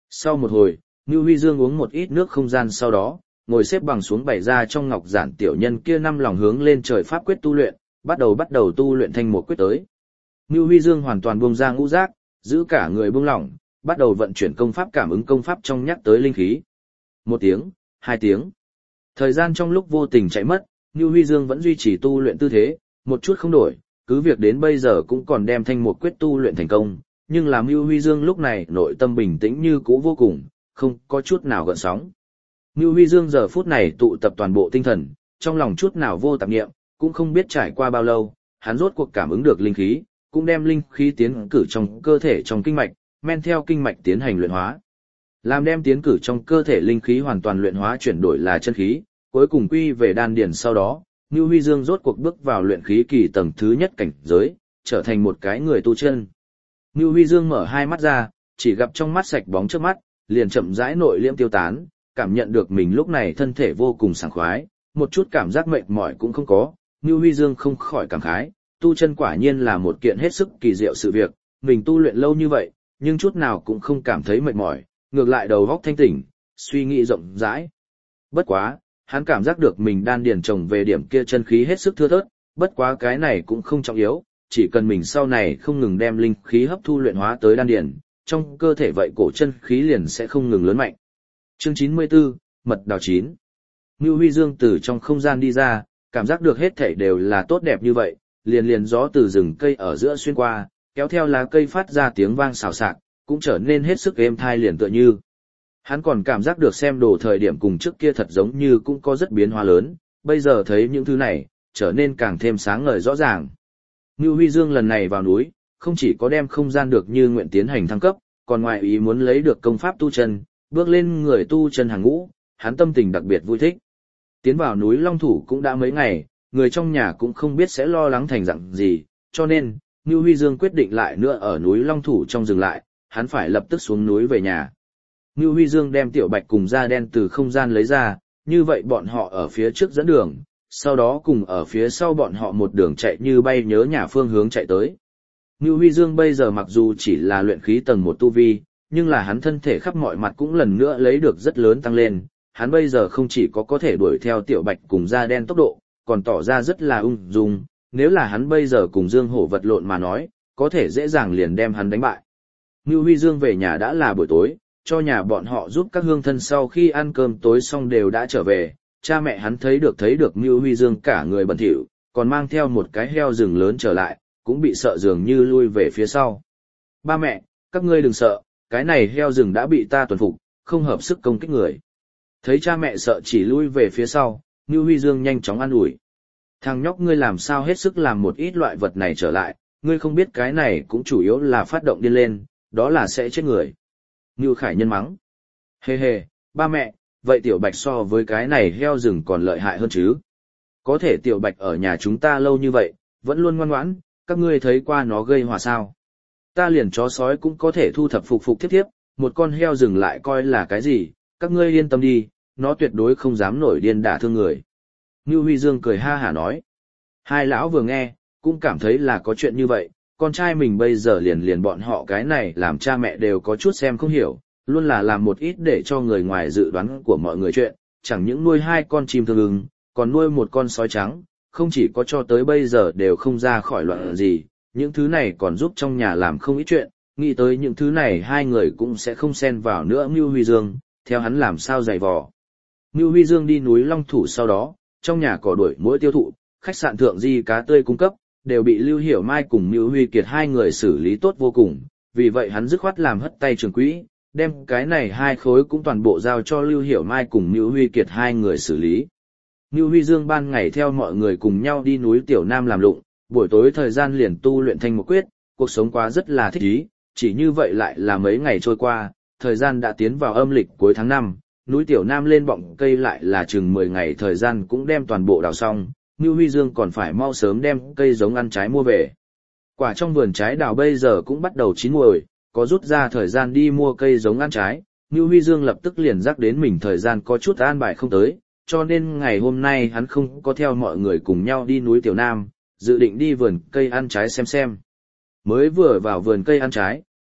Sau một hồi, Ngưu Huy Dương uống một ít nước không gian sau đó, ngồi xếp bằng xuống bày ra trong ngọc giản tiểu nhân kia năm lòng hướng lên trời pháp quyết tu luyện, bắt đầu tu luyện thanh một quyết tới. Ngưu Huy Dương hoàn toàn buông ra ngũ giác, giữ cả người buông lỏng, bắt đầu vận chuyển công pháp cảm ứng công pháp trong nhắc tới linh khí. 1 tiếng, 2 tiếng. Thời gian trong lúc vô tình chạy mất, Ngưu Huy Dương vẫn duy trì tu luyện tư thế, một chút không đổi, cứ việc đến bây giờ cũng còn đem thanh một quyết tu luyện thành công, nhưng làm Ngưu Huy Dương lúc này nội tâm bình tĩnh như cũ vô cùng, không có chút nào gợn sóng. Ngưu Huy Dương giờ phút này tụ tập toàn bộ tinh thần, trong lòng chút nào vô tạp niệm, cũng không biết trải qua bao lâu, hắn rốt cuộc cảm ứng được linh khí, cũng đem linh khí tiến cử trong cơ thể trong kinh mạch, men theo kinh mạch tiến hành luyện hóa. Làm đem tiến cử trong cơ thể linh khí hoàn toàn luyện hóa chuyển đổi là chân khí, cuối cùng quy về đan điền sau đó, Ngưu Huy Dương rốt cuộc bước vào luyện khí kỳ tầng thứ nhất cảnh giới, trở thành một cái người tu chân. Ngưu Huy Dương mở hai mắt ra, chỉ gặp trong mắt sạch bóng trước mắt, liền chậm rãi nội liễm tiêu tán, cảm nhận được mình lúc này thân thể vô cùng sảng khoái, một chút cảm giác mệt mỏi cũng không có. Ngưu Huy Dương không khỏi cảm khái, tu chân quả nhiên là một kiện hết sức kỳ diệu sự việc, mình tu luyện lâu như vậy, nhưng chút nào cũng không cảm thấy mệt mỏi, ngược lại đầu óc thanh tỉnh, suy nghĩ rộng rãi. Bất quá, hắn cảm giác được mình đan điền trồng về điểm kia chân khí hết sức thưa thớt, bất quá cái này cũng không trọng yếu, chỉ cần mình sau này không ngừng đem linh khí hấp thu luyện hóa tới đan điền, trong cơ thể vậy cổ chân khí liền sẽ không ngừng lớn mạnh. Chương 94, Mật Đào 9. Ngưu Huy Dương từ trong không gian đi ra, cảm giác được hết thảy đều là tốt đẹp như vậy, liền gió từ rừng cây ở giữa xuyên qua, kéo theo lá cây phát ra tiếng vang xào xạc, cũng trở nên hết sức êm thai liền tựa như. Hắn còn cảm giác được xem đồ thời điểm cùng trước kia thật giống như cũng có rất biến hóa lớn, bây giờ thấy những thứ này, trở nên càng thêm sáng ngời rõ ràng. Ngưu Huy Dương lần này vào núi, không chỉ có đem không gian được như nguyện tiến hành thăng cấp, còn ngoài ý muốn lấy được công pháp tu chân, bước lên người tu chân hàng ngũ, hắn tâm tình đặc biệt vui thích. Tiến vào núi Long Thủ cũng đã mấy ngày, người trong nhà cũng không biết sẽ lo lắng thành dạng gì, cho nên, Ngưu Huy Dương quyết định lại nữa ở núi Long Thủ trong dừng lại, hắn phải lập tức xuống núi về nhà. Ngưu Huy Dương đem Tiểu Bạch cùng Da Đen từ không gian lấy ra, như vậy bọn họ ở phía trước dẫn đường, sau đó cùng ở phía sau bọn họ một đường chạy như bay nhớ nhà phương hướng chạy tới. Ngưu Huy Dương bây giờ mặc dù chỉ là luyện khí tầng 1 tu vi, nhưng là hắn thân thể khắp mọi mặt cũng lần nữa lấy được rất lớn tăng lên, hắn bây giờ không chỉ có thể đuổi theo Tiểu Bạch cùng Da Đen tốc độ, còn tỏ ra rất là ung dung, nếu là hắn bây giờ cùng Dương Hổ vật lộn mà nói, có thể dễ dàng liền đem hắn đánh bại. Ngưu Huy Dương về nhà đã là buổi tối, cho nhà bọn họ giúp các hương thân sau khi ăn cơm tối xong đều đã trở về, cha mẹ hắn thấy được Ngưu Huy Dương cả người bẩn thỉu, còn mang theo một cái heo rừng lớn trở lại, cũng bị sợ dường như lui về phía sau. Ba mẹ, các ngươi đừng sợ, cái này heo rừng đã bị ta tuần phục, không hợp sức công kích người. Thấy cha mẹ sợ chỉ lui về phía sau, Ngưu Huy Dương nhanh chóng an ủi. Thằng nhóc ngươi làm sao hết sức làm một ít loại vật này trở lại, ngươi không biết cái này cũng chủ yếu là phát động điên lên, đó là sẽ chết người. Ngưu Khải Nhân mắng. Hê hê, ba mẹ, vậy Tiểu Bạch so với cái này heo rừng còn lợi hại hơn chứ? Có thể Tiểu Bạch ở nhà chúng ta lâu như vậy, vẫn luôn ngoan ngoãn, các ngươi thấy qua nó gây hòa sao? Ta liền chó sói cũng có thể thu thập phục tiếp, một con heo rừng lại coi là cái gì, các ngươi yên tâm đi, nó tuyệt đối không dám nổi điên đả thương người. Ngưu Huy Dương cười ha hả nói. Hai lão vừa nghe, cũng cảm thấy là có chuyện như vậy, con trai mình bây giờ liền bọn họ cái này làm cha mẹ đều có chút xem không hiểu, luôn là làm một ít để cho người ngoài dự đoán của mọi người chuyện, chẳng những nuôi 2 con chim thương ưng, còn nuôi một con sói trắng, không chỉ có cho tới bây giờ đều không ra khỏi loạn gì, những thứ này còn giúp trong nhà làm không ít chuyện, nghĩ tới những thứ này hai người cũng sẽ không xen vào nữa. Ngưu Huy Dương, theo hắn làm sao giày vò. Ngưu Huy Dương đi núi Long Thủ sau đó, trong nhà cỏ đuổi mỗi tiêu thụ, khách sạn thượng di cá tươi cung cấp, đều bị Lưu Hiểu Mai cùng Ngưu Huy Kiệt hai người xử lý tốt vô cùng, vì vậy hắn dứt khoát làm hất tay trường quỹ, đem cái này 2 khối cũng toàn bộ giao cho Lưu Hiểu Mai cùng Ngưu Huy Kiệt hai người xử lý. Ngưu Huy Dương ban ngày theo mọi người cùng nhau đi núi Tiểu Nam làm lụng, buổi tối thời gian liền tu luyện thanh một quyết, cuộc sống quá rất là thích ý, chỉ như vậy lại là mấy ngày trôi qua, thời gian đã tiến vào âm lịch cuối tháng 5, núi Tiểu Nam lên bọng cây lại là chừng 10 ngày thời gian cũng đem toàn bộ đào xong, Ngưu Huy Dương còn phải mau sớm đem cây giống ăn trái mua về. Quả trong vườn trái đào bây giờ cũng bắt đầu chín muồi, có rút ra thời gian đi mua cây giống ăn trái, Ngưu Huy Dương lập tức liền rắc đến mình thời gian có chút an bài không tới, cho nên ngày hôm nay hắn không có theo mọi người cùng nhau đi núi Tiểu Nam, dự định đi vườn cây ăn trái xem. Mới vừa vào vườn cây ăn trái,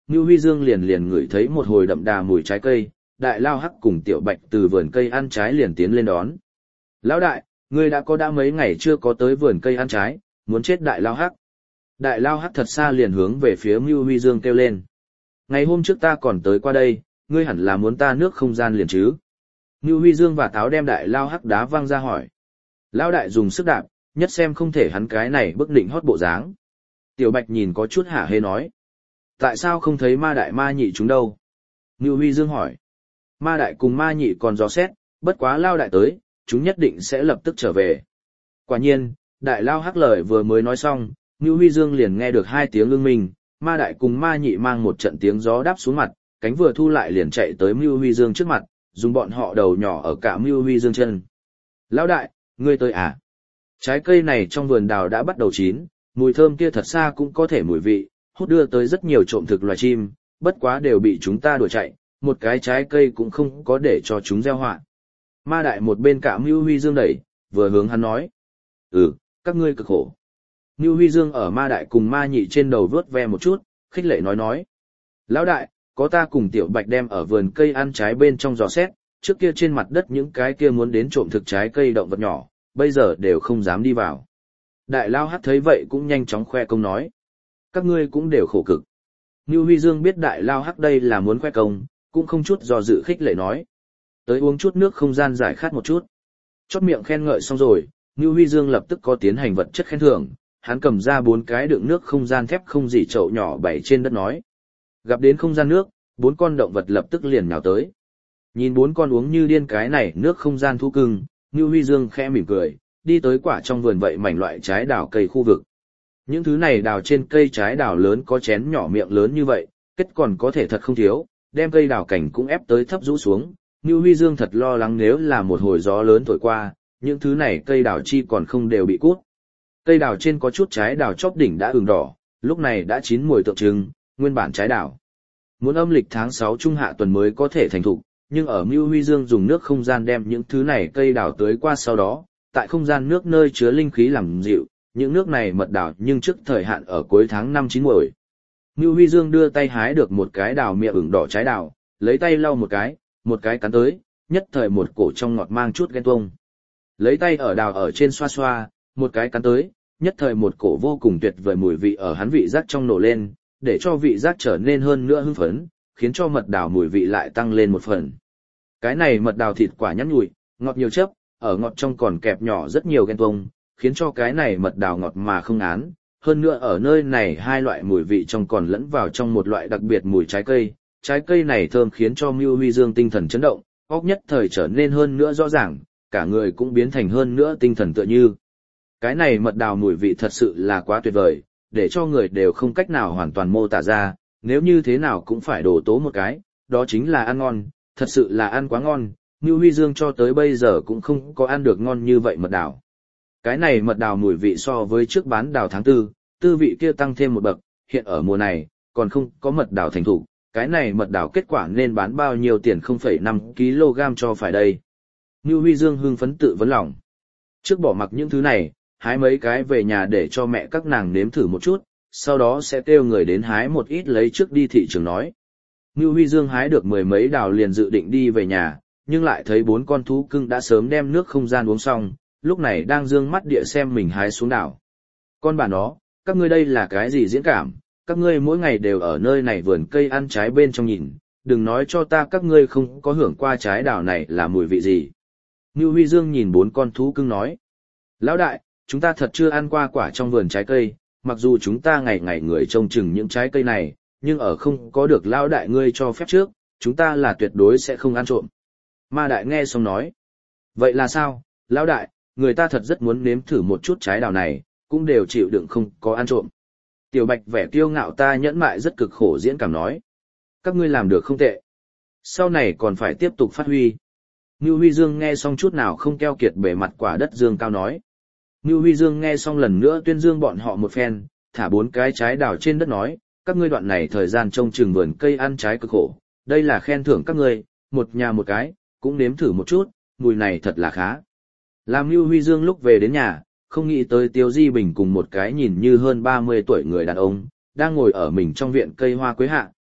Ngưu Huy Dương liền ngửi thấy một hồi đậm đà mùi trái cây, Đại Lao Hắc cùng Tiểu Bạch từ vườn cây ăn trái liền tiến lên đón. Lão đại, ngươi đã mấy ngày chưa có tới vườn cây ăn trái, muốn chết Đại Lao Hắc. Đại Lao Hắc thật xa liền hướng về phía Ngưu Huy Dương kêu lên. Ngày hôm trước ta còn tới qua đây, ngươi hẳn là muốn ta nước không gian liền chứ. Ngưu Huy Dương và Táo đem Đại Lao Hắc đá văng ra hỏi. Lão đại dùng sức đạp, nhất xem không thể hắn cái này bức định hót bộ dáng. Tiểu Bạch nhìn có chút hả hê nói. Tại sao không thấy ma đại ma nhị chúng đâu? Ngưu Huy Dương hỏi. Ma đại cùng ma nhị còn dò xét, bất quá Lao đại tới, chúng nhất định sẽ lập tức trở về. Quả nhiên, Đại Lao Hắc lời vừa mới nói xong, Ngưu Huy Dương liền nghe được hai tiếng ưng minh, ma đại cùng ma nhị mang một trận tiếng gió đáp xuống mặt, cánh vừa thu lại liền chạy tới Ngưu Huy Dương trước mặt, dùng bọn họ đầu nhỏ ở cả Ngưu Huy Dương chân. Lão đại, ngươi tới à? Trái cây này trong vườn đào đã bắt đầu chín, mùi thơm kia thật xa cũng có thể mùi vị, hút đưa tới rất nhiều trộm thực loài chim, bất quá đều bị chúng ta đuổi chạy, một cái trái cây cũng không có để cho chúng gieo họa. Ma đại một bên cả Ngưu Huy Dương đẩy, vừa hướng hắn nói. Các ngươi cực khổ. Ngưu Huy Dương ở ma đại cùng ma nhị trên đầu vớt ve một chút, khích lệ nói. Lão đại, có ta cùng Tiểu Bạch đem ở vườn cây ăn trái bên trong dò xét, trước kia trên mặt đất những cái kia muốn đến trộm thực trái cây động vật nhỏ, bây giờ đều không dám đi vào. Đại Lao Hắc thấy vậy cũng nhanh chóng khoe công nói. Các ngươi cũng đều khổ cực. Ngưu Huy Dương biết Đại Lao Hắc đây là muốn khoe công, cũng không chút do dự khích lệ nói. Tới uống chút nước không gian giải khát một chút. Chót miệng khen ngợi xong rồi, Ngưu Huy Dương lập tức có tiến hành vật chất khen thưởng, hắn cầm ra 4 cái đựng nước không gian thép không gì chậu nhỏ bày trên đất nói. Gặp đến không gian nước, 4 con động vật lập tức liền nhào tới. Nhìn 4 con uống như điên cái này nước không gian thú cưng, Ngưu Huy Dương khẽ mỉm cười, đi tới quả trong vườn vậy mảnh loại trái đào cây khu vực. Những thứ này đào trên cây trái đào lớn có chén nhỏ miệng lớn như vậy, kết còn có thể thật không thiếu, đem cây đào cảnh cũng ép tới thấp rũ xuống. Ngưu Huy Dương thật lo lắng nếu là một hồi gió lớn thổi qua, những thứ này cây đào chi còn không đều bị cút. Cây đào trên có chút trái đào chóp đỉnh đã ửng đỏ, lúc này đã chín mùi tượng trưng, nguyên bản trái đào. Muốn âm lịch tháng 6 trung hạ tuần mới có thể thành thục, nhưng ở Ngưu Huy Dương dùng nước không gian đem những thứ này cây đào tưới qua sau đó, tại không gian nước nơi chứa linh khí làm dịu, những nước này mật đào nhưng trước thời hạn ở cuối tháng 5 chín muồi. Ngưu Huy Dương đưa tay hái được một cái đào miệng ửng đỏ trái đào, lấy tay lau một cái cắn tới, nhất thời một cổ trong ngọt mang chút ghen tuông. Lấy tay ở đào ở trên xoa xoa, một cái cắn tới, nhất thời một cổ vô cùng tuyệt vời mùi vị ở hắn vị giác trong nổ lên, để cho vị giác trở nên hơn nữa hưng phấn, khiến cho mật đào mùi vị lại tăng lên một phần. Cái này mật đào thịt quả nhắn nhủi, ngọt nhiều chấp, ở ngọt trong còn kẹp nhỏ rất nhiều ghen tuông, khiến cho cái này mật đào ngọt mà không án. Hơn nữa ở nơi này hai loại mùi vị trong còn lẫn vào trong một loại đặc biệt mùi trái cây này thơm khiến cho Ngưu Huy Dương tinh thần chấn động, óc nhất thời trở nên hơn nữa rõ ràng, cả người cũng biến thành hơn nữa tinh thần tựa như. Cái này mật đào mùi vị thật sự là quá tuyệt vời, để cho người đều không cách nào hoàn toàn mô tả ra, nếu như thế nào cũng phải đổ tố một cái, đó chính là ăn ngon, thật sự là ăn quá ngon, Ngưu Huy Dương cho tới bây giờ cũng không có ăn được ngon như vậy mật đào. Cái này mật đào mùi vị so với trước bán đào tháng 4, tư vị kia tăng thêm một bậc, hiện ở mùa này, còn không có mật đào thành thủ, cái này mật đào kết quả nên bán bao nhiêu tiền 0,5 kg cho phải đây. Ngưu Huy Dương hưng phấn tự vấn lòng. Trước bỏ mặc những thứ này, hái mấy cái về nhà để cho mẹ các nàng nếm thử một chút, sau đó sẽ kêu người đến hái một ít lấy trước đi thị trường nói. Ngưu Huy Dương hái được 10 mấy đào liền dự định đi về nhà, nhưng lại thấy 4 con thú cưng đã sớm đem nước không gian uống xong, lúc này đang dương mắt địa xem mình hái xuống đào. Con bà nó, các ngươi đây là cái gì diễn cảm, các ngươi mỗi ngày đều ở nơi này vườn cây ăn trái bên trong nhìn, đừng nói cho ta các ngươi không có hưởng qua trái đào này là mùi vị gì. Ngưu Huy Dương nhìn 4 con thú cưng nói. Lão đại, chúng ta thật chưa ăn qua quả trong vườn trái cây, mặc dù chúng ta ngày ngày người trông chừng những trái cây này, nhưng ở không có được lão đại ngươi cho phép trước, chúng ta là tuyệt đối sẽ không ăn trộm. Ma đại nghe xong nói. Vậy là sao, lão đại, người ta thật rất muốn nếm thử một chút trái đào này, cũng đều chịu đựng không có ăn trộm. Tiểu Bạch vẻ kiêu ngạo ta nhẫn mại rất cực khổ diễn cảm nói. Các ngươi làm được không tệ. Sau này còn phải tiếp tục phát huy. Ngưu Huy Dương nghe xong chút nào không keo kiệt bề mặt quả đất dương cao nói. Ngưu Huy Dương nghe xong lần nữa tuyên dương bọn họ một phen, thả 4 cái trái đào trên đất nói, các ngươi đoạn này thời gian trông chừng vườn cây ăn trái cực khổ, đây là khen thưởng các ngươi, một nhà một cái, cũng nếm thử một chút, mùi này thật là khá. Làm Ngưu Huy Dương lúc về đến nhà, không nghĩ tới Tiêu Di Bình cùng một cái nhìn như hơn 30 tuổi người đàn ông, đang ngồi ở mình trong viện cây hoa quế hạ,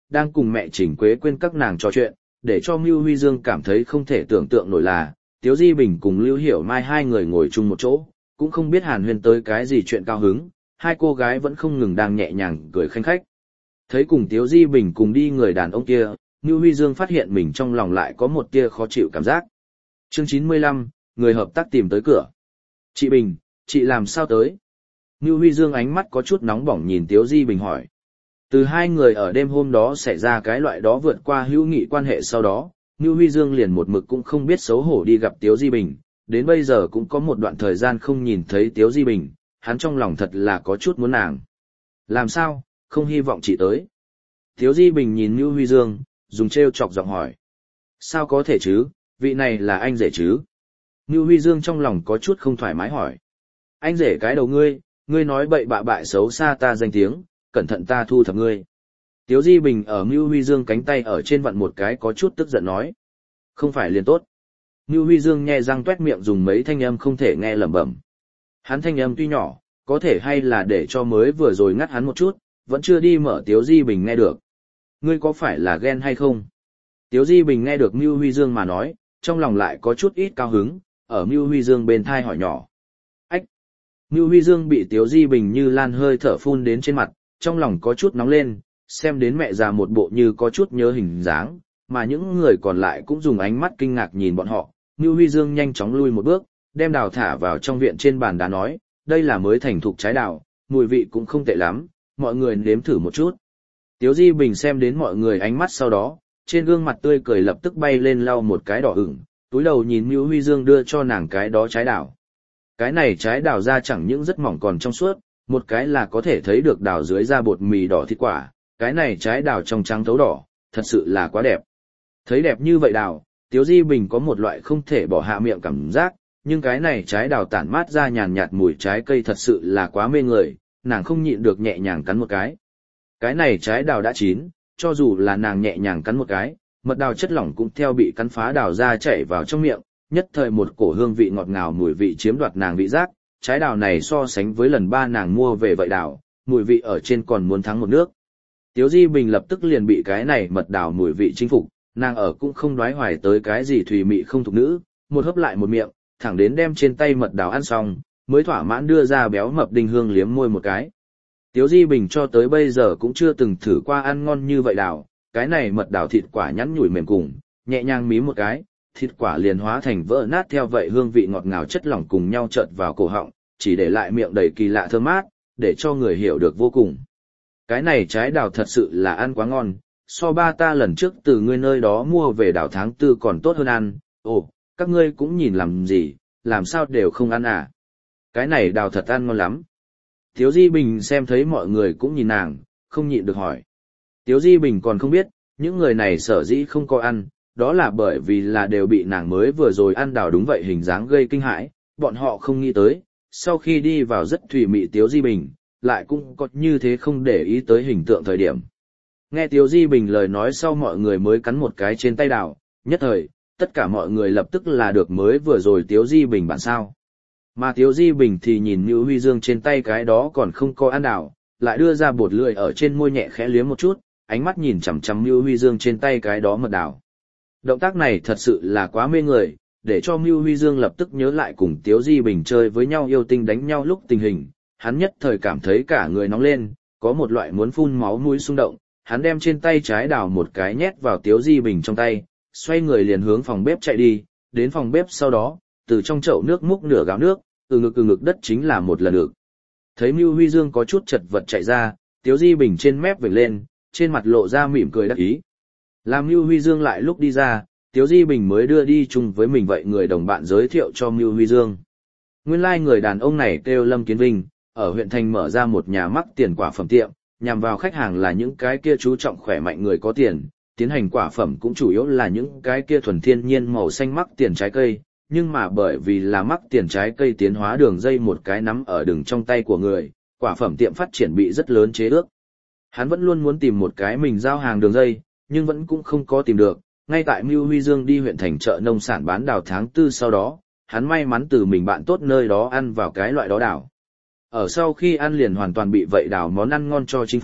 đang cùng mẹ Trình Quế quên các nàng trò chuyện, để cho Mưu Huy Dương cảm thấy không thể tưởng tượng nổi là, Tiếu Di Bình cùng Lưu Hiểu Mai hai người ngồi chung một chỗ, cũng không biết hàn huyên tới cái gì chuyện cao hứng, hai cô gái vẫn không ngừng đang nhẹ nhàng cười khanh khách. Thấy cùng Tiếu Di Bình cùng đi người đàn ông kia, Mưu Huy Dương phát hiện mình trong lòng lại có một tia khó chịu cảm giác. Chương 95, người hợp tác tìm tới cửa. Chị Bình, chị làm sao tới? Mưu Huy Dương ánh mắt có chút nóng bỏng nhìn Tiếu Di Bình hỏi. Từ hai người ở đêm hôm đó xảy ra cái loại đó vượt qua hữu nghị quan hệ sau đó, Mưu Huy Dương liền một mực cũng không biết xấu hổ đi gặp Tiếu Di Bình, đến bây giờ cũng có một đoạn thời gian không nhìn thấy Tiếu Di Bình, hắn trong lòng thật là có chút muốn nàng. Làm sao, không hy vọng chị tới? Tiếu Di Bình nhìn Mưu Huy Dương, dùng trêu chọc giọng hỏi. Sao có thể chứ, vị này là anh rể chứ? Mưu Huy Dương trong lòng có chút không thoải mái hỏi. Anh rể cái đầu ngươi nói bậy bạ bại xấu xa ta danh tiếng, cẩn thận ta thu thập ngươi. Tiếu Di Bình ở Mưu Huy Dương cánh tay ở trên vặn một cái có chút tức giận nói. Không phải liền tốt. Mưu Huy Dương nhe răng tuét miệng dùng mấy thanh âm không thể nghe lẩm bẩm. Hắn thanh âm tuy nhỏ, có thể hay là để cho mới vừa rồi ngắt hắn một chút, vẫn chưa đi mở Tiếu Di Bình nghe được. Ngươi có phải là ghen hay không? Tiếu Di Bình nghe được Mưu Huy Dương mà nói, trong lòng lại có chút ít cao hứng, ở Mưu Huy Dương bên thai hỏi nhỏ. Ách! Mưu Huy Dương bị Tiếu Di Bình như lan hơi thở phun đến trên mặt, trong lòng có chút nóng lên, xem đến mẹ già một bộ như có chút nhớ hình dáng, mà những người còn lại cũng dùng ánh mắt kinh ngạc nhìn bọn họ. Mưu Huy Dương nhanh chóng lui một bước, đem đào thả vào trong viện trên bàn đá nói, đây là mới thành thục trái đào, mùi vị cũng không tệ lắm, mọi người nếm thử một chút. Tiếu Di Bình xem đến mọi người ánh mắt sau đó, trên gương mặt tươi cười lập tức bay lên lau một cái đỏ ửng, túi đầu nhìn Mưu Huy Dương đưa cho nàng cái đó trái đào. Cái này trái đào ra chẳng những rất mỏng còn trong suốt, một cái là có thể thấy được đào dưới da bột mì đỏ thịt quả, cái này trái đào trong trắng thấu đỏ, thật sự là quá đẹp. Thấy đẹp như vậy đào, Tiếu Di Bình có một loại không thể bỏ hạ miệng cảm giác, nhưng cái này trái đào tản mát ra nhàn nhạt mùi trái cây thật sự là quá mê người, nàng không nhịn được nhẹ nhàng cắn một cái. Cái này trái đào đã chín, cho dù là nàng nhẹ nhàng cắn một cái, mật đào chất lỏng cũng theo bị cắn phá đào ra chảy vào trong miệng, nhất thời một cổ hương vị ngọt ngào mùi vị chiếm đoạt nàng vị giác, trái đào này so sánh với lần ba nàng mua về vậy đào, mùi vị ở trên còn muốn thắng một nước. Tiếu Di Bình lập tức liền bị cái này mật đào mùi vị chinh phục, nàng ở cũng không đoái hoài tới cái gì thùy mị không thục nữ, một hớp lại một miệng, thẳng đến đem trên tay mật đào ăn xong, mới thỏa mãn đưa ra béo mập đinh hương liếm môi một cái. Tiếu Di Bình cho tới bây giờ cũng chưa từng thử qua ăn ngon như vậy đào, cái này mật đào thịt quả nhắn nhủi mềm cùng, nhẹ nhàng mí một cái, thịt quả liền hóa thành vỡ nát theo vậy hương vị ngọt ngào chất lỏng cùng nhau chợt vào cổ họng, chỉ để lại miệng đầy kỳ lạ thơm mát, để cho người hiểu được vô cùng. Cái này trái đào thật sự là ăn quá ngon, so ba ta lần trước từ ngươi nơi đó mua về đào tháng tư còn tốt hơn ăn, ồ, các ngươi cũng nhìn làm gì, làm sao đều không ăn à. Cái này đào thật ăn ngon lắm. Tiếu Di Bình xem thấy mọi người cũng nhìn nàng, không nhịn được hỏi. Tiếu Di Bình còn không biết, những người này sở dĩ không có ăn, đó là bởi vì là đều bị nàng mới vừa rồi ăn đào đúng vậy hình dáng gây kinh hãi, bọn họ không nghĩ tới, sau khi đi vào rất thủy mị Tiếu Di Bình, lại cũng có như thế không để ý tới hình tượng thời điểm. Nghe Tiếu Di Bình lời nói sau mọi người mới cắn một cái trên tay đào, nhất thời, tất cả mọi người lập tức là được mới vừa rồi Tiếu Di Bình bản sao. Mà Tiếu Di Bình thì nhìn Mưu Huy Dương trên tay cái đó còn không có ăn đào, lại đưa ra bột lưỡi ở trên môi nhẹ khẽ liếm một chút, ánh mắt nhìn chằm chằm Mưu Huy Dương trên tay cái đó mật đào. Động tác này thật sự là quá mê người, để cho Mưu Huy Dương lập tức nhớ lại cùng Tiếu Di Bình chơi với nhau yêu tinh đánh nhau lúc tình hình, hắn nhất thời cảm thấy cả người nóng lên, có một loại muốn phun máu mũi xung động, hắn đem trên tay trái đào một cái nhét vào Tiếu Di Bình trong tay, xoay người liền hướng phòng bếp chạy đi, đến phòng bếp sau đó, từ trong chậu nước múc nửa gáo nước, từ ngực đất chính là một lần được. Thấy Mưu Huy Dương có chút chật vật chạy ra, Tiếu Di Bình trên mép vểnh lên, trên mặt lộ ra mỉm cười đắc ý. Làm Mưu Huy Dương lại lúc đi ra, Tiếu Di Bình mới đưa đi chung với mình vậy người đồng bạn giới thiệu cho Mưu Huy Dương. Nguyên lai người đàn ông này kêu Lâm Kiến Vinh, ở huyện thành mở ra một nhà mắc tiền quả phẩm tiệm, nhằm vào khách hàng là những cái kia chú trọng khỏe mạnh người có tiền, tiến hành quả phẩm cũng chủ yếu là những cái kia thuần thiên nhiên màu xanh mắc tiền trái cây, nhưng mà bởi vì là mắc tiền trái cây tiến hóa đường dây một cái nắm ở đường trong tay của người, quả phẩm tiệm phát triển bị rất lớn chế ước. Hắn vẫn luôn muốn tìm một cái mình giao hàng đường dây, nhưng vẫn cũng không có tìm được. Ngay tại Mưu Huy Dương đi huyện thành chợ nông sản bán đào tháng 4 sau đó, hắn may mắn từ mình bạn tốt nơi đó ăn vào cái loại đó đào. Ở sau khi ăn liền hoàn toàn bị vậy đào món ăn ngon cho chinh phục,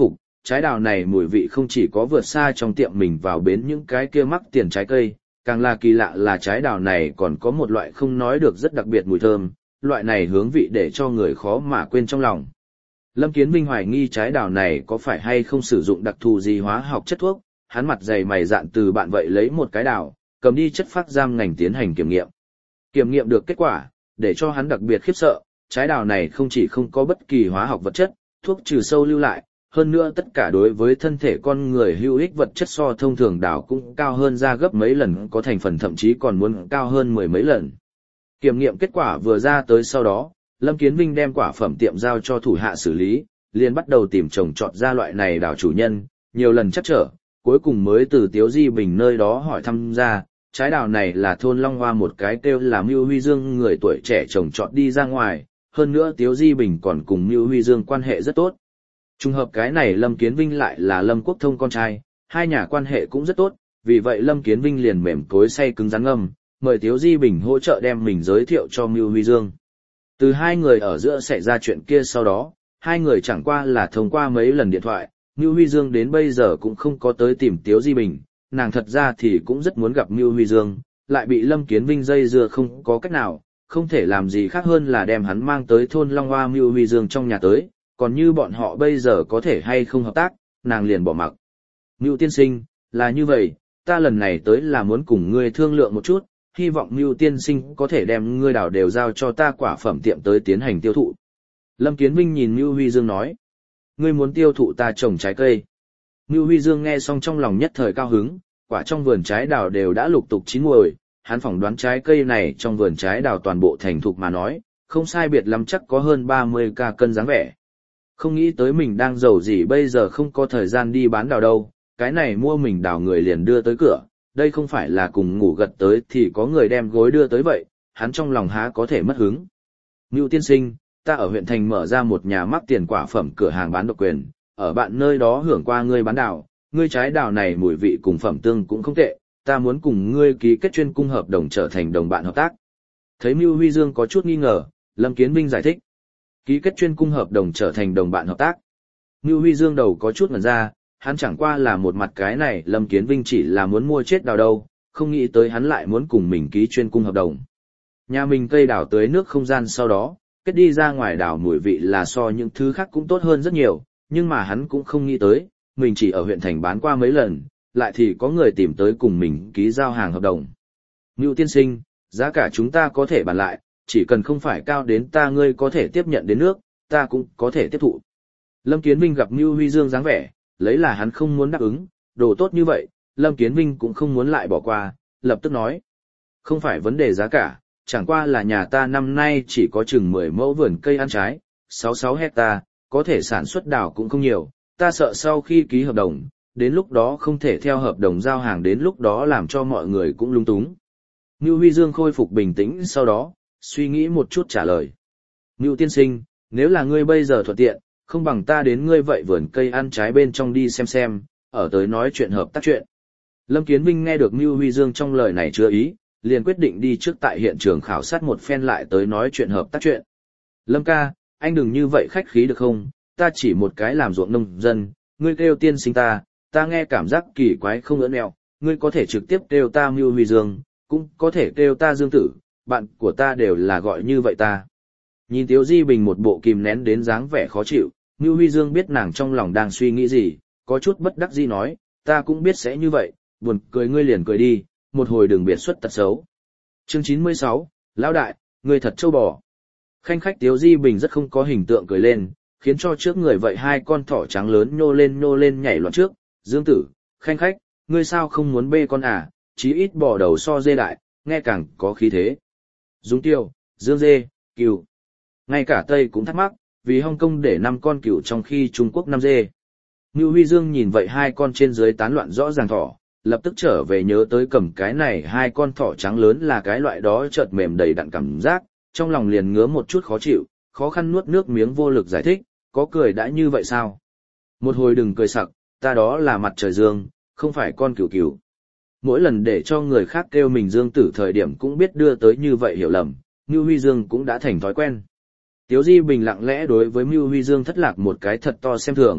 trái đào này mùi vị không chỉ có vượt xa trong tiệm mình vào bến những cái kia mắc tiền trái cây, càng là kỳ lạ là trái đào này còn có một loại không nói được rất đặc biệt mùi thơm, loại này hướng vị để cho người khó mà quên trong lòng. Lâm Kiến Vinh hoài nghi trái đào này có phải hay không sử dụng đặc thù gì hóa học chất thuốc, hắn mặt dày mày dạn từ bạn vậy lấy một cái đào, cầm đi chất phác giam ngành tiến hành kiểm nghiệm. Kiểm nghiệm được kết quả, để cho hắn đặc biệt khiếp sợ, trái đào này không chỉ không có bất kỳ hóa học vật chất, thuốc trừ sâu lưu lại, hơn nữa tất cả đối với thân thể con người hữu ích vật chất so thông thường đào cũng cao hơn ra gấp mấy lần, có thành phần thậm chí còn muốn cao hơn 10 mấy lần. Kiểm nghiệm kết quả vừa ra tới sau đó, Lâm Kiến Vinh đem quả phẩm tiệm giao cho thủ hạ xử lý, liền bắt đầu tìm trồng trọt ra loại này đào chủ nhân, nhiều lần chắc trở, cuối cùng mới từ Tiếu Di Bình nơi đó hỏi thăm ra, trái đào này là thôn Long Hoa một cái kêu là Mưu Huy Dương người tuổi trẻ trồng trọt đi ra ngoài, hơn nữa Tiếu Di Bình còn cùng Mưu Huy Dương quan hệ rất tốt. Trùng hợp cái này Lâm Kiến Vinh lại là Lâm Quốc Thông con trai, hai nhà quan hệ cũng rất tốt, vì vậy Lâm Kiến Vinh liền mềm cối say cứng rắn ngâm, mời Tiếu Di Bình hỗ trợ đem mình giới thiệu cho Mưu Huy Dương. Từ hai người ở giữa xảy ra chuyện kia sau đó, hai người chẳng qua là thông qua mấy lần điện thoại, Mưu Huy Dương đến bây giờ cũng không có tới tìm Tiếu Di Bình, nàng thật ra thì cũng rất muốn gặp Mưu Huy Dương, lại bị Lâm Kiến Vinh dây dưa không có cách nào, không thể làm gì khác hơn là đem hắn mang tới thôn Long Hoa Mưu Huy Dương trong nhà tới, còn như bọn họ bây giờ có thể hay không hợp tác, nàng liền bỏ mặc. Mưu tiên sinh, là như vậy, ta lần này tới là muốn cùng ngươi thương lượng một chút, hy vọng Mưu tiên sinh có thể đem ngươi đào đều giao cho ta quả phẩm tiệm tới tiến hành tiêu thụ. Lâm Kiến Vinh nhìn Mưu Huy Dương nói, ngươi muốn tiêu thụ ta trồng trái cây. Mưu Huy Dương nghe xong trong lòng nhất thời cao hứng, quả trong vườn trái đào đều đã lục tục chín muồi, hắn phỏng đoán trái cây này trong vườn trái đào toàn bộ thành thục mà nói, không sai biệt lắm chắc có hơn 30 ca cân dáng vẻ. Không nghĩ tới mình đang giàu gì bây giờ không có thời gian đi bán đào đâu, cái này mua mình đào người liền đưa tới cửa, đây không phải là cùng ngủ gật tới thì có người đem gối đưa tới vậy, hắn trong lòng há có thể mất hứng. Mưu tiên sinh, ta ở huyện thành mở ra một nhà mắc tiền quả phẩm cửa hàng bán độc quyền, ở bạn nơi đó hưởng qua ngươi bán đào, ngươi trái đào này mùi vị cùng phẩm tương cũng không tệ, ta muốn cùng ngươi ký kết chuyên cung hợp đồng trở thành đồng bạn hợp tác. Thấy Mưu Huy Dương có chút nghi ngờ, Lâm Kiến Vinh giải thích. Ký kết chuyên cung hợp đồng trở thành đồng bạn hợp tác. Mưu Huy Dương đầu có chút ngẩn ra, hắn chẳng qua là một mặt cái này Lâm Kiến Vinh chỉ là muốn mua chết đào đâu, không nghĩ tới hắn lại muốn cùng mình ký chuyên cung hợp đồng. Nhà mình cây đào tưới nước không gian sau đó, kết đi ra ngoài đào mùi vị là so những thứ khác cũng tốt hơn rất nhiều, nhưng mà hắn cũng không nghĩ tới, mình chỉ ở huyện thành bán qua mấy lần, lại thì có người tìm tới cùng mình ký giao hàng hợp đồng. Mưu tiên sinh, giá cả chúng ta có thể bàn lại, chỉ cần không phải cao đến ta ngươi có thể tiếp nhận đến nước, ta cũng có thể tiếp thụ. Lâm Kiến Vinh gặp Mưu Huy Dương dáng vẻ, lấy là hắn không muốn đáp ứng, đồ tốt như vậy, Lâm Kiến Vinh cũng không muốn lại bỏ qua, lập tức nói. Không phải vấn đề giá cả, chẳng qua là nhà ta năm nay chỉ có chừng 10 mẫu vườn cây ăn trái, 66 hecta, có thể sản xuất đào cũng không nhiều, ta sợ sau khi ký hợp đồng, đến lúc đó không thể theo hợp đồng giao hàng, đến lúc đó làm cho mọi người cũng lung túng. Mưu Huy Dương khôi phục bình tĩnh sau đó, suy nghĩ một chút trả lời. Mưu tiên sinh, nếu là ngươi bây giờ thuận tiện, không bằng ta đến ngươi vậy vườn cây ăn trái bên trong đi xem, ở tới nói chuyện hợp tác chuyện. Lâm Kiến Vinh nghe được Mưu Huy Dương trong lời này chưa ý, liền quyết định đi trước tại hiện trường khảo sát một phen lại tới nói chuyện hợp tác chuyện. Lâm ca, anh đừng như vậy khách khí được không, ta chỉ một cái làm ruộng nông dân, ngươi kêu tiên sinh ta nghe cảm giác kỳ quái không ớn ẹo, ngươi có thể trực tiếp kêu ta Mưu Huy Dương, cũng có thể kêu ta Dương Tử, bạn của ta đều là gọi như vậy ta. Nhìn Tiếu Di Bình một bộ kìm nén đến dáng vẻ khó chịu, Mưu Huy Dương biết nàng trong lòng đang suy nghĩ gì, có chút bất đắc dĩ nói, ta cũng biết sẽ như vậy, buồn cười ngươi liền cười đi, một hồi đừng biệt xuất tật xấu. Chương 96, Lão đại, ngươi thật trâu bò. Khanh khách Tiếu Di Bình rất không có hình tượng cười lên, khiến cho trước người vậy hai con thỏ trắng lớn nhô lên nhảy loạn trước, Dương Tử, Khanh khách, ngươi sao không muốn bê con à, chí ít bò đầu so dê đại, nghe càng có khí thế. Dung Tiêu, Dương Dê, Cừu. Ngay cả Tây cũng thắc mắc, vì Hong Kong để 5 con cừu trong khi Trung Quốc 5 dê. Ngưu Huy Dương nhìn vậy hai con trên dưới tán loạn rõ ràng thỏ, lập tức trở về nhớ tới cầm cái này hai con thỏ trắng lớn là cái loại đó chợt mềm đầy đặn cảm giác, trong lòng liền ngứa một chút khó chịu, khó khăn nuốt nước miếng vô lực giải thích, có cười đã như vậy sao? Một hồi đừng cười sặc, ta đó là mặt trời dương, không phải con cừu cừu. Mỗi lần để cho người khác kêu mình Dương Tử thời điểm cũng biết đưa tới như vậy hiểu lầm, Ngưu Huy Dương cũng đã thành thói quen. Tiếu Di Bình lặng lẽ đối với Mưu Huy Dương thất lạc một cái thật to xem thường,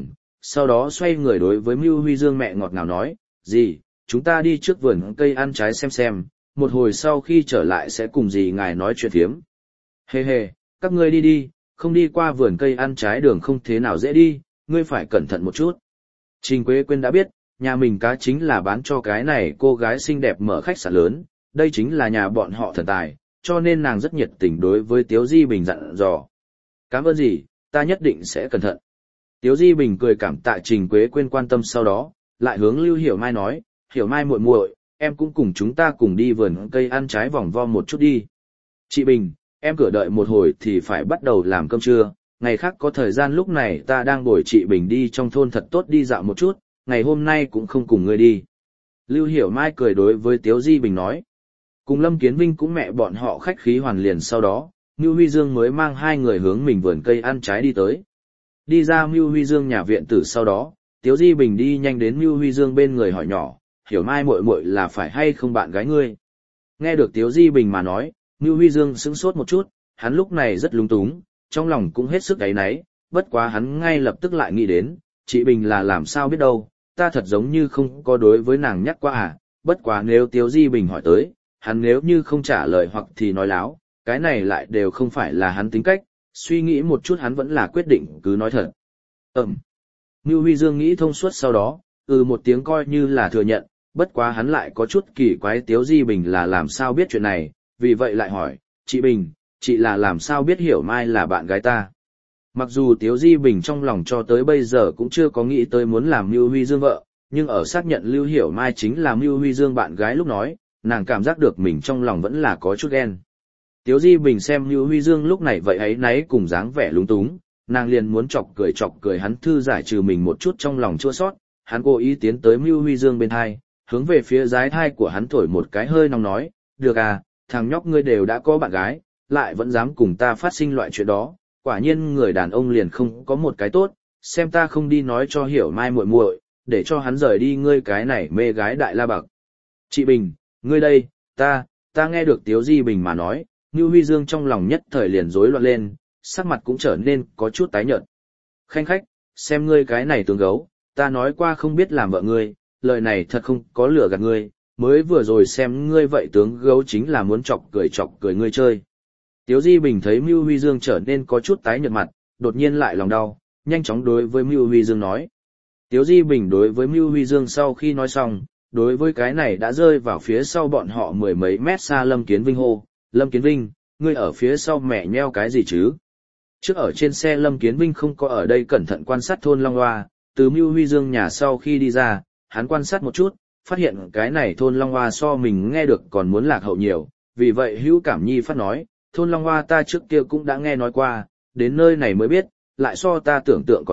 sau đó xoay người đối với Mưu Huy Dương mẹ ngọt ngào nói, dì, chúng ta đi trước vườn cây ăn trái xem, một hồi sau khi trở lại sẽ cùng dì ngài nói chuyện thiếm. Hề hề, các ngươi đi đi, không đi qua vườn cây ăn trái đường không thế nào dễ đi, ngươi phải cẩn thận một chút. Trình Quế Quyên đã biết, nhà mình cá chính là bán cho cái này cô gái xinh đẹp mở khách sạn lớn, đây chính là nhà bọn họ thần tài, cho nên nàng rất nhiệt tình đối với Tiếu Di Bình dặn dò. Cảm ơn dì, ta nhất định sẽ cẩn thận. Tiếu Di Bình cười cảm tạ Trình Quế Quyên quan tâm sau đó, lại hướng Lưu Hiểu Mai nói, Hiểu Mai muội muội, em cũng cùng chúng ta cùng đi vườn cây ăn trái vòng vo một chút đi. Chị Bình, em cửa đợi một hồi thì phải bắt đầu làm cơm trưa, ngày khác có thời gian lúc này ta đang bồi chị Bình đi trong thôn thật tốt đi dạo một chút, ngày hôm nay cũng không cùng ngươi đi. Lưu Hiểu Mai cười đối với Tiếu Di Bình nói. Cùng Lâm Kiến Vinh cũng mẹ bọn họ khách khí hoàn liền sau đó, Mưu Huy Dương mới mang hai người hướng mình vườn cây ăn trái đi tới. Đi ra Mưu Huy Dương nhà viện tử sau đó, Tiếu Di Bình đi nhanh đến Mưu Huy Dương bên người hỏi nhỏ, Hiểu Mai muội muội là phải hay không bạn gái ngươi? Nghe được Tiếu Di Bình mà nói, Mưu Huy Dương sững sốt một chút, hắn lúc này rất lúng túng, trong lòng cũng hết sức áy náy, bất quá hắn ngay lập tức lại nghĩ đến, chị Bình là làm sao biết đâu, ta thật giống như không có đối với nàng nhắc qua à, bất quá nếu Tiếu Di Bình hỏi tới, hắn nếu như không trả lời hoặc thì nói láo, cái này lại đều không phải là hắn tính cách, suy nghĩ một chút hắn vẫn là quyết định cứ nói thật. Mưu Huy Dương nghĩ thông suốt sau đó, một tiếng coi như là thừa nhận, bất quá hắn lại có chút kỳ quái Tiếu Di Bình là làm sao biết chuyện này, vì vậy lại hỏi, chị Bình, chị là làm sao biết Hiểu Mai là bạn gái ta? Mặc dù Tiếu Di Bình trong lòng cho tới bây giờ cũng chưa có nghĩ tới muốn làm Mưu Huy Dương vợ, nhưng ở xác nhận Lưu Hiểu Mai chính là Mưu Huy Dương bạn gái lúc nói, nàng cảm giác được mình trong lòng vẫn là có chút ghen. Tiếu Di Bình xem Mưu Huy Dương lúc này vậy ấy nấy cùng dáng vẻ lúng túng, nàng liền muốn chọc cười hắn thư giải trừ mình một chút trong lòng chua sót, hắn cố ý tiến tới Mưu Huy Dương bên hai, hướng về phía dái thai của hắn thổi một cái hơi nóng nói, được à, thằng nhóc ngươi đều đã có bạn gái, lại vẫn dám cùng ta phát sinh loại chuyện đó, quả nhiên người đàn ông liền không có một cái tốt, xem ta không đi nói cho Hiểu Mai muội muội, để cho hắn rời đi ngươi cái này mê gái đại la bậc. Chị Bình, ngươi đây, ta nghe được Tiếu Di Bình mà nói, Mưu Huy Dương trong lòng nhất thời liền rối loạn lên, sắc mặt cũng trở nên có chút tái nhợt. Khanh khách, xem ngươi cái này tướng gấu, ta nói qua không biết làm vợ ngươi, lời này thật không có lừa gạt ngươi, mới vừa rồi xem ngươi vậy tướng gấu chính là muốn chọc cười ngươi chơi. Tiếu Di Bình thấy Mưu Huy Dương trở nên có chút tái nhợt mặt, đột nhiên lại lòng đau, nhanh chóng đối với Mưu Huy Dương nói. Tiếu Di Bình đối với Mưu Huy Dương sau khi nói xong, đối với cái này đã rơi vào phía sau bọn họ mười mấy mét xa Lâm Kiến Vinh hô, Lâm Kiến Vinh, ngươi ở phía sau mẹ nheo cái gì chứ? Trước ở trên xe Lâm Kiến Vinh không có ở đây cẩn thận quan sát thôn Long Hoa, từ Mưu Huy Dương nhà sau khi đi ra, hắn quan sát một chút, phát hiện cái này thôn Long Hoa so mình nghe được còn muốn lạc hậu nhiều, vì vậy Hữu Cảm Nhi phát nói, thôn Long Hoa ta trước kia cũng đã nghe nói qua, đến nơi này mới biết, lại so ta tưởng tượng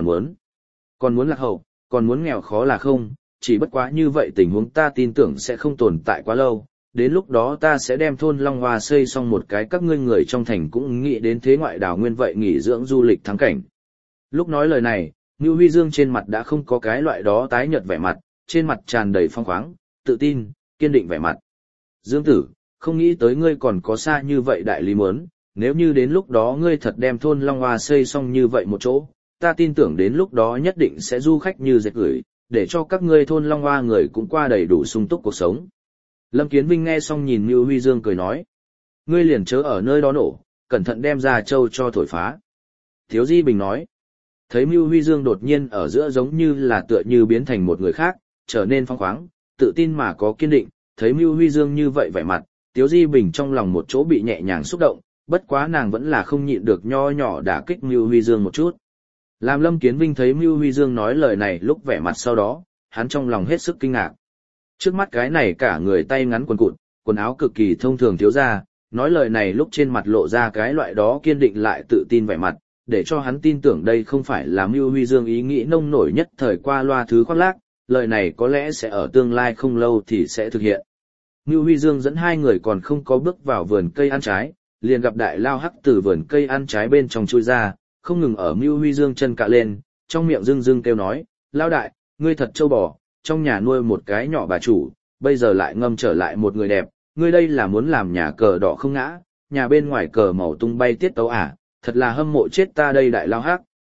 còn muốn lạc hậu, còn muốn nghèo khó là không, chỉ bất quá như vậy tình huống ta tin tưởng sẽ không tồn tại quá lâu, đến lúc đó ta sẽ đem thôn Long Hoa xây xong một cái các ngươi người trong thành cũng nghĩ đến thế ngoại đảo nguyên vậy nghỉ dưỡng du lịch thắng cảnh. Lúc nói lời này, Ngưu Huy Dương trên mặt đã không có cái loại đó tái nhợt vẻ mặt, trên mặt tràn đầy phong khoáng, tự tin, kiên định vẻ mặt. Dương tử, không nghĩ tới ngươi còn có xa như vậy đại lý muốn, nếu như đến lúc đó ngươi thật đem thôn Long Hoa xây xong như vậy một chỗ, ta tin tưởng đến lúc đó nhất định sẽ du khách như dệt gửi, để cho các ngươi thôn Long Hoa người cũng qua đầy đủ sung túc cuộc sống. Lâm Kiến Vinh nghe xong nhìn Ngưu Huy Dương cười nói, ngươi liền chớ ở nơi đó nổ, cẩn thận đem ra châu cho thổi phá. Tiếu Di Bình nói, thấy Ngưu Huy Dương đột nhiên ở giữa giống như là tựa như biến thành một người khác, trở nên phong khoáng, tự tin mà có kiên định, thấy Ngưu Huy Dương như vậy vẻ mặt, Tiếu Di Bình trong lòng một chỗ bị nhẹ nhàng xúc động, bất quá nàng vẫn là không nhịn được nho nhỏ đả kích Ngưu Huy Dương một chút. Làm Lâm Kiến Vinh thấy Ngưu Huy Dương nói lời này lúc vẻ mặt sau đó, hắn trong lòng hết sức kinh ngạc. Trước mắt cái này cả người tay ngắn quần cụt, quần áo cực kỳ thông thường thiếu ra, nói lời này lúc trên mặt lộ ra cái loại đó kiên định lại tự tin vẻ mặt, để cho hắn tin tưởng đây không phải là Ngưu Huy Dương ý nghĩ nông nổi nhất thời qua loa thứ khoác lác, lời này có lẽ sẽ ở tương lai không lâu thì sẽ thực hiện. Ngưu Huy Dương dẫn hai người còn không có bước vào vườn cây ăn trái, liền gặp đại lao hắc từ vườn cây ăn trái bên trong chui ra, không ngừng ở Ngưu Huy Dương chân cạ lên, trong miệng rưng rưng kêu nói, lao đại, ngươi thật trâu bò, trong nhà nuôi một cái nhỏ bà chủ, bây giờ lại ngâm trở lại một người đẹp, ngươi đây là muốn làm nhà cờ đỏ không ngã, nhà bên ngoài cờ màu tung bay tiết tấu à, thật là hâm mộ chết ta đây đại lao hắc.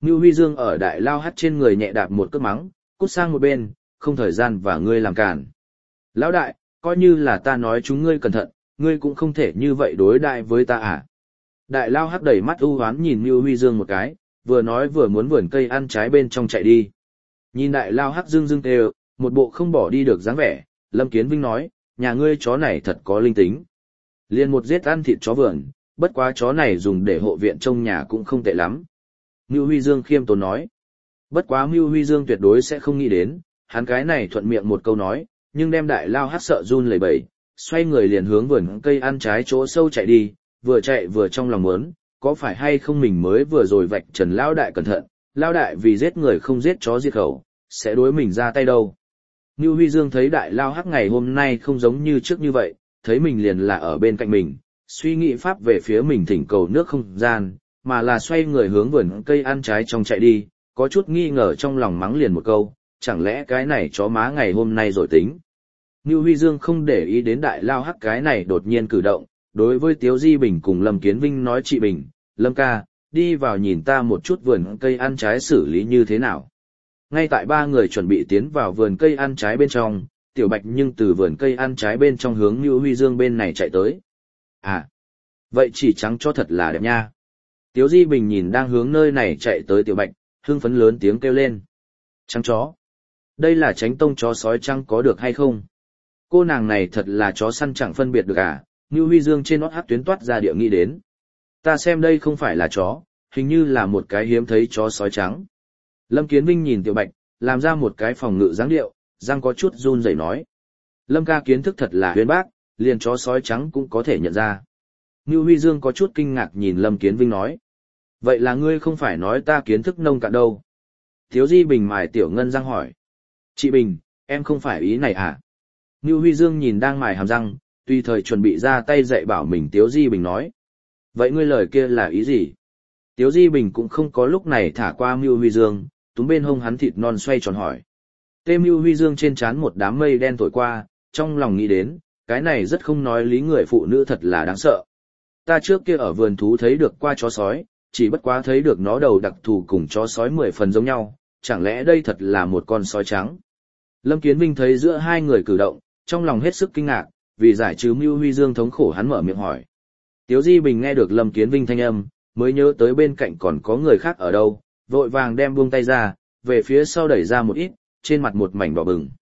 Ngưu Huy Dương ở đại lao hắt trên người nhẹ đạp một cước mắng, cút sang một bên, không thời gian và ngươi làm cản. Lão đại, coi như là ta nói chúng ngươi cẩn thận, ngươi cũng không thể như vậy đối đại với ta à. Đại lao hắt đẩy mắt u hoán nhìn Ngưu Huy Dương một cái, vừa nói vừa muốn vườn cây ăn trái bên trong chạy đi. Nhìn đại lao hắt dương dương tê một bộ không bỏ đi được dáng vẻ, Lâm Kiến Vinh nói, nhà ngươi chó này thật có linh tính. Liền một giết ăn thịt chó vườn, bất quá chó này dùng để hộ viện trong nhà cũng không tệ lắm. Ngưu Huy Dương khiêm tốn nói. Bất quá Ngưu Huy Dương tuyệt đối sẽ không nghĩ đến, hắn cái này thuận miệng một câu nói, nhưng đem đại lao hắt sợ run lẩy bẩy, xoay người liền hướng vườn cây ăn trái chỗ sâu chạy đi, vừa chạy vừa trong lòng muốn, có phải hay không mình mới vừa rồi vạch trần lao đại cẩn thận, lao đại vì giết người không giết chó diệt khẩu, sẽ đối mình ra tay đâu. Ngưu Huy Dương thấy đại lao hắc ngày hôm nay không giống như trước như vậy, thấy mình liền là ở bên cạnh mình, suy nghĩ pháp về phía mình thỉnh cầu nước không gian, mà là xoay người hướng vườn cây ăn trái trong chạy đi, có chút nghi ngờ trong lòng mắng liền một câu, chẳng lẽ cái này chó má ngày hôm nay rồi tính. Ngưu Huy Dương không để ý đến đại lao hắc cái này đột nhiên cử động, đối với Tiếu Di Bình cùng Lâm Kiến Vinh nói chị Bình, Lâm ca, đi vào nhìn ta một chút vườn cây ăn trái xử lý như thế nào. Ngay tại ba người chuẩn bị tiến vào vườn cây ăn trái bên trong, Tiểu Bạch nhưng từ vườn cây ăn trái bên trong hướng Ngưu Huy Dương bên này chạy tới. À, vậy chỉ trắng cho thật là đẹp nha. Tiếu Di Bình nhìn đang hướng nơi này chạy tới Tiểu Bạch, hưng phấn lớn tiếng kêu lên. Trắng chó. Đây là Chánh Tông chó sói trắng có được hay không? Cô nàng này thật là chó săn chẳng phân biệt được à? Ngưu Huy Dương trên nót hát tuyến toát ra địa nghĩ đến. Ta xem đây không phải là chó, hình như là một cái hiếm thấy chó sói trắng. Lâm Kiến Vinh nhìn Tiểu Bạch, làm ra một cái phòng ngự dáng điệu, răng có chút run rẩy nói. Lâm ca kiến thức thật là uyên bác, liền chó sói trắng cũng có thể nhận ra. Ngưu Huy Dương có chút kinh ngạc nhìn Lâm Kiến Vinh nói. Vậy là ngươi không phải nói ta kiến thức nông cạn đâu. Tiếu Di Bình mài Tiểu Ngân răng hỏi. Chị Bình, em không phải ý này à? Ngưu Huy Dương nhìn đang mài hàm răng, tùy thời chuẩn bị ra tay dạy bảo mình. Tiếu Di Bình nói. Vậy ngươi lời kia là ý gì? Tiếu Di Bình cũng không có lúc này thả qua Ngưu Huy Dương, túm bên hông hắn thịt non xoay tròn hỏi. Tê Ngưu Huy Dương trên trán một đám mây đen thổi qua, trong lòng nghĩ đến, cái này rất không nói lý người phụ nữ thật là đáng sợ. Ta trước kia ở vườn thú thấy được qua chó sói, chỉ bất quá thấy được nó đầu đặc thù cùng chó sói 10 phần giống nhau, chẳng lẽ đây thật là một con sói trắng? Lâm Kiến Vinh thấy giữa hai người cử động, trong lòng hết sức kinh ngạc, vì giải trừ Ngưu Huy Dương thống khổ hắn mở miệng hỏi. Tiếu Di Bình nghe được Lâm Kiến Vinh thanh âm, mới nhớ tới bên cạnh còn có người khác ở đâu, vội vàng đem buông tay ra, về phía sau đẩy ra một ít, trên mặt một mảnh đỏ bừng.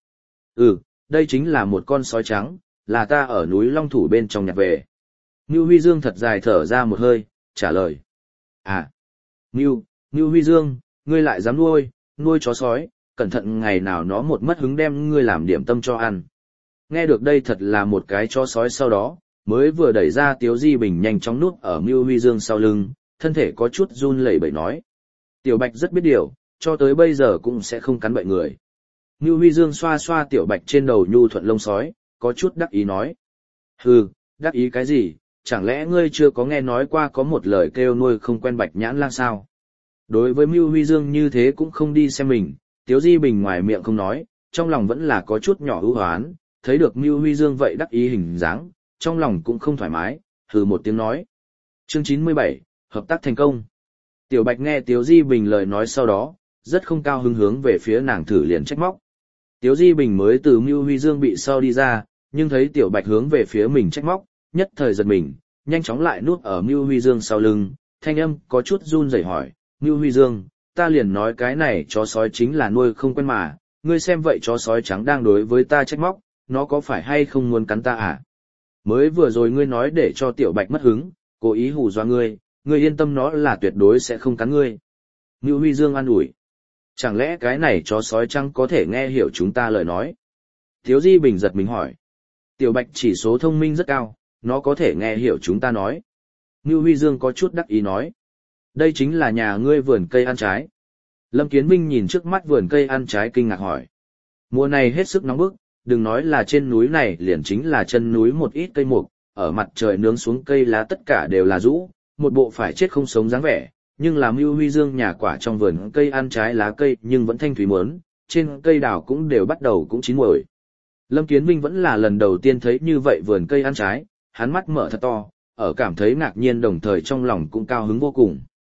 Đây chính là một con sói trắng, là ta ở núi Long Thủ bên trong nhặt về. Ngưu Huy Dương thật dài thở ra một hơi, trả lời. À, Ngưu Huy Dương, ngươi lại dám nuôi chó sói, cẩn thận ngày nào nó một mất hứng đem ngươi làm điểm tâm cho ăn. Nghe được đây thật là một cái chó sói sau đó, mới vừa đẩy ra Tiếu Di Bình nhanh chóng núp ở Ngưu Huy Dương sau lưng, thân thể có chút run lẩy bẩy nói. Tiểu Bạch rất biết điều, cho tới bây giờ cũng sẽ không cắn bậy người. Ngưu Huy Dương xoa xoa Tiểu Bạch trên đầu nhu thuận lông sói, có chút đắc ý nói. Hừ, đắc ý cái gì, chẳng lẽ ngươi chưa có nghe nói qua có một lời kêu nuôi không quen Bạch Nhãn Lang sao? Đối với Ngưu Huy Dương như thế cũng không đi xem mình, Tiếu Di Bình ngoài miệng không nói, trong lòng vẫn là có chút nhỏ ưu hoán, thấy được Ngưu Huy Dương vậy đắc ý hình dáng, trong lòng cũng không thoải mái, hừ một tiếng nói. Chương 97, hợp tác thành công. Tiểu Bạch nghe Tiếu Di Bình lời nói sau đó, rất không cao hứng hướng về phía nàng thử liền trách móc. Tiếu Di Bình mới từ Ngưu Huy Dương bị sau đi ra, nhưng thấy Tiểu Bạch hướng về phía mình trách móc, nhất thời giật mình, nhanh chóng lại nuốt ở Ngưu Huy Dương sau lưng, thanh âm có chút run rẩy hỏi, Ngưu Huy Dương, ta liền nói cái này chó sói chính là nuôi không quen mà, ngươi xem vậy chó sói trắng đang đối với ta trách móc, nó có phải hay không muốn cắn ta à? Mới vừa rồi ngươi nói để cho Tiểu Bạch mất hứng, cố ý hù dọa ngươi yên tâm nó là tuyệt đối sẽ không cắn ngươi. Ngưu Huy Dương an ủi. Chẳng lẽ cái này chó sói trắng có thể nghe hiểu chúng ta lời nói? Tiếu Di Bình giật mình hỏi. Tiểu Bạch chỉ số thông minh rất cao, nó có thể nghe hiểu chúng ta nói. Ngưu Huy Dương có chút đắc ý nói. Đây chính là nhà ngươi vườn cây ăn trái. Lâm Kiến Vinh nhìn trước mắt vườn cây ăn trái kinh ngạc hỏi. Mùa này hết sức nóng bức, đừng nói là trên núi này liền chính là chân núi một ít cây mục, ở mặt trời nướng xuống cây lá tất cả đều là rũ, một bộ phải chết không sống dáng vẻ, nhưng làm Ngưu Huy Dương nhà quả trong vườn cây ăn trái lá cây nhưng vẫn thanh thủy mớn, trên cây đào cũng đều bắt đầu cũng chín muồi. Lâm Kiến Vinh vẫn là lần đầu tiên thấy như vậy vườn cây ăn trái, hắn mắt mở thật to, ở cảm thấy ngạc nhiên đồng thời trong lòng cũng cao hứng vô cùng.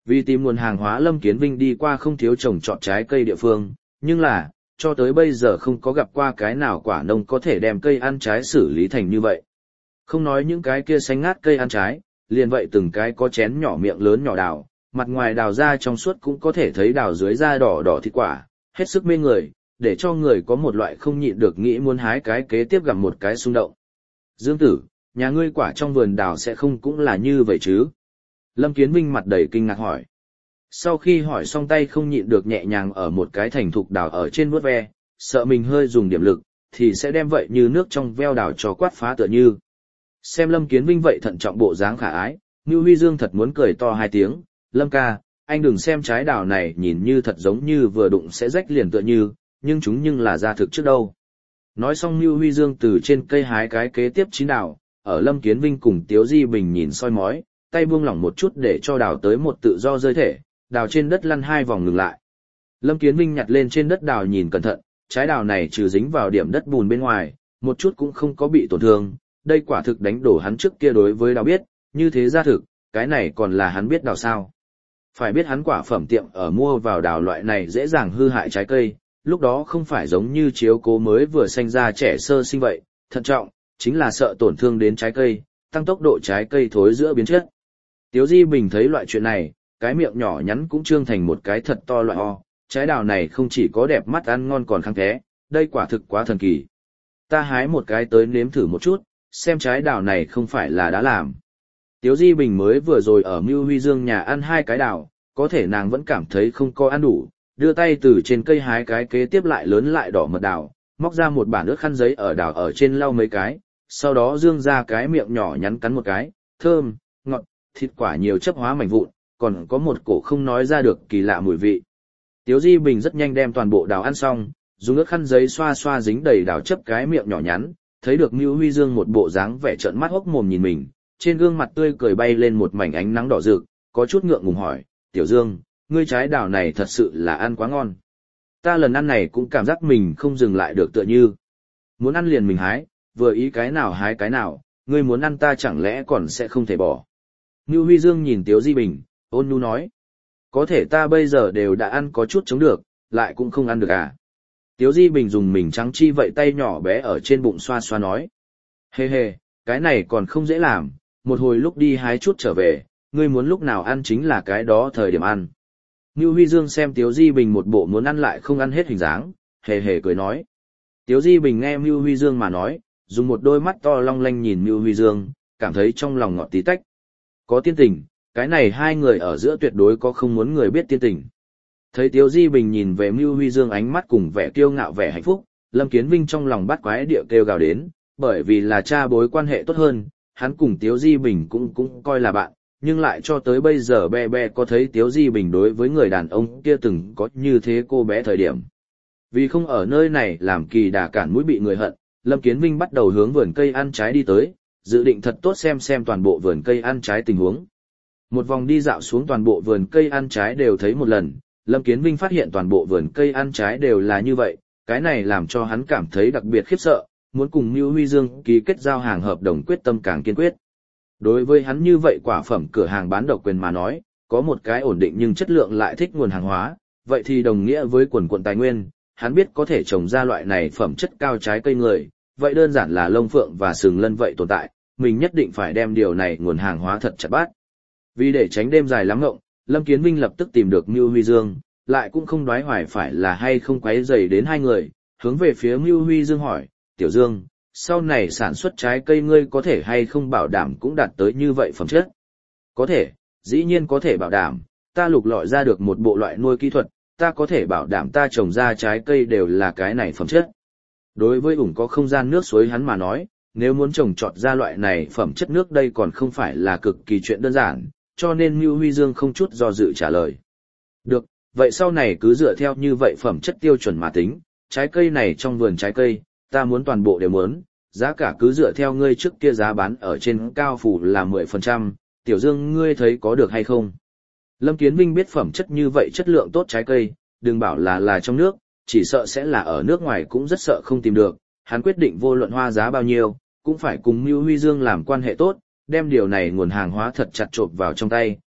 Vì tìm nguồn hàng hóa Lâm Kiến Vinh đi qua không thiếu trồng trọt trái cây địa phương, nhưng là, cho tới bây giờ không có gặp qua cái nào quả nông có thể đem cây ăn trái xử lý thành như vậy. Không nói những cái kia xanh ngát cây ăn trái, liền vậy từng cái có chén nhỏ miệng lớn nhỏ đào, mặt ngoài đào ra trong suốt cũng có thể thấy đào dưới da đỏ đỏ thịt quả, hết sức mê người, để cho người có một loại không nhịn được nghĩ muốn hái cái kế tiếp gặp một cái xung động. Dương tử, nhà ngươi quả trong vườn đào sẽ không cũng là như vậy chứ? Lâm Kiến Vinh mặt đầy kinh ngạc hỏi. Sau khi hỏi xong tay không nhịn được nhẹ nhàng ở một cái thành thục đào ở trên vuốt ve, sợ mình hơi dùng điểm lực, thì sẽ đem vậy như nước trong veo đào cho quát phá tựa như. Xem Lâm Kiến Vinh vậy thận trọng bộ dáng khả ái, Ngưu Huy Dương thật muốn cười to hai tiếng, Lâm ca, anh đừng xem trái đào này nhìn như thật giống như vừa đụng sẽ rách liền tựa như, nhưng là ra thực trước đâu. Nói xong Ngưu Huy Dương từ trên cây hái cái kế tiếp chín đào, ở Lâm Kiến Vinh cùng Tiếu Di Bình nhìn soi mói, tay buông lỏng một chút để cho đào tới một tự do rơi thể, đào trên đất lăn hai vòng ngừng lại. Lâm Kiến Vinh nhặt lên trên đất đào nhìn cẩn thận, trái đào này trừ dính vào điểm đất bùn bên ngoài, một chút cũng không có bị tổn thương, đây quả thực đánh đổ hắn trước kia đối với đào biết, như thế ra thực, cái này còn là hắn biết đào sao. Phải biết hắn quả phẩm tiệm ở mua vào đào loại này dễ dàng hư hại trái cây, lúc đó không phải giống như chiếu cố mới vừa sanh ra trẻ sơ sinh vậy, thận trọng, chính là sợ tổn thương đến trái cây, tăng tốc độ trái cây thối giữa biến chất. Tiếu Di Bình thấy loại chuyện này, cái miệng nhỏ nhắn cũng trương thành một cái thật to loại o, trái đào này không chỉ có đẹp mắt ăn ngon còn kháng thế, đây quả thực quá thần kỳ. Ta hái một cái tới nếm thử một chút, xem trái đào này không phải là đã làm. Tiếu Di Bình mới vừa rồi ở Mưu Huy Dương nhà ăn hai cái đào, có thể nàng vẫn cảm thấy không có ăn đủ, đưa tay từ trên cây hái cái kế tiếp lại lớn lại đỏ mật đào, móc ra một bản nước khăn giấy ở đào ở trên lau mấy cái, sau đó dương ra cái miệng nhỏ nhắn cắn một cái, thơm, ngọt, thịt quả nhiều chất hóa mảnh vụn, còn có một cổ không nói ra được kỳ lạ mùi vị. Tiếu Di Bình rất nhanh đem toàn bộ đào ăn xong, dùng nước khăn giấy xoa xoa dính đầy đào chấp cái miệng nhỏ nhắn, thấy được Mưu Huy Dương một bộ dáng vẻ trợn mắt hốc mồm nhìn mình, trên gương mặt tươi cười bay lên một mảnh ánh nắng đỏ rực, có chút ngượng ngùng hỏi, Tiểu Dương, ngươi trái đào này thật sự là ăn quá ngon. Ta lần ăn này cũng cảm giác mình không dừng lại được tựa như. Muốn ăn liền mình hái, vừa ý cái nào hái cái nào, ngươi muốn ăn ta chẳng lẽ còn sẽ không thể bỏ. Mưu Huy Dương nhìn Tiếu Di Bình, ôn nhu nói. Có thể ta bây giờ đều đã ăn có chút chống được, lại cũng không ăn được à. Tiếu Di Bình dùng mình trắng chi vậy tay nhỏ bé ở trên bụng xoa xoa nói. Hê hê, cái này còn không dễ làm, một hồi lúc đi hái chút trở về, ngươi muốn lúc nào ăn chính là cái đó thời điểm ăn. Ngưu Huy Dương xem Tiếu Di Bình một bộ muốn ăn lại không ăn hết hình dáng, hề hề cười nói. Tiếu Di Bình nghe Ngưu Huy Dương mà nói, dùng một đôi mắt to long lanh nhìn Ngưu Huy Dương, cảm thấy trong lòng ngọt tí tách. Có tiên tình, cái này hai người ở giữa tuyệt đối có không muốn người biết tiên tình. Thấy Tiếu Di Bình nhìn về Ngưu Huy Dương ánh mắt cùng vẻ kiêu ngạo vẻ hạnh phúc, Lâm Kiến Vinh trong lòng bắt quái địa kêu gào đến, bởi vì là cha bối quan hệ tốt hơn, hắn cùng Tiếu Di Bình cũng coi là bạn, nhưng lại cho tới bây giờ be có thấy Tiếu Di Bình đối với người đàn ông kia từng có như thế cô bé thời điểm. Vì không ở nơi này làm kỳ đà cản mũi bị người hận, Lâm Kiến Vinh bắt đầu hướng vườn cây ăn trái đi tới, dự định thật tốt xem toàn bộ vườn cây ăn trái tình huống. Một vòng đi dạo xuống toàn bộ vườn cây ăn trái đều thấy một lần, Lâm Kiến Vinh phát hiện toàn bộ vườn cây ăn trái đều là như vậy, cái này làm cho hắn cảm thấy đặc biệt khiếp sợ, muốn cùng Mưu Huy Dương ký kết giao hàng hợp đồng quyết tâm càng kiên quyết. Đối với hắn như vậy quả phẩm cửa hàng bán độc quyền mà nói, có một cái ổn định nhưng chất lượng lại thích nguồn hàng hóa, vậy thì đồng nghĩa với quần quần tài nguyên, hắn biết có thể trồng ra loại này phẩm chất cao trái cây người, vậy đơn giản là lông phượng và sừng lân vậy tồn tại, mình nhất định phải đem điều này nguồn hàng hóa thật chặt bát. Vì để tránh đêm dài lắm ngộng, Lâm Kiến Vinh lập tức tìm được Mưu Huy Dương, lại cũng không đoái hoài phải là hay không quấy rầy đến hai người, hướng về phía Mưu Huy Dương hỏi, Tiểu Dương, sau này sản xuất trái cây ngươi có thể hay không bảo đảm cũng đạt tới như vậy phẩm chất? Có thể, dĩ nhiên có thể bảo đảm, ta lục lọi ra được một bộ loại nuôi kỹ thuật, ta có thể bảo đảm ta trồng ra trái cây đều là cái này phẩm chất. Đối với ủng có không gian nước suối hắn mà nói, nếu muốn trồng trọt ra loại này phẩm chất nước đây còn không phải là cực kỳ chuyện đơn giản, cho nên Mưu Huy Dương không chút do dự trả lời. Được, vậy sau này cứ dựa theo như vậy phẩm chất tiêu chuẩn mà tính, trái cây này trong vườn trái cây, ta muốn toàn bộ đều muốn, giá cả cứ dựa theo ngươi trước kia giá bán ở trên cao phủ là 10%, Tiểu Dương ngươi thấy có được hay không? Lâm Kiến Vinh biết phẩm chất như vậy chất lượng tốt trái cây, đừng bảo là trong nước, chỉ sợ sẽ là ở nước ngoài cũng rất sợ không tìm được, hắn quyết định vô luận hoa giá bao nhiêu, cũng phải cùng Mưu Huy Dương làm quan hệ tốt, đem điều này nguồn hàng hóa thật chặt chộp vào trong tay,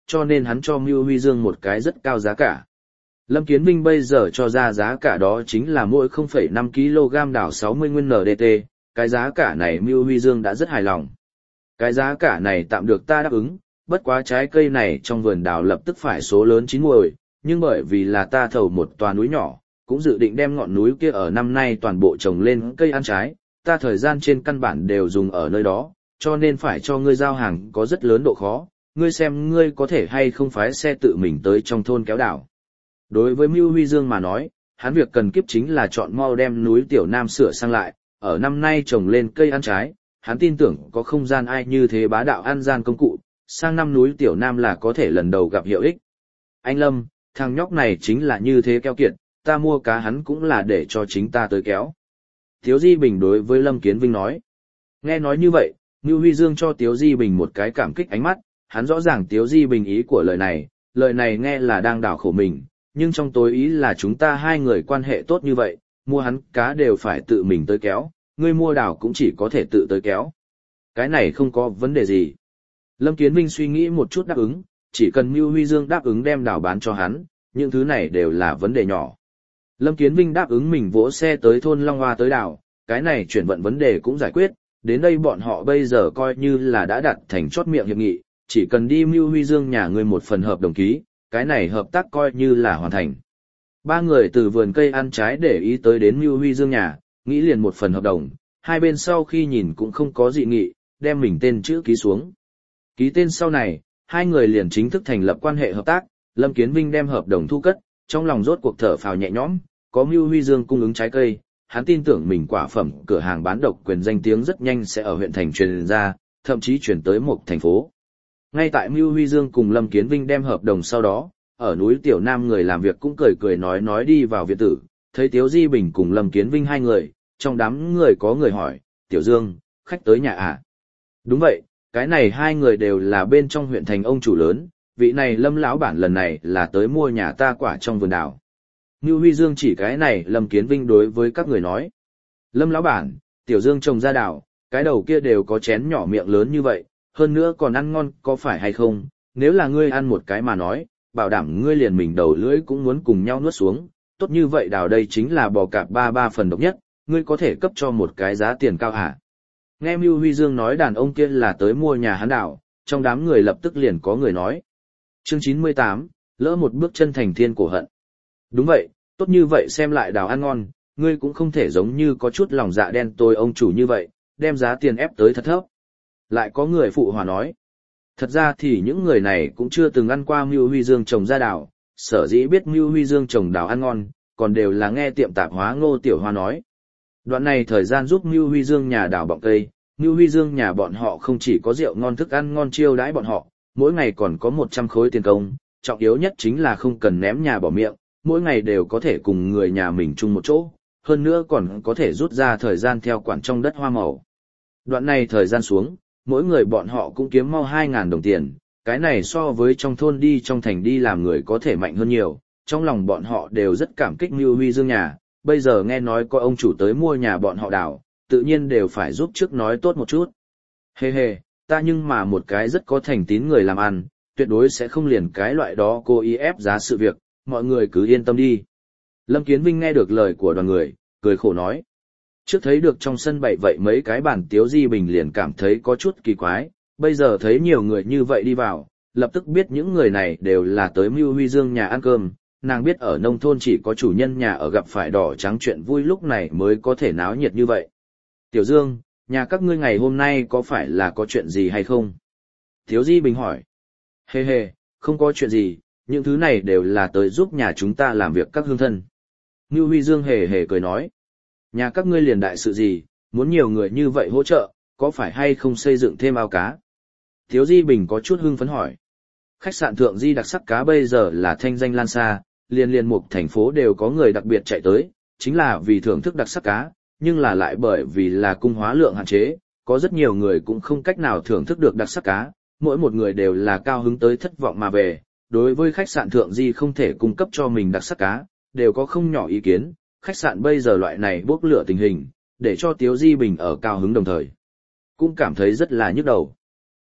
cho nên hắn cho Mưu Huy Dương một cái rất cao giá cả. Lâm Kiến Vinh bây giờ cho ra giá cả đó chính là mỗi 0,5 kg đào 60 nguyên NDT, cái giá cả này Mưu Huy Dương đã rất hài lòng. Cái giá cả này tạm được ta đáp ứng, bất quá trái cây này trong vườn đào lập tức phải số lớn chín muồi, nhưng bởi vì là ta thầu một tòa núi nhỏ, cũng dự định đem ngọn núi kia ở năm nay toàn bộ trồng lên cây ăn trái, ta thời gian trên căn bản đều dùng ở nơi đó, cho nên phải cho ngươi giao hàng có rất lớn độ khó, ngươi xem ngươi có thể hay không phái xe tự mình tới trong thôn kéo đào. Đối với Mưu Huy Dương mà nói, hắn việc cần kiếp chính là chọn mau đem núi Tiểu Nam sửa sang lại, ở năm nay trồng lên cây ăn trái, hắn tin tưởng có không gian ai như thế bá đạo ăn gian công cụ, sang năm núi Tiểu Nam là có thể lần đầu gặp hiệu ích. Anh Lâm, thằng nhóc này chính là như thế keo kiệt, ta mua cá hắn cũng là để cho chính ta tới kéo. Tiếu Di Bình đối với Lâm Kiến Vinh nói. Nghe nói như vậy, Mưu Huy Dương cho Tiếu Di Bình một cái cảm kích ánh mắt, hắn rõ ràng Tiếu Di Bình ý của lời này nghe là đang đảo khổ mình, nhưng trong tối ý là chúng ta hai người quan hệ tốt như vậy, mua hắn cá đều phải tự mình tới kéo, ngươi mua đảo cũng chỉ có thể tự tới kéo. Cái này không có vấn đề gì. Lâm Kiến Vinh suy nghĩ một chút đáp ứng, chỉ cần Mưu Huy Dương đáp ứng đem đảo bán cho hắn, những thứ này đều là vấn đề nhỏ. Lâm Kiến Vinh đáp ứng mình vỗ xe tới thôn Long Hoa tới đảo, cái này chuyển vận vấn đề cũng giải quyết, đến đây bọn họ bây giờ coi như là đã đặt thành chót miệng hiệp nghị, chỉ cần đi Mưu Huy Dương nhà ngươi một phần hợp đồng ký, cái này hợp tác coi như là hoàn thành. Ba người từ vườn cây ăn trái để ý tới đến Mưu Huy Dương nhà, nghĩ liền một phần hợp đồng, hai bên sau khi nhìn cũng không có dị nghị, đem mình tên chữ ký xuống. Ký tên sau này, hai người liền chính thức thành lập quan hệ hợp tác, Lâm Kiến Vinh đem hợp đồng thu cất, trong lòng rốt cuộc thở phào nhẹ nhõm, có Mưu Huy Dương cung ứng trái cây, hắn tin tưởng mình quả phẩm cửa hàng bán độc quyền danh tiếng rất nhanh sẽ ở huyện thành truyền ra, thậm chí truyền tới một thành phố. Ngay tại Mưu Huy Dương cùng Lâm Kiến Vinh đem hợp đồng sau đó, ở núi Tiểu Nam người làm việc cũng cười cười nói đi vào viện tử, thấy Tiếu Di Bình cùng Lâm Kiến Vinh hai người, trong đám người có người hỏi, Tiểu Dương, khách tới nhà à? Đúng vậy, cái này hai người đều là bên trong huyện thành ông chủ lớn, vị này Lâm lão bản lần này là tới mua nhà ta quả trong vườn đào. Mưu Huy Dương chỉ cái này Lâm Kiến Vinh đối với các người nói. Lâm lão bản, Tiểu Dương trồng ra đào, cái đầu kia đều có chén nhỏ miệng lớn như vậy, hơn nữa còn ăn ngon có phải hay không, nếu là ngươi ăn một cái mà nói, bảo đảm ngươi liền mình đầu lưỡi cũng muốn cùng nhau nuốt xuống, tốt như vậy đào đây chính là bò cạp ba phần độc nhất, ngươi có thể cấp cho một cái giá tiền cao hả? Nghe Mưu Huy Dương nói đàn ông kia là tới mua nhà hắn đào, trong đám người lập tức liền có người nói. Chương 98, lỡ một bước chân thành thiên cổ hận. Đúng vậy, tốt như vậy xem lại đào ăn ngon, ngươi cũng không thể giống như có chút lòng dạ đen tối ông chủ như vậy, đem giá tiền ép tới thật thấp. Lại có người phụ hòa nói. Thật ra thì những người này cũng chưa từng ăn qua Mưu Huy Dương trồng ra đào, sở dĩ biết Mưu Huy Dương trồng đào ăn ngon, còn đều là nghe tiệm tạp hóa Ngô Tiểu Hoa nói. Đoạn này thời gian giúp Mưu Huy Dương nhà đào bọng cây, Mưu Huy Dương nhà bọn họ không chỉ có rượu ngon thức ăn ngon chiêu đãi bọn họ, mỗi ngày còn có 100 khối tiền công, trọng yếu nhất chính là không cần ném nhà bỏ miệng, mỗi ngày đều có thể cùng người nhà mình chung một chỗ, hơn nữa còn có thể rút ra thời gian theo quản trong đất hoa màu. Đoạn này thời gian xuống, mỗi người bọn họ cũng kiếm mau 2.000 đồng tiền, cái này so với trong thôn đi trong thành đi làm người có thể mạnh hơn nhiều, trong lòng bọn họ đều rất cảm kích Mưu Huy Dương nhà, bây giờ nghe nói có ông chủ tới mua nhà bọn họ đào, tự nhiên đều phải giúp trước nói tốt một chút. Hê hê, ta nhưng mà một cái rất có thành tín người làm ăn, tuyệt đối sẽ không liền cái loại đó cố ý ép giá sự việc, mọi người cứ yên tâm đi. Lâm Kiến Vinh nghe được lời của đoàn người, cười khổ nói. Trước thấy được trong sân bày vậy mấy cái bàn Tiếu Di Bình liền cảm thấy có chút kỳ quái, bây giờ thấy nhiều người như vậy đi vào, lập tức biết những người này đều là tới Mưu Huy Dương nhà ăn cơm, nàng biết ở nông thôn chỉ có chủ nhân nhà ở gặp phải đỏ trắng chuyện vui lúc này mới có thể náo nhiệt như vậy. Tiểu Dương, nhà các ngươi ngày hôm nay có phải là có chuyện gì hay không? Tiếu Di Bình hỏi. Hê hê, không có chuyện gì, những thứ này đều là tới giúp nhà chúng ta làm việc các hương thân. Mưu Huy Dương hề hề cười nói. Nhà các ngươi liền đại sự gì, muốn nhiều người như vậy hỗ trợ, có phải hay không xây dựng thêm ao cá? Tiếu Di Bình có chút hưng phấn hỏi. Khách sạn Thượng Di đặc sắc cá bây giờ là thanh danh lan xa, liền một thành phố đều có người đặc biệt chạy tới, chính là vì thưởng thức đặc sắc cá, nhưng là lại bởi vì là cung hóa lượng hạn chế, có rất nhiều người cũng không cách nào thưởng thức được đặc sắc cá, mỗi một người đều là cao hứng tới thất vọng mà về. Đối với khách sạn Thượng Di không thể cung cấp cho mình đặc sắc cá, đều có không nhỏ ý kiến, khách sạn bây giờ loại này bốc lửa tình hình, để cho Tiếu Di Bình ở cao hứng đồng thời. Cũng cảm thấy rất là nhức đầu.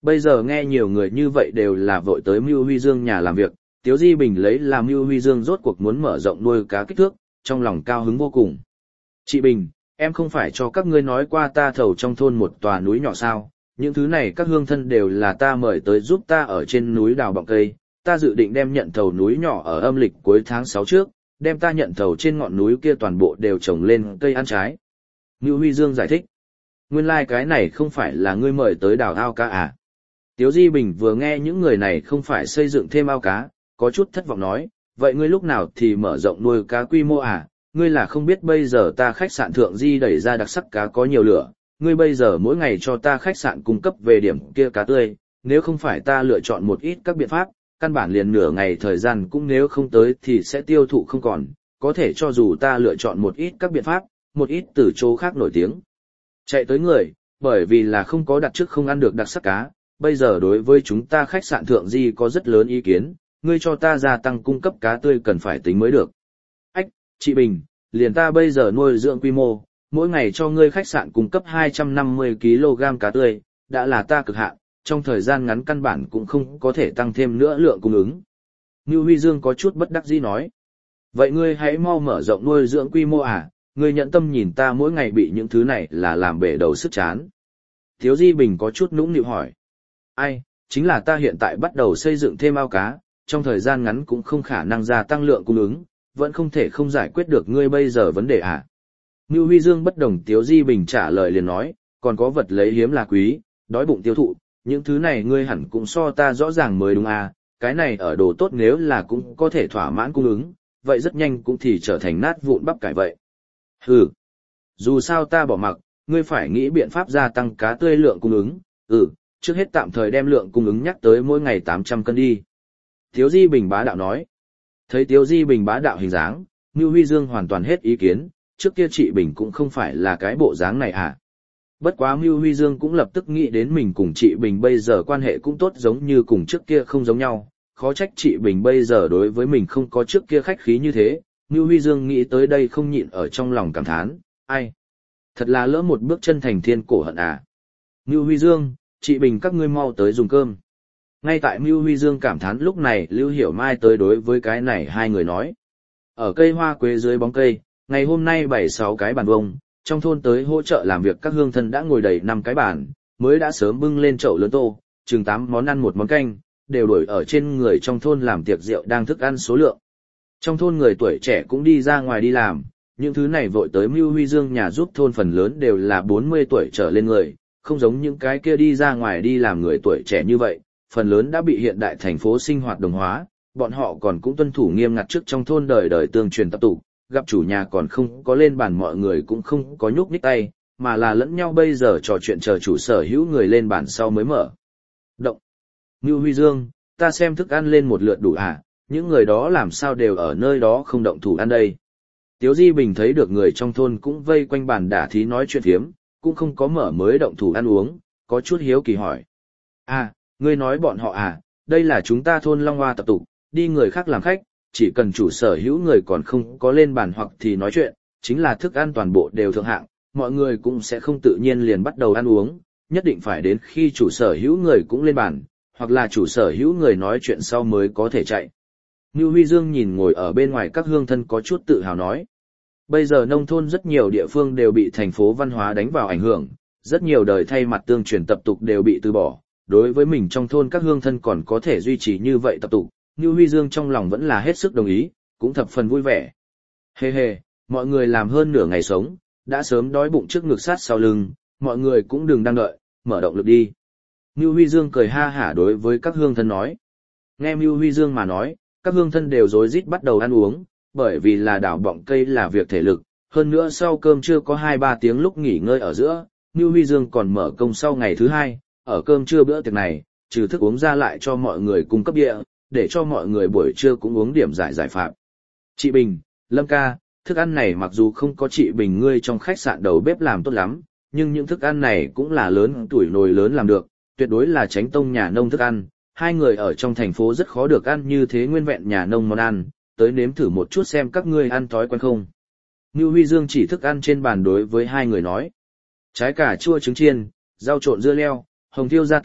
Bây giờ nghe nhiều người như vậy đều là vội tới Mưu Huy Dương nhà làm việc, Tiếu Di Bình lấy làm Mưu Huy Dương rốt cuộc muốn mở rộng nuôi cá kích thước, trong lòng cao hứng vô cùng. Chị Bình, em không phải cho các ngươi nói qua ta thầu trong thôn một tòa núi nhỏ sao, những thứ này các hương thân đều là ta mời tới giúp ta ở trên núi đào bọng cây, ta dự định đem nhận thầu núi nhỏ ở âm lịch cuối tháng 6 trước, đem ta nhận thầu trên ngọn núi kia toàn bộ đều trồng lên cây ăn trái. Mưu Huy Dương giải thích, nguyên lai cái này không phải là ngươi mời tới đào ao cá à. Tiếu Di Bình vừa nghe những người này không phải xây dựng thêm ao cá, có chút thất vọng nói, vậy ngươi lúc nào thì mở rộng nuôi cá quy mô à, ngươi là không biết bây giờ ta khách sạn Thượng Di đẩy ra đặc sắc cá có nhiều lửa, ngươi bây giờ mỗi ngày cho ta khách sạn cung cấp về điểm kia cá tươi, nếu không phải ta lựa chọn một ít các biện pháp, căn bản liền nửa ngày thời gian cũng nếu không tới thì sẽ tiêu thụ không còn, có thể cho dù ta lựa chọn một ít các biện pháp, một ít từ chỗ khác nổi tiếng. Chạy tới người, bởi vì là không có đặt trước không ăn được đặc sắc cá, bây giờ đối với chúng ta khách sạn Thượng Di có rất lớn ý kiến, ngươi cho ta gia tăng cung cấp cá tươi cần phải tính mới được. Ách, chị Bình, liền ta bây giờ nuôi dưỡng quy mô, mỗi ngày cho ngươi khách sạn cung cấp 250 kg cá tươi, đã là ta cực hạn, trong thời gian ngắn căn bản cũng không có thể tăng thêm nữa lượng cung ứng. Ngưu Huy Dương có chút bất đắc dĩ nói. Vậy ngươi hãy mau mở rộng nuôi dưỡng quy mô à, ngươi nhận tâm nhìn ta mỗi ngày bị những thứ này là làm bể đầu sức chán. Tiếu Di Bình có chút nũng nịu hỏi. Ai, chính là ta hiện tại bắt đầu xây dựng thêm ao cá, trong thời gian ngắn cũng không khả năng gia tăng lượng cung ứng, vẫn không thể không giải quyết được ngươi bây giờ vấn đề à. Ngưu Huy Dương bất đồng Tiếu Di Bình trả lời liền nói, còn có vật lấy hiếm là quý, đói bụng tiêu thụ, những thứ này ngươi hẳn cũng so ta rõ ràng mới đúng à, cái này ở đồ tốt nếu là cũng có thể thỏa mãn cung ứng, vậy rất nhanh cũng thì trở thành nát vụn bắp cải vậy. Hừ, dù sao ta bỏ mặc, ngươi phải nghĩ biện pháp gia tăng cá tươi lượng cung ứng, trước hết tạm thời đem lượng cung ứng nhắc tới mỗi ngày 800 cân đi. Tiếu Di Bình bá đạo nói. Thấy Tiếu Di Bình bá đạo hình dáng, Ngưu Huy Dương hoàn toàn hết ý kiến, trước kia chị Bình cũng không phải là cái bộ dáng này à. Bất quá Ngưu Huy Dương cũng lập tức nghĩ đến mình cùng chị Bình bây giờ quan hệ cũng tốt giống như cùng trước kia không giống nhau, khó trách chị Bình bây giờ đối với mình không có trước kia khách khí như thế. Ngưu Huy Dương nghĩ tới đây không nhịn ở trong lòng cảm thán, ai? Thật là lỡ một bước chân thành thiên cổ hận à. Ngưu Huy Dương, chị Bình các ngươi mau tới dùng cơm. Ngay tại Ngưu Huy Dương cảm thán lúc này Lưu Hiểu Mai tới đối với cái này hai người nói. Ở cây hoa quế dưới bóng cây, ngày hôm nay 7-6 cái bàn vông, trong thôn tới hỗ trợ làm việc các hương thân đã ngồi đầy 5 cái bàn, mới đã sớm bưng lên chậu lớn tô, chừng 8 món ăn một món canh, đều đổi ở trên người trong thôn làm tiệc rượu đang thức ăn số lượng. Trong thôn người tuổi trẻ cũng đi ra ngoài đi làm, những thứ này vội tới Ngưu Huy Dương nhà giúp thôn phần lớn đều là 40 tuổi trở lên người, không giống những cái kia đi ra ngoài đi làm người tuổi trẻ như vậy, phần lớn đã bị hiện đại thành phố sinh hoạt đồng hóa, bọn họ còn cũng tuân thủ nghiêm ngặt trước trong thôn đời đời tương truyền tập tục, gặp chủ nhà còn không có lên bàn mọi người cũng không có nhúc nhích tay, mà là lẫn nhau bây giờ trò chuyện chờ chủ sở hữu người lên bàn sau mới mở. Động. Ngưu Huy Dương, ta xem thức ăn lên một lượt đủ à, những người đó làm sao đều ở nơi đó không động thủ ăn đây. Tiếu Di Bình thấy được người trong thôn cũng vây quanh bàn đả thí nói chuyện thiếm, cũng không có mở mới động thủ ăn uống, có chút hiếu kỳ hỏi. À, ngươi nói bọn họ à, đây là chúng ta thôn Long Hoa tập tục, đi người khác làm khách, chỉ cần chủ sở hữu người còn không có lên bàn hoặc thì nói chuyện, chính là thức ăn toàn bộ đều thượng hạng, mọi người cũng sẽ không tự nhiên liền bắt đầu ăn uống, nhất định phải đến khi chủ sở hữu người cũng lên bàn, hoặc là chủ sở hữu người nói chuyện sau mới có thể chạy. Ngưu Huy Dương nhìn ngồi ở bên ngoài các hương thân có chút tự hào nói. Bây giờ nông thôn rất nhiều địa phương đều bị thành phố văn hóa đánh vào ảnh hưởng, rất nhiều đời thay mặt tương truyền tập tục đều bị từ bỏ. Đối với mình trong thôn các hương thân còn có thể duy trì như vậy tập tục, Ngưu Huy Dương trong lòng vẫn là hết sức đồng ý, cũng thập phần vui vẻ. Hê hê, mọi người làm hơn nửa ngày sống, đã sớm đói bụng trước ngực sát sau lưng, mọi người cũng đừng đang đợi, mở động lực đi. Ngưu Huy Dương cười ha hả đối với các hương thân nói. Nghe Ngưu Huy Dương mà nói, các hương thân đều rối rít bắt đầu ăn uống, bởi vì là đào bọng cây là việc thể lực, hơn nữa sau cơm trưa có 2-3 tiếng lúc nghỉ ngơi ở giữa, Ngưu Huy Dương còn mở công sau ngày thứ 2, ở cơm trưa bữa tiệc này, trừ thức uống ra lại cho mọi người cung cấp địa, để cho mọi người buổi trưa cũng uống điểm giải phạm. Chị Bình, Lâm ca, thức ăn này mặc dù không có chị Bình ngươi trong khách sạn đầu bếp làm tốt lắm, nhưng những thức ăn này cũng là lớn tuổi nồi lớn làm được, tuyệt đối là chánh tông nhà nông thức ăn. Hai người ở trong thành phố rất khó được ăn như thế nguyên vẹn nhà nông món ăn, tới nếm thử một chút xem các ngươi ăn thói quen không. Ngưu Huy Dương chỉ thức ăn trên bàn đối với hai người nói. Trái cà chua trứng chiên, rau trộn dưa leo, hồng thiêu gia tử,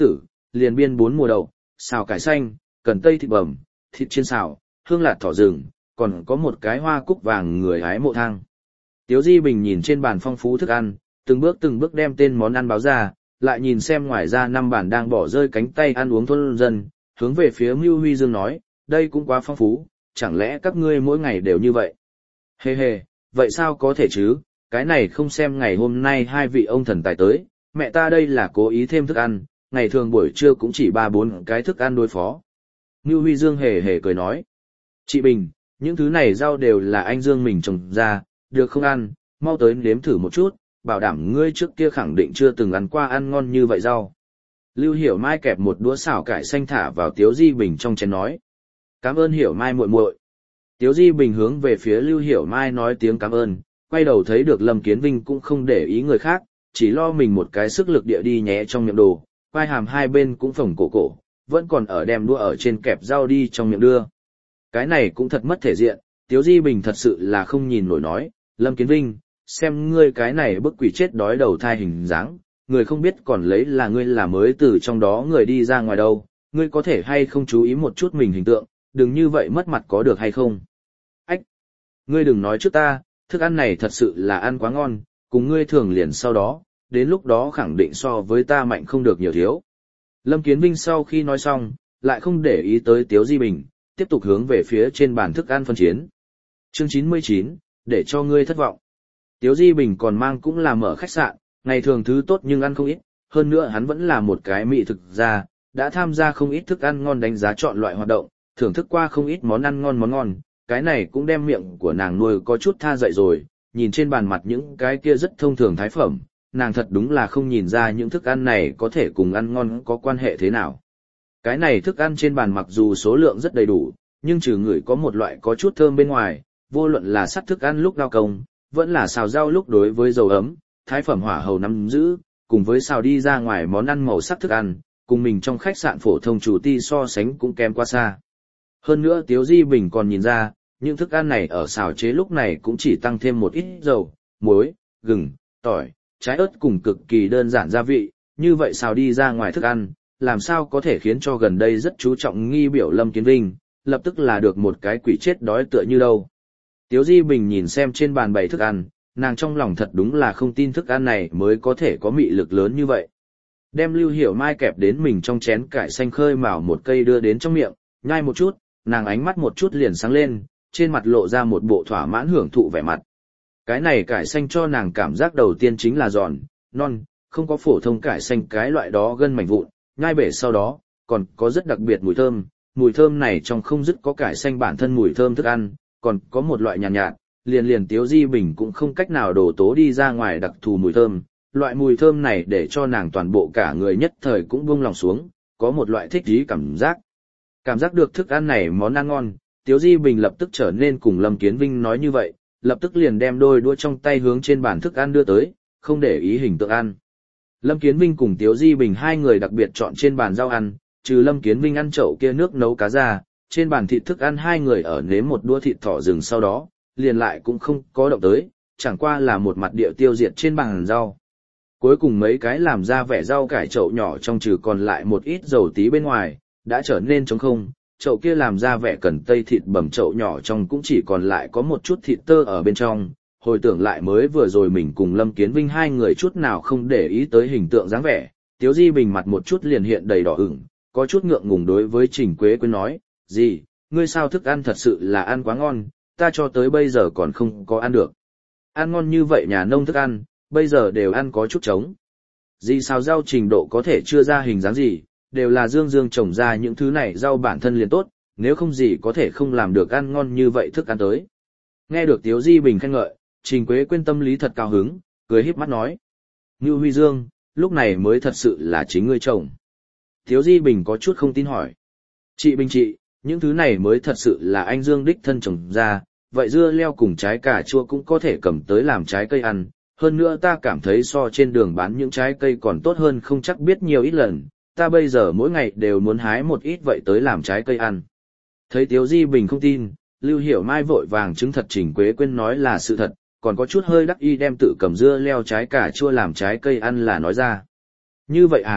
liền biên 4 mùa đậu, xào cải xanh, cần tây thịt bằm, thịt chiên xào, hương lạt thỏ rừng, còn có một cái hoa cúc vàng người hái mộ thang. Tiếu Di Bình nhìn trên bàn phong phú thức ăn, từng bước đem tên món ăn báo ra, lại nhìn xem ngoài ra 5 bàn đang bỏ rơi cánh tay ăn uống thôn dân, hướng về phía Mưu Huy Dương nói, đây cũng quá phong phú, chẳng lẽ các ngươi mỗi ngày đều như vậy? Hề hề, vậy sao có thể chứ, cái này không xem ngày hôm nay 2 vị ông thần tài tới, mẹ ta đây là cố ý thêm thức ăn, ngày thường buổi trưa cũng chỉ 3-4 cái thức ăn đối phó. Mưu Huy Dương hề hề cười nói, chị Bình, những thứ này rau đều là anh Dương mình trồng ra, được không ăn, mau tới nếm thử một chút, bảo đảm ngươi trước kia khẳng định chưa từng ăn qua ăn ngon như vậy rau. Lưu Hiểu Mai kẹp một đũa xào cải xanh thả vào Tiếu Di Bình trong chén nói. Cảm ơn Hiểu Mai muội muội. Tiếu Di Bình hướng về phía Lưu Hiểu Mai nói tiếng cảm ơn, quay đầu thấy được Lâm Kiến Vinh cũng không để ý người khác, chỉ lo mình một cái sức lực địa đi nhé trong miệng đồ, quai hàm hai bên cũng phồng cổ, vẫn còn ở đem đũa ở trên kẹp rau đi trong miệng đưa. Cái này cũng thật mất thể diện, Tiếu Di Bình thật sự là không nhìn nổi nói, Lâm Kiến Vinh, xem ngươi cái này bức quỷ chết đói đầu thai hình dáng, người không biết còn lấy là ngươi là mới từ trong đó người đi ra ngoài đâu, ngươi có thể hay không chú ý một chút mình hình tượng, đừng như vậy mất mặt có được hay không. Ách, ngươi đừng nói trước ta, thức ăn này thật sự là ăn quá ngon, cùng ngươi thường liền sau đó, đến lúc đó khẳng định so với ta mạnh không được nhiều thiếu. Lâm Kiến Vinh sau khi nói xong, lại không để ý tới Tiếu Di Bình, tiếp tục hướng về phía trên bàn thức ăn phân chiến. Chương 99, để cho ngươi thất vọng. Tiếu Di Bình còn mang cũng là mở khách sạn, ngày thường thứ tốt nhưng ăn không ít, hơn nữa hắn vẫn là một cái mỹ thực gia, đã tham gia không ít thức ăn ngon đánh giá chọn loại hoạt động, thưởng thức qua không ít món ăn ngon, cái này cũng đem miệng của nàng nuôi có chút tha dậy rồi, nhìn trên bàn mặt những cái kia rất thông thường thái phẩm, nàng thật đúng là không nhìn ra những thức ăn này có thể cùng ăn ngon có quan hệ thế nào. Cái này thức ăn trên bàn mặc dù số lượng rất đầy đủ, nhưng trừ người có một loại có chút thơm bên ngoài, vô luận là sắt thức ăn lúc ngao công, vẫn là xào rau lúc đối với dầu ấm, thái phẩm hỏa hầu nắm giữ, cùng với xào đi ra ngoài món ăn màu sắc thức ăn, cùng mình trong khách sạn phổ thông chủ ti so sánh cũng kém quá xa. Hơn nữa Tiếu Di Bình còn nhìn ra, những thức ăn này ở xào chế lúc này cũng chỉ tăng thêm một ít dầu, muối, gừng, tỏi, trái ớt cùng cực kỳ đơn giản gia vị, như vậy xào đi ra ngoài thức ăn, làm sao có thể khiến cho gần đây rất chú trọng nghi biểu Lâm Kiến Vinh, lập tức là được một cái quỷ chết đói tựa như đâu. Tiếu Di Bình nhìn xem trên bàn bày thức ăn, nàng trong lòng thật đúng là không tin thức ăn này mới có thể có mị lực lớn như vậy. Đem Lưu Hiểu Mai kẹp đến mình trong chén cải xanh khơi mào một cây đưa đến trong miệng, nhai một chút, nàng ánh mắt một chút liền sáng lên, trên mặt lộ ra một bộ thỏa mãn hưởng thụ vẻ mặt. Cái này cải xanh cho nàng cảm giác đầu tiên chính là giòn, non, không có phổ thông cải xanh cái loại đó gân mảnh vụn, nhai bể sau đó, còn có rất đặc biệt mùi thơm này trong không dứt có cải xanh bản thân mùi thơm thức ăn, còn có một loại nhàn nhạt, liền Tiếu Di Bình cũng không cách nào đổ tố đi ra ngoài đặc thù mùi thơm, loại mùi thơm này để cho nàng toàn bộ cả người nhất thời cũng buông lòng xuống, có một loại thích ý cảm giác. Cảm giác được thức ăn này món ăn ngon, Tiếu Di Bình lập tức trở nên cùng Lâm Kiến Vinh nói như vậy, lập tức liền đem đôi đũa trong tay hướng trên bàn thức ăn đưa tới, không để ý hình tượng ăn. Lâm Kiến Vinh cùng Tiếu Di Bình hai người đặc biệt chọn trên bàn rau ăn, trừ Lâm Kiến Vinh ăn chậu kia nước nấu cá ra, trên bàn thịt thức ăn hai người ở nếm một đũa thịt thỏ rừng sau đó, liền lại cũng không có động tới, chẳng qua là một mặt địa tiêu diệt trên bàn rau. Cuối cùng mấy cái làm ra vẻ rau cải chậu nhỏ trong trừ còn lại một ít dầu tí bên ngoài, đã trở nên trống không, chậu kia làm ra vẻ cần tây thịt bầm chậu nhỏ trong cũng chỉ còn lại có một chút thịt tơ ở bên trong. Hồi tưởng lại mới vừa rồi mình cùng Lâm Kiến Vinh hai người chút nào không để ý tới hình tượng dáng vẻ, Tiếu Di Bình mặt một chút liền hiện đầy đỏ ửng, có chút ngượng ngùng đối với Trình Quế Quyên nói, gì, ngươi sao thức ăn thật sự là ăn quá ngon, ta cho tới bây giờ còn không có ăn được. Ăn ngon như vậy nhà nông thức ăn, bây giờ đều ăn có chút trống. Gì sao rau trình độ có thể chưa ra hình dáng gì, đều là Dương trồng ra những thứ này rau bản thân liền tốt, nếu không gì có thể không làm được ăn ngon như vậy thức ăn tới. Nghe được Tiếu Di Bình khen ngợi, Trình Quế Quyên tâm lý thật cao hứng, cười híp mắt nói. Ngưu Huy Dương, lúc này mới thật sự là chính ngươi trồng. Tiếu Di Bình có chút không tin hỏi. Chị Bình chị, những thứ này mới thật sự là anh Dương đích thân trồng ra, vậy dưa leo cùng trái cà chua cũng có thể cầm tới làm trái cây ăn. Hơn nữa ta cảm thấy so trên đường bán những trái cây còn tốt hơn không chắc biết nhiều ít lần, ta bây giờ mỗi ngày đều muốn hái một ít vậy tới làm trái cây ăn. Thấy Tiếu Di Bình không tin, Lưu Hiểu Mai vội vàng chứng thật Trình Quế Quyên nói là sự thật, còn có chút hơi đắc ý đem tự cầm dưa leo trái cà chua làm trái cây ăn là nói ra. Như vậy à,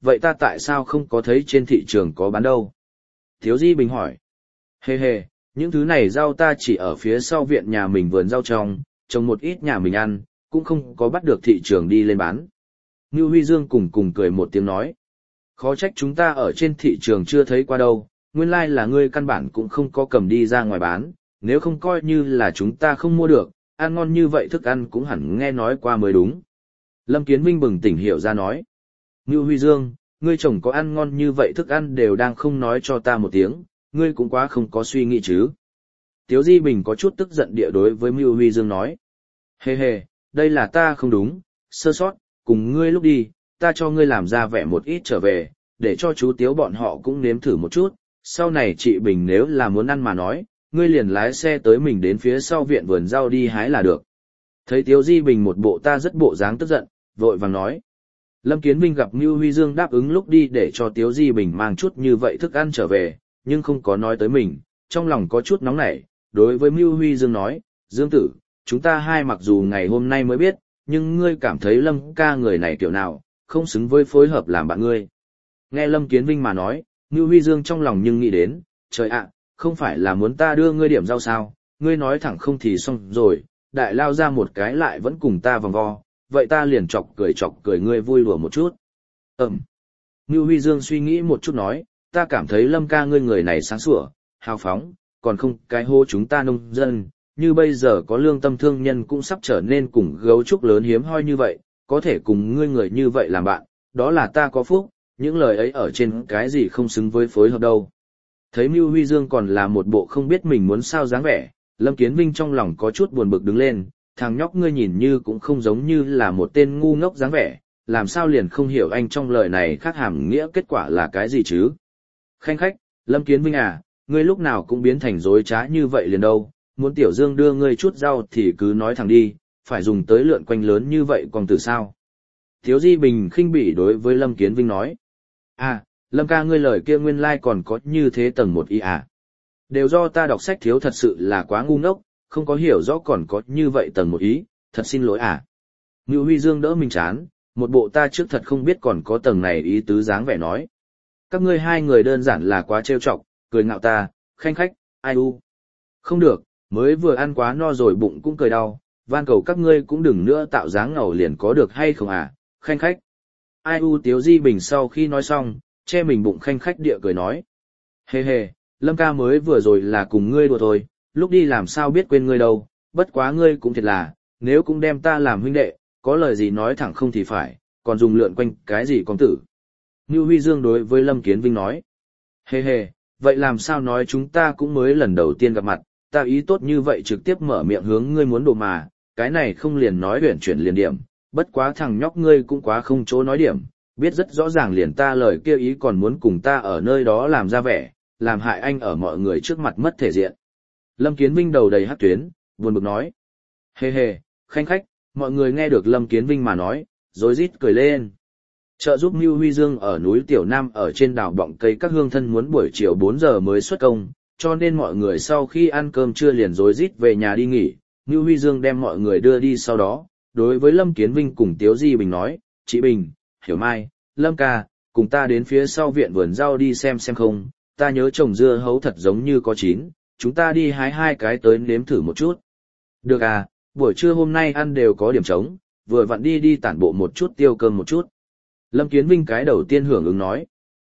vậy ta tại sao không có thấy trên thị trường có bán đâu? Tiếu Di Bình hỏi. Hề hề, những thứ này rau ta chỉ ở phía sau viện nhà mình vườn rau trồng một ít nhà mình ăn, cũng không có bắt được thị trường đi lên bán. Ngưu Huy Dương cùng cười một tiếng nói. Khó trách chúng ta ở trên thị trường chưa thấy qua đâu, nguyên lai là ngươi căn bản cũng không có cầm đi ra ngoài bán, nếu không coi như là chúng ta không mua được, ăn ngon như vậy thức ăn cũng hẳn nghe nói qua mới đúng. Lâm Kiến Vinh bừng tỉnh hiểu ra nói. Ngưu Huy Dương, ngươi chồng có ăn ngon như vậy thức ăn đều đang không nói cho ta một tiếng, ngươi cũng quá không có suy nghĩ chứ. Tiếu Di Bình có chút tức giận địa đối với Ngưu Huy Dương nói. Hề hề, đây là ta không đúng, sơ sót, cùng ngươi lúc đi, ta cho ngươi làm ra vẻ một ít trở về, để cho chú Tiếu bọn họ cũng nếm thử một chút, sau này chị Bình nếu là muốn ăn mà nói, ngươi liền lái xe tới mình đến phía sau viện vườn rau đi hái là được. Thấy Tiếu Di Bình một bộ ta rất bộ dáng tức giận, vội vàng nói. Lâm Kiến Vinh gặp Ngưu Huy Dương đáp ứng lúc đi để cho Tiếu Di Bình mang chút như vậy thức ăn trở về, nhưng không có nói tới mình, trong lòng có chút nóng nảy, đối với Ngưu Huy Dương nói, Dương tử, chúng ta hai mặc dù ngày hôm nay mới biết, nhưng ngươi cảm thấy Lâm ca người này kiểu nào, không xứng với phối hợp làm bạn ngươi. Nghe Lâm Kiến Vinh mà nói, Ngưu Huy Dương trong lòng nhưng nghĩ đến, trời ạ, không phải là muốn ta đưa ngươi điểm rau sao, ngươi nói thẳng không thì xong rồi, đại lao ra một cái lại vẫn cùng ta vòng vo, vậy ta liền chọc cười ngươi vui đùa một chút. Ngưu Huy Dương suy nghĩ một chút nói, ta cảm thấy Lâm ca ngươi người này sáng sủa, hào phóng, còn không cái hô chúng ta nông dân, như bây giờ có lương tâm thương nhân cũng sắp trở nên cùng gấu trúc lớn hiếm hoi như vậy, có thể cùng ngươi người như vậy làm bạn, đó là ta có phúc, những lời ấy ở trên cái gì không xứng với phối hợp đâu. Thấy Ngưu Huy Dương còn là một bộ không biết mình muốn sao dáng vẻ, Lâm Kiến Vinh trong lòng có chút buồn bực đứng lên, thằng nhóc ngươi nhìn như cũng không giống như là một tên ngu ngốc dáng vẻ, làm sao liền không hiểu anh trong lời này khác hàm nghĩa kết quả là cái gì chứ. Khanh khách, Lâm Kiến Vinh à, ngươi lúc nào cũng biến thành dối trá như vậy liền đâu, muốn Tiểu Dương đưa ngươi chút rau thì cứ nói thẳng đi, phải dùng tới lượn quanh lớn như vậy còn từ sao. Tiếu Di Bình khinh bỉ đối với Lâm Kiến Vinh nói. À, Lâm ca ngươi lời kia nguyên lai còn có như thế tầng một ý à. Đều do ta đọc sách thiếu thật sự là quá ngu ngốc, không có hiểu rõ còn có như vậy tầng một ý, thật xin lỗi à. Ngưu Huy Dương đỡ mình chán, một bộ ta trước thật không biết còn có tầng này ý tứ dáng vẻ nói. Các ngươi hai người đơn giản là quá trêu chọc, cười ngạo ta, khanh khách, ai u. Không được, mới vừa ăn quá no rồi bụng cũng cười đau, van cầu các ngươi cũng đừng nữa tạo dáng ngầu liền có được hay không à, khanh khách. Ai u Tiếu Di Bình sau khi nói xong, che mình bụng khanh khách địa cười nói. Hề hề, Lâm ca mới vừa rồi là cùng ngươi đùa thôi, lúc đi làm sao biết quên ngươi đâu, bất quá ngươi cũng thiệt là, nếu cũng đem ta làm huynh đệ, có lời gì nói thẳng không thì phải, còn dùng lượn quanh cái gì con tử. Ngưu Huy Dương đối với Lâm Kiến Vinh nói. Hề hề, vậy làm sao nói chúng ta cũng mới lần đầu tiên gặp mặt, ta ý tốt như vậy trực tiếp mở miệng hướng ngươi muốn đồ mà, cái này không liền nói huyển chuyển liền điểm, bất quá thằng nhóc ngươi cũng quá không chỗ nói điểm, biết rất rõ ràng liền ta lời kêu ý còn muốn cùng ta ở nơi đó làm ra vẻ, làm hại anh ở mọi người trước mặt mất thể diện. Lâm Kiến Vinh đầu đầy hắc tuyến, buồn bực nói. Hề hề, khanh khách, mọi người nghe được Lâm Kiến Vinh mà nói, rối rít cười lên. Trợ giúp Ngưu Huy Dương ở núi Tiểu Nam ở trên đảo bọng cây các hương thân muốn buổi chiều 4 giờ mới xuất công, cho nên mọi người sau khi ăn cơm trưa liền rối rít về nhà đi nghỉ. Ngưu Huy Dương đem mọi người đưa đi sau đó, đối với Lâm Kiến Vinh cùng Tiếu Di Bình nói, chị Bình, Hiểu Mai, Lâm ca, cùng ta đến phía sau viện vườn rau đi xem không, ta nhớ trồng dưa hấu thật giống như có chín, chúng ta đi hái hai cái tới nếm thử một chút. Được à, buổi trưa hôm nay ăn đều có điểm trống, vừa vặn đi tản bộ một chút tiêu cơm một chút. Lâm Kiến Vinh cái đầu tiên hưởng ứng nói.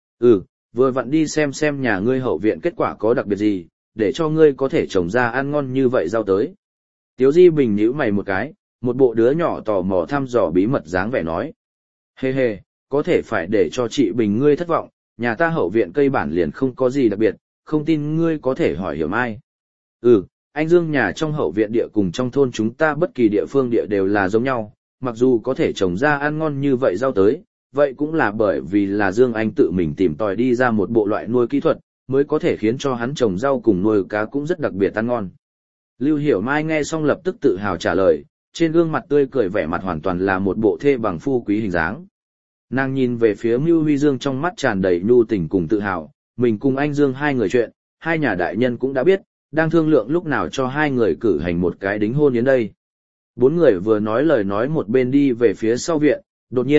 Vừa vặn đi xem nhà ngươi hậu viện kết quả có đặc biệt gì, để cho ngươi có thể trồng ra ăn ngon như vậy rau tới. Tiếu Di Bình nhíu mày một cái, một bộ đứa nhỏ tò mò thăm dò bí mật dáng vẻ nói. Hề hề, có thể phải để cho chị Bình ngươi thất vọng, nhà ta hậu viện cây bản liền không có gì đặc biệt, không tin ngươi có thể hỏi Hiểu Mai. Anh Dương nhà trong hậu viện địa cùng trong thôn chúng ta bất kỳ địa phương địa đều là giống nhau, mặc dù có thể trồng ra ăn ngon như vậy rau tới, vậy cũng là bởi vì là Dương Anh tự mình tìm tòi đi ra một bộ loại nuôi kỹ thuật, mới có thể khiến cho hắn trồng rau cùng nuôi cá cũng rất đặc biệt ăn ngon. Lưu Hiểu Mai nghe xong lập tức tự hào trả lời, trên gương mặt tươi cười vẻ mặt hoàn toàn là một bộ thê bằng phu quý hình dáng. Nàng nhìn về phía Ngưu Huy Dương trong mắt tràn đầy nhu tình cùng tự hào, mình cùng anh Dương hai người chuyện, hai nhà đại nhân cũng đã biết, đang thương lượng lúc nào cho hai người cử hành một cái đính hôn đến đây. Bốn người vừa nói lời nói một bên đi về phía sau viện, đột nhiên,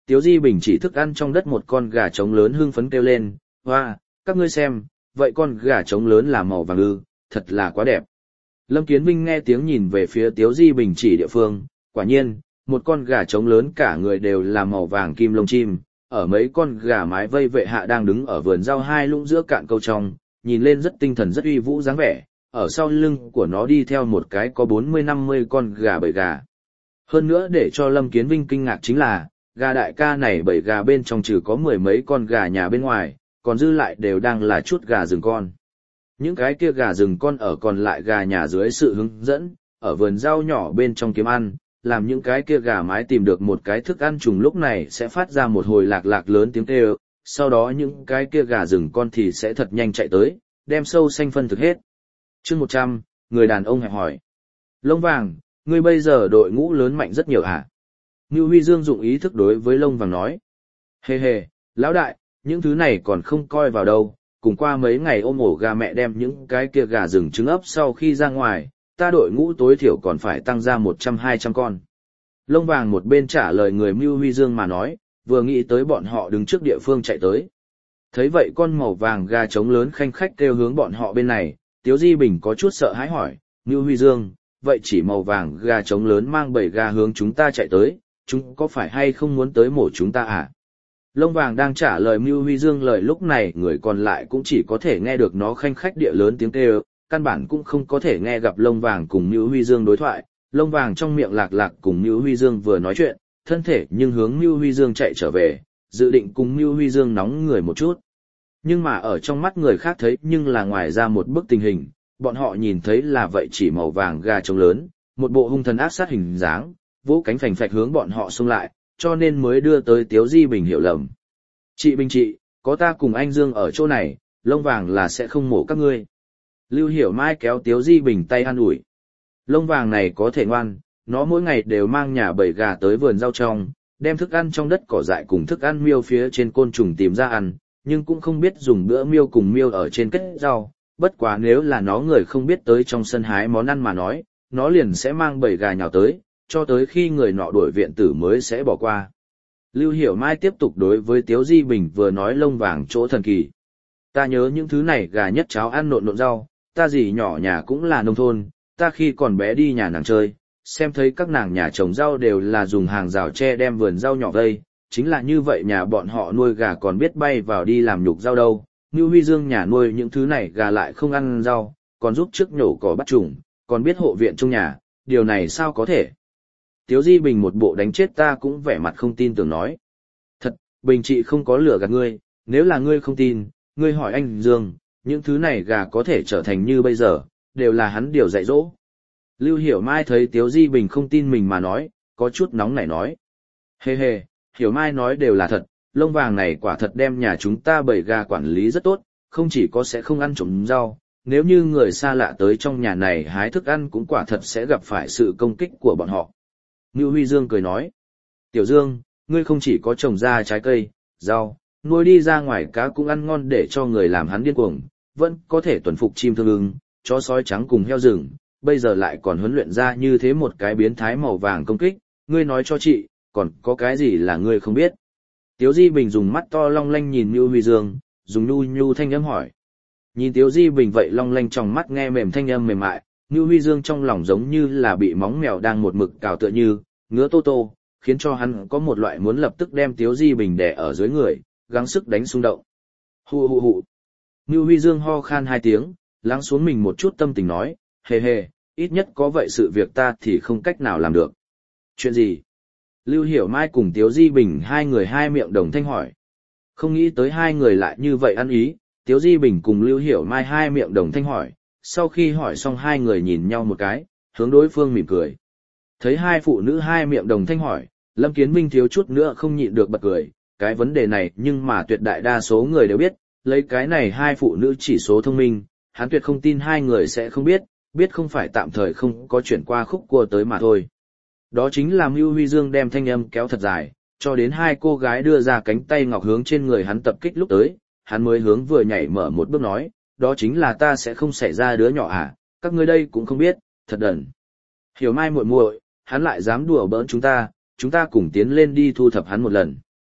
Tiếu Di Bình chỉ thức ăn trong đất một con gà trống lớn hưng phấn kêu lên, hoa, các ngươi xem, vậy con gà trống lớn là màu vàng ư, thật là quá đẹp. Lâm Kiến Vinh nghe tiếng nhìn về phía Tiếu Di Bình chỉ địa phương, quả nhiên, một con gà trống lớn cả người đều là màu vàng kim lông chim, ở mấy con gà mái vây vệ hạ đang đứng ở vườn rau hai lũng giữa cạn câu trong, nhìn lên rất tinh thần rất uy vũ dáng vẻ, ở sau lưng của nó đi theo một cái có 40-50 con gà bầy gà. Hơn nữa để cho Lâm Kiến Vinh kinh ngạc chính là, gà đại ca này bầy gà bên trong trừ có 10 mấy con gà nhà bên ngoài, còn dư lại đều đang là chút gà rừng con. Những cái kia gà rừng con ở còn lại gà nhà dưới sự hướng dẫn, ở vườn rau nhỏ bên trong kiếm ăn, làm những cái kia gà mái tìm được một cái thức ăn trùng lúc này sẽ phát ra một hồi lạc lạc lớn tiếng kêu, sau đó những cái kia gà rừng con thì sẽ thật nhanh chạy tới, đem sâu xanh phân thực hết. Chương 100, người đàn ông hẹp hỏi. Lông vàng, ngươi bây giờ đội ngũ lớn mạnh rất nhiều hả? Ngưu Huy Dương dụng ý thức đối với Lông vàng nói. Hề hề, lão đại, những thứ này còn không coi vào đâu, cùng qua mấy ngày ôm ổ gà mẹ đem những cái kia gà rừng trứng ấp sau khi ra ngoài, ta đội ngũ tối thiểu còn phải tăng ra 100-200 con. Lông vàng một bên trả lời người Ngưu Huy Dương mà nói, vừa nghĩ tới bọn họ đứng trước địa phương chạy tới. Thấy vậy con màu vàng gà trống lớn khanh khách kêu hướng bọn họ bên này, Tiếu Di Bình có chút sợ hãi hỏi, Ngưu Huy Dương, vậy chỉ màu vàng gà trống lớn mang 7 gà hướng chúng ta chạy tới, chúng có phải hay không muốn tới mổ chúng ta à? Lông vàng đang trả lời Ngưu Huy Dương lời lúc này người còn lại cũng chỉ có thể nghe được nó khanh khách địa lớn tiếng kêu, căn bản cũng không có thể nghe gặp Lông vàng cùng Ngưu Huy Dương đối thoại, Lông vàng trong miệng lạc lạc cùng Ngưu Huy Dương vừa nói chuyện, thân thể nhưng hướng Ngưu Huy Dương chạy trở về, dự định cùng Ngưu Huy Dương nóng người một chút. Nhưng mà ở trong mắt người khác thấy nhưng là ngoài ra một bức tình hình, bọn họ nhìn thấy là vậy chỉ màu vàng gà trống lớn, một bộ hung thần ác sát hình dáng, vỗ cánh phành phạch hướng bọn họ xông lại, cho nên mới đưa tới Tiếu Di Bình hiểu lầm. Chị Bình chị, có ta cùng anh Dương ở chỗ này, Lông vàng là sẽ không mổ các ngươi. Lưu Hiểu Mai kéo Tiếu Di Bình tay an ủi. Lông vàng này có thể ngoan, nó mỗi ngày đều mang nhà bầy gà tới vườn rau trong, đem thức ăn trong đất cỏ dại cùng thức ăn miêu phía trên côn trùng tìm ra ăn, nhưng cũng không biết dùng bữa miêu cùng miêu ở trên kết rau, bất quá nếu là nó người không biết tới trong sân hái món ăn mà nói, nó liền sẽ mang bầy gà nhào tới, cho tới khi người nọ đuổi viện tử mới sẽ bỏ qua. Lưu Hiểu Mai tiếp tục đối với Tiếu Di Bình vừa nói Lông vàng chỗ thần kỳ. Ta nhớ những thứ này gà nhất cháo ăn nộn nộn rau, ta dì nhỏ nhà cũng là nông thôn, ta khi còn bé đi nhà nàng chơi, xem thấy các nàng nhà trồng rau đều là dùng hàng rào tre đem vườn rau nhỏ vây, chính là như vậy nhà bọn họ nuôi gà còn biết bay vào đi làm nhục rau đâu. Ngưu Huy Dương nhà nuôi những thứ này gà lại không ăn rau, còn giúp trước nhổ cỏ bắt trùng, còn biết hộ viện trong nhà, điều này sao có thể? Tiếu Di Bình một bộ đánh chết ta cũng vẻ mặt không tin tưởng nói. Thật, Bình chị không có lừa gạt ngươi, nếu là ngươi không tin, ngươi hỏi anh Dương, những thứ này gà có thể trở thành như bây giờ, đều là hắn điều dạy dỗ. Lưu Hiểu Mai thấy Tiếu Di Bình không tin mình mà nói, có chút nóng nảy nói. Hề hề, Hiểu Mai nói đều là thật, Lông vàng này quả thật đem nhà chúng ta bầy gà quản lý rất tốt, không chỉ có sẽ không ăn trộm rau, nếu như người xa lạ tới trong nhà này hái thức ăn cũng quả thật sẽ gặp phải sự công kích của bọn họ. Ngưu Huy Dương cười nói, Tiểu Dương, ngươi không chỉ có trồng ra trái cây, rau, nuôi đi ra ngoài cá cũng ăn ngon để cho người làm hắn điên cuồng, vẫn có thể tuần phục chim thương ưng, chó sói trắng cùng heo rừng, bây giờ lại còn huấn luyện ra như thế một cái biến thái màu vàng công kích, ngươi nói cho chị, còn có cái gì là ngươi không biết? Tiếu Di Bình dùng mắt to long lanh nhìn Ngưu Huy Dương, dùng nhu nhu thanh âm hỏi. Nhìn Tiếu Di Bình vậy long lanh trong mắt nghe mềm thanh âm mềm mại, Ngưu Huy Dương trong lòng giống như là bị móng mèo đang một mực cào tựa như, ngứa tô tô, khiến cho hắn có một loại muốn lập tức đem Tiếu Di Bình đè ở dưới người, gắng sức đánh xung động. Hù hù hù. Ngưu Huy Dương ho khan 2 tiếng, lắng xuống mình một chút tâm tình nói, hề hề, ít nhất có vậy sự việc ta thì không cách nào làm được. Chuyện gì? Lưu Hiểu Mai cùng Tiếu Di Bình hai người hai miệng đồng thanh hỏi. Không nghĩ tới hai người lại như vậy ăn ý, Tiếu Di Bình cùng Lưu Hiểu Mai hai miệng đồng thanh hỏi, sau khi hỏi xong hai người nhìn nhau một cái, hướng đối phương mỉm cười. Thấy hai phụ nữ hai miệng đồng thanh hỏi, Lâm Kiến Minh thiếu chút nữa không nhịn được bật cười, cái vấn đề này nhưng mà tuyệt đại đa số người đều biết, lấy cái này hai phụ nữ chỉ số thông minh, hắn tuyệt không tin hai người sẽ không biết, biết không phải tạm thời không có chuyển qua khúc cua tới mà thôi. Đó chính là Ngưu Huy Dương đem thanh âm kéo thật dài, cho đến hai cô gái đưa ra cánh tay ngọc hướng trên người hắn tập kích lúc tới, hắn mới hướng vừa nhảy mở một bước nói, đó chính là ta sẽ không xảy ra đứa nhỏ à, các ngươi đây cũng không biết, thật đần. Hiểu Mai muội muội, hắn lại dám đùa bỡn chúng ta cùng tiến lên đi thu thập hắn một lần.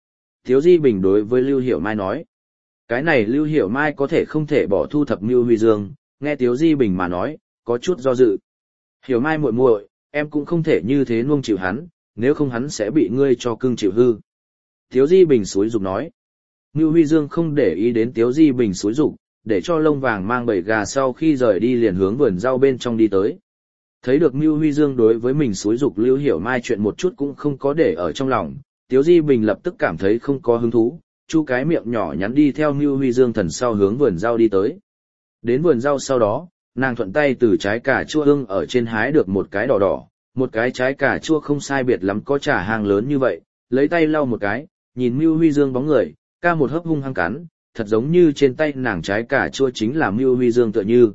Tiếu Di Bình đối với Lưu Hiểu Mai nói. Cái này Lưu Hiểu Mai có thể không thể bỏ thu thập Ngưu Huy Dương, nghe Tiếu Di Bình mà nói, có chút do dự. Hiểu Mai muội muội, em cũng không thể như thế nuông chịu hắn, nếu không hắn sẽ bị ngươi cho cưng chịu hư. Tiếu Di Bình xúi dục nói. Ngưu Huy Dương không để ý đến Tiếu Di Bình xúi dục, để cho lông vàng mang bầy gà sau khi rời đi liền hướng vườn rau bên trong đi tới. Thấy được Ngưu Huy Dương đối với mình xúi dục Lưu Hiểu Mai chuyện một chút cũng không có để ở trong lòng, Tiếu Di Bình lập tức cảm thấy không có hứng thú, chu cái miệng nhỏ nhắn đi theo Ngưu Huy Dương thần sau hướng vườn rau đi tới. Đến vườn rau sau đó, nàng thuận tay từ trái cà chua ương ở trên hái được một cái đỏ đỏ, một cái trái cà chua không sai biệt lắm có trả hàng lớn như vậy, lấy tay lau một cái, nhìn Ngưu Huy Dương bóng người, ca một hớp hung hăng cắn, thật giống như trên tay nàng trái cà chua chính là Ngưu Huy Dương tựa như.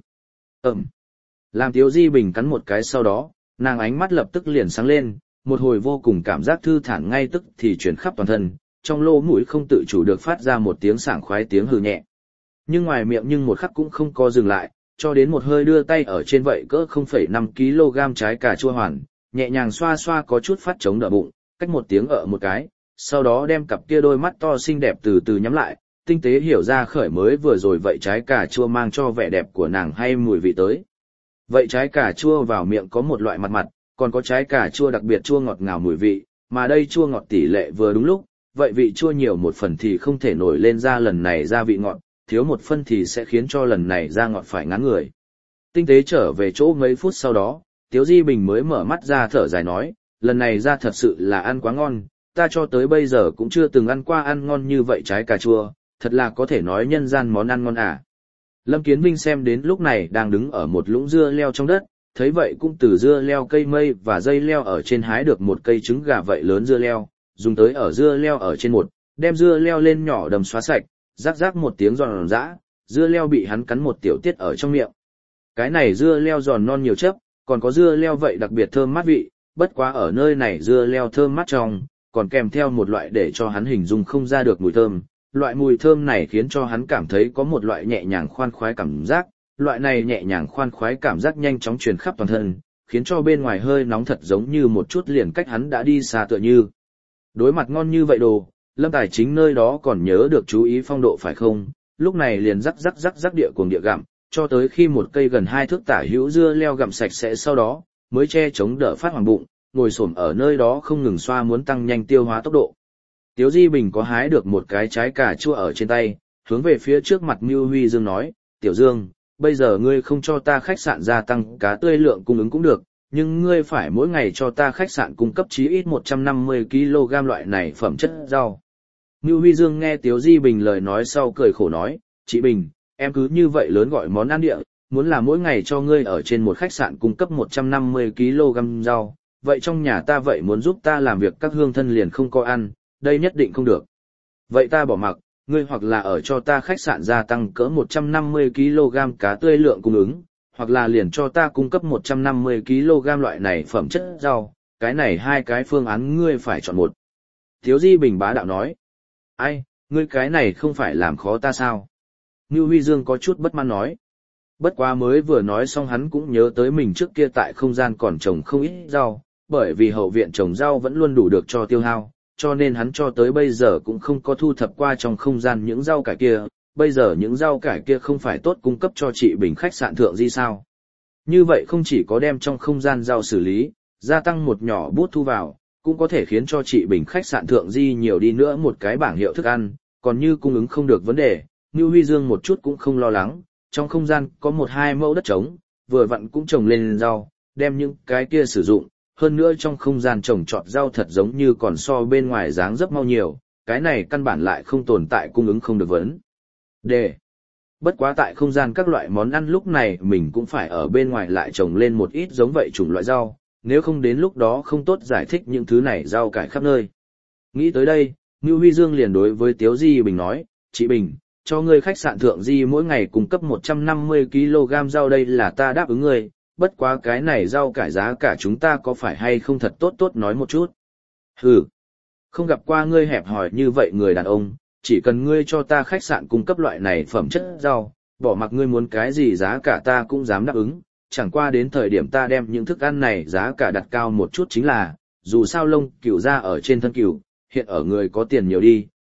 Làm Tiếu Di Bình cắn một cái sau đó, nàng ánh mắt lập tức liền sáng lên, một hồi vô cùng cảm giác thư thản ngay tức thì chuyển khắp toàn thân, trong lỗ mũi không tự chủ được phát ra một tiếng sảng khoái tiếng hừ nhẹ. Nhưng ngoài miệng nhưng một khắc cũng không có dừng lại, cho đến một hơi đưa tay ở trên vậy cỡ 0,5 kg trái cà chua hoàn, nhẹ nhàng xoa xoa có chút phát chống đỡ bụng, cách một tiếng ở một cái, sau đó đem cặp kia đôi mắt to xinh đẹp từ từ nhắm lại, tinh tế hiểu ra khởi mới vừa rồi vậy trái cà chua mang cho vẻ đẹp của nàng hay mùi vị tới. Vậy trái cà chua vào miệng có một loại mặt mặt, còn có trái cà chua đặc biệt chua ngọt ngào mùi vị, mà đây chua ngọt tỷ lệ vừa đúng lúc, vậy vị chua nhiều một phần thì không thể nổi lên ra lần này ra vị ngọt, thiếu một phân thì sẽ khiến cho lần này ra ngọt phải ngán người. Tinh tế trở về chỗ mấy phút sau đó, Tiếu Di Bình mới mở mắt ra thở dài nói, lần này ra thật sự là ăn quá ngon, ta cho tới bây giờ cũng chưa từng ăn qua ăn ngon như vậy trái cà chua, thật là có thể nói nhân gian món ăn ngon à. Lâm Kiến Vinh xem đến lúc này đang đứng ở một lũng dưa leo trong đất, thấy vậy cũng từ dưa leo cây mây và dây leo ở trên hái được một cây trứng gà vậy lớn dưa leo, dùng tới ở dưa leo ở trên một, đem dưa leo lên nhỏ đầm xóa sạch, rắc rắc một tiếng giòn giã, dưa leo bị hắn cắn một tiểu tiết ở trong miệng. Cái này dưa leo giòn non nhiều chấp, còn có dưa leo vậy đặc biệt thơm mát vị, bất quá ở nơi này dưa leo thơm mát trong, còn kèm theo một loại để cho hắn hình dung không ra được mùi thơm. Loại mùi thơm này khiến cho hắn cảm thấy có một loại nhẹ nhàng khoan khoái cảm giác, loại này nhẹ nhàng khoan khoái cảm giác nhanh chóng truyền khắp toàn thân, khiến cho bên ngoài hơi nóng thật giống như một chút liền cách hắn đã đi xa tựa như. Đối mặt ngon như vậy đồ, Lâm Tài Chính nơi đó còn nhớ được chú ý phong độ phải không, lúc này liền rắc địa cuồng địa gặm, cho tới khi một cây gần 2 thước tả hữu dưa leo gặm sạch sẽ sau đó, mới che chống đỡ phát hoàng bụng, ngồi xổm ở nơi đó không ngừng xoa muốn tăng nhanh tiêu hóa tốc độ. Tiếu Di Bình có hái được một cái trái cà chua ở trên tay, hướng về phía trước mặt Ngưu Huy Dương nói, Tiểu Dương, bây giờ ngươi không cho ta khách sạn gia tăng cá tươi lượng cung ứng cũng được, nhưng ngươi phải mỗi ngày cho ta khách sạn cung cấp chí ít 150 kg loại này phẩm chất rau. Ngưu Huy Dương nghe Tiếu Di Bình lời nói sau cười khổ nói, chị Bình, em cứ như vậy lớn gọi món ăn địa, muốn là mỗi ngày cho ngươi ở trên một khách sạn cung cấp 150 kg rau, vậy trong nhà ta vậy muốn giúp ta làm việc các hương thân liền không có ăn, đây nhất định không được. Vậy ta bỏ mặc, ngươi hoặc là ở cho ta khách sạn gia tăng cỡ 150 kg cá tươi lượng cung ứng, hoặc là liền cho ta cung cấp 150 kg loại này phẩm chất rau, cái này hai cái phương án ngươi phải chọn một. Tiếu Di Bình bá đạo nói, ai, ngươi cái này không phải làm khó ta sao? Ngưu Huy Dương có chút bất mãn nói. Bất quá mới vừa nói xong hắn cũng nhớ tới mình trước kia tại không gian còn trồng không ít rau, bởi vì hậu viện trồng rau vẫn luôn đủ được cho tiêu hao, cho nên hắn cho tới bây giờ cũng không có thu thập qua trong không gian những rau cải kia, bây giờ những rau cải kia không phải tốt cung cấp cho chị Bình khách sạn thượng di sao. Như vậy không chỉ có đem trong không gian rau xử lý, gia tăng một nhỏ bút thu vào, cũng có thể khiến cho chị Bình khách sạn thượng di nhiều đi nữa một cái bảng hiệu thức ăn, còn như cung ứng không được vấn đề, Ngưu Huy Dương một chút cũng không lo lắng, trong không gian có 1-2 mẫu đất trống, vừa vặn cũng trồng lên rau, đem những cái kia sử dụng, hơn nữa trong không gian trồng trọt rau thật giống như còn so bên ngoài dáng dấp mau nhiều, cái này căn bản lại không tồn tại cung ứng không được vấn đề. Bất quá tại không gian các loại món ăn lúc này mình cũng phải ở bên ngoài lại trồng lên một ít giống vậy chủng loại rau, nếu không đến lúc đó không tốt giải thích những thứ này rau cải khắp nơi. Nghĩ tới đây, Ngưu Huy Dương liền đối với Tiếu Di Bình nói, chị Bình, cho ngươi khách sạn thượng di mỗi ngày cung cấp 150 kg rau đây là ta đáp ứng ngươi, bất quá cái này rau cải giá cả chúng ta có phải hay không thật tốt nói một chút. Hừ, không gặp qua ngươi hẹp hòi như vậy người đàn ông, chỉ cần ngươi cho ta khách sạn cung cấp loại này phẩm chất rau, bỏ mặc ngươi muốn cái gì giá cả ta cũng dám đáp ứng, chẳng qua đến thời điểm ta đem những thức ăn này giá cả đặt cao một chút chính là, dù sao lông cừu ra ở trên thân cừu, hiện ở người có tiền nhiều đi,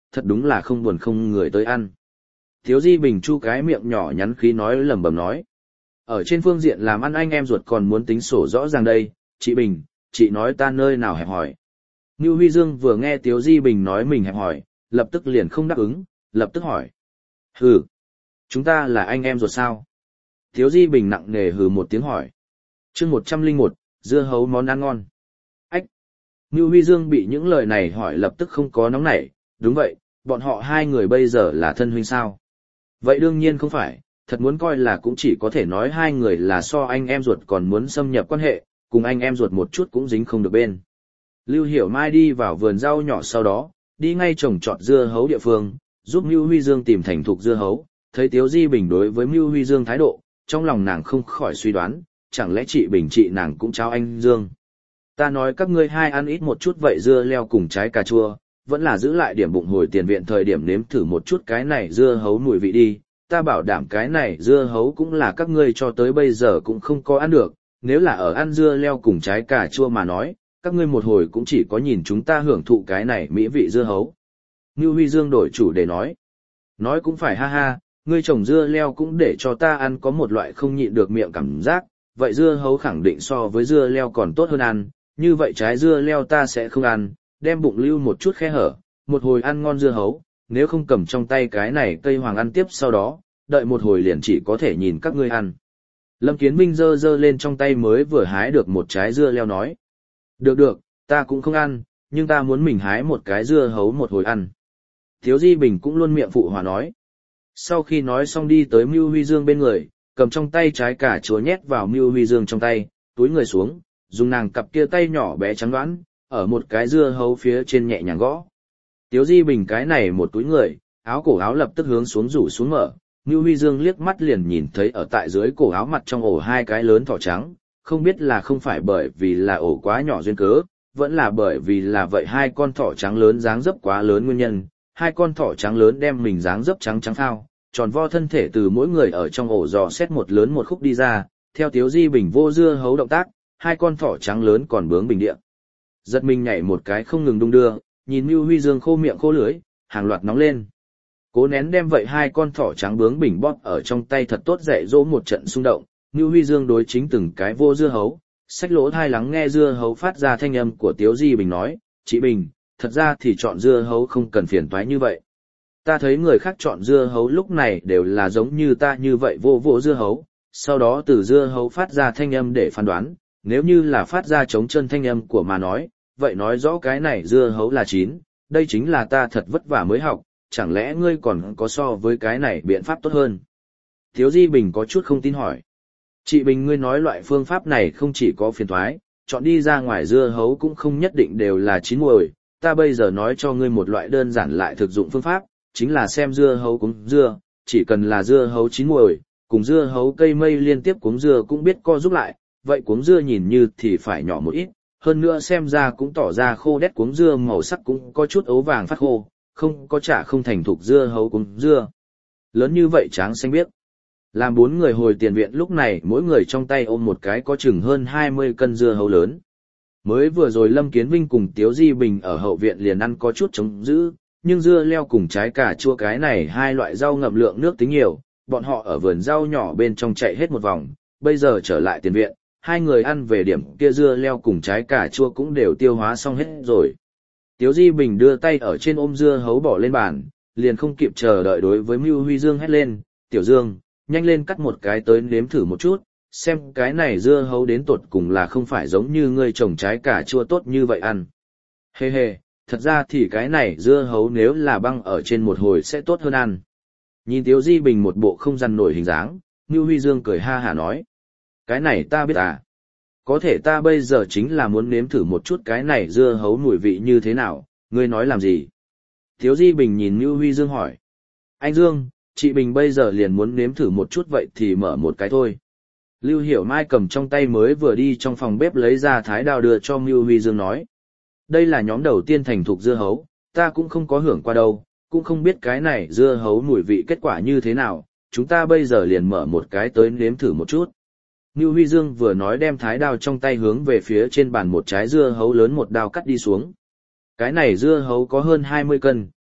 thật đúng là không buồn không người tới ăn. Thiếu Di Bình chu cái miệng nhỏ nhắn khí nói lẩm bẩm nói. Ở trên phương diện làm ăn anh em ruột còn muốn tính sổ rõ ràng đây, chị Bình, chị nói ta nơi nào hẹp hỏi. Ngưu Huy Dương vừa nghe Tiếu Di Bình nói mình hẹp hỏi, lập tức liền không đáp ứng, lập tức hỏi. Hừ, chúng ta là anh em ruột sao? Tiếu Di Bình nặng nề hừ một tiếng hỏi. Chương 101, dưa hấu món ăn ngon. Ách! Ngưu Huy Dương bị những lời này hỏi lập tức không có nóng nảy, đúng vậy, bọn họ hai người bây giờ là thân huynh sao? Vậy đương nhiên không phải, thật muốn coi là cũng chỉ có thể nói hai người là so anh em ruột còn muốn xâm nhập quan hệ, cùng anh em ruột một chút cũng dính không được bên. Lưu Hiểu Mai đi vào vườn rau nhỏ sau đó, đi ngay trồng trọt dưa hấu địa phương, giúp Mưu Huy Dương tìm thành thục dưa hấu, thấy Tiếu Di Bình đối với Mưu Huy Dương thái độ, trong lòng nàng không khỏi suy đoán, chẳng lẽ chị Bình chị nàng cũng trao anh Dương. Ta nói các ngươi hai ăn ít một chút vậy dưa leo cùng trái cà chua, vẫn là giữ lại điểm bụng hồi tiền viện thời điểm nếm thử một chút cái này dưa hấu mùi vị đi, ta bảo đảm cái này dưa hấu cũng là các ngươi cho tới bây giờ cũng không có ăn được, nếu là ở ăn dưa leo cùng trái cà chua mà nói, các ngươi một hồi cũng chỉ có nhìn chúng ta hưởng thụ cái này mỹ vị dưa hấu. Ngưu Huy Dương đổi chủ để nói cũng phải ha ha, ngươi trồng dưa leo cũng để cho ta ăn có một loại không nhịn được miệng cảm giác, vậy dưa hấu khẳng định so với dưa leo còn tốt hơn ăn, như vậy trái dưa leo ta sẽ không ăn, đem bụng lưu một chút khe hở, một hồi ăn ngon dưa hấu, nếu không cầm trong tay cái này cây hoàng ăn tiếp sau đó, đợi một hồi liền chỉ có thể nhìn các ngươi ăn. Lâm Kiến Minh giơ lên trong tay mới vừa hái được một trái dưa leo nói. Được, ta cũng không ăn, nhưng ta muốn mình hái một cái dưa hấu một hồi ăn. Thiếu Di Bình cũng luôn miệng phụ hòa nói. Sau khi nói xong đi tới Mưu Huy Dương bên người, cầm trong tay trái cà chua nhét vào Mưu Huy Dương trong tay, túi người xuống, dùng nàng cặp kia tay nhỏ bé trắng đoán, ở một cái dưa hấu phía trên nhẹ nhàng gõ. Tiếu Di Bình cái này một túi người, áo cổ áo lập tức hướng xuống rủ xuống mở, Mưu Huy Dương liếc mắt liền nhìn thấy ở tại dưới cổ áo mặt trong ổ hai cái lớn thỏ trắng, không biết là không phải bởi vì là ổ quá nhỏ duyên cớ, vẫn là bởi vì là vậy hai con thỏ trắng lớn dáng dấp quá lớn nguyên nhân, hai con thỏ trắng lớn đem mình dáng dấp trắng trắng phao, tròn vo thân thể từ mỗi người ở trong ổ dò xét một lớn một khúc đi ra, theo Tiếu Di Bình vô dưa hấu động tác, hai con thỏ trắng lớn còn bướng bình địa. Giật mình nhảy một cái không ngừng đung đưa, nhìn Mưu Huy Dương khô miệng khô lưỡi, hàng loạt nóng lên. Cố nén đem vậy hai con thỏ trắng bướng bình bóp ở trong tay thật tốt dạy dỗ một trận xung động, Mưu Huy Dương đối chính từng cái vô dưa hấu, xách lỗ thai lắng nghe dưa hấu phát ra thanh âm của Tiếu Di Bình nói, chị Bình, thật ra thì chọn dưa hấu không cần phiền toái như vậy. Ta thấy người khác chọn dưa hấu lúc này đều là giống như ta như vậy vô dưa hấu, sau đó từ dưa hấu phát ra thanh âm để phán đoán, nếu như là phát ra chống chân thanh âm của mà nói, vậy nói rõ cái này dưa hấu là chín, đây chính là ta thật vất vả mới học, chẳng lẽ ngươi còn có so với cái này biện pháp tốt hơn? Tiếu Di Bình có chút không tin hỏi. Chị Bình ngươi nói loại phương pháp này không chỉ có phiền toái, chọn đi ra ngoài dưa hấu cũng không nhất định đều là chín muồi, ta bây giờ nói cho ngươi một loại đơn giản lại thực dụng phương pháp, chính là xem dưa hấu cuống dưa, chỉ cần là dưa hấu chín muồi, cùng dưa hấu cây mây liên tiếp cuống dưa cũng biết co giúp lại, vậy cuống dưa nhìn như thì phải nhỏ một ít, hơn nữa xem ra cũng tỏ ra khô đét cuống dưa màu sắc cũng có chút ấu vàng phát khô, không có chả không thành thục dưa hấu cuống dưa. Lớn như vậy tráng xanh biết. Làm bốn người hồi tiền viện lúc này mỗi người trong tay ôm một cái có chừng hơn 20 cân dưa hấu lớn. Mới vừa rồi Lâm Kiến Vinh cùng Tiếu Di Bình ở hậu viện liền ăn có chút chống giữ, nhưng dưa leo cùng trái cà chua cái này hai loại rau ngậm lượng nước tính nhiều, bọn họ ở vườn rau nhỏ bên trong chạy hết một vòng, bây giờ trở lại tiền viện, hai người ăn về điểm kia dưa leo cùng trái cà chua cũng đều tiêu hóa xong hết rồi. Tiếu Di Bình đưa tay ở trên ôm dưa hấu bỏ lên bàn, liền không kịp chờ đợi đối với Mưu Huy Dương hét lên, Tiểu Dương, nhanh lên cắt một cái tới nếm thử một chút, xem cái này dưa hấu đến tột cùng là không phải giống như ngươi trồng trái cà chua tốt như vậy ăn. Hê, thật ra thì cái này dưa hấu nếu là băng ở trên một hồi sẽ tốt hơn ăn. Nhìn Tiếu Di Bình một bộ không dằn nổi hình dáng, Mưu Huy Dương cười ha hả nói. Cái này ta biết à. Có thể ta bây giờ chính là muốn nếm thử một chút cái này dưa hấu mùi vị như thế nào, ngươi nói làm gì? Tiếu Di Bình nhìn Mưu Huy Dương hỏi. Anh Dương, chị Bình bây giờ liền muốn nếm thử một chút vậy thì mở một cái thôi. Lưu Hiểu Mai cầm trong tay mới vừa đi trong phòng bếp lấy ra thái đao đưa cho Mưu Huy Dương nói. Đây là nhóm đầu tiên thành thục dưa hấu, ta cũng không có hưởng qua đâu, cũng không biết cái này dưa hấu mùi vị kết quả như thế nào, chúng ta bây giờ liền mở một cái tới nếm thử một chút. Mưu Huy Dương vừa nói đem thái đao trong tay hướng về phía trên bàn một trái dưa hấu lớn một đao cắt đi xuống. Cái này dưa hấu có hơn 20 cân,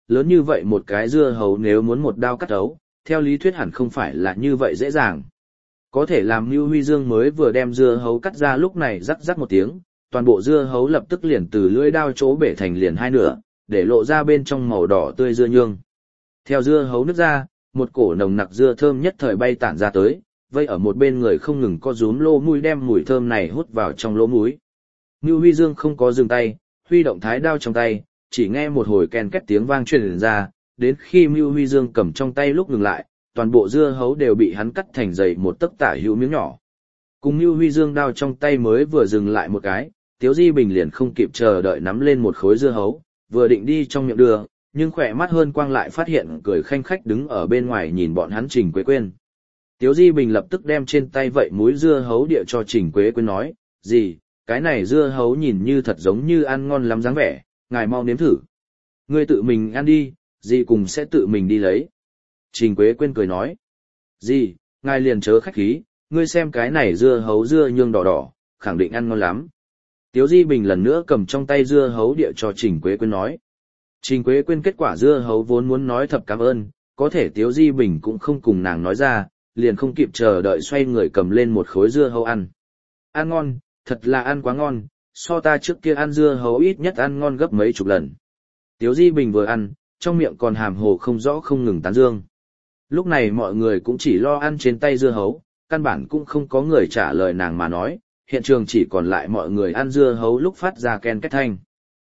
lớn như vậy một cái dưa hấu nếu muốn một đao cắt thấu, theo lý thuyết hẳn không phải là như vậy dễ dàng. Có thể làm Nưu Huy Dương mới vừa đem dưa hấu cắt ra lúc này rắc rắc một tiếng, toàn bộ dưa hấu lập tức liền từ lưỡi đao chỗ bể thành liền hai nửa, để lộ ra bên trong màu đỏ tươi dưa nhương. Theo dưa hấu nứt ra, một cổ nồng nặc dưa thơm nhất thời bay tản ra tới, vây ở một bên người không ngừng co rúm lỗ mũi đem mùi thơm này hút vào trong lỗ mũi. Nưu Huy Dương không có dừng tay, huy động thái đao trong tay, chỉ nghe một hồi ken két tiếng vang truyền ra, đến khi Nưu Huy Dương cầm trong tay lúc ngừng lại, toàn bộ dưa hấu đều bị hắn cắt thành dày một tấc tả hữu miếng nhỏ. Cùng Nưu Huy Dương đao trong tay mới vừa dừng lại một cái, Tiếu Di Bình liền không kịp chờ đợi nắm lên một khối dưa hấu, vừa định đi trong miệng đưa, nhưng khỏe mắt hơn quang lại phát hiện cười khanh khách đứng ở bên ngoài nhìn bọn hắn Trình Quế Quyên. Tiếu Di Bình lập tức đem trên tay vậy múi dưa hấu địa cho Trình Quế Quyên nói, gì, cái này dưa hấu nhìn như thật giống như ăn ngon lắm dáng vẻ, ngài mau nếm thử. Ngươi tự mình ăn đi, dì cùng sẽ tự mình đi lấy. Trình Quế Quyên cười nói, dì, ngài liền chớ khách khí, ngươi xem cái này dưa hấu dưa nhương đỏ đỏ, khẳng định ăn ngon lắm. Tiếu Di Bình lần nữa cầm trong tay dưa hấu địa cho Trình Quế Quyên nói. Trình Quế Quyên kết quả dưa hấu vốn muốn nói thập cảm ơn, có thể Tiếu Di Bình cũng không cùng nàng nói ra, liền không kịp chờ đợi xoay người cầm lên một khối dưa hấu ăn. Ăn ngon, thật là ăn quá ngon, so ta trước kia ăn dưa hấu ít nhất ăn ngon gấp mấy chục lần. Tiếu Di Bình vừa ăn, trong miệng còn hàm hồ không rõ không ngừng tán dương. Lúc này mọi người cũng chỉ lo ăn trên tay dưa hấu, căn bản cũng không có người trả lời nàng mà nói, hiện trường chỉ còn lại mọi người ăn dưa hấu lúc phát ra ken két thanh.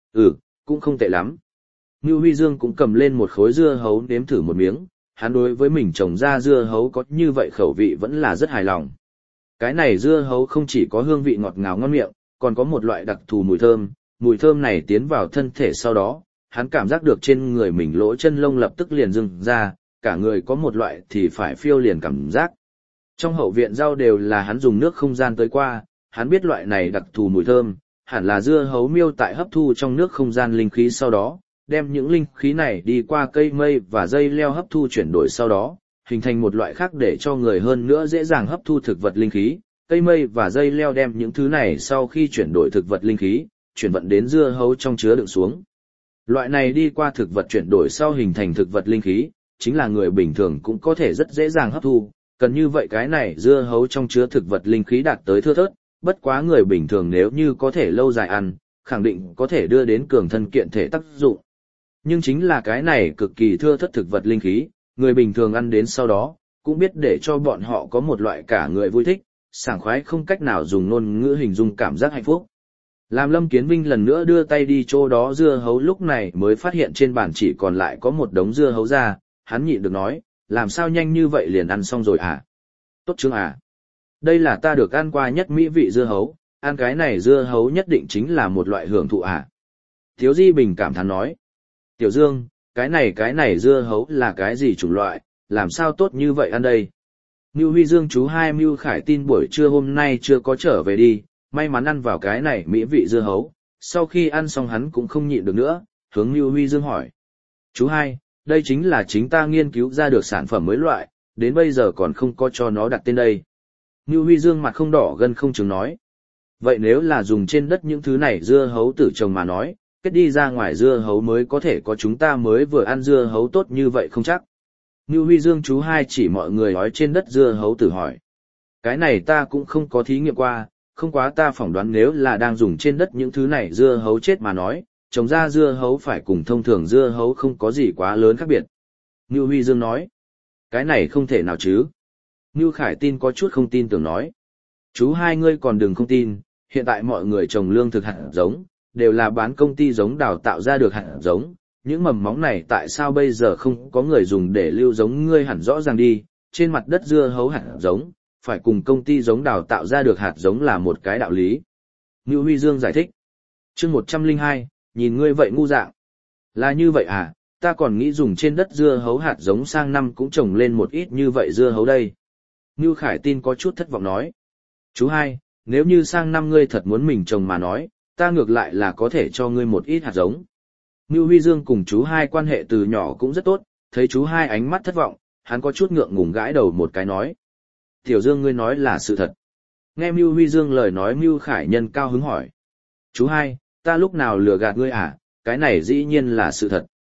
Cũng không tệ lắm. Ngưu Huy Dương cũng cầm lên một khối dưa hấu nếm thử một miếng, hắn đối với mình trồng ra dưa hấu có như vậy khẩu vị vẫn là rất hài lòng. Cái này dưa hấu không chỉ có hương vị ngọt ngào ngon miệng, còn có một loại đặc thù mùi thơm này tiến vào thân thể sau đó, hắn cảm giác được trên người mình lỗ chân lông lập tức liền dừng ra, cả người có một loại thì phải phiêu liền cảm giác. Trong hậu viện rau đều là hắn dùng nước không gian tới qua, hắn biết loại này đặc thù mùi thơm, hẳn là dưa hấu miêu tại hấp thu trong nước không gian linh khí sau đó, đem những linh khí này đi qua cây mây và dây leo hấp thu chuyển đổi sau đó, hình thành một loại khác để cho người hơn nữa dễ dàng hấp thu thực vật linh khí. Cây mây và dây leo đem những thứ này sau khi chuyển đổi thực vật linh khí, chuyển vận đến dưa hấu trong chứa đựng xuống. Loại này đi qua thực vật chuyển đổi sau hình thành thực vật linh khí, chính là người bình thường cũng có thể rất dễ dàng hấp thu, cần như vậy cái này dưa hấu trong chứa thực vật linh khí đạt tới thưa thớt, bất quá người bình thường nếu như có thể lâu dài ăn, khẳng định có thể đưa đến cường thân kiện thể tác dụng. Nhưng chính là cái này cực kỳ thưa thớt thực vật linh khí, người bình thường ăn đến sau đó, cũng biết để cho bọn họ có một loại cả người vui thích, sảng khoái không cách nào dùng ngôn ngữ hình dung cảm giác hạnh phúc. Làm Lâm Kiến Vinh lần nữa đưa tay đi chỗ đó dưa hấu lúc này mới phát hiện trên bàn chỉ còn lại có một đống dưa hấu ra, hắn nhịn được nói, làm sao nhanh như vậy liền ăn xong rồi à? Tốt chương à? Đây là ta được ăn qua nhất mỹ vị dưa hấu, ăn cái này dưa hấu nhất định chính là một loại hưởng thụ à? Tiếu Di Bình cảm thán nói, Tiểu Dương, cái này dưa hấu là cái gì chủng loại, làm sao tốt như vậy ăn đây? Ngưu Huy Dương chú hai Mưu Khải tin buổi trưa hôm nay chưa có trở về đi, may mắn ăn vào cái này mỹ vị dưa hấu, sau khi ăn xong hắn cũng không nhịn được nữa, hướng Ngưu Huy Dương hỏi. Chú hai, đây chính là chính ta nghiên cứu ra được sản phẩm mới loại, đến bây giờ còn không có cho nó đặt tên đây. Ngưu Huy Dương mặt không đỏ gân không chứng nói. Vậy nếu là dùng trên đất những thứ này dưa hấu tử trồng mà nói, kết đi ra ngoài dưa hấu mới có thể có chúng ta mới vừa ăn dưa hấu tốt như vậy không chắc. Ngưu Huy Dương chú hai chỉ mọi người nói trên đất dưa hấu tử hỏi. Cái này ta cũng không có thí nghiệm qua, không quá ta phỏng đoán nếu là đang dùng trên đất những thứ này dưa hấu chết mà nói, trồng ra dưa hấu phải cùng thông thường dưa hấu không có gì quá lớn khác biệt. Ngưu Huy Dương nói. Cái này không thể nào chứ. Ngưu Khải tin có chút không tin tưởng nói. Chú hai ngươi còn đừng không tin, hiện tại mọi người trồng lương thực hạt giống, đều là bán công ty giống đào tạo ra được hạt giống, những mầm móng này tại sao bây giờ không có người dùng để lưu giống ngươi hẳn rõ ràng đi, trên mặt đất dưa hấu hạt giống, phải cùng công ty giống đào tạo ra được hạt giống là một cái đạo lý. Ngưu Huy Dương giải thích. Chương 102, nhìn ngươi vậy ngu dạng. Là như vậy à, ta còn nghĩ dùng trên đất dưa hấu hạt giống sang năm cũng trồng lên một ít như vậy dưa hấu đây. Ngưu Khải tin có chút thất vọng nói. Chú hai, nếu như sang năm ngươi thật muốn mình trồng mà nói, ta ngược lại là có thể cho ngươi một ít hạt giống. Ngưu Huy Dương cùng chú hai quan hệ từ nhỏ cũng rất tốt, thấy chú hai ánh mắt thất vọng, hắn có chút ngượng ngùng gãi đầu một cái nói. Tiểu Dương ngươi nói là sự thật. Nghe Ngưu Huy Dương lời nói Ngưu Khải Nhân cao hứng hỏi. Chú hai, ta lúc nào lừa gạt ngươi à, cái này dĩ nhiên là sự thật.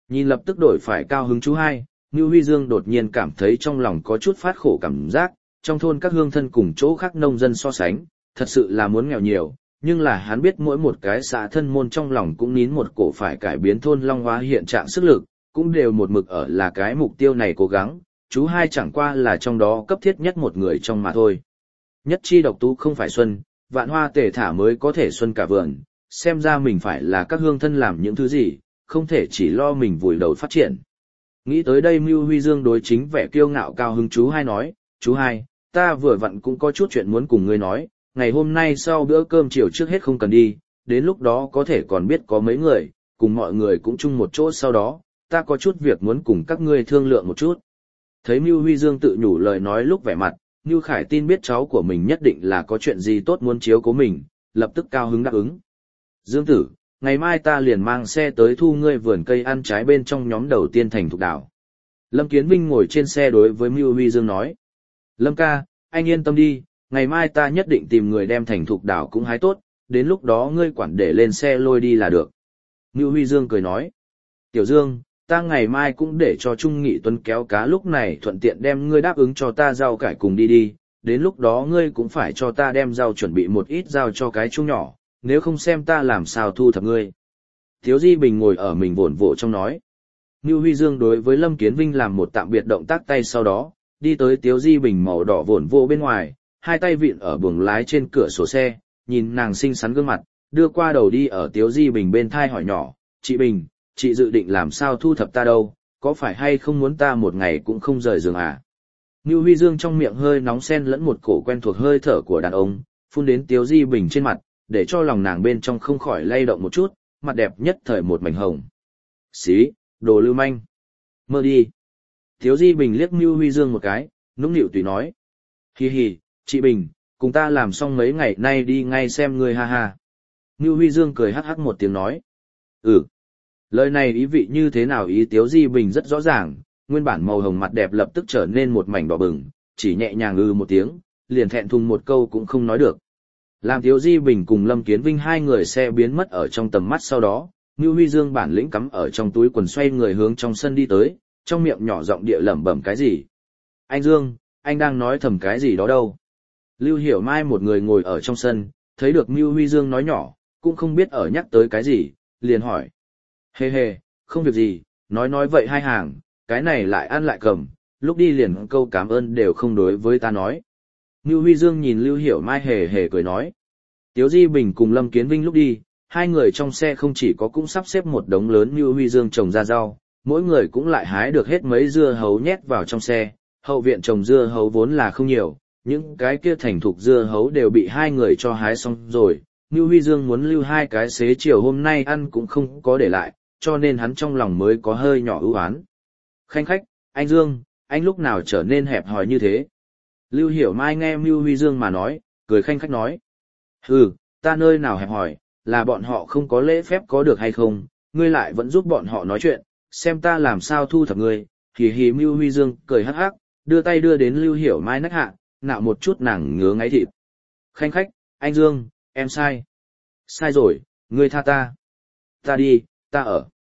Nhìn lập tức đổi phải cao hứng chú hai, Ngưu Huy Dương đột nhiên cảm thấy trong lòng có chút phát khổ cảm giác, trong thôn các hương thân cùng chỗ khác nông dân so sánh, thật sự là muốn nghèo nhiều, nhưng là hắn biết mỗi một cái xã thân môn trong lòng cũng nín một cổ phải cải biến thôn Long Hóa hiện trạng sức lực, cũng đều một mực ở là cái mục tiêu này cố gắng, chú hai chẳng qua là trong đó cấp thiết nhất một người trong mà thôi. Nhất chi độc tú không phải xuân, vạn hoa tề thả mới có thể xuân cả vườn, xem ra mình phải là các hương thân làm những thứ gì, không thể chỉ lo mình vùi đầu phát triển. Nghĩ tới đây Mưu Huy Dương đối chính vẻ kiêu ngạo cao hứng chú hai nói, chú hai, ta vừa vặn cũng có chút chuyện muốn cùng ngươi nói, ngày hôm nay sau bữa cơm chiều trước hết không cần đi, đến lúc đó có thể còn biết có mấy người, cùng mọi người cũng chung một chỗ sau đó, ta có chút việc muốn cùng các ngươi thương lượng một chút. Thấy Mưu Huy Dương tự nhủ lời nói lúc vẻ mặt, Mưu Khải tin biết cháu của mình nhất định là có chuyện gì tốt muốn chiếu cố mình, lập tức cao hứng đáp ứng. Dương tử, ngày mai ta liền mang xe tới thu ngươi vườn cây ăn trái bên trong nhóm đầu tiên thành thục đảo. Lâm Kiến Vinh ngồi trên xe đối với Mưu Huy Dương nói. Lâm ca, anh yên tâm đi, ngày mai ta nhất định tìm người đem thành thục đảo cũng hái tốt, đến lúc đó ngươi quản để lên xe lôi đi là được. Mưu Huy Dương cười nói. Tiểu Dương, ta ngày mai cũng để cho Trung Nghị Tuấn kéo cá lúc này thuận tiện đem ngươi đáp ứng cho ta rau cải cùng đi đi, đến lúc đó ngươi cũng phải cho ta đem rau chuẩn bị một ít rau cho cái chung nhỏ, nếu không xem ta làm sao thu thập ngươi. Thiếu Di Bình ngồi ở mình vồn vộ trong nói. Ngưu Huy Dương đối với Lâm Kiến Vinh làm một tạm biệt động tác tay sau đó, đi tới Tiếu Di Bình màu đỏ vồn vô bên ngoài, hai tay vịn ở buồng lái trên cửa sổ xe, nhìn nàng xinh xắn gương mặt, đưa qua đầu đi ở Tiếu Di Bình bên thai hỏi nhỏ, chị Bình, chị dự định làm sao thu thập ta đâu, có phải hay không muốn ta một ngày cũng không rời giường à? Ngưu Huy Dương trong miệng hơi nóng xen lẫn một cổ quen thuộc hơi thở của đàn ông, phun đến Tiếu Di Bình trên mặt, để cho lòng nàng bên trong không khỏi lay động một chút, mặt đẹp nhất thời một mảnh hồng. Xí, đồ lưu manh. Mơ đi. Tiếu Di Bình liếc Ngưu Huy Dương một cái, nũng nịu tùy nói. Hi hi, chị Bình, cùng ta làm xong mấy ngày nay đi ngay xem ngươi ha ha. Ngưu Huy Dương cười hắc hắc một tiếng nói. Ừ. Lời này ý vị như thế nào ý Tiếu Di Bình rất rõ ràng, nguyên bản màu hồng mặt đẹp lập tức trở nên một mảnh đỏ bừng, chỉ nhẹ nhàng một tiếng, liền thẹn thùng một câu cũng không nói được. Làm Tiếu Di Bình cùng Lâm Kiến Vinh hai người xe biến mất ở trong tầm mắt sau đó, Ngưu Huy Dương bản lĩnh cắm ở trong túi quần xoay người hướng trong sân đi tới, trong miệng nhỏ giọng địa lẩm bẩm cái gì. Anh Dương, anh đang nói thầm cái gì đó đâu. Lưu Hiểu Mai một người ngồi ở trong sân, thấy được Ngưu Huy Dương nói nhỏ, cũng không biết ở nhắc tới cái gì, liền hỏi. Hề hề, không việc gì, nói vậy hai hàng, cái này lại ăn lại cầm, lúc đi liền câu cảm ơn đều không đối với ta nói. Ngưu Huy Dương nhìn Lưu Hiểu Mai hề hề cười nói. Tiếu Di Bình cùng Lâm Kiến Vinh lúc đi, hai người trong xe không chỉ có cũng sắp xếp một đống lớn Ngưu Huy Dương trồng ra rau, mỗi người cũng lại hái được hết mấy dưa hấu nhét vào trong xe, hậu viện trồng dưa hấu vốn là không nhiều, những cái kia thành thục dưa hấu đều bị hai người cho hái xong rồi, Ngưu Huy Dương muốn lưu hai cái xế chiều hôm nay ăn cũng không có để lại, cho nên hắn trong lòng mới có hơi nhỏ ưu oán. Khanh khách, anh Dương, anh lúc nào trở nên hẹp hòi như thế? Lưu Hiểu Mai nghe Ngưu Huy Dương mà nói, cười khanh khách nói. Hừ, ta nơi nào hẹp hòi, là bọn họ không có lễ phép có được hay không, ngươi lại vẫn giúp bọn họ nói chuyện, xem ta làm sao thu thập ngươi. Hì hì Ngưu Huy Dương cười hắc hắc, đưa tay đưa đến Lưu Hiểu Mai nách hạ, nạo một chút nàng ngứa ngáy thịt. Khanh khách, anh Dương, em sai. Sai rồi, ngươi tha ta. Ta đi, ta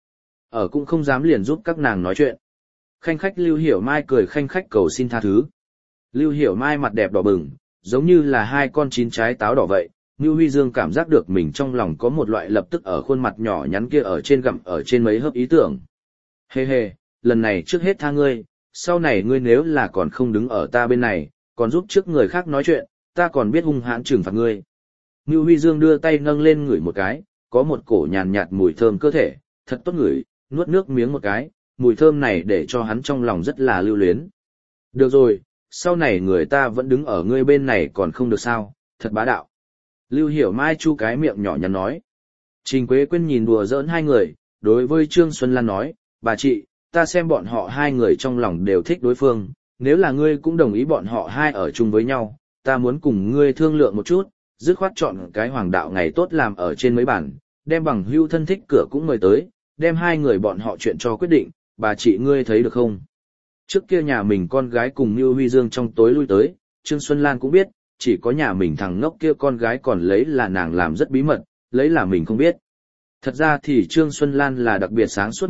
ở cũng không dám liền giúp các nàng nói chuyện. Khanh khách Lưu Hiểu Mai cười khanh khách cầu xin tha thứ. Lưu Hiểu Mai mặt đẹp đỏ bừng, giống như là hai con chín trái táo đỏ vậy. Ngưu Huy Dương cảm giác được mình trong lòng có một loại lập tức ở khuôn mặt nhỏ nhắn kia ở trên gặm ở trên mấy hớp ý tưởng. Hê hê, lần này trước hết tha ngươi, sau này ngươi nếu là còn không đứng ở ta bên này, còn giúp trước người khác nói chuyện, ta còn biết hung hãn trừng phạt ngươi. Ngưu Huy Dương đưa tay nâng lên ngửi một cái, có một cổ nhàn nhạt mùi thơm cơ thể, thật tốt ngửi, nuốt nước miếng một cái, mùi thơm này để cho hắn trong lòng rất là lưu luyến. Được rồi, sau này người ta vẫn đứng ở ngươi bên này còn không được sao, thật bá đạo. Lưu Hiểu Mai chu cái miệng nhỏ nhắn nói. Trình Quế Quyên nhìn đùa giỡn hai người, đối với Trương Xuân Lan nói, bà chị, ta xem bọn họ hai người trong lòng đều thích đối phương, nếu là ngươi cũng đồng ý bọn họ hai ở chung với nhau, ta muốn cùng ngươi thương lượng một chút, dứt khoát chọn cái hoàng đạo ngày tốt làm ở trên mấy bản, đem bằng hữu thân thích cửa cũng mời tới, đem hai người bọn họ chuyện cho quyết định, bà chị ngươi thấy được không? Trước kia nhà mình con gái cùng Lưu Huy Dương trong tối lui tới, Trương Xuân Lan cũng biết, chỉ có nhà mình thằng ngốc kia con gái còn lấy là nàng làm rất bí mật, lấy là mình không biết. Thật ra thì Trương Xuân Lan là đặc biệt sáng suốt mẹ,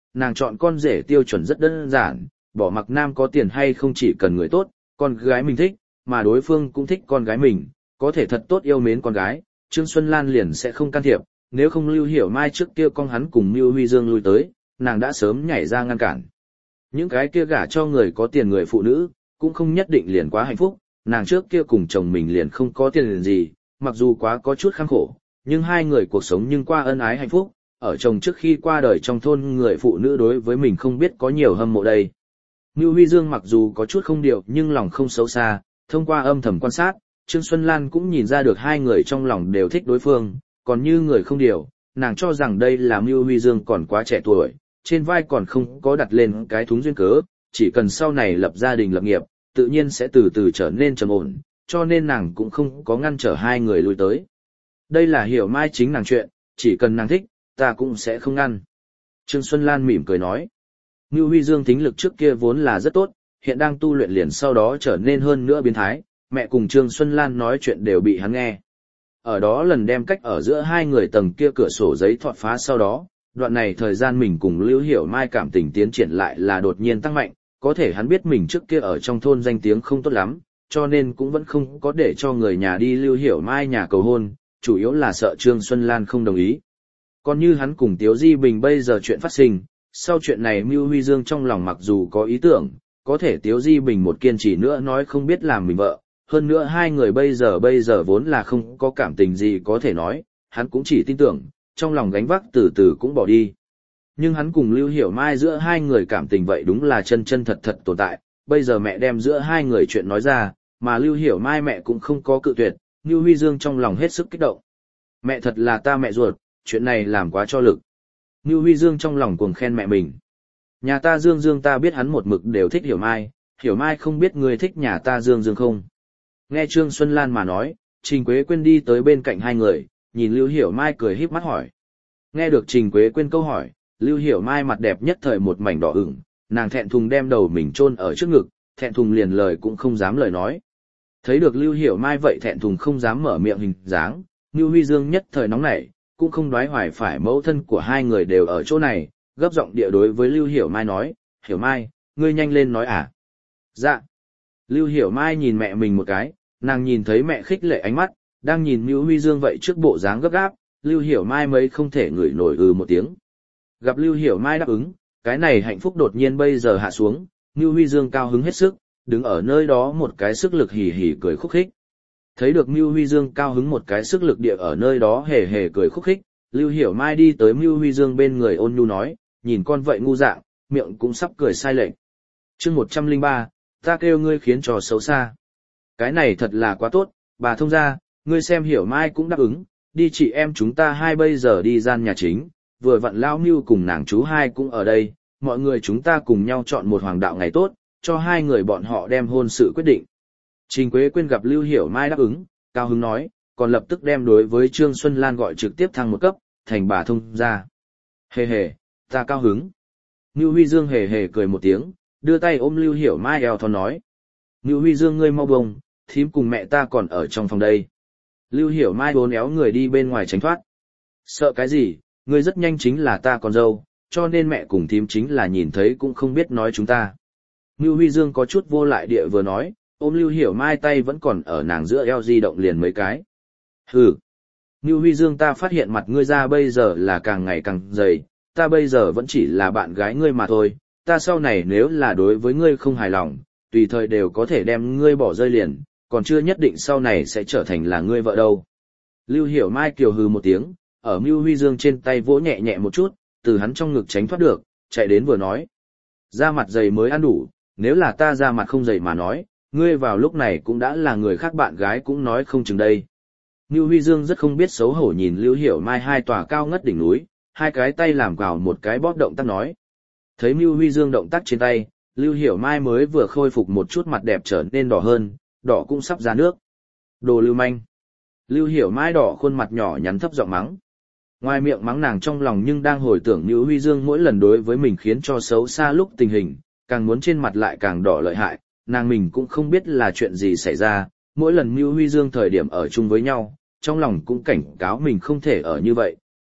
nàng chọn con rể tiêu chuẩn rất đơn giản, bỏ mặc nam có tiền hay không chỉ cần người tốt, con gái mình thích, mà đối phương cũng thích con gái mình, có thể thật tốt yêu mến con gái, Trương Xuân Lan liền sẽ không can thiệp, nếu không Lưu Hiểu Mai trước kia con hắn cùng Mưu Huy Dương lui tới, nàng đã sớm nhảy ra ngăn cản. Những cái kia gả cho người có tiền người phụ nữ, cũng không nhất định liền quá hạnh phúc, nàng trước kia cùng chồng mình liền không có tiền liền gì, mặc dù quá có chút khăng khổ, nhưng hai người cuộc sống nhưng qua ân ái hạnh phúc, ở chồng trước khi qua đời trong thôn người phụ nữ đối với mình không biết có nhiều hâm mộ đây. Mưu Huy Dương mặc dù có chút không điều nhưng lòng không xấu xa, thông qua âm thầm quan sát, Trương Xuân Lan cũng nhìn ra được hai người trong lòng đều thích đối phương, còn như người không điều, nàng cho rằng đây là Mưu Huy Dương còn quá trẻ tuổi, trên vai còn không có đặt lên cái thúng duyên cớ, chỉ cần sau này lập gia đình lập nghiệp, tự nhiên sẽ từ từ trở nên trầm ổn, cho nên nàng cũng không có ngăn trở hai người lui tới. Đây là Hiểu Mai chính nàng chuyện, chỉ cần nàng thích, ta cũng sẽ không ngăn. Trương Xuân Lan mỉm cười nói. Mưu Huy Dương tính lực trước kia vốn là rất tốt, hiện đang tu luyện liền sau đó trở nên hơn nữa biến thái, mẹ cùng Trương Xuân Lan nói chuyện đều bị hắn nghe. Ở đó lần đem cách ở giữa hai người tầng kia cửa sổ giấy thọt phá sau đó, đoạn này thời gian mình cùng Lưu Hiểu Mai cảm tình tiến triển lại là đột nhiên tăng mạnh, có thể hắn biết mình trước kia ở trong thôn danh tiếng không tốt lắm, cho nên cũng vẫn không có để cho người nhà đi Lưu Hiểu Mai nhà cầu hôn, chủ yếu là sợ Trương Xuân Lan không đồng ý. Còn như hắn cùng Tiếu Di Bình bây giờ chuyện phát sinh, sau chuyện này Mưu Huy Dương trong lòng mặc dù có ý tưởng, có thể Tiếu Di Bình một kiên trì nữa nói không biết làm mình vợ, hơn nữa hai người bây giờ vốn là không có cảm tình gì có thể nói, hắn cũng chỉ tin tưởng, trong lòng gánh vác từ từ cũng bỏ đi. Nhưng hắn cùng Lưu Hiểu Mai giữa hai người cảm tình vậy đúng là chân chân thật thật tồn tại, bây giờ mẹ đem giữa hai người chuyện nói ra, mà Lưu Hiểu Mai mẹ cũng không có cự tuyệt, Mưu Huy Dương trong lòng hết sức kích động. Mẹ thật là ta mẹ ruột, chuyện này làm quá cho lực. Mưu Huy Dương trong lòng cuồng khen mẹ mình. Nhà ta Dương Dương ta biết hắn một mực đều thích Hiểu Mai không biết ngươi thích nhà ta Dương Dương không. Nghe Trương Xuân Lan mà nói, Trình Quế Quyên đi tới bên cạnh hai người, nhìn Lưu Hiểu Mai cười híp mắt hỏi. Nghe được Trình Quế Quyên câu hỏi, Lưu Hiểu Mai mặt đẹp nhất thời một mảnh đỏ ửng, nàng thẹn thùng đem đầu mình chôn ở trước ngực, thẹn thùng liền lời cũng không dám lời nói. Thấy được Lưu Hiểu Mai vậy thẹn thùng không dám mở miệng hình dáng, Mưu Huy Dương nhất thời nóng nảy, cũng không đoái hoài phải mẫu thân của hai người đều ở chỗ này, gấp giọng địa đối với Lưu Hiểu Mai nói, Hiểu Mai, ngươi nhanh lên nói à? Dạ. Lưu Hiểu Mai nhìn mẹ mình một cái, nàng nhìn thấy mẹ khích lệ ánh mắt, đang nhìn Mưu Huy Dương vậy trước bộ dáng gấp gáp, Lưu Hiểu Mai mấy không thể ngửi nổi một tiếng. Gặp Lưu Hiểu Mai đáp ứng, cái này hạnh phúc đột nhiên bây giờ hạ xuống, Mưu Huy Dương cao hứng hết sức, đứng ở nơi đó một cái sức lực hì hì cười khúc khích. Thấy được Mưu Huy Dương cao hứng một cái sức lực địa ở nơi đó hề hề cười khúc khích, Lưu Hiểu Mai đi tới Mưu Huy Dương bên người ôn nhu nói, nhìn con vậy ngu dạng, miệng cũng sắp cười sai lệch. Chương 103, ta kêu ngươi khiến trò xấu xa. Cái này thật là quá tốt, bà thông gia, ngươi xem Hiểu Mai cũng đáp ứng, đi chị em chúng ta hai bây giờ đi gian nhà chính, vừa vặn Lão Mưu cùng nàng chú hai cũng ở đây, mọi người chúng ta cùng nhau chọn một hoàng đạo ngày tốt, cho hai người bọn họ đem hôn sự quyết định. Trình Quế Quyên gặp Lưu Hiểu Mai đáp ứng, cao hứng nói, còn lập tức đem đối với Trương Xuân Lan gọi trực tiếp thăng một cấp, thành bà thông gia. Hề hề, ta cao hứng. Mưu Huy Dương hề hề cười một tiếng, đưa tay ôm Lưu Hiểu Mai eo thon nói. Mưu Huy Dương ngươi mau bông, thím cùng mẹ ta còn ở trong phòng đây. Lưu Hiểu Mai bốn éo người đi bên ngoài tránh thoát. Sợ cái gì, ngươi rất nhanh chính là ta con dâu, cho nên mẹ cùng thím chính là nhìn thấy cũng không biết nói chúng ta. Mưu Huy Dương có chút vô lại địa vừa nói, ôm Lưu Hiểu Mai tay vẫn còn ở nàng giữa eo di động liền mấy cái. Hừ. Mưu Huy Dương ta phát hiện mặt ngươi ra bây giờ là càng ngày càng dày, ta bây giờ vẫn chỉ là bạn gái ngươi mà thôi, ta sau này nếu là đối với ngươi không hài lòng, tùy thời đều có thể đem ngươi bỏ rơi liền, còn chưa nhất định sau này sẽ trở thành là ngươi vợ đâu. Lưu Hiểu Mai kiều hừ một tiếng, ở Mưu Huy Dương trên tay vỗ nhẹ nhẹ một chút, từ hắn trong ngực tránh thoát được, chạy đến vừa nói. Da mặt dày mới ăn đủ, nếu là ta da mặt không dày mà nói, ngươi vào lúc này cũng đã là người khác bạn gái cũng nói không chừng đây. Mưu Huy Dương rất không biết xấu hổ nhìn Lưu Hiểu Mai hai tòa cao ngất đỉnh núi, hai cái tay làm vào một cái bóp động tác nói. Thấy Mưu Huy Dương động tác trên tay, Lưu Hiểu Mai mới vừa khôi phục một chút mặt đẹp trở nên đỏ hơn, đỏ cũng sắp ra nước. Đồ lưu manh. Lưu Hiểu Mai đỏ khuôn mặt nhỏ nhắn thấp giọng mắng. Ngoài miệng mắng nàng trong lòng nhưng đang hồi tưởng Mưu Huy Dương mỗi lần đối với mình khiến cho xấu xa lúc tình hình, càng muốn trên mặt lại càng đỏ lợi hại, nàng mình cũng không biết là chuyện gì xảy ra, mỗi lần Mưu Huy Dương thời điểm ở chung với nhau, trong lòng cũng cảnh cáo mình không thể ở như vậy,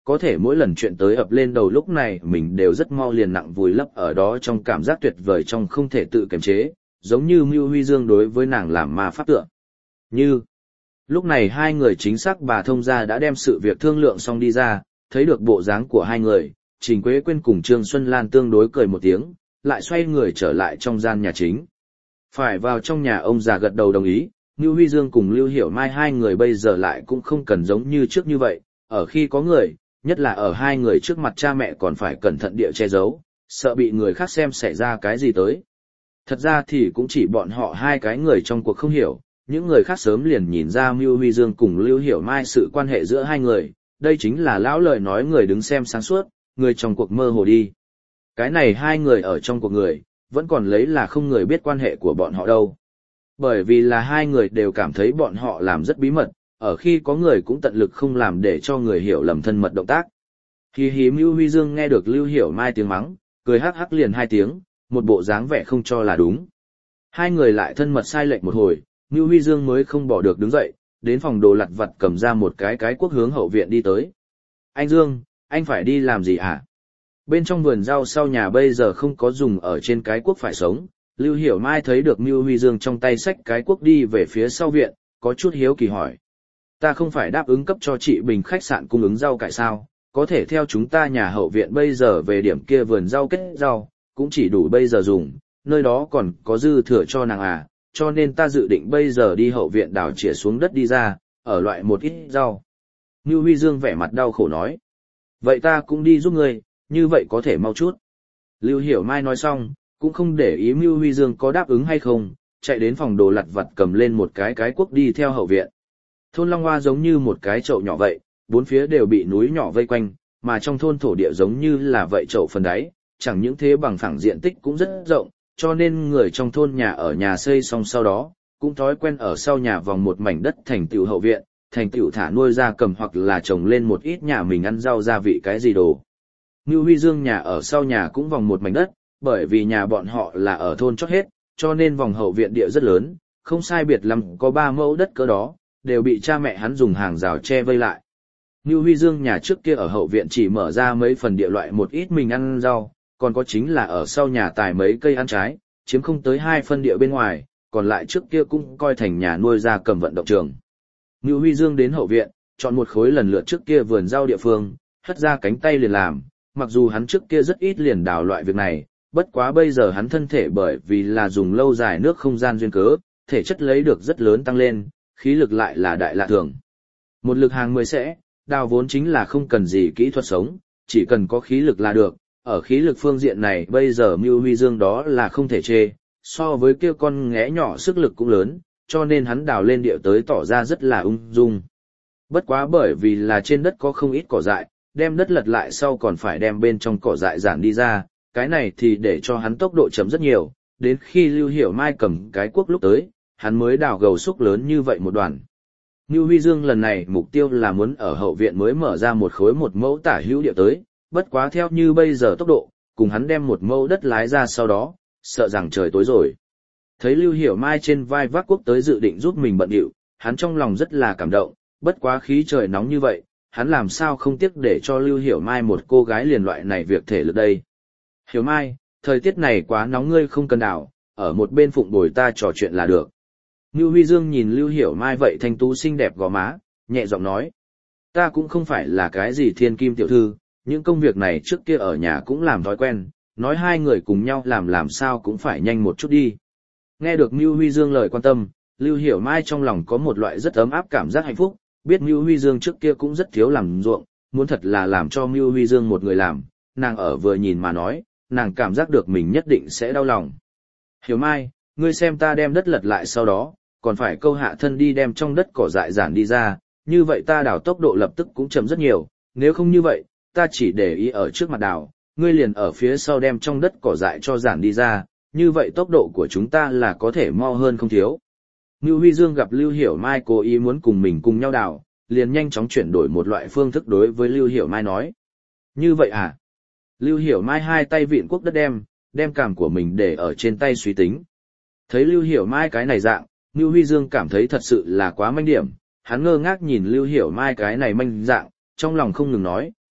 có thể mỗi lần chuyện tới ập lên đầu lúc này mình đều rất mau liền nặng vùi lấp ở đó trong cảm giác tuyệt vời trong không thể tự kiềm chế, giống như Mưu Huy Dương đối với nàng làm ma pháp tượng. Như lúc này hai người chính xác bà thông gia đã đem sự việc thương lượng xong đi ra, thấy được bộ dáng của hai người, Trình Quế Quyên cùng Trương Xuân Lan tương đối cười một tiếng, lại xoay người trở lại trong gian nhà chính. Phải vào trong nhà, ông già gật đầu đồng ý, Mưu Huy Dương cùng Lưu Hiểu Mai hai người bây giờ lại cũng không cần giống như trước như vậy, ở khi có người, nhất là ở hai người trước mặt cha mẹ còn phải cẩn thận địa che giấu, sợ bị người khác xem xảy ra cái gì tới. Thật ra thì cũng chỉ bọn họ hai cái người trong cuộc không hiểu, những người khác sớm liền nhìn ra Mưu Huy Dương cùng Lưu Hiểu Mai sự quan hệ giữa hai người, đây chính là lão lời nói người đứng xem sáng suốt, người trong cuộc mơ hồ đi. Cái này hai người ở trong cuộc người, vẫn còn lấy là không người biết quan hệ của bọn họ đâu. Bởi vì là hai người đều cảm thấy bọn họ làm rất bí mật, ở khi có người cũng tận lực không làm để cho người hiểu lầm thân mật động tác. Hì hì, Mưu Huy Dương nghe được Lưu Hiểu Mai tiếng mắng, cười hắc hắc liền hai tiếng, một bộ dáng vẻ không cho là đúng. Hai người lại thân mật sai lệch một hồi, Mưu Huy Dương mới không bỏ được đứng dậy, đến phòng đồ lặt vặt cầm ra một cái cuốc hướng hậu viện đi tới. Anh Dương, anh phải đi làm gì hả? Bên trong vườn rau sau nhà bây giờ không có dùng ở trên cái cuốc phải sống. Lưu Hiểu Mai thấy được Mưu Huy Dương trong tay xách cái cuốc đi về phía sau viện, có chút hiếu kỳ hỏi. Ta không phải đáp ứng cấp cho chị Bình khách sạn cung ứng rau cải sao, có thể theo chúng ta nhà hậu viện bây giờ về điểm kia vườn rau kết rau, cũng chỉ đủ bây giờ dùng, nơi đó còn có dư thừa cho nàng à, cho nên ta dự định bây giờ đi hậu viện đào chĩa xuống đất đi ra, ở loại một ít rau. Mưu Huy Dương vẻ mặt đau khổ nói. Vậy ta cũng đi giúp ngươi, như vậy có thể mau chút. Lưu Hiểu Mai nói xong, cũng không để ý Mưu Huy Dương có đáp ứng hay không, chạy đến phòng đồ lặt vặt cầm lên một cái cuốc đi theo hậu viện. Thôn Long Hoa giống như một cái chậu nhỏ vậy, bốn phía đều bị núi nhỏ vây quanh, mà trong thôn thổ địa giống như là vậy chậu phần đáy, chẳng những thế bằng phẳng diện tích cũng rất rộng, cho nên người trong thôn nhà ở nhà xây xong sau đó, cũng thói quen ở sau nhà vòng một mảnh đất thành tựu hậu viện, thành tựu thả nuôi gia cầm hoặc là trồng lên một ít nhà mình ăn rau gia vị cái gì đồ. Ngưu Huy Dương nhà ở sau nhà cũng vòng một mảnh đất, bởi vì nhà bọn họ là ở thôn chót hết, cho nên vòng hậu viện địa rất lớn, không sai biệt lắm có 3 mẫu đất cỡ đó, đều bị cha mẹ hắn dùng hàng rào che vây lại. Ngưu Huy Dương nhà trước kia ở hậu viện chỉ mở ra mấy phần địa loại một ít mình ăn rau, còn có chính là ở sau nhà tài mấy cây ăn trái, chiếm không tới 2 phân địa bên ngoài, còn lại trước kia cũng coi thành nhà nuôi gia cầm vận động trường. Ngưu Huy Dương đến hậu viện, chọn một khối lần lượt trước kia vườn rau địa phương, hất ra cánh tay liền làm, mặc dù hắn trước kia rất ít liền đào loại việc này, bất quá bây giờ hắn thân thể bởi vì là dùng lâu dài nước không gian duyên cớ, thể chất lấy được rất lớn tăng lên, khí lực lại là đại lạ thường. Một lực hàng 10 sẽ, đào vốn chính là không cần gì kỹ thuật sống, chỉ cần có khí lực là được, ở khí lực phương diện này bây giờ Mưu Huy Dương đó là không thể chê, so với kia con nghé nhỏ sức lực cũng lớn, cho nên hắn đào lên địa tới tỏ ra rất là ung dung. Bất quá bởi vì là trên đất có không ít cỏ dại, đem đất lật lại sau còn phải đem bên trong cỏ dại giản đi ra, cái này thì để cho hắn tốc độ chậm rất nhiều, đến khi Lưu Hiểu Mai cầm cái cuốc lúc tới, hắn mới đào gầu xúc lớn như vậy một đoàn. Ngưu Huy Dương lần này mục tiêu là muốn ở hậu viện mới mở ra một khối 1 mẫu tả hữu địa tới, bất quá theo như bây giờ tốc độ, cùng hắn đem 1 mẫu đất lái ra sau đó, sợ rằng trời tối rồi. Thấy Lưu Hiểu Mai trên vai vác cuốc tới dự định giúp mình bận điệu, hắn trong lòng rất là cảm động, bất quá khí trời nóng như vậy, hắn làm sao không tiếc để cho Lưu Hiểu Mai một cô gái liền loại này việc thể lực đây. Hiểu Mai, thời tiết này quá nóng ngươi không cần đảo, ở một bên phụng bồi ta trò chuyện là được. Ngưu Huy Dương nhìn Lưu Hiểu Mai vậy thanh tú xinh đẹp gò má, nhẹ giọng nói. Ta cũng không phải là cái gì thiên kim tiểu thư, những công việc này trước kia ở nhà cũng làm thói quen, nói hai người cùng nhau làm sao cũng phải nhanh một chút đi. Nghe được Ngưu Huy Dương lời quan tâm, Lưu Hiểu Mai trong lòng có một loại rất ấm áp cảm giác hạnh phúc, biết Ngưu Huy Dương trước kia cũng rất thiếu làm ruộng, muốn thật là làm cho Ngưu Huy Dương một người làm, nàng ở vừa nhìn mà nói, nàng cảm giác được mình nhất định sẽ đau lòng. Hiểu Mai, ngươi xem ta đem đất lật lại sau đó, còn phải câu hạ thân đi đem trong đất cỏ dại giản đi ra, như vậy ta đào tốc độ lập tức cũng chậm rất nhiều, nếu không như vậy, ta chỉ để ý ở trước mặt đào, ngươi liền ở phía sau đem trong đất cỏ dại cho giản đi ra, như vậy tốc độ của chúng ta là có thể mau hơn không thiếu. Ngưu Huy Dương gặp Lưu Hiểu Mai cố ý muốn cùng mình cùng nhau đào, liền nhanh chóng chuyển đổi một loại phương thức đối với Lưu Hiểu Mai nói. Như vậy à? Lưu Hiểu Mai hai tay vịn cuốc đất đem cằm của mình để ở trên tay suy tính. Thấy Lưu Hiểu Mai cái này dạng, Ngưu Huy Dương cảm thấy thật sự là quá manh điểm, hắn ngơ ngác nhìn Lưu Hiểu Mai cái này manh dạng, trong lòng không ngừng nói,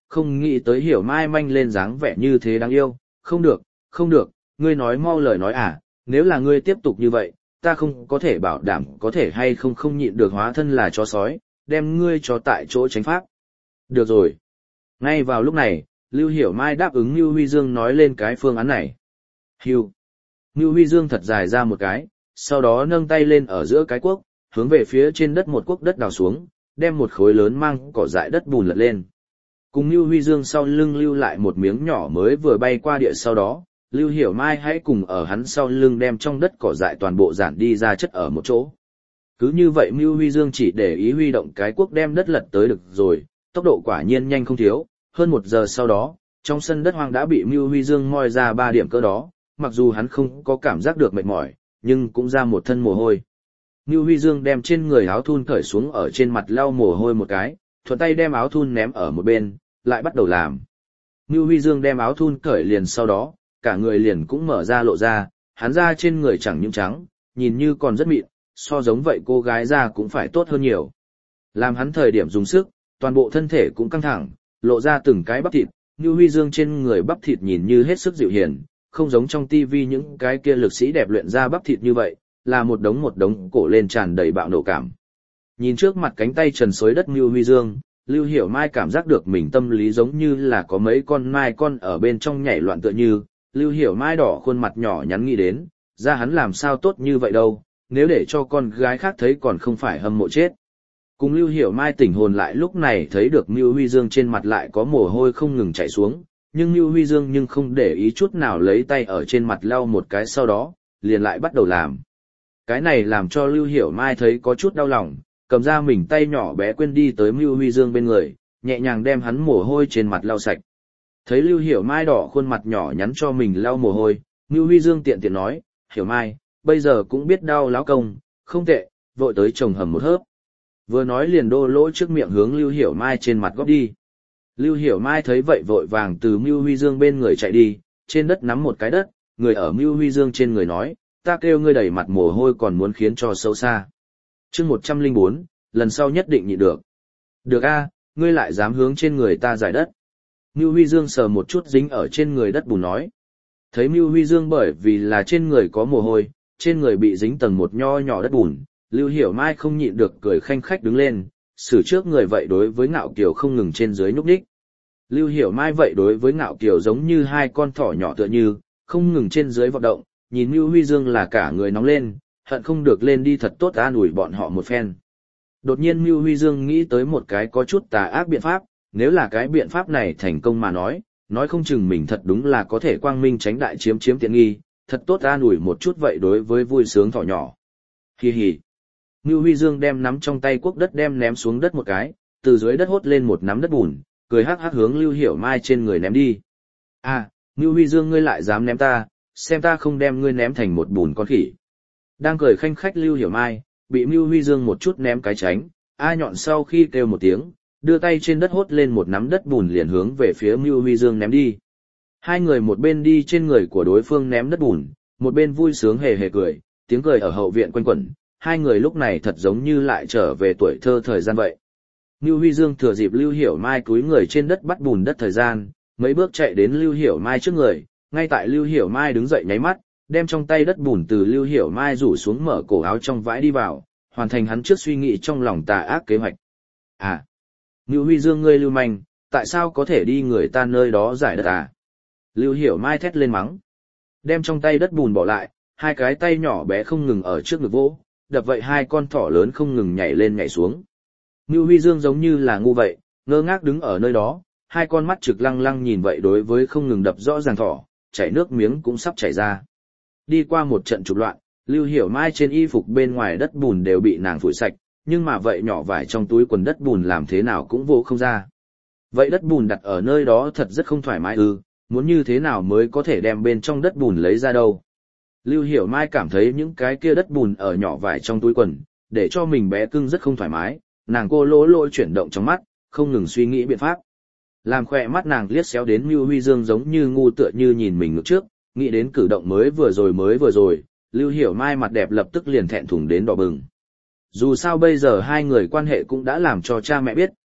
không nghĩ tới Hiểu Mai manh lên dáng vẻ như thế đáng yêu, không được, không được, ngươi nói mau lời nói à, nếu là ngươi tiếp tục như vậy, ta không có thể bảo đảm có thể hay không không nhịn được hóa thân là chó sói, đem ngươi cho tại chỗ tránh pháp. Được rồi. Ngay vào lúc này, Lưu Hiểu Mai đáp ứng Ngưu Huy Dương nói lên cái phương án này. Hưu. Ngưu Huy Dương thật dài ra một cái, sau đó nâng tay lên ở giữa cái cuốc, hướng về phía trên đất một cuốc đất đào xuống, đem một khối lớn mang cỏ dại đất bùn lật lên. Cùng Ngưu Huy Dương sau lưng lưu lại một miếng nhỏ mới vừa bay qua địa sau đó, Lưu Hiểu Mai hãy cùng ở hắn sau lưng đem trong đất cỏ dại toàn bộ dạn đi ra chất ở một chỗ. Cứ như vậy Ngưu Huy Dương chỉ để ý huy động cái cuốc đem đất lật tới được rồi, tốc độ quả nhiên nhanh không thiếu, hơn 1 giờ sau đó, trong sân đất hoang đã bị Ngưu Huy Dương moi ra 3 điểm cỡ đó, mặc dù hắn không có cảm giác được mệt mỏi, nhưng cũng ra một thân mồ hôi. Ngưu Huy Dương đem trên người áo thun cởi xuống ở trên mặt lau mồ hôi một cái, thuận tay đem áo thun ném ở một bên, lại bắt đầu làm. Ngưu Huy Dương đem áo thun cởi liền sau đó, cả người liền cũng mở ra lộ ra, hắn da trên người chẳng những trắng, nhìn như còn rất mịn, so giống vậy cô gái da cũng phải tốt hơn nhiều. Làm hắn thời điểm dùng sức, toàn bộ thân thể cũng căng thẳng, lộ ra từng cái bắp thịt, Ngưu Huy Dương trên người bắp thịt nhìn như hết sức dịu hiền, không giống trong tivi những cái kia lực sĩ đẹp luyện ra bắp thịt như vậy, là một đống cổ lên tràn đầy bạo nộ cảm. Nhìn trước mặt cánh tay trần xối đất Ngưu Huy Dương, Lưu Hiểu Mai cảm giác được mình tâm lý giống như là có mấy con mai con ở bên trong nhảy loạn tựa như, Lưu Hiểu Mai đỏ khuôn mặt nhỏ nhắn nghĩ đến, ra hắn làm sao tốt như vậy đâu, nếu để cho con gái khác thấy còn không phải hâm mộ chết. Cùng Lưu Hiểu Mai tỉnh hồn lại lúc này thấy được Ngưu Huy Dương trên mặt lại có mồ hôi không ngừng chảy xuống, nhưng Ngưu Huy Dương nhưng không để ý chút nào lấy tay ở trên mặt lau một cái sau đó, liền lại bắt đầu làm. Cái này làm cho Lưu Hiểu Mai thấy có chút đau lòng, cầm ra mình tay nhỏ bé quên đi tới Ngưu Huy Dương bên người, nhẹ nhàng đem hắn mồ hôi trên mặt lau sạch. Thấy Lưu Hiểu Mai đỏ khuôn mặt nhỏ nhắn cho mình lau mồ hôi, Ngưu Huy Dương tiện tiện nói, Hiểu Mai, bây giờ cũng biết đau láo công, không tệ, vội tới trồng hầm một hớp. Vừa nói liền đô lỗ trước miệng hướng Lưu Hiểu Mai trên mặt góp đi. Lưu Hiểu Mai thấy vậy vội vàng từ Ngưu Huy Dương bên người chạy đi, trên đất nắm một cái đất, người ở Ngưu Huy Dương trên người nói, ta kêu ngươi đầy mặt mồ hôi còn muốn khiến cho xấu xa. Chương 104, lần sau nhất định nhịn được. Được a, ngươi lại dám hướng trên người ta giải đất. Ngưu Huy Dương sờ một chút dính ở trên người đất bùn nói. Thấy Ngưu Huy Dương bởi vì là trên người có mồ hôi, trên người bị dính tầng một nho nhỏ đất bùn, Lưu Hiểu Mai không nhịn được cười khanh khách đứng lên, xử trước người vậy đối với Ngạo Kiều không ngừng trên dưới nhúc nhích. Lưu Hiểu Mai vậy đối với Ngạo Kiều giống như hai con thỏ nhỏ tựa như, không ngừng trên dưới vận động, nhìn Ngưu Huy Dương là cả người nóng lên, hận không được lên đi thật tốt an ủi bọn họ một phen. Đột nhiên Ngưu Huy Dương nghĩ tới một cái có chút tà ác biện pháp, nếu là cái biện pháp này thành công mà nói không chừng mình thật đúng là có thể quang minh tránh đại chiếm tiện nghi, thật tốt an ủi một chút vậy đối với vui sướng thỏ nhỏ. Hi hi. Ngưu Huy Dương đem nắm trong tay cuốc đất đem ném xuống đất một cái, từ dưới đất hốt lên một nắm đất bùn, cười hắc hắc hướng Lưu Hiểu Mai trên người ném đi. À, Ngưu Huy Dương ngươi lại dám ném ta, xem ta không đem ngươi ném thành một bùn con khỉ. Đang cười khanh khách Lưu Hiểu Mai, bị Ngưu Huy Dương một chút ném cái tránh, A Nhọn sau khi kêu một tiếng, đưa tay trên đất hốt lên một nắm đất bùn liền hướng về phía Ngưu Huy Dương ném đi. Hai người một bên đi trên người của đối phương ném đất bùn, một bên vui sướng hề hề cười, tiếng cười ở hậu viện quanh quẩn, hai người lúc này thật giống như lại trở về tuổi thơ thời gian vậy. Ngưu Huy Dương thừa dịp Lưu Hiểu Mai cúi người trên đất bắt bùn đất thời gian, mấy bước chạy đến Lưu Hiểu Mai trước người, ngay tại Lưu Hiểu Mai đứng dậy nháy mắt, đem trong tay đất bùn từ Lưu Hiểu Mai rủ xuống mở cổ áo trong vãi đi vào, hoàn thành hắn trước suy nghĩ trong lòng tà ác kế hoạch. À, Ngưu Huy Dương ngươi lưu manh, tại sao có thể đi người ta nơi đó giải đất à? Lưu Hiểu Mai thét lên mắng. Đem trong tay đất bùn bỏ lại, hai cái tay nhỏ bé không ngừng ở trước ngực vỗ, đập vậy hai con thỏ lớn không ngừng nhảy lên nhảy xuống. Ngưu Huy Dương giống như là ngu vậy, ngơ ngác đứng ở nơi đó, hai con mắt trực lăng lăng nhìn vậy đối với không ngừng đập rõ ràng thỏ, chảy nước miếng cũng sắp chảy ra. Đi qua một trận trục loạn, Lưu Hiểu Mai trên y phục bên ngoài đất bùn đều bị nàng phủi sạch, nhưng mà vậy nhỏ vải trong túi quần đất bùn làm thế nào cũng vô không ra. Vậy đất bùn đặt ở nơi đó thật rất không thoải mái muốn như thế nào mới có thể đem bên trong đất bùn lấy ra đâu. Lưu Hiểu Mai cảm thấy những cái kia đất bùn ở nhỏ vải trong túi quần, để cho mình bé cưng rất không thoải mái, nàng cô lỗ lỗ chuyển động trong mắt, không ngừng suy nghĩ biện pháp. Làm khỏe mắt nàng liếc xéo đến Lưu Huy Dương giống như ngu tựa như nhìn mình ngược trước, nghĩ đến cử động mới vừa rồi, Lưu Hiểu Mai mặt đẹp lập tức liền thẹn thùng đến đỏ bừng. Dù sao bây giờ hai người quan hệ cũng đã làm cho cha mẹ biết,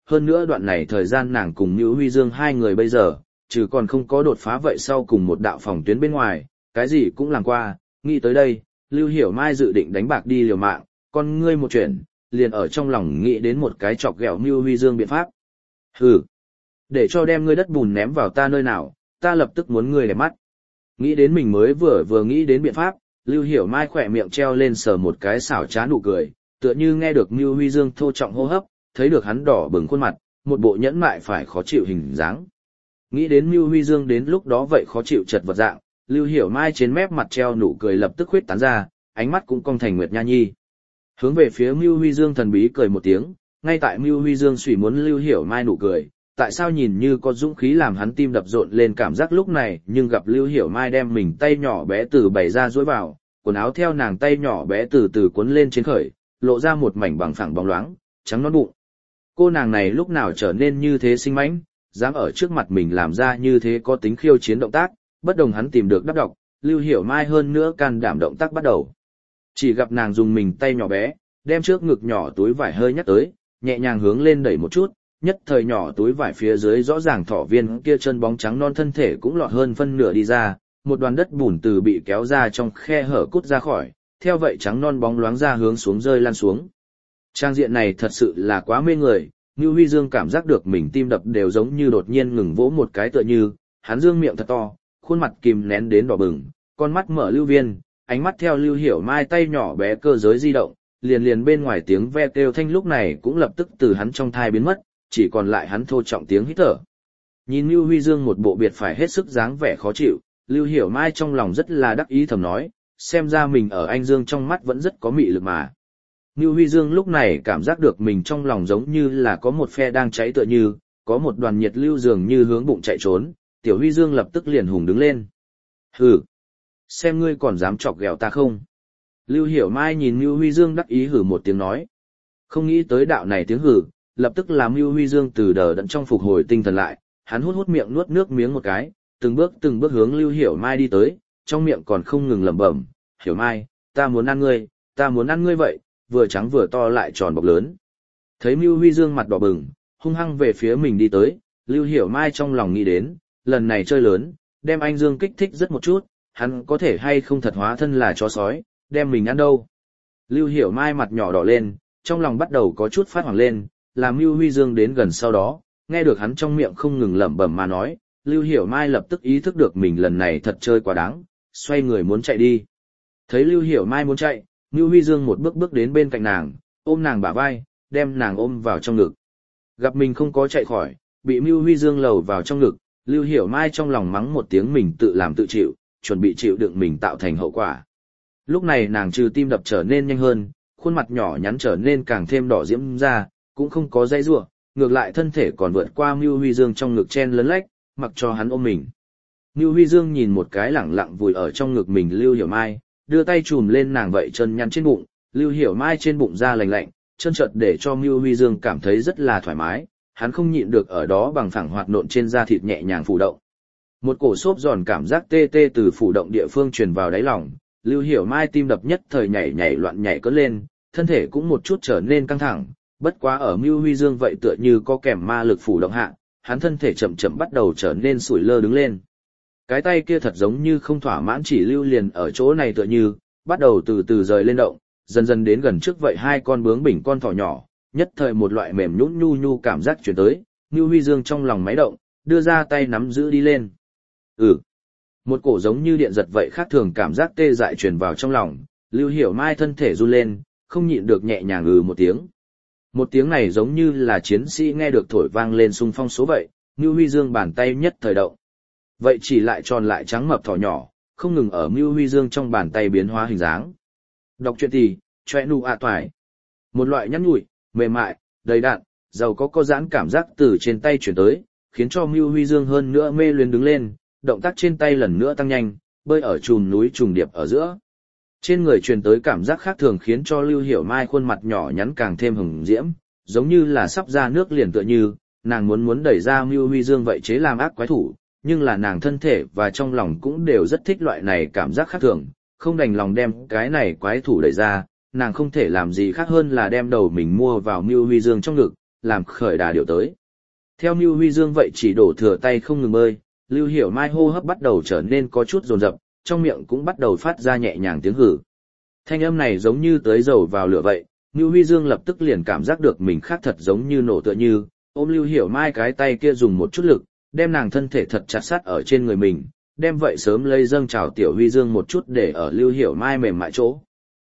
hơn nữa đoạn này thời gian nàng cùng Nưu Huy Dương hai người bây giờ, trừ còn không có đột phá vậy sau cùng một đạo phòng tuyến bên ngoài, cái gì cũng làm qua, nghĩ tới đây, Lưu Hiểu Mai dự định đánh bạc đi liều mạng, con ngươi một chuyện, liền ở trong lòng nghĩ đến một cái chọc ghẹo Nưu Huy Dương biện pháp. Hừ, để cho đem ngươi đất bùn ném vào ta nơi nào, ta lập tức muốn ngươi để mắt. Nghĩ đến mình mới vừa nghĩ đến biện pháp, Lưu Hiểu Mai khỏe miệng treo lên sờ một cái xảo trá nụ cười, tựa như nghe được Nưu Huy Dương thô trọng hô hấp, thấy được hắn đỏ bừng khuôn mặt, một bộ nhẫn mại phải khó chịu hình dáng. Nghĩ đến Nưu Huy Dương đến lúc đó vậy khó chịu chật vật dạng, Lưu Hiểu Mai trên mép mặt treo nụ cười lập tức khuyết tán ra, ánh mắt cũng cong thành nguyệt nha nhi. Hướng về phía Nưu Huy Dương thần bí cười một tiếng, ngay tại Nưu Huy Dương suy muốn Lưu Hiểu Mai nụ cười, tại sao nhìn như có dũng khí làm hắn tim đập rộn lên cảm giác lúc này, nhưng gặp Lưu Hiểu Mai đem mình tay nhỏ bé từ bày ra duỗi vào, quần áo theo nàng tay nhỏ bé từ từ cuốn lên trên khởi, lộ ra một mảnh bằng phẳng bóng loáng, trắng nõn bụng. Cô nàng này lúc nào trở nên như thế sinh mãnh, dám ở trước mặt mình làm ra như thế có tính khiêu chiến động tác, bất đồng hắn tìm được đáp độc, Lưu Hiểu Mai hơn nữa can đảm động tác bắt đầu. Chỉ gặp nàng dùng mình tay nhỏ bé, đem trước ngực nhỏ túi vải hơi nhắc tới, nhẹ nhàng hướng lên đẩy một chút, nhất thời nhỏ túi vải phía dưới rõ ràng thỏ viên kia chân bóng trắng non thân thể cũng lọt hơn phân nửa đi ra, một đoàn đất bùn từ bị kéo ra trong khe hở cút ra khỏi, theo vậy trắng non bóng loáng ra hướng xuống rơi lan xuống. Trang diện này thật sự là quá mê người, Nưu Huy Dương cảm giác được mình tim đập đều giống như đột nhiên ngừng vỗ một cái tựa như, hắn dương miệng thật to, khuôn mặt kìm nén đến đỏ bừng, con mắt mở lưu viên, ánh mắt theo Lưu Hiểu Mai tay nhỏ bé cơ giới di động, liền bên ngoài tiếng ve kêu thanh lúc này cũng lập tức từ hắn trong thai biến mất, chỉ còn lại hắn thô trọng tiếng hít thở. Nhìn Nưu Huy Dương một bộ biệt phải hết sức dáng vẻ khó chịu, Lưu Hiểu Mai trong lòng rất là đắc ý thầm nói, xem ra mình ở anh Dương trong mắt vẫn rất có mị lực mà. Nưu Huy Dương lúc này cảm giác được mình trong lòng giống như là có một phe đang cháy tựa như, có một đoàn nhiệt lưu dường như hướng bụng chạy trốn, Tiểu Huy Dương lập tức liền hùng đứng lên. Hừ, xem ngươi còn dám chọc ghẹo ta không? Lưu Hiểu Mai nhìn Nưu Huy Dương đắc ý hử một tiếng nói. Không nghĩ tới đạo này tiếng hử, lập tức làm Nưu Huy Dương từ đờ đẫn trong phục hồi tinh thần lại, hắn hút miệng nuốt nước miếng một cái, từng bước hướng Lưu Hiểu Mai đi tới, trong miệng còn không ngừng lẩm bẩm, "Hiểu Mai, ta muốn ăn ngươi vậy." Vừa trắng vừa to lại tròn bọc lớn. Thấy Nưu Huy Dương mặt đỏ bừng, hung hăng về phía mình đi tới, Lưu Hiểu Mai trong lòng nghĩ đến, lần này chơi lớn, đem anh Dương kích thích rất một chút, hắn có thể hay không thật hóa thân là chó sói, đem mình ăn đâu. Lưu Hiểu Mai mặt nhỏ đỏ lên, trong lòng bắt đầu có chút phát hoảng lên, làm Nưu Huy Dương đến gần sau đó, nghe được hắn trong miệng không ngừng lẩm bẩm mà nói, Lưu Hiểu Mai lập tức ý thức được mình lần này thật chơi quá đáng, xoay người muốn chạy đi. Thấy Lưu Hiểu Mai muốn chạy, Nưu Huy Dương một bước đến bên cạnh nàng, ôm nàng bả vai, đem nàng ôm vào trong ngực. Gặp mình không có chạy khỏi, bị Nưu Huy Dương lầu vào trong ngực, Lưu Hiểu Mai trong lòng mắng một tiếng mình tự làm tự chịu, chuẩn bị chịu đựng mình tạo thành hậu quả. Lúc này nàng trừ tim đập trở nên nhanh hơn, khuôn mặt nhỏ nhắn trở nên càng thêm đỏ diễm ra, cũng không có dây rủa, ngược lại thân thể còn vượt qua Nưu Huy Dương trong ngực chen lấn lách, mặc cho hắn ôm mình. Nưu Huy Dương nhìn một cái lẳng lặng vùi ở trong ngực mình Lưu Hiểu Mai, đưa tay chùm lên nàng vậy chân nhăn trên bụng, Lưu Hiểu Mai trên bụng da lạnh lạnh, chân chợt để cho Nưu Huy Dương cảm thấy rất là thoải mái, hắn không nhịn được ở đó bằng phẳng hoạt nộn trên da thịt nhẹ nhàng phủ động. Một cổ xốp giòn cảm giác tê tê từ phủ động địa phương truyền vào đáy lòng, Lưu Hiểu Mai tim đập nhất thời nhảy loạn nhảy cất lên, thân thể cũng một chút trở nên căng thẳng, bất quá ở Nưu Huy Dương vậy tựa như có kèm ma lực phủ động hạ, hắn thân thể chậm chậm bắt đầu trở nên sủi lơ đứng lên. Cái tay kia thật giống như không thỏa mãn chỉ lưu liền ở chỗ này tựa như, bắt đầu từ từ rời lên động, dần dần đến gần trước vậy hai con bướng bỉnh con thỏ nhỏ, nhất thời một loại mềm nhũn nhu cảm giác truyền tới, Nưu Huy Dương trong lòng máy động, đưa ra tay nắm giữ đi lên. Một cổ giống như điện giật vậy khác thường cảm giác tê dại truyền vào trong lòng, Lưu Hiểu Mai thân thể run lên, không nhịn được nhẹ nhàng một tiếng. Một tiếng này giống như là chiến sĩ nghe được thổi vang lên xung phong số vậy, Nưu Huy Dương bàn tay nhất thời động. Vậy chỉ lại tròn lại trắng mập thỏ nhỏ, không ngừng ở Nưu Huy Dương trong bàn tay biến hóa hình dáng. Đọc truyện thì, choe nu a toài. Một loại nhắn nhủi, mềm mại, đầy đặn, giàu có giãn cảm giác từ trên tay chuyển tới, khiến cho Nưu Huy Dương hơn nữa mê luyến đứng lên, động tác trên tay lần nữa tăng nhanh, bơi ở chùm núi trùng điệp ở giữa. Trên người truyền tới cảm giác khác thường khiến cho Lưu Hiểu Mai khuôn mặt nhỏ nhắn càng thêm hừng diễm, giống như là sắp ra nước liền tựa như, nàng muốn đẩy ra Nưu Huy Dương vậy chế làm ác quái thủ, nhưng là nàng thân thể và trong lòng cũng đều rất thích loại này cảm giác khác thường, không đành lòng đem cái này quái thủ đẩy ra, nàng không thể làm gì khác hơn là đem đầu mình mua vào Nưu Huy Dương trong ngực, làm khởi đà điều tới. Theo Nưu Huy Dương vậy chỉ đổ thừa tay không ngừng bơi, Lưu Hiểu Mai hô hấp bắt đầu trở nên có chút dồn dập, trong miệng cũng bắt đầu phát ra nhẹ nhàng tiếng hử. Thanh âm này giống như tưới dầu vào lửa vậy, Nưu Huy Dương lập tức liền cảm giác được mình khác thật giống như nổ tựa như, ôm Lưu Hiểu Mai cái tay kia dùng một chút lực, đem nàng thân thể thật chặt sát ở trên người mình, đem vậy sớm lây dâng trào tiểu Huy Dương một chút để ở Lưu Hiểu Mai mềm mại chỗ.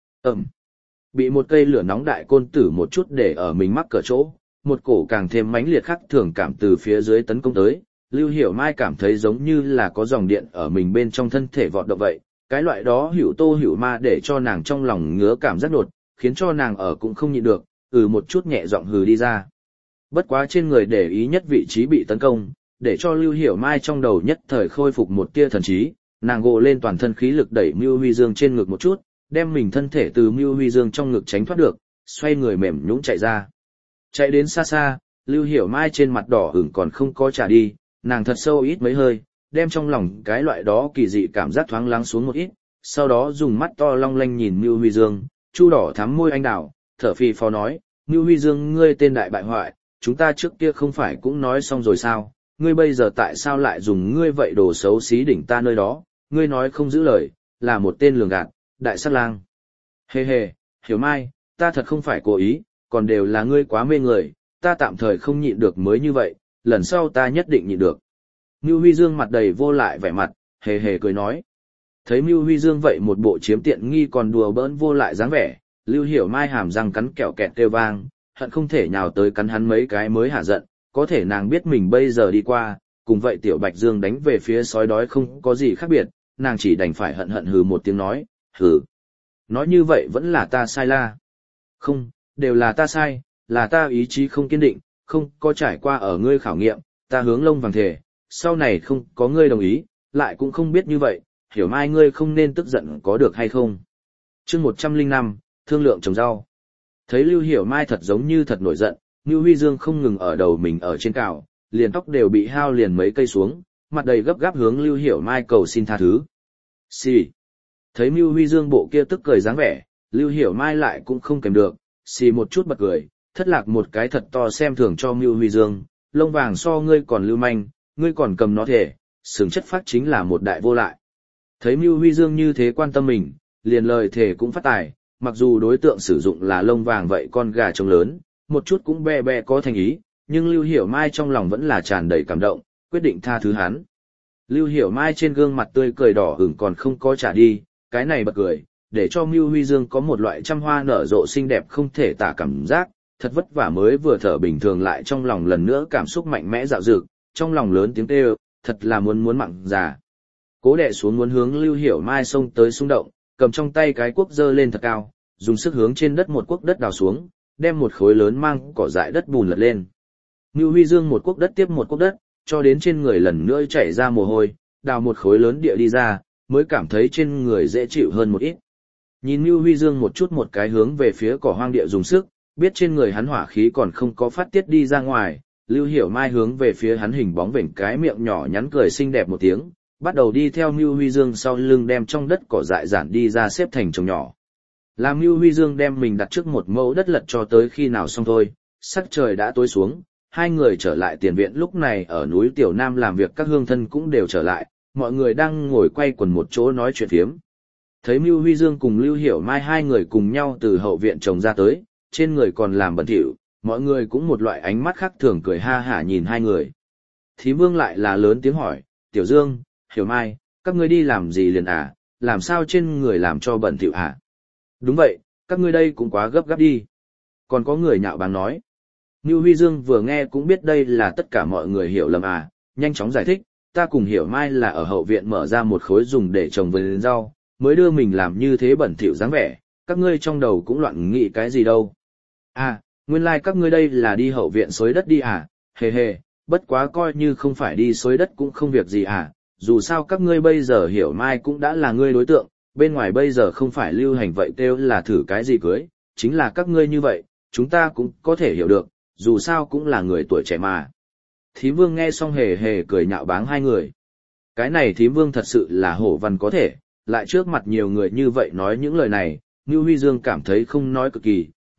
Bị một cây lửa nóng đại côn tử một chút để ở mình mắc cỡ chỗ, một cổ càng thêm mãnh liệt khắc thường cảm từ phía dưới tấn công tới, Lưu Hiểu Mai cảm thấy giống như là có dòng điện ở mình bên trong thân thể vọt động vậy, cái loại đó hữu tô hữu ma để cho nàng trong lòng ngứa cảm giác đột, khiến cho nàng ở cũng không nhịn được, một chút nhẹ giọng hừ đi ra. Bất quá trên người để ý nhất vị trí bị tấn công, để cho Lưu Hiểu Mai trong đầu nhất thời khôi phục một tia thần trí, nàng gộ lên toàn thân khí lực đẩy Mưu Huy Dương trên ngực một chút, đem mình thân thể từ Mưu Huy Dương trong ngực tránh thoát được, xoay người mềm nhũn chạy ra. Chạy đến xa xa, Lưu Hiểu Mai trên mặt đỏ ửng còn không có trả đi, nàng thật sâu ít mấy hơi, đem trong lòng cái loại đó kỳ dị cảm giác thoáng lắng xuống một ít, sau đó dùng mắt to long lanh nhìn Mưu Huy Dương, chu đỏ thắm môi anh đào, thở phì phò nói, Mưu Huy Dương ngươi tên đại bại hoại, chúng ta trước kia không phải cũng nói xong rồi sao, ngươi bây giờ tại sao lại dùng ngươi vậy đồ xấu xí đỉnh ta nơi đó, ngươi nói không giữ lời, là một tên lường gạt, đại sát lang. Hề hề, Hiểu Mai, ta thật không phải cố ý, còn đều là ngươi quá mê người, ta tạm thời không nhịn được mới như vậy, lần sau ta nhất định nhịn được. Mưu Huy Dương mặt đầy vô lại vẻ mặt, hề hề cười nói. Thấy Mưu Huy Dương vậy một bộ chiếm tiện nghi còn đùa bỡn vô lại dáng vẻ, Lưu Hiểu Mai hàm răng cắn kẹo kẹt kêu vang, hận không thể nhào tới cắn hắn mấy cái mới hả giận, có thể nàng biết mình bây giờ đi qua, cùng vậy Tiểu Bạch Dương đánh về phía sói đói không có gì khác biệt, nàng chỉ đành phải hận hận hừ một tiếng nói, hừ. Nói như vậy vẫn là ta sai la. Không, đều là ta sai, là ta ý chí không kiên định, không có trải qua ở ngươi khảo nghiệm, ta hướng lông vàng thề, sau này không có ngươi đồng ý, lại cũng không biết như vậy, Hiểu Mai ngươi không nên tức giận có được hay không. Chương 105, thương lượng trồng rau. Thấy Lưu Hiểu Mai thật giống như thật nổi giận, Nưu Huy Dương không ngừng ở đầu mình ở trên cào, liền tóc đều bị hao liền mấy cây xuống, mặt đầy gấp gáp hướng Lưu Hiểu Mai cầu xin tha thứ. Xì. Thấy Nưu Huy Dương bộ kia tức cười dáng vẻ, Lưu Hiểu Mai lại cũng không kèm được, xì một chút bật cười, thất lạc một cái thật to xem thường cho Nưu Huy Dương, lông vàng so ngươi còn lưu manh, ngươi còn cầm nó thể, sừng chất phát chính là một đại vô lại. Thấy Nưu Huy Dương như thế quan tâm mình, liền lời thể cũng phát tài, mặc dù đối tượng sử dụng là lông vàng vậy con gà trống lớn, một chút cũng be be có thành ý, nhưng Lưu Hiểu Mai trong lòng vẫn là tràn đầy cảm động, quyết định tha thứ hắn. Lưu Hiểu Mai trên gương mặt tươi cười đỏ ửng còn không có trả đi, cái này bật cười, để cho Nưu Huy Dương có một loại trăm hoa nở rộ xinh đẹp không thể tả cảm giác, thật vất vả mới vừa thở bình thường lại trong lòng lần nữa cảm xúc mạnh mẽ dạo dực, trong lòng lớn tiếng kêu, thật là muốn mặn già. Cố đè xuống muốn hướng Lưu Hiểu Mai xông tới xung động, cầm trong tay cái cuốc giơ lên thật cao, dùng sức hướng trên đất một cuốc đất đào xuống, đem một khối lớn mang cỏ dại đất bùn lật lên. Nưu Huy Dương một cuốc đất tiếp một cuốc đất, cho đến trên người lần nữa chảy ra mồ hôi, đào một khối lớn địa đi ra, mới cảm thấy trên người dễ chịu hơn một ít. Nhìn Nưu Huy Dương một chút một cái hướng về phía cỏ hoang địa dùng sức, biết trên người hắn hỏa khí còn không có phát tiết đi ra ngoài, Lưu Hiểu Mai hướng về phía hắn hình bóng vểnh cái miệng nhỏ nhắn cười xinh đẹp một tiếng, bắt đầu đi theo Nưu Huy Dương sau lưng đem trong đất cỏ dại giản đi ra xếp thành chồng nhỏ. Làm Nưu Huy Dương đem mình đặt trước một mẫu đất lật cho tới khi nào xong thôi, sắc trời đã tối xuống, hai người trở lại tiền viện lúc này ở núi Tiểu Nam làm việc các hương thân cũng đều trở lại, mọi người đang ngồi quay quần một chỗ nói chuyện phiếm. Thấy Nưu Huy Dương cùng Lưu Hiểu Mai hai người cùng nhau từ hậu viện trồng ra tới, trên người còn làm bẩn thỉu, mọi người cũng một loại ánh mắt khác thường cười ha hả nhìn hai người. Thím Vương lại là lớn tiếng hỏi, Tiểu Dương, Hiểu Mai, các ngươi đi làm gì liền à, làm sao trên người làm cho bẩn thỉu à? Đúng vậy, các ngươi đây cũng quá gấp gáp đi. Còn có người nhạo báng nói. Nưu Huy Dương vừa nghe cũng biết đây là tất cả mọi người hiểu lầm à, nhanh chóng giải thích, ta cùng Hiểu Mai là ở hậu viện mở ra một khối dùng để trồng vườn rau, mới đưa mình làm như thế bẩn thỉu dáng vẻ, các ngươi trong đầu cũng loạn nghĩ cái gì đâu. À, nguyên lai các ngươi đây là đi hậu viện xới đất đi à, hề hề, bất quá coi như không phải đi xới đất cũng không việc gì à, dù sao các ngươi bây giờ Hiểu Mai cũng đã là ngươi đối tượng, bên ngoài bây giờ không phải lưu hành vậy kêu là thử cái gì cưới, chính là các ngươi như vậy, chúng ta cũng có thể hiểu được, dù sao cũng là người tuổi trẻ mà. Thím Vương nghe xong hề hề cười nhạo báng hai người. Cái này Thím Vương thật sự là hổ văn có thể, lại trước mặt nhiều người như vậy nói những lời này, Nưu Huy Dương cảm thấy không nói cực kỳ,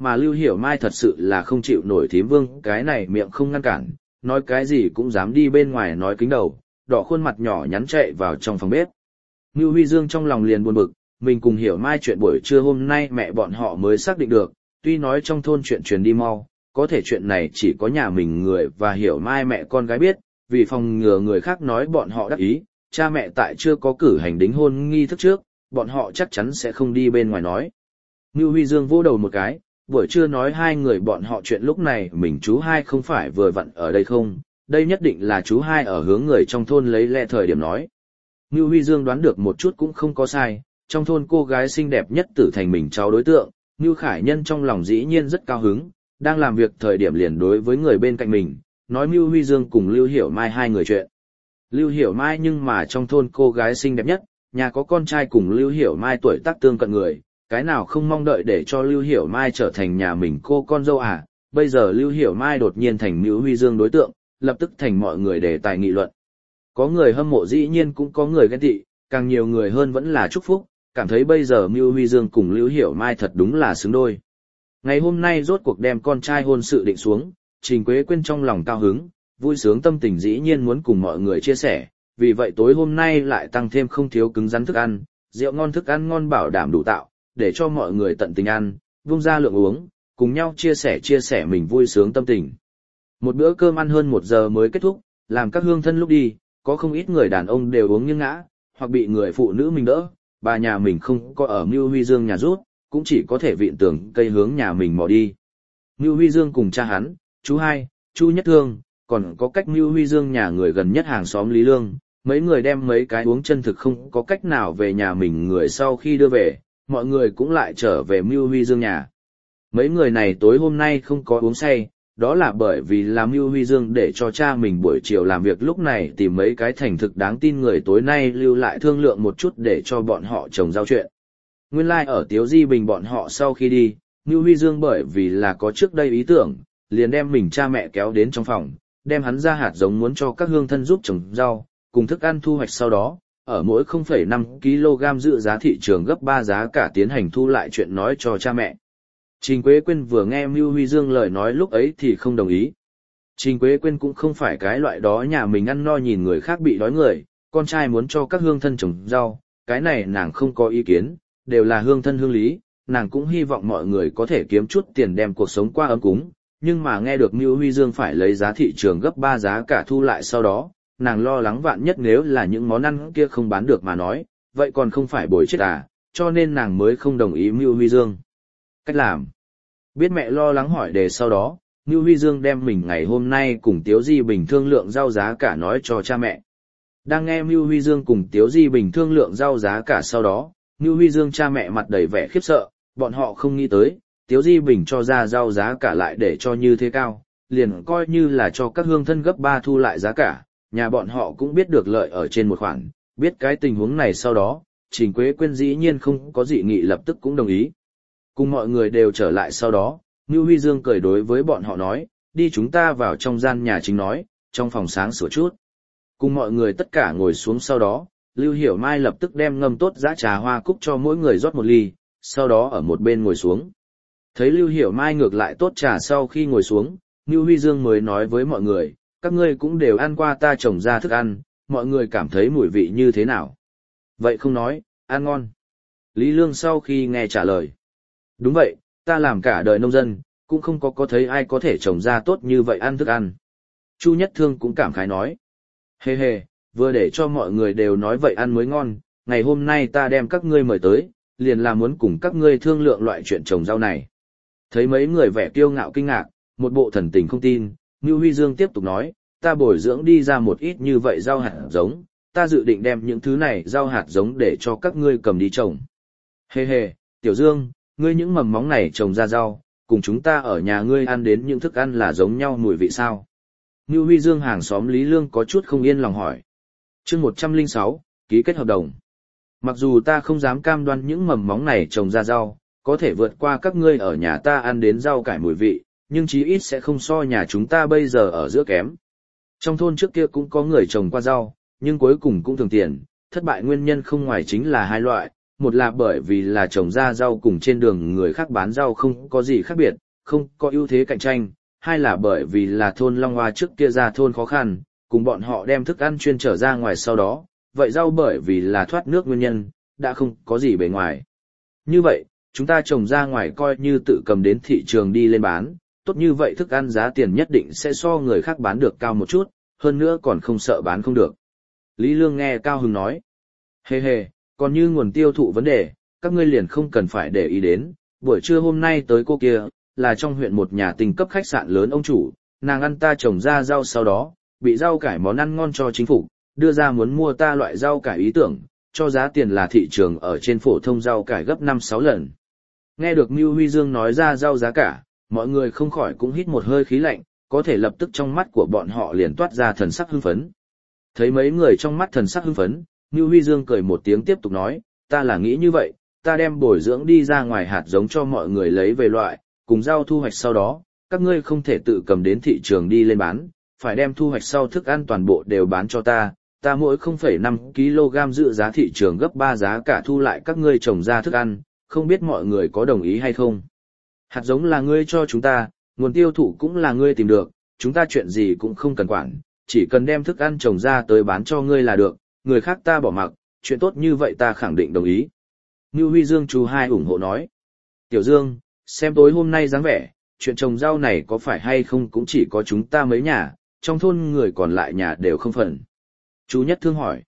mà Lưu Hiểu Mai thật sự là không chịu nổi thím vương cái này miệng không ngăn cản, nói cái gì cũng dám đi bên ngoài nói kính đầu, đỏ khuôn mặt nhỏ nhắn chạy vào trong phòng bếp. Ngưu Huy Dương trong lòng liền buồn bực, mình cùng Hiểu Mai chuyện buổi trưa hôm nay mẹ bọn họ mới xác định được, tuy nói trong thôn chuyện truyền đi mau, có thể chuyện này chỉ có nhà mình người và Hiểu Mai mẹ con gái biết, vì phòng ngừa người khác nói bọn họ đắc ý, cha mẹ tại chưa có cử hành đính hôn nghi thức trước, bọn họ chắc chắn sẽ không đi bên ngoài nói. Ngưu Huy Dương vỗ đầu một cái, buổi trưa nói hai người bọn họ chuyện lúc này mình chú hai không phải vừa vặn ở đây không, đây nhất định là chú hai ở hướng người trong thôn lấy lẽ thời điểm nói. Ngưu Huy Dương đoán được một chút cũng không có sai, trong thôn cô gái xinh đẹp nhất tử thành mình cháu đối tượng, Ngưu Khải Nhân trong lòng dĩ nhiên rất cao hứng, đang làm việc thời điểm liền đối với người bên cạnh mình, nói Ngưu Huy Dương cùng Lưu Hiểu Mai hai người chuyện. Lưu Hiểu Mai nhưng mà trong thôn cô gái xinh đẹp nhất, nhà có con trai cùng Lưu Hiểu Mai tuổi tác tương cận người, cái nào không mong đợi để cho Lưu Hiểu Mai trở thành nhà mình cô con dâu à, bây giờ Lưu Hiểu Mai đột nhiên thành Ngưu Huy Dương đối tượng, lập tức thành mọi người đề tài nghị luận. Có người hâm mộ dĩ nhiên cũng có người ghen tị, càng nhiều người hơn vẫn là chúc phúc, cảm thấy bây giờ Ngưu Huy Dương cùng Lưu Hiểu Mai thật đúng là xứng đôi. Ngày hôm nay rốt cuộc đem con trai hôn sự định xuống, Trình Quế Quyên trong lòng cao hứng, vui sướng tâm tình dĩ nhiên muốn cùng mọi người chia sẻ, vì vậy tối hôm nay lại tăng thêm không thiếu cứng rắn thức ăn, rượu ngon thức ăn ngon bảo đảm đủ tạo, để cho mọi người tận tình ăn, vung ra lượng uống, cùng nhau chia sẻ mình vui sướng tâm tình. Một bữa cơm ăn hơn 1 giờ mới kết thúc, làm các hương thân lúc đi, có không ít người đàn ông đều uống nghiêng ngã, hoặc bị người phụ nữ mình đỡ, bà nhà mình không có ở Ngưu Huy Dương nhà rút, cũng chỉ có thể vịn tường cây hướng nhà mình mò đi. Ngưu Huy Dương cùng cha hắn, chú hai, Chu Nhất Thương, còn có cách Ngưu Huy Dương nhà người gần nhất hàng xóm Lý Lương, mấy người đem mấy cái uống chân thực không có cách nào về nhà mình người sau khi đưa về, mọi người cũng lại trở về Ngưu Huy Dương nhà. Mấy người này tối hôm nay không có uống say, đó là bởi vì làm Ngưu Huy Dương để cho cha mình buổi chiều làm việc lúc này tìm mấy cái thành thực đáng tin người tối nay lưu lại thương lượng một chút để cho bọn họ chồng giao chuyện. Nguyên lai ở Tiếu Di Bình bọn họ sau khi đi, Ngưu Huy Dương bởi vì là có trước đây ý tưởng, liền đem mình cha mẹ kéo đến trong phòng, đem hắn ra hạt giống muốn cho các hương thân giúp trồng rau, cùng thức ăn thu hoạch sau đó, ở mỗi 0,5 kg dự giá thị trường gấp 3 giá cả tiến hành thu lại chuyện nói cho cha mẹ. Trình Quế Quyên vừa nghe Ngưu Huy Dương lời nói lúc ấy thì không đồng ý. Trình Quế Quyên cũng không phải cái loại đó nhà mình ăn no nhìn người khác bị đói người, con trai muốn cho các hương thân trồng rau, cái này nàng không có ý kiến, đều là hương thân hương lý, nàng cũng hy vọng mọi người có thể kiếm chút tiền đem cuộc sống qua ấm cúng, nhưng mà nghe được Ngưu Huy Dương phải lấy giá thị trường gấp 3 giá cả thu lại sau đó, nàng lo lắng vạn nhất nếu là những món ăn kia không bán được mà nói, vậy còn không phải bồi chết à, cho nên nàng mới không đồng ý Ngưu Huy Dương. Cách làm. Biết mẹ lo lắng hỏi đề sau đó, Ngưu Huy Dương đem mình ngày hôm nay cùng Tiếu Di Bình thương lượng rau giá cả nói cho cha mẹ. Đang nghe Ngưu Huy Dương cùng Tiếu Di Bình thương lượng rau giá cả sau đó, Ngưu Huy Dương cha mẹ mặt đầy vẻ khiếp sợ, bọn họ không nghĩ tới, Tiếu Di Bình cho ra rau giá cả lại để cho như thế cao, liền coi như là cho các hương thân gấp 3 thu lại giá cả, nhà bọn họ cũng biết được lợi ở trên một khoản, biết cái tình huống này sau đó, Trình Quế Quyên dĩ nhiên không có dị nghị lập tức cũng đồng ý. Cùng mọi người đều trở lại sau đó, Ngưu Huy Dương cười đối với bọn họ nói, đi chúng ta vào trong gian nhà chính nói, trong phòng sáng sủa chút. Cùng mọi người tất cả ngồi xuống sau đó, Lưu Hiểu Mai lập tức đem ngâm tốt dã trà hoa cúc cho mỗi người rót một ly, sau đó ở một bên ngồi xuống. Thấy Lưu Hiểu Mai ngược lại tốt trà sau khi ngồi xuống, Ngưu Huy Dương mới nói với mọi người, các ngươi cũng đều ăn qua ta trồng ra thức ăn, mọi người cảm thấy mùi vị như thế nào? Vậy không nói, ăn ngon. Lý Lương sau khi nghe trả lời. Đúng vậy, ta làm cả đời nông dân, cũng không có thấy ai có thể trồng ra tốt như vậy ăn thức ăn. Chu Nhất Thương cũng cảm khái nói. Hề hề, vừa để cho mọi người đều nói vậy ăn mới ngon, ngày hôm nay ta đem các ngươi mời tới, liền là muốn cùng các ngươi thương lượng loại chuyện trồng rau này. Thấy mấy người vẻ kiêu ngạo kinh ngạc, một bộ thần tình không tin, Ngưu Huy Dương tiếp tục nói, ta bồi dưỡng đi ra một ít như vậy rau hạt giống, ta dự định đem những thứ này rau hạt giống để cho các ngươi cầm đi trồng. Hề hề, Tiểu Dương, ngươi những mầm móng này trồng ra rau, cùng chúng ta ở nhà ngươi ăn đến những thức ăn là giống nhau mùi vị sao? Ngưu Huy Dương hàng xóm Lý Lương có chút không yên lòng hỏi. Chương 106, ký kết hợp đồng. Mặc dù ta không dám cam đoan những mầm móng này trồng ra rau, có thể vượt qua các ngươi ở nhà ta ăn đến rau cải mùi vị, nhưng chí ít sẽ không so nhà chúng ta bây giờ ở giữa kém. Trong thôn trước kia cũng có người trồng qua rau, nhưng cuối cùng cũng thường tiền, thất bại nguyên nhân không ngoài chính là hai loại, một là bởi vì là trồng ra rau cùng trên đường người khác bán rau không có gì khác biệt, không có ưu thế cạnh tranh, hai là bởi vì là thôn Long Hoa trước kia ra thôn khó khăn, cùng bọn họ đem thức ăn chuyên trở ra ngoài sau đó, vậy rau bởi vì là thoát nước nguyên nhân, đã không có gì bề ngoài. Như vậy, chúng ta trồng ra ngoài coi như tự cầm đến thị trường đi lên bán, tốt như vậy thức ăn giá tiền nhất định sẽ so người khác bán được cao một chút, hơn nữa còn không sợ bán không được. Lý Lương nghe Cao Hưng nói, hề hề, còn như nguồn tiêu thụ vấn đề, các ngươi liền không cần phải để ý đến, buổi trưa hôm nay tới cô kia, là trong huyện một nhà tinh cấp khách sạn lớn ông chủ, nàng ăn ta trồng ra rau sau đó, bị rau cải món ăn ngon cho chính phủ, đưa ra muốn mua ta loại rau cải ý tưởng, cho giá tiền là thị trường ở trên phổ thông rau cải gấp 5-6 lần. Nghe được Mưu Huy Dương nói ra rau giá cả, mọi người không khỏi cũng hít một hơi khí lạnh, có thể lập tức trong mắt của bọn họ liền toát ra thần sắc hưng phấn. Thấy mấy người trong mắt thần sắc hưng phấn, Mưu Huy Dương cười một tiếng tiếp tục nói, ta là nghĩ như vậy, ta đem bồi dưỡng đi ra ngoài hạt giống cho mọi người lấy về loại, cùng rau thu hoạch sau đó, các ngươi không thể tự cầm đến thị trường đi lên bán, phải đem thu hoạch sau thức ăn toàn bộ đều bán cho ta mỗi 0,5 kg dự giá thị trường gấp 3 giá cả thu lại các ngươi trồng ra thức ăn, không biết mọi người có đồng ý hay không. Hạt giống là ngươi cho chúng ta, nguồn tiêu thụ cũng là ngươi tìm được, chúng ta chuyện gì cũng không cần quản, chỉ cần đem thức ăn trồng ra tới bán cho ngươi là được, người khác ta bỏ mặc, chuyện tốt như vậy ta khẳng định đồng ý. Ngưu Huy Dương chú hai ủng hộ nói. Tiểu Dương, xem tối hôm nay dáng vẻ, chuyện trồng rau này có phải hay không cũng chỉ có chúng ta mấy nhà, trong thôn người còn lại nhà đều không phần. Chú Nhất Thương hỏi.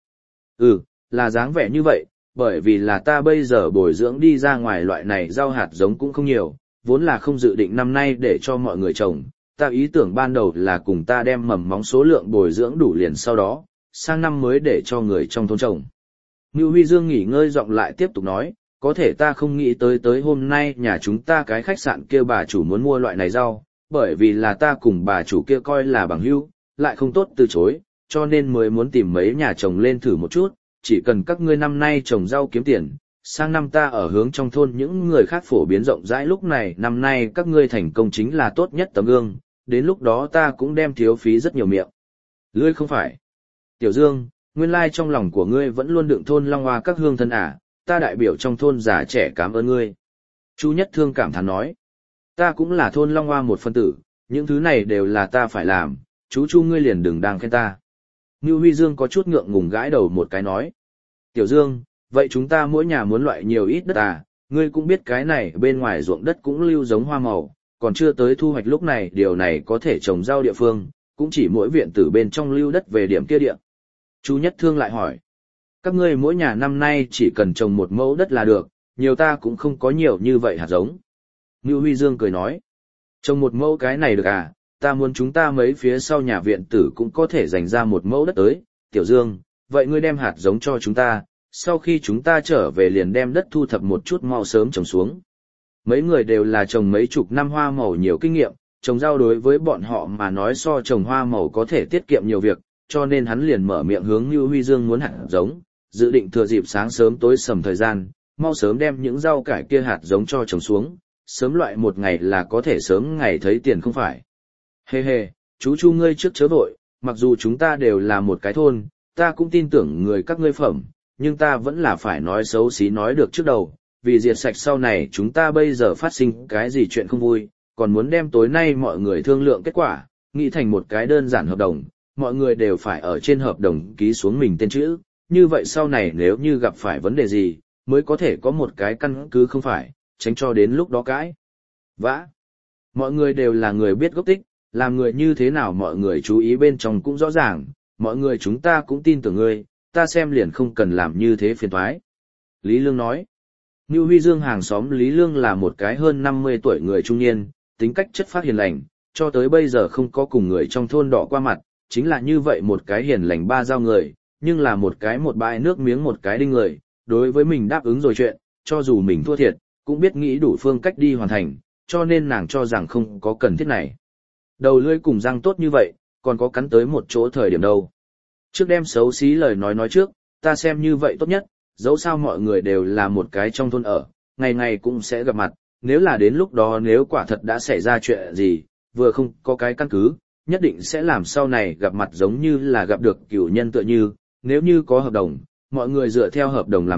Là dáng vẻ như vậy, bởi vì là ta bây giờ bồi dưỡng đi ra ngoài loại này rau hạt giống cũng không nhiều, vốn là không dự định năm nay để cho mọi người trồng, ta ý tưởng ban đầu là cùng ta đem mầm móng số lượng bồi dưỡng đủ liền sau đó, sang năm mới để cho người trong thôn trồng. Ngưu Huy Dương nghỉ ngơi giọng lại tiếp tục nói, có thể ta không nghĩ tới hôm nay nhà chúng ta cái khách sạn kia bà chủ muốn mua loại này rau, bởi vì là ta cùng bà chủ kia coi là bằng hữu, lại không tốt từ chối, cho nên mới muốn tìm mấy nhà trồng lên thử một chút, chỉ cần các ngươi năm nay trồng rau kiếm tiền, sang năm ta ở hướng trong thôn những người khác phổ biến rộng rãi lúc này năm nay các ngươi thành công chính là tốt nhất tấm gương, đến lúc đó ta cũng đem thiếu phí rất nhiều miệng. Lưỡi không phải. Tiểu Dương, nguyên lai trong lòng của ngươi vẫn luôn đựng thôn Long Hoa các hương thân à, ta đại biểu trong thôn già trẻ cảm ơn ngươi. Chu Nhất Thương cảm thán nói, ta cũng là thôn Long Hoa một phân tử, những thứ này đều là ta phải làm, chú Chu ngươi liền đừng đang khen ta. Ngưu Huy Dương có chút ngượng ngùng gãi đầu một cái nói, Tiểu Dương, vậy chúng ta mỗi nhà muốn loại nhiều ít đất à, ngươi cũng biết cái này bên ngoài ruộng đất cũng lưu giống hoa màu, còn chưa tới thu hoạch lúc này điều này có thể trồng rau địa phương, cũng chỉ mỗi viện tử bên trong lưu đất về điểm kia địa. Chu Nhất Thương lại hỏi, các ngươi mỗi nhà năm nay chỉ cần trồng một mẫu đất là được, nhiều ta cũng không có nhiều như vậy hạt giống. Ngưu Huy Dương cười nói, trồng một mẫu cái này được à, ta muốn chúng ta mấy phía sau nhà viện tử cũng có thể dành ra một mẫu đất tới, Tiểu Dương, vậy ngươi đem hạt giống cho chúng ta, sau khi chúng ta trở về liền đem đất thu thập một chút mau sớm trồng xuống. Mấy người đều là trồng mấy chục năm hoa màu nhiều kinh nghiệm, trồng rau đối với bọn họ mà nói so trồng hoa màu có thể tiết kiệm nhiều việc, cho nên hắn liền mở miệng hướng Ngưu Huy Dương muốn hạt giống, dự định thừa dịp sáng sớm tối sầm thời gian, mau sớm đem những rau cải kia hạt giống cho trồng xuống, sớm loại một ngày là có thể sớm ngày thấy tiền không phải. Hê hê, chú Chu ngươi trước chớ vội, mặc dù chúng ta đều là một cái thôn, ta cũng tin tưởng người các ngươi phẩm, nhưng ta vẫn là phải nói xấu xí nói được trước đầu, vì diệt sạch sau này chúng ta bây giờ phát sinh cái gì chuyện không vui, còn muốn đem tối nay mọi người thương lượng kết quả, nghĩ thành một cái đơn giản hợp đồng, mọi người đều phải ở trên hợp đồng ký xuống mình tên chữ, như vậy sau này nếu như gặp phải vấn đề gì, mới có thể có một cái căn cứ không phải, tránh cho đến lúc đó cãi vã. Mọi người đều là người biết gốc tích, làm người như thế nào mọi người chú ý bên trong cũng rõ ràng, mọi người chúng ta cũng tin tưởng ngươi, ta xem liền không cần làm như thế phiền toái. Lý Lương nói, Ngưu Huy Dương hàng xóm Lý Lương là một cái hơn 50 tuổi người trung niên, tính cách chất phác hiền lành, cho tới bây giờ không có cùng người trong thôn đỏ qua mặt, chính là như vậy một cái hiền lành ba giao người, nhưng là một cái một bãi nước miếng một cái đinh người, đối với mình đáp ứng rồi chuyện, cho dù mình thua thiệt, cũng biết nghĩ đủ phương cách đi hoàn thành, cho nên nàng cho rằng không có cần thiết này. Đầu lưỡi cùng răng tốt như vậy, còn có cắn tới một chỗ thời điểm đâu. Trước đem xấu xí lời nói trước, ta xem như vậy tốt nhất, dẫu sao mọi người đều là một cái trong thôn ở, ngày ngày cũng sẽ gặp mặt, nếu là đến lúc đó nếu quả thật đã xảy ra chuyện gì, vừa không có cái căn cứ, nhất định sẽ làm sau này gặp mặt giống như là gặp được cửu nhân tựa như, nếu như có hợp đồng, mọi người dựa theo hợp đồng làm việc,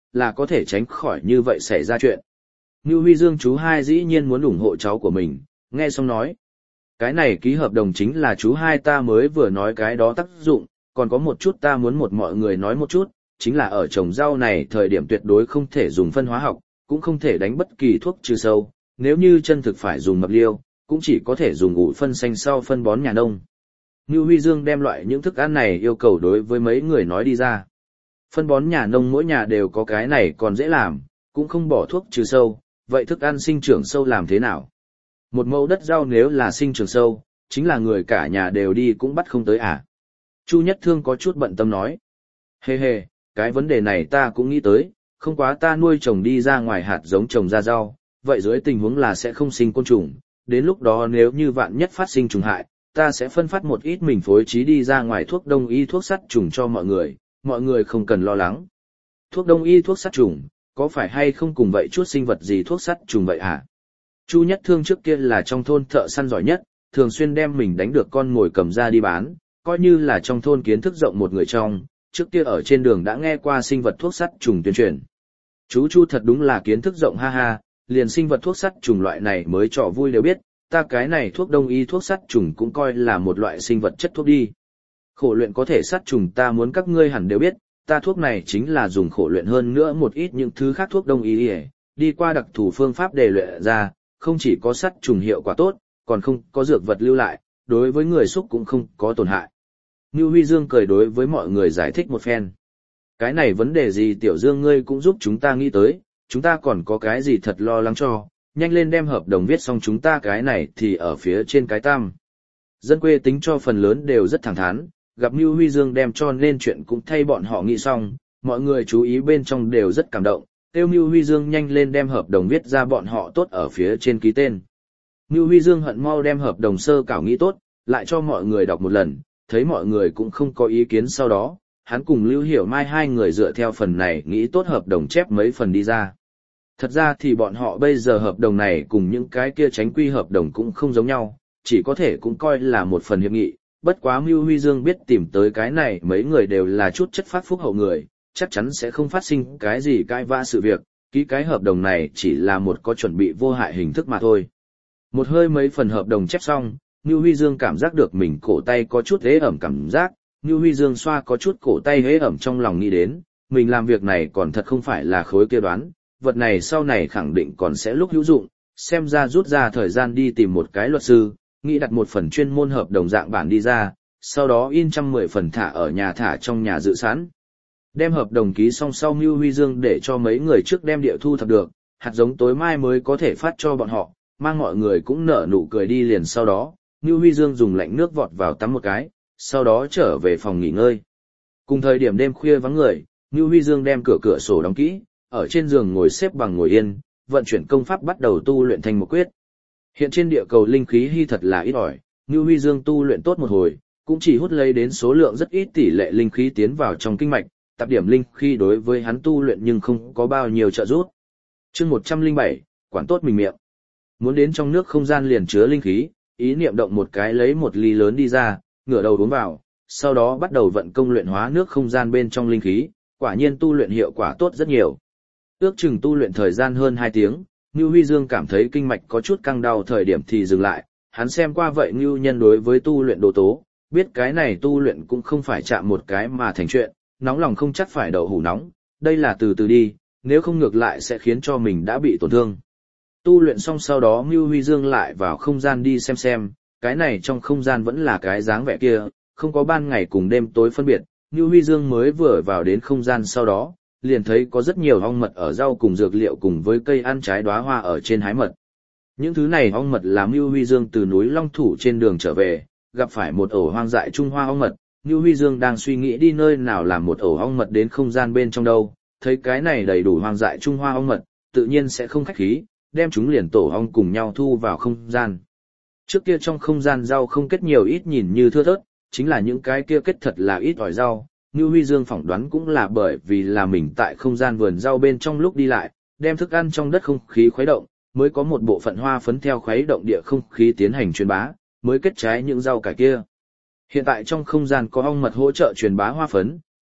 là có thể tránh khỏi như vậy xảy ra chuyện. Ngưu Huy Dương chú hai dĩ nhiên muốn ủng hộ cháu của mình, nghe xong nói. Cái này ký hợp đồng chính là chú hai ta mới vừa nói cái đó tác dụng, còn có một chút ta muốn mọi người nói một chút, chính là ở trồng rau này thời điểm tuyệt đối không thể dùng phân hóa học, cũng không thể đánh bất kỳ thuốc trừ sâu, nếu như chân thực phải dùng mập liêu, cũng chỉ có thể dùng ủ phân xanh sau phân bón nhà nông. Ngưu Huy Dương đem loại những thức ăn này yêu cầu đối với mấy người nói đi ra. Phân bón nhà nông mỗi nhà đều có cái này còn dễ làm, cũng không bỏ thuốc trừ sâu, vậy thức ăn sinh trưởng sâu làm thế nào? Một mẫu đất rau nếu là sinh trưởng sâu, chính là người cả nhà đều đi cũng bắt không tới à? Chu Nhất Thương có chút bận tâm nói. Hề, cái vấn đề này ta cũng nghĩ tới, không quá ta nuôi trồng đi ra ngoài hạt giống trồng ra rau, vậy dưới tình huống là sẽ không sinh côn trùng, đến lúc đó nếu như vạn nhất phát sinh trùng hại, ta sẽ phân phát một ít mình phối trí đi ra ngoài thuốc đông y thuốc sát trùng cho mọi người không cần lo lắng. Thuốc đông y thuốc sát trùng, có phải hay không cùng vậy chút sinh vật gì thuốc sát trùng vậy hả? Chu Nhất Thương trước kia là trong thôn thợ săn giỏi nhất, thường xuyên đem mình đánh được con mồi cầm ra đi bán, coi như là trong thôn kiến thức rộng một người trong, trước kia ở trên đường đã nghe qua sinh vật thuốc sát trùng tuyên truyền. Chú Chu thật đúng là kiến thức rộng ha ha, liền sinh vật thuốc sát trùng loại này mới trò vui đều biết, ta cái này thuốc đông y thuốc sát trùng cũng coi là một loại sinh vật chất thuốc đi. Khổ luyện có thể sát trùng ta muốn các ngươi hẳn đều biết, ta thuốc này chính là dùng khổ luyện hơn nữa một ít những thứ khác thuốc đông y đi qua đặc thù phương pháp để luyện ra, không chỉ có sát trùng hiệu quả tốt, còn không có dược vật lưu lại, đối với người xúc cũng không có tổn hại. Ngưu Huy Dương cười đối với mọi người giải thích một phen. Cái này vấn đề gì Tiểu Dương ngươi cũng giúp chúng ta nghĩ tới, chúng ta còn có cái gì thật lo lắng cho, nhanh lên đem hợp đồng viết xong chúng ta cái này thì ở phía trên cái tam. Dân quê tính cho phần lớn đều rất thẳng thắn, gặp Ngưu Huy Dương đem cho nên chuyện cũng thay bọn họ nghĩ xong, mọi người chú ý bên trong đều rất cảm động, kêu Ngưu Huy Dương nhanh lên đem hợp đồng viết ra bọn họ tốt ở phía trên ký tên. Ngưu Huy Dương hận mau đem hợp đồng sơ cảo nghĩ tốt, lại cho mọi người đọc một lần, thấy mọi người cũng không có ý kiến sau đó, hắn cùng Lưu Hiểu Mai hai người dựa theo phần này nghĩ tốt hợp đồng chép mấy phần đi ra. Thật ra thì bọn họ bây giờ hợp đồng này cùng những cái kia tránh quy hợp đồng cũng không giống nhau, chỉ có thể cũng coi là một phần hiệp nghị, bất quá Ngưu Huy Dương biết tìm tới cái này mấy người đều là chút chất phác phúc hậu người, chắc chắn sẽ không phát sinh cái gì cãi vã sự việc, ký cái hợp đồng này chỉ là một có chuẩn bị vô hại hình thức mà thôi. Một hơi mấy phần hợp đồng chép xong, Ngưu Huy Dương cảm giác được mình cổ tay có chút ế ẩm cảm giác, Ngưu Huy Dương xoa có chút cổ tay ế ẩm trong lòng nghĩ đến, mình làm việc này còn thật không phải là khối kia đoán, vật này sau này khẳng định còn sẽ lúc hữu dụng, xem ra rút ra thời gian đi tìm một cái luật sư, nghĩ đặt một phần chuyên môn hợp đồng dạng bản đi ra, sau đó in 110 phần thả trong nhà dự sẵn. Đem hợp đồng ký xong sau Ngưu Huy Dương để cho mấy người trước đem địa thu thập được, hạt giống tối mai mới có thể phát cho bọn họ, mang mọi người cũng nở nụ cười đi liền sau đó, Ngưu Huy Dương dùng lạnh nước vọt vào tắm một cái, sau đó trở về phòng nghỉ ngơi. Cùng thời điểm đêm khuya vắng người, Ngưu Huy Dương đem cửa sổ đóng kỹ, ở trên giường ngồi xếp bằng ngồi yên, vận chuyển công pháp bắt đầu tu luyện thành một quyết. Hiện trên địa cầu linh khí hy thật là ít ỏi, Ngưu Huy Dương tu luyện tốt một hồi, cũng chỉ hút lấy đến số lượng rất ít tỷ lệ linh khí tiến vào trong kinh mạch, tập điểm linh khí đối với hắn tu luyện nhưng không có bao nhiêu trợ giúp. Chương 107, quản tốt mình miệng. Muốn đến trong nước không gian liền chứa linh khí, ý niệm động một cái lấy một ly lớn đi ra, ngửa đầu uống vào, sau đó bắt đầu vận công luyện hóa nước không gian bên trong linh khí, quả nhiên tu luyện hiệu quả tốt rất nhiều. Ước chừng tu luyện thời gian hơn 2 tiếng, Ngưu Huy Dương cảm thấy kinh mạch có chút căng đau thời điểm thì dừng lại, hắn xem qua vậy Ngưu nhân đối với tu luyện đồ tố, biết cái này tu luyện cũng không phải chạm một cái mà thành chuyện, nóng lòng không chắc phải đậu hủ nóng, đây là từ từ đi, nếu không ngược lại sẽ khiến cho mình đã bị tổn thương. Tu luyện xong sau đó Ngưu Huy Dương lại vào không gian đi xem, cái này trong không gian vẫn là cái dáng vẻ kia, không có ban ngày cùng đêm tối phân biệt, Ngưu Huy Dương mới vừa vào đến không gian sau đó, liền thấy có rất nhiều ong mật ở rau cùng dược liệu cùng với cây ăn trái đóa hoa ở trên hái mật. Những thứ này ong mật là Ngưu Huy Dương từ núi Long Thủ trên đường trở về, gặp phải một ổ hoang dại Trung Hoa ong mật, Ngưu Huy Dương đang suy nghĩ đi nơi nào làm một ổ ong mật đến không gian bên trong đâu, thấy cái này đầy đủ hoang dại Trung Hoa ong mật, tự nhiên sẽ không khách khí, đem chúng liền tổ ong cùng nhau thu vào không gian. Trước kia trong không gian rau không kết nhiều ít nhìn như thưa thớt, chính là những cái kia kết thật là ít ỏi rau. Ngưu Huy Dương phỏng đoán cũng là bởi vì là mình tại không gian vườn rau bên trong lúc đi lại, đem thức ăn trong đất không khí khuấy động, mới có một bộ phận hoa phấn theo khuấy động địa không khí tiến hành truyền bá, mới kết trái những rau cải kia. Hiện tại trong không gian có ong mật hỗ trợ truyền bá hoa phấn,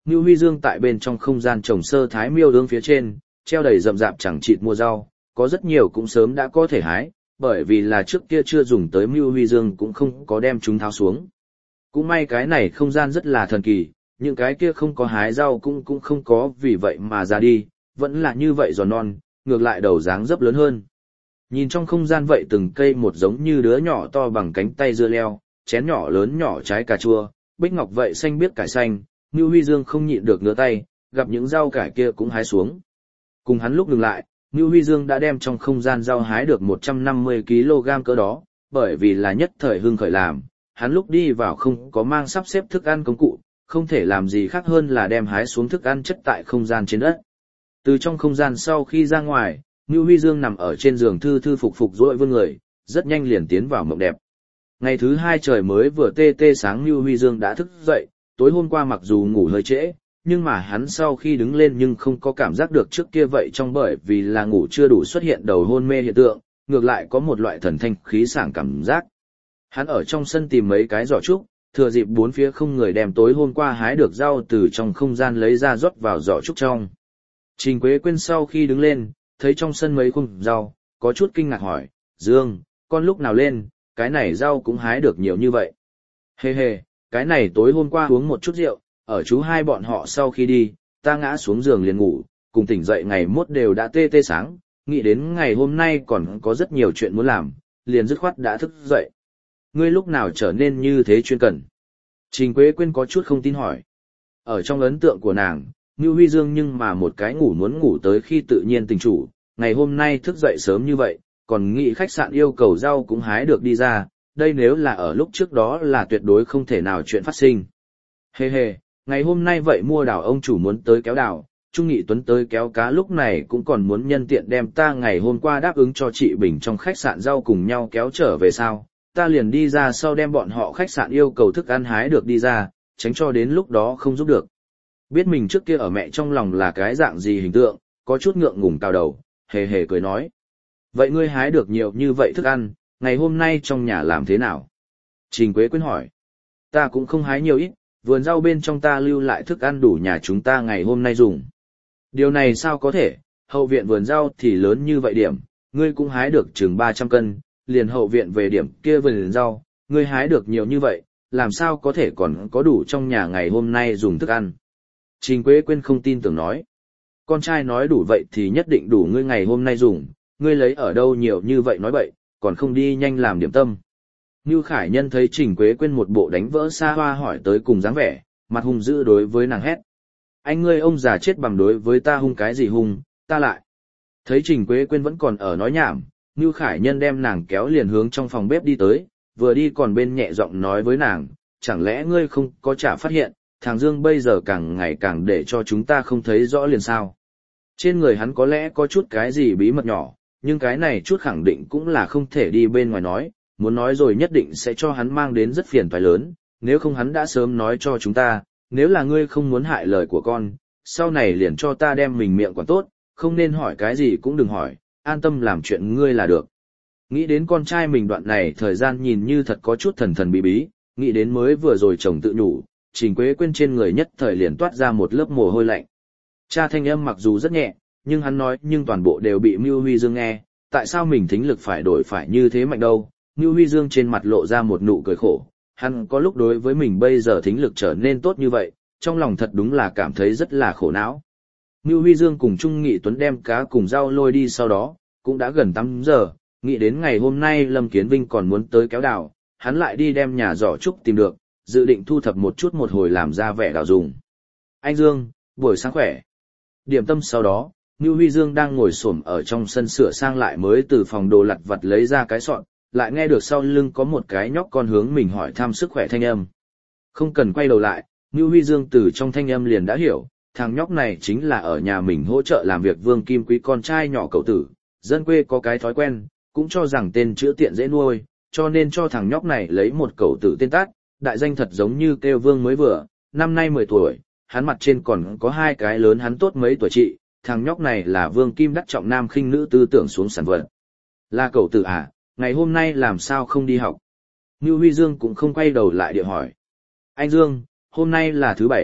Ngưu Huy Dương tại bên trong không gian trồng sơ thái miêu ương phía trên, treo đầy rậm rạp chẳng chịt mua rau, có rất nhiều cũng sớm đã có thể hái, bởi vì là trước kia chưa dùng tới Ngưu Huy Dương cũng không có đem chúng tháo xuống. Cũng may cái này không gian rất là thần kỳ, những cái kia không có hái rau cũng không có vì vậy mà ra đi, vẫn là như vậy giòn non, ngược lại đầu dáng dấp lớn hơn. Nhìn trong không gian vậy từng cây một giống như đứa nhỏ to bằng cánh tay dưa leo, chén nhỏ lớn nhỏ trái cà chua, bích ngọc vậy xanh biếc cải xanh, Ngưu Huy Dương không nhịn được ngửa tay, gặp những rau cải kia cũng hái xuống. Cùng hắn lúc dừng lại, Ngưu Huy Dương đã đem trong không gian rau hái được 150 kg cỡ đó, bởi vì là nhất thời hưng khởi làm, hắn lúc đi vào không có mang sắp xếp thức ăn công cụ, không thể làm gì khác hơn là đem hái xuống thức ăn chất tại không gian trên đất. Từ trong không gian sau khi ra ngoài, Ngưu Huy Dương nằm ở trên giường thư thư phục phục duỗi vươn người, rất nhanh liền tiến vào mộng đẹp. Ngày thứ hai trời mới vừa tê tê sáng Ngưu Huy Dương đã thức dậy, tối hôm qua mặc dù ngủ hơi trễ, nhưng mà hắn sau khi đứng lên nhưng không có cảm giác được trước kia vậy trong bởi vì là ngủ chưa đủ xuất hiện đầu hôn mê hiện tượng, ngược lại có một loại thần thanh khí sảng cảm giác. Hắn ở trong sân tìm mấy cái giỏ trúc, thừa dịp bốn phía không người đem tối hôm qua hái được rau từ trong không gian lấy ra rót vào giỏ trúc trong. Trình Quế Quyên sau khi đứng lên, thấy trong sân mấy khung rau, có chút kinh ngạc hỏi, Dương, con lúc nào lên, cái này rau cũng hái được nhiều như vậy. Hê hê, cái này tối hôm qua uống một chút rượu, ở chú hai bọn họ sau khi đi, ta ngã xuống giường liền ngủ, cùng tỉnh dậy ngày mốt đều đã tê tê sáng, nghĩ đến ngày hôm nay còn có rất nhiều chuyện muốn làm, liền dứt khoát đã thức dậy. Ngươi lúc nào trở nên như thế chuyên cần? Trình Quế Quyên có chút không tin hỏi. Ở trong ấn tượng của nàng, Ngưu Huy Dương nhưng mà một cái ngủ muốn ngủ tới khi tự nhiên tình chủ, ngày hôm nay thức dậy sớm như vậy, còn nghĩ khách sạn yêu cầu rau cũng hái được đi ra, đây nếu là ở lúc trước đó là tuyệt đối không thể nào chuyện phát sinh. Hê hê, ngày hôm nay vậy mua đào ông chủ muốn tới kéo đào, Trung Nghị Tuấn tới kéo cá lúc này cũng còn muốn nhân tiện đem ta ngày hôm qua đáp ứng cho chị Bình trong khách sạn rau cùng nhau kéo trở về sao, ta liền đi ra sau đem bọn họ khách sạn yêu cầu thức ăn hái được đi ra, tránh cho đến lúc đó không giúp được. Biết mình trước kia ở mẹ trong lòng là cái dạng gì hình tượng, có chút ngượng ngùng cào đầu, hề hề cười nói. Vậy ngươi hái được nhiều như vậy thức ăn, ngày hôm nay trong nhà làm thế nào? Trình Quế Quyên hỏi. Ta cũng không hái nhiều ít, vườn rau bên trong ta lưu lại thức ăn đủ nhà chúng ta ngày hôm nay dùng. Điều này sao có thể, hậu viện vườn rau thì lớn như vậy điểm, ngươi cũng hái được chừng 300 cân, liền hậu viện về điểm kia vườn rau, ngươi hái được nhiều như vậy, làm sao có thể còn có đủ trong nhà ngày hôm nay dùng thức ăn. Trình Quế Quyên không tin tưởng nói. Con trai nói đủ vậy thì nhất định đủ ngươi ngày hôm nay dùng, ngươi lấy ở đâu nhiều như vậy nói bậy, còn không đi nhanh làm điểm tâm. Ngưu Khải Nhân thấy Trình Quế Quyên một bộ đánh vỡ xa hoa hỏi tới cùng dáng vẻ, mặt hung dữ đối với nàng hét. Anh ngươi ông già chết bằng đối với ta hung cái gì hung, ta lại. Thấy Trình Quế Quyên vẫn còn ở nói nhảm, Ngưu Khải Nhân đem nàng kéo liền hướng trong phòng bếp đi tới, vừa đi còn bên nhẹ giọng nói với nàng, chẳng lẽ ngươi không có chả phát hiện, thằng Dương bây giờ càng ngày càng để cho chúng ta không thấy rõ liền sao. Trên người hắn có lẽ có chút cái gì bí mật nhỏ, nhưng cái này chút khẳng định cũng là không thể đi bên ngoài nói, muốn nói rồi nhất định sẽ cho hắn mang đến rất phiền toái lớn, nếu không hắn đã sớm nói cho chúng ta, nếu là ngươi không muốn hại lời của con, sau này liền cho ta đem mình miệng quản tốt, không nên hỏi cái gì cũng đừng hỏi, an tâm làm chuyện ngươi là được. Nghĩ đến con trai mình đoạn này thời gian nhìn như thật có chút thần thần bí bí, nghĩ đến mới vừa rồi chồng tự nhủ, Trình Quế Quyên trên người nhất thời liền toát ra một lớp mồ hôi lạnh. Cha thanh âm mặc dù rất nhẹ, nhưng hắn nói nhưng toàn bộ đều bị Ngưu Huy Dương nghe, tại sao mình thính lực phải đổi phải như thế mạnh đâu. Ngưu Huy Dương trên mặt lộ ra một nụ cười khổ, hắn có lúc đối với mình bây giờ thính lực trở nên tốt như vậy, trong lòng thật đúng là cảm thấy rất là khổ não. Ngưu Huy Dương cùng Trung Nghị Tuấn đem cá cùng rau lôi đi sau đó, cũng đã gần 8 giờ, nghĩ đến ngày hôm nay Lâm Kiến Vinh còn muốn tới kéo đào, hắn lại đi đem nhà giỏ trúc tìm được, dự định thu thập một chút một hồi làm ra vẻ đào dùng. Anh Dương, buổi sáng khỏe. Điểm tâm sau đó, Ngưu Huy Dương đang ngồi xổm ở trong sân sửa sang lại mới từ phòng đồ lặt vặt lấy ra cái sọn, lại nghe được sau lưng có một cái nhóc con hướng mình hỏi thăm sức khỏe thanh âm. Không cần quay đầu lại, Ngưu Huy Dương từ trong thanh âm liền đã hiểu, thằng nhóc này chính là ở nhà mình hỗ trợ làm việc Vương Kim Quý con trai nhỏ cậu tử, dân quê có cái thói quen, cũng cho rằng tên chữa tiện dễ nuôi, cho nên cho thằng nhóc này lấy một cậu tử tên tát, đại danh thật giống như kêu Vương mới vừa, năm nay 10 tuổi, hắn mặt trên còn có hai cái lớn hắn tốt mấy tuổi chị, thằng nhóc này là Vương Kim đắc trọng nam khinh nữ tư tưởng xuống sản vật. Là cậu tử à, ngày hôm nay làm sao không đi học? Ngưu Huy Dương cũng không quay đầu lại địa hỏi. Anh Dương, hôm nay là thứ 7,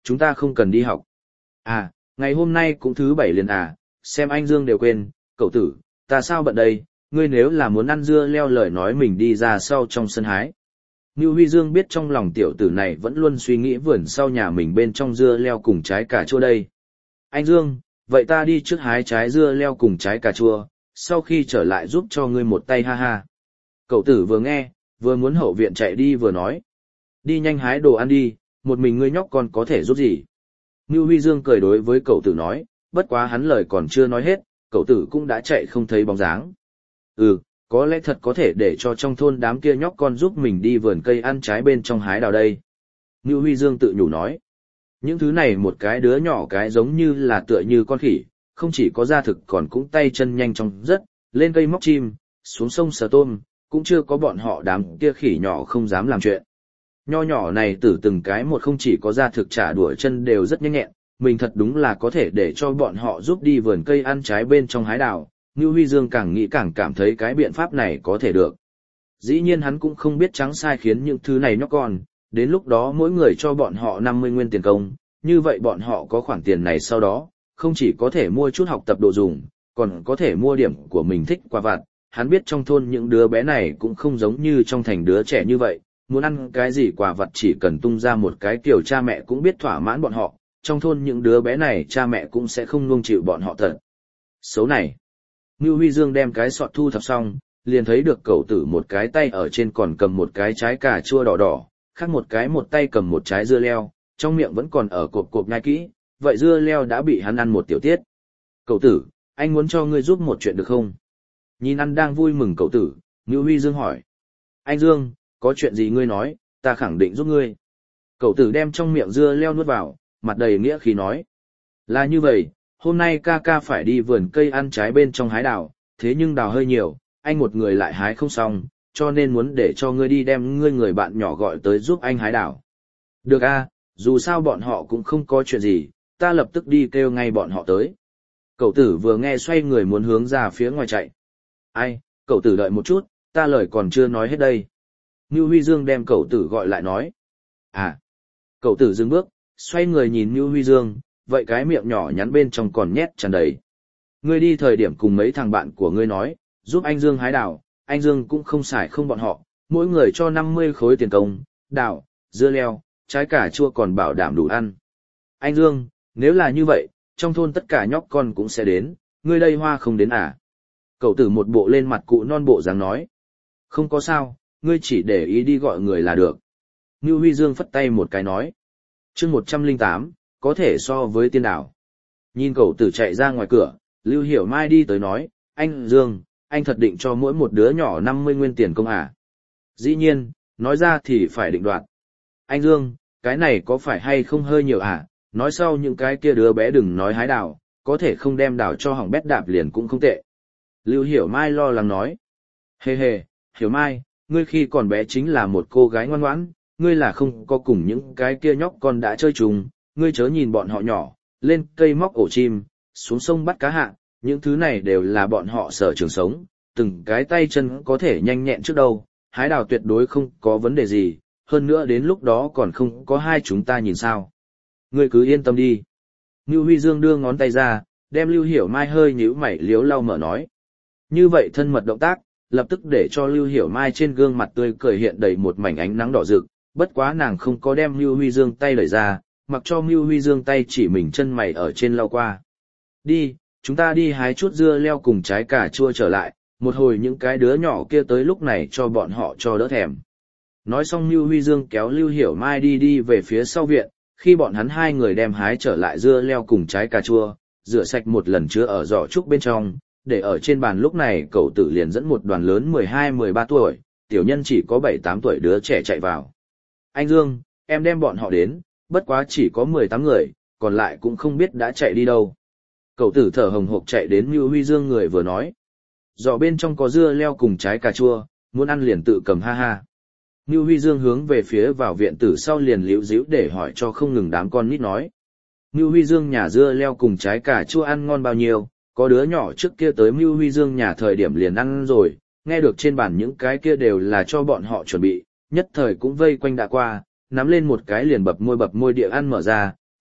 chúng ta không cần đi học. À, ngày hôm nay cũng thứ 7 liền à, xem anh Dương đều quên, cậu tử, ta sao bận đây, ngươi nếu là muốn ăn dưa leo lời nói mình đi ra sau trong sân hái. Ngưu Huy Dương biết trong lòng tiểu tử này vẫn luôn suy nghĩ vườn sau nhà mình bên trong dưa leo cùng trái cà chua đây. Anh Dương, vậy ta đi trước hái trái dưa leo cùng trái cà chua, sau khi trở lại giúp cho ngươi một tay ha ha. Cậu tử vừa nghe, vừa muốn hậu viện chạy đi vừa nói. Đi nhanh hái đồ ăn đi, một mình ngươi nhóc còn có thể giúp gì. Ngưu Huy Dương cười đối với cậu tử nói, bất quá hắn lời còn chưa nói hết, cậu tử cũng đã chạy không thấy bóng dáng. Có lẽ thật có thể để cho trong thôn đám kia nhóc con giúp mình đi vườn cây ăn trái bên trong hái đào đây. Ngưu Huy Dương tự nhủ nói. Những thứ này một cái đứa nhỏ cái giống như là tựa như con khỉ, không chỉ có da thực còn cũng tay chân nhanh chóng rất, lên cây móc chim, xuống sông sờ tôm, cũng chưa có bọn họ đám kia khỉ nhỏ không dám làm chuyện. Nho nhỏ này từ từng cái một không chỉ có da thực trả đuổi chân đều rất nhanh nhẹn, mình thật đúng là có thể để cho bọn họ giúp đi vườn cây ăn trái bên trong hái đào. Ngưu Huy Dương càng nghĩ càng cảm thấy cái biện pháp này có thể được. Dĩ nhiên hắn cũng không biết trắng sai khiến những thứ này nhóc con, đến lúc đó mỗi người cho bọn họ 50 nguyên tiền công, như vậy bọn họ có khoản tiền này sau đó, không chỉ có thể mua chút học tập đồ dùng, còn có thể mua điểm của mình thích quà vặt. Hắn biết trong thôn những đứa bé này cũng không giống như trong thành đứa trẻ như vậy, muốn ăn cái gì quà vặt chỉ cần tung ra một cái kiểu cha mẹ cũng biết thỏa mãn bọn họ, trong thôn những đứa bé này cha mẹ cũng sẽ không nuông chịu bọn họ thật. Xấu này. Ngưu Huy Dương đem cái sọt thu thập xong, liền thấy được cậu tử một cái tay ở trên còn cầm một cái trái cà chua đỏ đỏ, khác một cái một tay cầm một trái dưa leo, trong miệng vẫn còn ở cộp cộp nhai kỹ, vậy dưa leo đã bị hắn ăn một tiểu tiết. Cậu tử, anh muốn cho ngươi giúp một chuyện được không? Nhìn ăn đang vui mừng cậu tử, Ngưu Huy Dương hỏi. Anh Dương, có chuyện gì ngươi nói, ta khẳng định giúp ngươi. Cậu tử đem trong miệng dưa leo nuốt vào, mặt đầy nghĩa khí nói. Là như vậy, hôm nay ca ca phải đi vườn cây ăn trái bên trong hái đào, thế nhưng đào hơi nhiều, anh một người lại hái không xong, cho nên muốn để cho ngươi đi đem ngươi người bạn nhỏ gọi tới giúp anh hái đào. Được a, dù sao bọn họ cũng không có chuyện gì, ta lập tức đi kêu ngay bọn họ tới. Cậu tử vừa nghe xoay người muốn hướng ra phía ngoài chạy. Ai, cậu tử đợi một chút, ta lời còn chưa nói hết đây. Ngưu Huy Dương đem cậu tử gọi lại nói. À, cậu tử dừng bước, xoay người nhìn Ngưu Huy Dương, vậy cái miệng nhỏ nhắn bên trong còn nhét tràn đầy. Ngươi đi thời điểm cùng mấy thằng bạn của ngươi nói, giúp anh Dương hái đào, anh Dương cũng không xài không bọn họ, mỗi người cho 50 khối tiền công, đào, dưa leo, trái cà chua còn bảo đảm đủ ăn. Anh Dương, nếu là như vậy, trong thôn tất cả nhóc con cũng sẽ đến, ngươi đây hoa không đến à? Cậu tử một bộ lên mặt cụ non bộ dáng nói. Không có sao, ngươi chỉ để ý đi gọi người là được. Ngưu Huy Dương phất tay một cái nói. Chương 108, có thể so với tiên đảo. Nhìn cậu tử chạy ra ngoài cửa, Lưu Hiểu Mai đi tới nói, anh Dương, anh thật định cho mỗi một đứa nhỏ 50 nguyên tiền công à? Dĩ nhiên, nói ra thì phải định đoạt. Anh Dương, cái này có phải hay không hơi nhiều à? Nói sau những cái kia đứa bé đừng nói hái đảo, có thể không đem đảo cho hỏng bét đạp liền cũng không tệ. Lưu Hiểu Mai lo lắng nói. Hề hề, Hiểu Mai, ngươi khi còn bé chính là một cô gái ngoan ngoãn, ngươi là không có cùng những cái kia nhóc con đã chơi chung, ngươi chớ nhìn bọn họ nhỏ, lên cây móc ổ chim, xuống sông bắt cá hạ, những thứ này đều là bọn họ sở trường sống, từng cái tay chân có thể nhanh nhẹn trước đâu, hái đào tuyệt đối không có vấn đề gì, hơn nữa đến lúc đó còn không có hai chúng ta nhìn sao. Ngươi cứ yên tâm đi. Ngưu Huy Dương đưa ngón tay ra, đem Lưu Hiểu Mai hơi nhíu mày liếu lau mở nói. Như vậy thân mật động tác, lập tức để cho Lưu Hiểu Mai trên gương mặt tươi cười hiện đầy một mảnh ánh nắng đỏ rực, bất quá nàng không có đem Lưu Huy Dương tay đẩy ra, mặc cho Lưu Huy Dương tay chỉ mình chân mày ở trên lau qua. Đi, chúng ta đi hái chút dưa leo cùng trái cà chua trở lại, một hồi những cái đứa nhỏ kia tới lúc này cho bọn họ cho đỡ thèm. Nói xong Lưu Huy Dương kéo Lưu Hiểu Mai đi về phía sau viện, khi bọn hắn hai người đem hái trở lại dưa leo cùng trái cà chua, rửa sạch một lần chứa ở giỏ trúc bên trong, để ở trên bàn lúc này cậu tử liền dẫn một đoàn lớn 12-13 tuổi, tiểu nhân chỉ có 7-8 tuổi đứa trẻ chạy vào. Anh Dương, em đem bọn họ đến, bất quá chỉ có 18 người, còn lại cũng không biết đã chạy đi đâu. Cậu tử thở hồng hộc chạy đến Lưu Huy Dương người vừa nói. Giỏ bên trong có dưa leo cùng trái cà chua, muốn ăn liền tự cầm ha ha. Lưu Huy Dương hướng về phía vào viện tử sau liền liễu díu để hỏi cho không ngừng đám con nít nói. Lưu Huy Dương nhà dưa leo cùng trái cà chua ăn ngon bao nhiêu, có đứa nhỏ trước kia tới Lưu Huy Dương nhà thời điểm liền ăn rồi, nghe được trên bàn những cái kia đều là cho bọn họ chuẩn bị, nhất thời cũng vây quanh đã qua, nắm lên một cái liền bập môi địa ăn mở ra,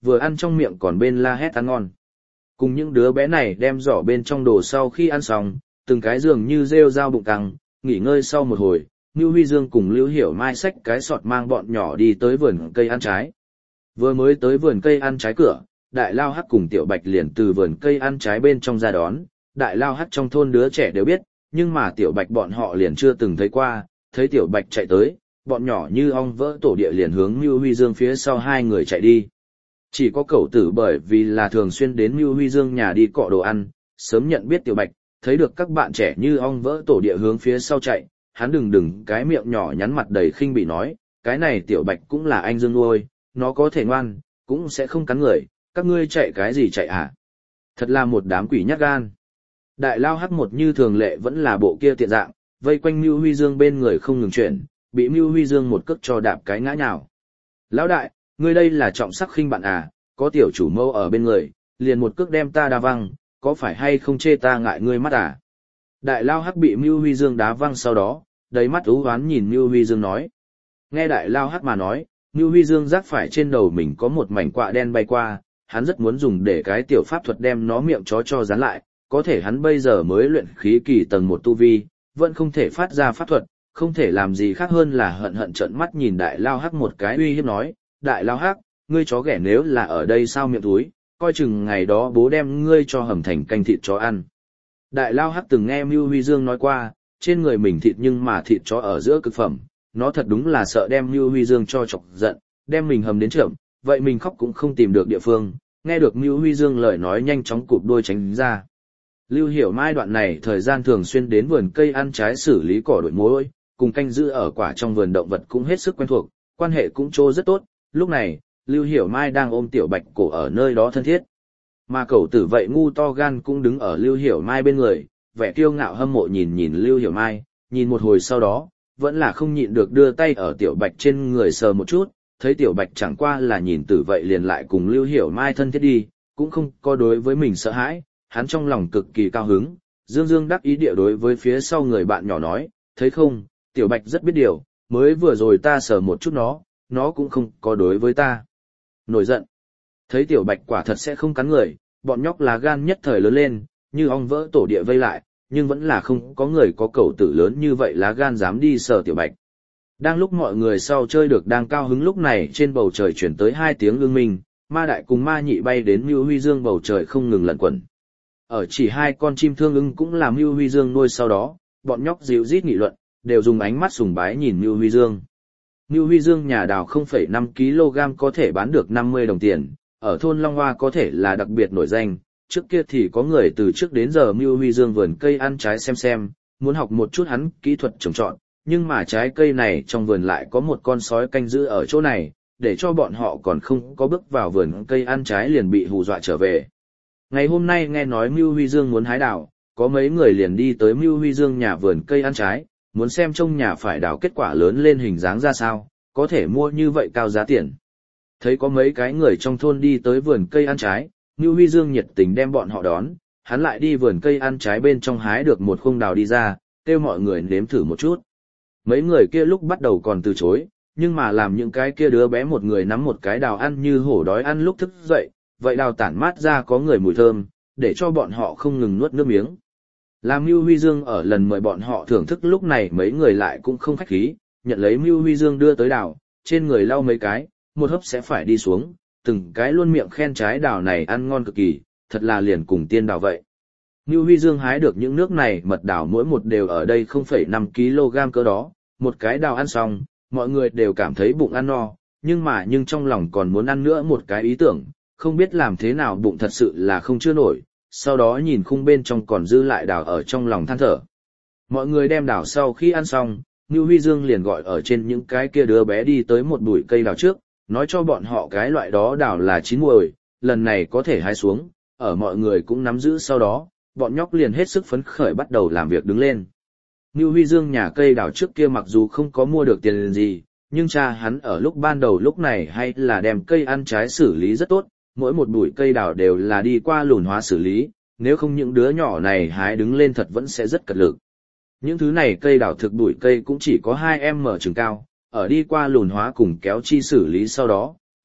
vừa ăn trong miệng còn bên la hét ăn ngon. Cùng những đứa bé này đem giỏ bên trong đồ sau khi ăn xong, từng cái dường như rêu dao bụng căng, nghỉ ngơi sau một hồi, Nưu Huy Dương cùng Lưu Hiểu Mai xách cái sọt mang bọn nhỏ đi tới vườn cây ăn trái. Vừa mới tới vườn cây ăn trái cửa, Đại Lao Hắc cùng Tiểu Bạch liền từ vườn cây ăn trái bên trong ra đón. Đại Lao Hắc trong thôn đứa trẻ đều biết, nhưng mà Tiểu Bạch bọn họ liền chưa từng thấy qua, thấy Tiểu Bạch chạy tới, bọn nhỏ như ong vỡ tổ địa liền hướng Nưu Huy Dương phía sau hai người chạy đi. Chỉ có Cẩu Tử bởi vì là thường xuyên đến Nưu Huy Dương nhà đi cọ đồ ăn, sớm nhận biết Tiểu Bạch, thấy được các bạn trẻ như ong vỡ tổ địa hướng phía sau chạy, hắn đừng cái miệng nhỏ nhắn mặt đầy khinh bỉ nói, cái này Tiểu Bạch cũng là anh Dương nuôi, nó có thể ngoan, cũng sẽ không cắn người, các ngươi chạy cái gì chạy hả? Thật là một đám quỷ nhát gan. Đại Lao Hắc một như thường lệ vẫn là bộ kia tiện dạng, vây quanh Nưu Huy Dương bên người không ngừng chuyển, bị Nưu Huy Dương một cước cho đạp cái ngã nhào. Lão đại, ngươi đây là trọng sắc khinh bạn à, có tiểu chủ mâu ở bên người, liền một cước đem ta đá văng, có phải hay không chê ta ngại ngươi mắt à? Đại Lao Hắc bị Nưu Huy Dương đá văng sau đó, đầy mắt ú oán nhìn Nưu Huy Dương nói. Nghe Đại Lao Hắc mà nói, Nưu Huy Dương giác phải trên đầu mình có một mảnh quạ đen bay qua, hắn rất muốn dùng để cái tiểu pháp thuật đem nó miệng chó cho dán lại, có thể hắn bây giờ mới luyện khí kỳ tầng 1 tu vi, vẫn không thể phát ra pháp thuật, không thể làm gì khác hơn là hận trợn mắt nhìn Đại Lao Hắc một cái uy hiếp nói, Đại Lao Hắc, ngươi chó ghẻ nếu là ở đây sao miệng túi, coi chừng ngày đó bố đem ngươi cho hầm thành canh thịt chó ăn. Đại Lao Hắc từng nghe Nưu Huy Dương nói qua, trên người mình thịt nhưng mà thịt chó ở giữa cực phẩm, nó thật đúng là sợ đem Nưu Huy Dương cho chọc giận, đem mình hầm đến trượm, vậy mình khóc cũng không tìm được địa phương, nghe được Nưu Huy Dương lời nói nhanh chóng cụp đuôi tránh ra. Lưu Hiểu Mai đoạn này thời gian thường xuyên đến vườn cây ăn trái xử lý cỏ đổi mối, cùng canh giữ ở quả trong vườn động vật cũng hết sức quen thuộc, quan hệ cũng trô rất tốt, lúc này, Lưu Hiểu Mai đang ôm Tiểu Bạch cổ ở nơi đó thân thiết. Mà Cẩu Tử vậy ngu to gan cũng đứng ở Lưu Hiểu Mai bên người, vẻ kiêu ngạo hâm mộ nhìn Lưu Hiểu Mai, nhìn một hồi sau đó, vẫn là không nhịn được đưa tay ở Tiểu Bạch trên người sờ một chút, thấy Tiểu Bạch chẳng qua là nhìn Tử vậy liền lại cùng Lưu Hiểu Mai thân thiết đi, cũng không có đối với mình sợ hãi, hắn trong lòng cực kỳ cao hứng, dương đắc ý địa đối với phía sau người bạn nhỏ nói, thấy không, Tiểu Bạch rất biết điều, mới vừa rồi ta sờ một chút nó cũng không có đối với ta nổi giận. Thấy Tiểu Bạch quả thật sẽ không cắn người, bọn nhóc lá gan nhất thời lớn lên, như ong vỡ tổ địa vây lại, nhưng vẫn là không có người có Cẩu Tử lớn như vậy lá gan dám đi sờ Tiểu Bạch. Đang lúc mọi người sau chơi được đang cao hứng lúc này trên bầu trời chuyển tới 2 tiếng ương minh, ma đại cùng ma nhị bay đến Nưu Huy Dương bầu trời không ngừng lẩn quẩn. Ở chỉ 2 con chim thương ưng cũng làm Nưu Huy Dương nuôi sau đó, bọn nhóc dịu rít nghị luận, đều dùng ánh mắt sùng bái nhìn Nưu Huy Dương. Nưu Huy Dương nhà đào 0,5 kg có thể bán được 50 đồng tiền, ở thôn Long Hoa có thể là đặc biệt nổi danh, trước kia thì có người từ trước đến giờ Nưu Huy Dương vườn cây ăn trái xem, muốn học một chút hắn kỹ thuật trồng trọt, nhưng mà trái cây này trong vườn lại có một con sói canh giữ ở chỗ này, để cho bọn họ còn không có bước vào vườn cây ăn trái liền bị hù dọa trở về. Ngày hôm nay nghe nói Nưu Huy Dương muốn hái đào, có mấy người liền đi tới Nưu Huy Dương nhà vườn cây ăn trái, muốn xem trong nhà phải đào kết quả lớn lên hình dáng ra sao, có thể mua như vậy cao giá tiền. Thấy có mấy cái người trong thôn đi tới vườn cây ăn trái, Nưu Huy Dương nhiệt tình đem bọn họ đón, hắn lại đi vườn cây ăn trái bên trong hái được một khung đào đi ra, kêu mọi người nếm thử một chút. Mấy người kia lúc bắt đầu còn từ chối, nhưng mà làm những cái kia đứa bé một người nắm một cái đào ăn như hổ đói ăn lúc thức dậy, vậy đào tản mát ra có người mùi thơm, để cho bọn họ không ngừng nuốt nước miếng. Làm Nưu Huy Dương ở lần mời bọn họ thưởng thức lúc này mấy người lại cũng không khách khí, nhận lấy Nưu Huy Dương đưa tới đào, trên người lau mấy cái, một hớp sẽ phải đi xuống, từng cái luôn miệng khen trái đào này ăn ngon cực kỳ, thật là liền cùng tiên đào vậy. Nưu Huy Dương hái được những nước này mật đào mỗi một đều ở đây 0,5 kg cỡ đó, một cái đào ăn xong, mọi người đều cảm thấy bụng ăn no, nhưng trong lòng còn muốn ăn nữa một cái ý tưởng, không biết làm thế nào bụng thật sự là không chứa nổi, sau đó nhìn khung bên trong còn dư lại đào ở trong lòng than thở. Mọi người đem đào sau khi ăn xong, Nưu Huy Dương liền gọi ở trên những cái kia đứa bé đi tới một bụi cây đào trước, nói cho bọn họ cái loại đó đào là chín muồi, lần này có thể hái xuống, ở mọi người cũng nắm giữ sau đó, bọn nhóc liền hết sức phấn khởi bắt đầu làm việc đứng lên. Nưu Huy Dương nhà cây đào trước kia mặc dù không có mua được tiền gì, nhưng cha hắn ở lúc ban đầu lúc này hay là đem cây ăn trái xử lý rất tốt, mỗi một bụi cây đào đều là đi qua lùn hóa xử lý, nếu không những đứa nhỏ này hái đứng lên thật vẫn sẽ rất cật lực. Những thứ này cây đào thực bụi cây cũng chỉ có 2m chừng cao, ở đi qua lùn hóa cùng kéo chi xử lý sau đó,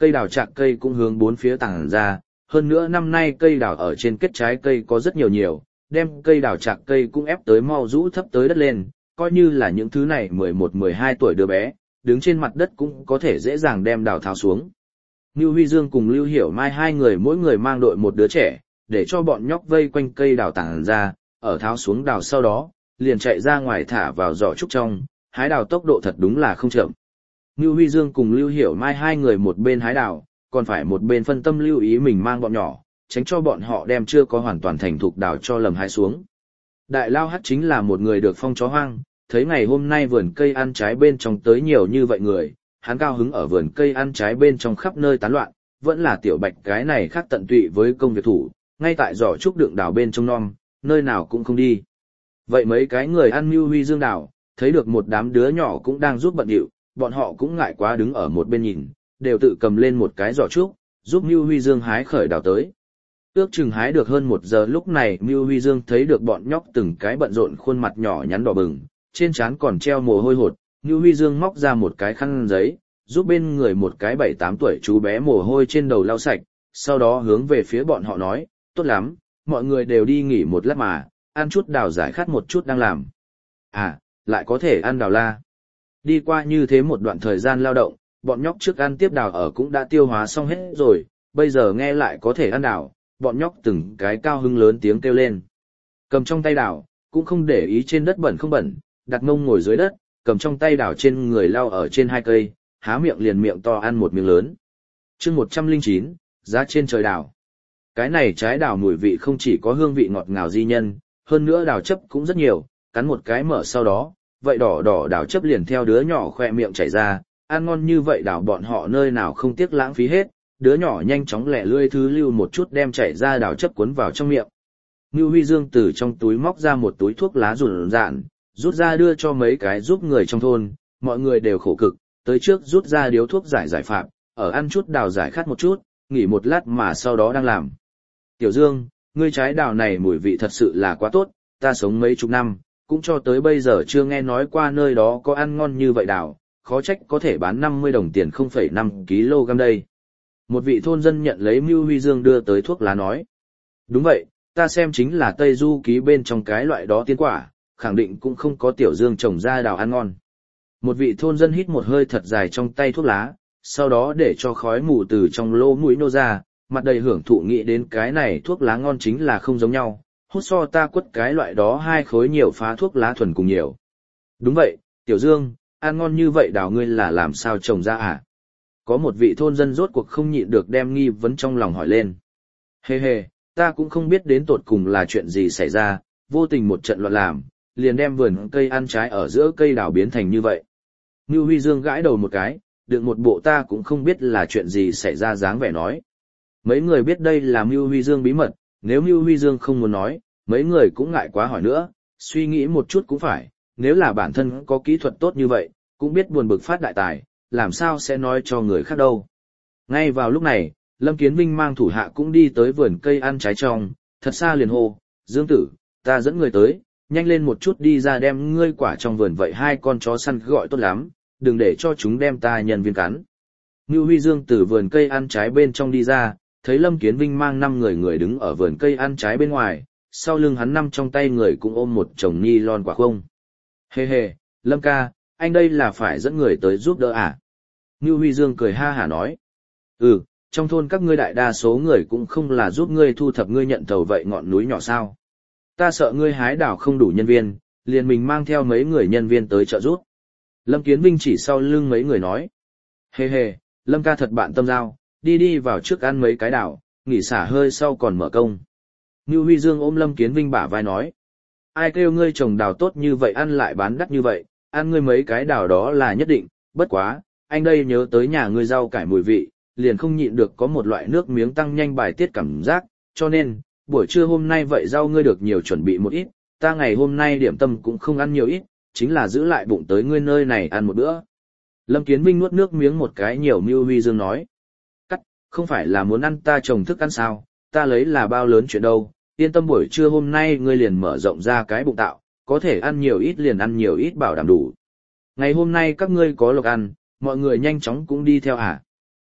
cây đào chạc cây cũng hướng bốn phía tàng ra, hơn nữa năm nay cây đào ở trên kết trái cây có rất nhiều, đem cây đào chạc cây cũng ép tới mau rũ thấp tới đất lên, coi như là những thứ này 11-12 tuổi đứa bé, đứng trên mặt đất cũng có thể dễ dàng đem đào tháo xuống. Ngưu Huy Dương cùng Lưu Hiểu Mai hai người mỗi người mang đội một đứa trẻ, để cho bọn nhóc vây quanh cây đào tàng ra, ở tháo xuống đào sau đó, liền chạy ra ngoài thả vào giỏ trúc trong, hái đào tốc độ thật đúng là không chậm. Ngưu Huy Dương cùng Lưu Hiểu Mai hai người một bên hái đào, còn phải một bên phân tâm lưu ý mình mang bọn nhỏ, tránh cho bọn họ đem chưa có hoàn toàn thành thục đào cho lầm hái xuống. Đại Lao Hắc chính là một người được phong chó hoang, thấy ngày hôm nay vườn cây ăn trái bên trong tới nhiều như vậy người, hắn cao hứng ở vườn cây ăn trái bên trong khắp nơi tán loạn, vẫn là Tiểu Bạch cái này khác tận tụy với công việc thủ, ngay tại giỏ trúc đựng đào bên trong non, nơi nào cũng không đi. Vậy mấy cái người ăn Ngưu Huy Dương đào, thấy được một đám đứa nhỏ cũng đang giúp bận điệu, bọn họ cũng ngại quá đứng ở một bên nhìn, đều tự cầm lên một cái giỏ trúc, giúp Ngưu Huy Dương hái khởi đào tới. Ước chừng hái được hơn 1 giờ lúc này Ngưu Huy Dương thấy được bọn nhóc từng cái bận rộn khuôn mặt nhỏ nhắn đỏ bừng, trên trán còn treo mồ hôi hột, Ngưu Huy Dương móc ra một cái khăn giấy, giúp bên người một cái 7-8 tuổi chú bé mồ hôi trên đầu lau sạch, sau đó hướng về phía bọn họ nói, tốt lắm, mọi người đều đi nghỉ một lát mà, ăn chút đào giải khát một chút đang làm. À, lại có thể ăn đào la. Đi qua như thế một đoạn thời gian lao động, bọn nhóc trước ăn tiếp đào ở cũng đã tiêu hóa xong hết rồi, bây giờ nghe lại có thể ăn đào, bọn nhóc từng cái cao hứng lớn tiếng kêu lên. Cầm trong tay đào, cũng không để ý trên đất bẩn không bẩn, đặt mông ngồi dưới đất, cầm trong tay đào trên người lao ở trên 2 cây, há miệng liền miệng to ăn một miếng lớn. Chương 109, giá trên trời đào. Cái này trái đào mùi vị không chỉ có hương vị ngọt ngào di nhân, hơn nữa đào chấp cũng rất nhiều, cắn một cái mở sau đó, vậy đỏ đỏ đào chấp liền theo đứa nhỏ khoe miệng chảy ra, ăn ngon như vậy đào bọn họ nơi nào không tiếc lãng phí hết, đứa nhỏ nhanh chóng lẻ lươi thứ lưu một chút đem chảy ra đào chấp cuốn vào trong miệng. Ngưu Huy Dương từ trong túi móc ra một túi thuốc lá rùn rạn, rút ra đưa cho mấy cái giúp người trong thôn, mọi người đều khổ cực, tới trước rút ra điếu thuốc giải phạm, ở ăn chút đào giải khát một chút, nghỉ một lát mà sau đó đang làm. Tiểu Dương, ngươi trái đào này mùi vị thật sự là quá tốt, ta sống mấy chục năm, cũng cho tới bây giờ chưa nghe nói qua nơi đó có ăn ngon như vậy đào, khó trách có thể bán 50 đồng tiền 0,5 kg đây. Một vị thôn dân nhận lấy Ngưu Huy Dương đưa tới thuốc lá nói. Đúng vậy, ta xem chính là Tây Du ký bên trong cái loại đó tiên quả, khẳng định cũng không có Tiểu Dương trồng ra đào ăn ngon. Một vị thôn dân hít một hơi thật dài trong tay thuốc lá, sau đó để cho khói mù từ trong lỗ mũi nô ra, mặt đầy hưởng thụ nghĩ đến cái này thuốc lá ngon chính là không giống nhau, hút so ta quất cái loại đó 2 khối nhiều phá thuốc lá thuần cùng nhiều. Đúng vậy, Tiểu Dương, ăn ngon như vậy đào ngươi là làm sao trồng ra à? Có một vị thôn dân rốt cuộc không nhịn được đem nghi vấn trong lòng hỏi lên. Hê hê, ta cũng không biết đến tột cùng là chuyện gì xảy ra, vô tình một trận loạn làm, liền đem vườn cây ăn trái ở giữa cây đào biến thành như vậy. Ngưu Huy Dương gãi đầu một cái, đựng một bộ ta cũng không biết là chuyện gì xảy ra dáng vẻ nói. Mấy người biết đây là Ngưu Huy Dương bí mật, nếu Ngưu Huy Dương không muốn nói, mấy người cũng ngại quá hỏi nữa, suy nghĩ một chút cũng phải, nếu là bản thân có kỹ thuật tốt như vậy, cũng biết buồn bực phát đại tài, làm sao sẽ nói cho người khác đâu. Ngay vào lúc này, Lâm Kiến Vinh mang thủ hạ cũng đi tới vườn cây ăn trái trong, thật xa liền hô, Dương tử, ta dẫn người tới, nhanh lên một chút đi ra đem ngươi quả trong vườn vậy 2 con chó săn gọi tốt lắm, đừng để cho chúng đem ta nhân viên cắn. Ngưu Huy Dương từ vườn cây ăn trái bên trong đi ra, thấy Lâm Kiến Vinh mang 5 người đứng ở vườn cây ăn trái bên ngoài, sau lưng hắn 5 trong tay người cũng ôm một chồng ni lon quả không. Hê hê, Lâm ca, anh đây là phải dẫn người tới giúp đỡ à? Ngưu Huy Dương cười ha hả nói. Ừ, trong thôn các ngươi đại đa số người cũng không là giúp ngươi thu thập ngươi nhận thầu vậy ngọn núi nhỏ sao. Ta sợ ngươi hái đào không đủ nhân viên, liền mình mang theo mấy người nhân viên tới trợ giúp. Lâm Kiến Vinh chỉ sau lưng mấy người nói. Hê hê, Lâm ca thật bạn tâm giao, đi vào trước ăn mấy cái đào, nghỉ xả hơi sau còn mở công. Ngưu Huy Dương ôm Lâm Kiến Vinh bả vai nói. Ai kêu ngươi trồng đào tốt như vậy ăn lại bán đắt như vậy, ăn ngươi mấy cái đào đó là nhất định, bất quá, anh đây nhớ tới nhà ngươi rau cải mùi vị, liền không nhịn được có một loại nước miếng tăng nhanh bài tiết cảm giác, cho nên, buổi trưa hôm nay vậy rau ngươi được nhiều chuẩn bị một ít, ta ngày hôm nay điểm tâm cũng không ăn nhiều ít, chính là giữ lại bụng tới ngươi nơi này ăn một bữa. Lâm Kiến Vinh nuốt nước miếng một cái nhiều. Ngưu Huy Dương nói. Cắt, không phải là muốn ăn ta trồng thức ăn sao, ta lấy là bao lớn chuyện đâu, yên tâm buổi trưa hôm nay ngươi liền mở rộng ra cái bụng tạo, có thể ăn nhiều ít liền ăn nhiều ít bảo đảm đủ. Ngày hôm nay các ngươi có lộc ăn, mọi người nhanh chóng cũng đi theo à.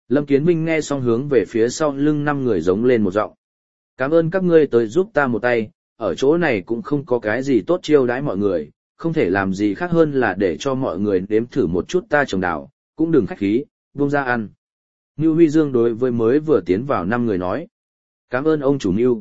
Lâm Kiến Vinh nghe xong hướng về phía sau lưng 5 người giống lên một giọng. Cảm ơn các ngươi tới giúp ta một tay, ở chỗ này cũng không có cái gì tốt chiêu đãi mọi người, không thể làm gì khác hơn là để cho mọi người nếm thử một chút ta trồng đào, cũng đừng khách khí, buông ra ăn. Ngưu Huy Dương đối với mới vừa tiến vào 5 người nói. Cảm ơn ông chủ Ngưu.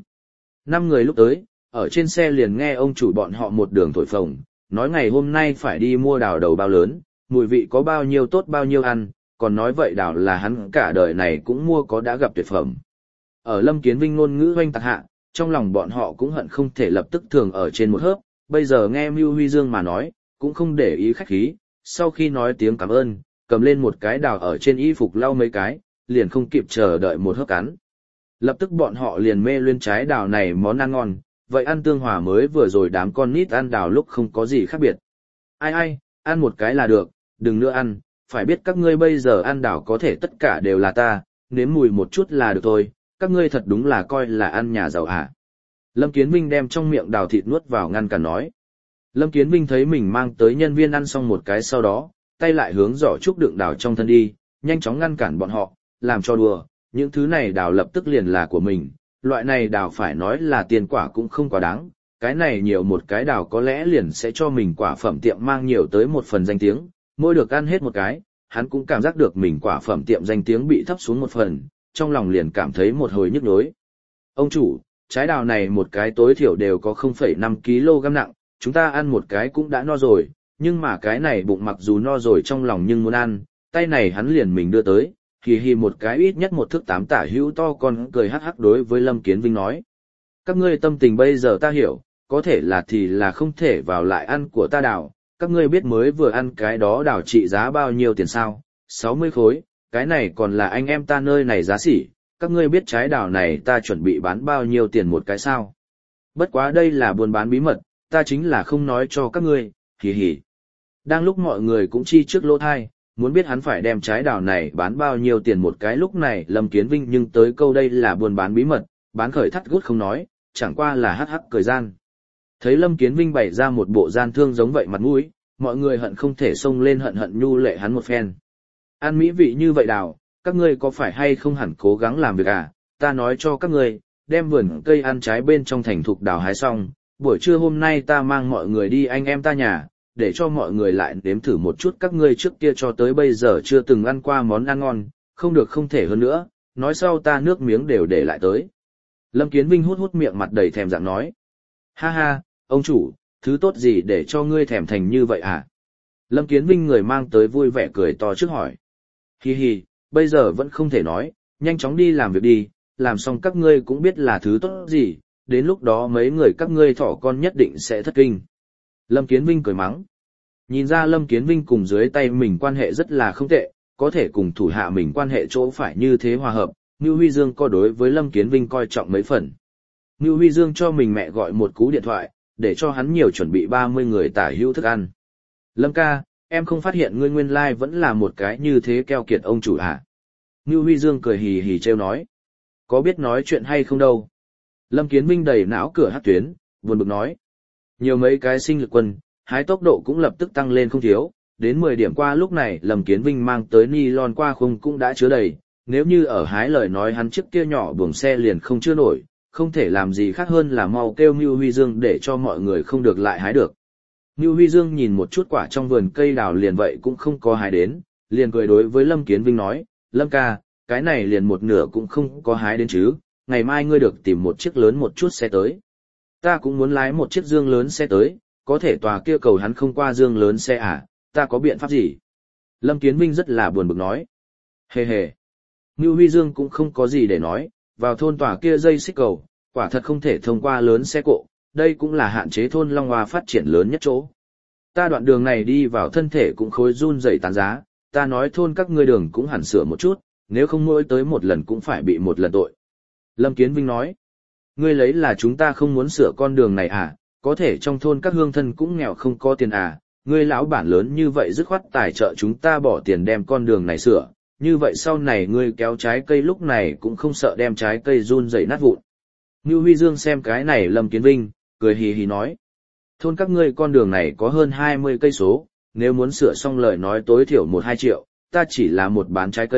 5 người lúc tới, ở trên xe liền nghe ông chủ bọn họ một đường thổi phồng, nói ngày hôm nay phải đi mua đào đầu bao lớn, mùi vị có bao nhiêu tốt bao nhiêu ăn, còn nói vậy đào là hắn cả đời này cũng mua có đã gặp tuyệt phẩm. Ở Lâm Kiến Vinh ngôn ngữ hoanh tạc hạ, trong lòng bọn họ cũng hận không thể lập tức thường ở trên một hớp, bây giờ nghe Mưu Huy Dương mà nói, cũng không để ý khách khí, sau khi nói tiếng cảm ơn, cầm lên một cái đào ở trên y phục lau mấy cái, liền không kịp chờ đợi một hớp cắn. Lập tức bọn họ liền mê luyến trái đào này món ăn ngon, vậy ăn tương hòa mới vừa rồi đám con nít ăn đào lúc không có gì khác biệt. Ai ai, ăn một cái là được, đừng nữa ăn, phải biết các ngươi bây giờ ăn đào có thể tất cả đều là ta, nếm mùi một chút là được thôi, các ngươi thật đúng là coi là ăn nhà giàu hả. Lâm Kiến Vinh đem trong miệng đào thịt nuốt vào ngăn cản nói. Lâm Kiến Vinh thấy mình mang tới nhân viên ăn xong một cái sau đó, tay lại hướng giỏ trúc đựng đào trong thân đi, nhanh chóng ngăn cản bọn họ, làm cho đùa, những thứ này đào lập tức liền là của mình, loại này đào phải nói là tiền quả cũng không quá đáng, cái này nhiều một cái đào có lẽ liền sẽ cho mình quả phẩm tiệm mang nhiều tới một phần danh tiếng, mỗi được ăn hết một cái, hắn cũng cảm giác được mình quả phẩm tiệm danh tiếng bị thấp xuống một phần, trong lòng liền cảm thấy một hồi nhức nhối. Ông chủ, trái đào này một cái tối thiểu đều có 0,5 kg nặng, chúng ta ăn một cái cũng đã no rồi, nhưng mà cái này bụng mặc dù no rồi trong lòng nhưng muốn ăn, tay này hắn liền mình đưa tới, hì một cái ít nhất 1 thước 8 tả hữu to con cười hắc hắc đối với Lâm Kiến Vinh nói. Các ngươi tâm tình bây giờ ta hiểu, có thể là thì là không thể vào lại ăn của ta đào, các ngươi biết mới vừa ăn cái đó đào trị giá bao nhiêu tiền sao, 60 khối, cái này còn là anh em ta nơi này giá sỉ, các ngươi biết trái đào này ta chuẩn bị bán bao nhiêu tiền một cái sao. Bất quá đây là buôn bán bí mật, ta chính là không nói cho các ngươi, hì hì. Đang lúc mọi người cũng chi trước lỗ thai, muốn biết hắn phải đem trái đào này bán bao nhiêu tiền một cái lúc này Lâm Kiến Vinh nhưng tới câu đây là buôn bán bí mật, bán khởi thắt gút không nói, chẳng qua là hắc hắc cười gian. Thấy Lâm Kiến Vinh bày ra một bộ gian thương giống vậy mặt mũi, mọi người hận không thể xông lên hận nhu lệ hắn một phen. Ăn mỹ vị như vậy đào, các ngươi có phải hay không hẳn cố gắng làm việc à, ta nói cho các ngươi, đem vườn cây ăn trái bên trong thành thục đào hái xong, buổi trưa hôm nay ta mang mọi người đi anh em ta nhà, để cho mọi người lại nếm thử một chút các ngươi trước kia cho tới bây giờ chưa từng ăn qua món ăn ngon, không được không thể hơn nữa, nói sau ta nước miếng đều để lại tới. Lâm Kiến Vinh hút miệng mặt đầy thèm dạng nói. Ha ha, ông chủ, thứ tốt gì để cho ngươi thèm thành như vậy à? Lâm Kiến Vinh người mang tới vui vẻ cười to trước hỏi. Hi hi, bây giờ vẫn không thể nói, nhanh chóng đi làm việc đi, làm xong các ngươi cũng biết là thứ tốt gì, đến lúc đó mấy người các ngươi thỏ con nhất định sẽ thất kinh. Lâm Kiến Vinh cười mắng. Nhìn ra Lâm Kiến Vinh cùng dưới tay mình quan hệ rất là không tệ, có thể cùng thủ hạ mình quan hệ chỗ phải như thế hòa hợp, Ngưu Huy Dương có đối với Lâm Kiến Vinh coi trọng mấy phần. Ngưu Huy Dương cho mình mẹ gọi một cú điện thoại, để cho hắn nhiều chuẩn bị 30 người tả hữu thức ăn. Lâm ca, em không phát hiện ngươi nguyên lai vẫn là một cái như thế keo kiệt ông chủ à? Ngưu Huy Dương cười hì hì trêu nói. Có biết nói chuyện hay không đâu? Lâm Kiến Vinh đầy não cửa hát tuyến, buồn bực nói. Nhiều mấy cái sinh lực quân, hái tốc độ cũng lập tức tăng lên không thiếu, đến 10 điểm qua lúc này Lâm Kiến Vinh mang tới nylon qua khung cũng đã chứa đầy, nếu như ở hái lời nói hắn trước kia nhỏ buồng xe liền không chứa nổi, không thể làm gì khác hơn là mau kêu Ngưu Huy Dương để cho mọi người không được lại hái được. Ngưu Huy Dương nhìn một chút quả trong vườn cây đào liền vậy cũng không có hái đến, liền cười đối với Lâm Kiến Vinh nói, Lâm ca, cái này liền một nửa cũng không có hái đến chứ, ngày mai ngươi được tìm một chiếc lớn một chút xe tới. Ta cũng muốn lái một chiếc dương lớn xe tới, có thể tòa kia cầu hắn không qua dương lớn xe à, ta có biện pháp gì? Lâm Kiến Vinh rất là buồn bực nói. Hề hề. Ngưu Huy Dương cũng không có gì để nói, vào thôn tòa kia dây xích cầu, quả thật không thể thông qua lớn xe cộ, đây cũng là hạn chế thôn Long Hoa phát triển lớn nhất chỗ. Ta đoạn đường này đi vào thân thể cũng khối run rẩy tán giá, ta nói thôn các ngươi đường cũng hẳn sửa một chút, nếu không mỗi tới một lần cũng phải bị một lần tội. Lâm Kiến Vinh nói, ngươi lấy là chúng ta không muốn sửa con đường này à, có thể trong thôn các hương thân cũng nghèo không có tiền à, ngươi lão bản lớn như vậy dứt khoát tài trợ chúng ta bỏ tiền đem con đường này sửa, như vậy sau này ngươi kéo trái cây lúc này cũng không sợ đem trái cây run rẩy nát vụn. Ngưu Huy Dương xem cái này Lâm Kiến Vinh, cười hì hì nói, thôn các ngươi con đường này có hơn 20 cây số, nếu muốn sửa xong lời nói tối thiểu 1-2 triệu, ta chỉ là một bán trái cây,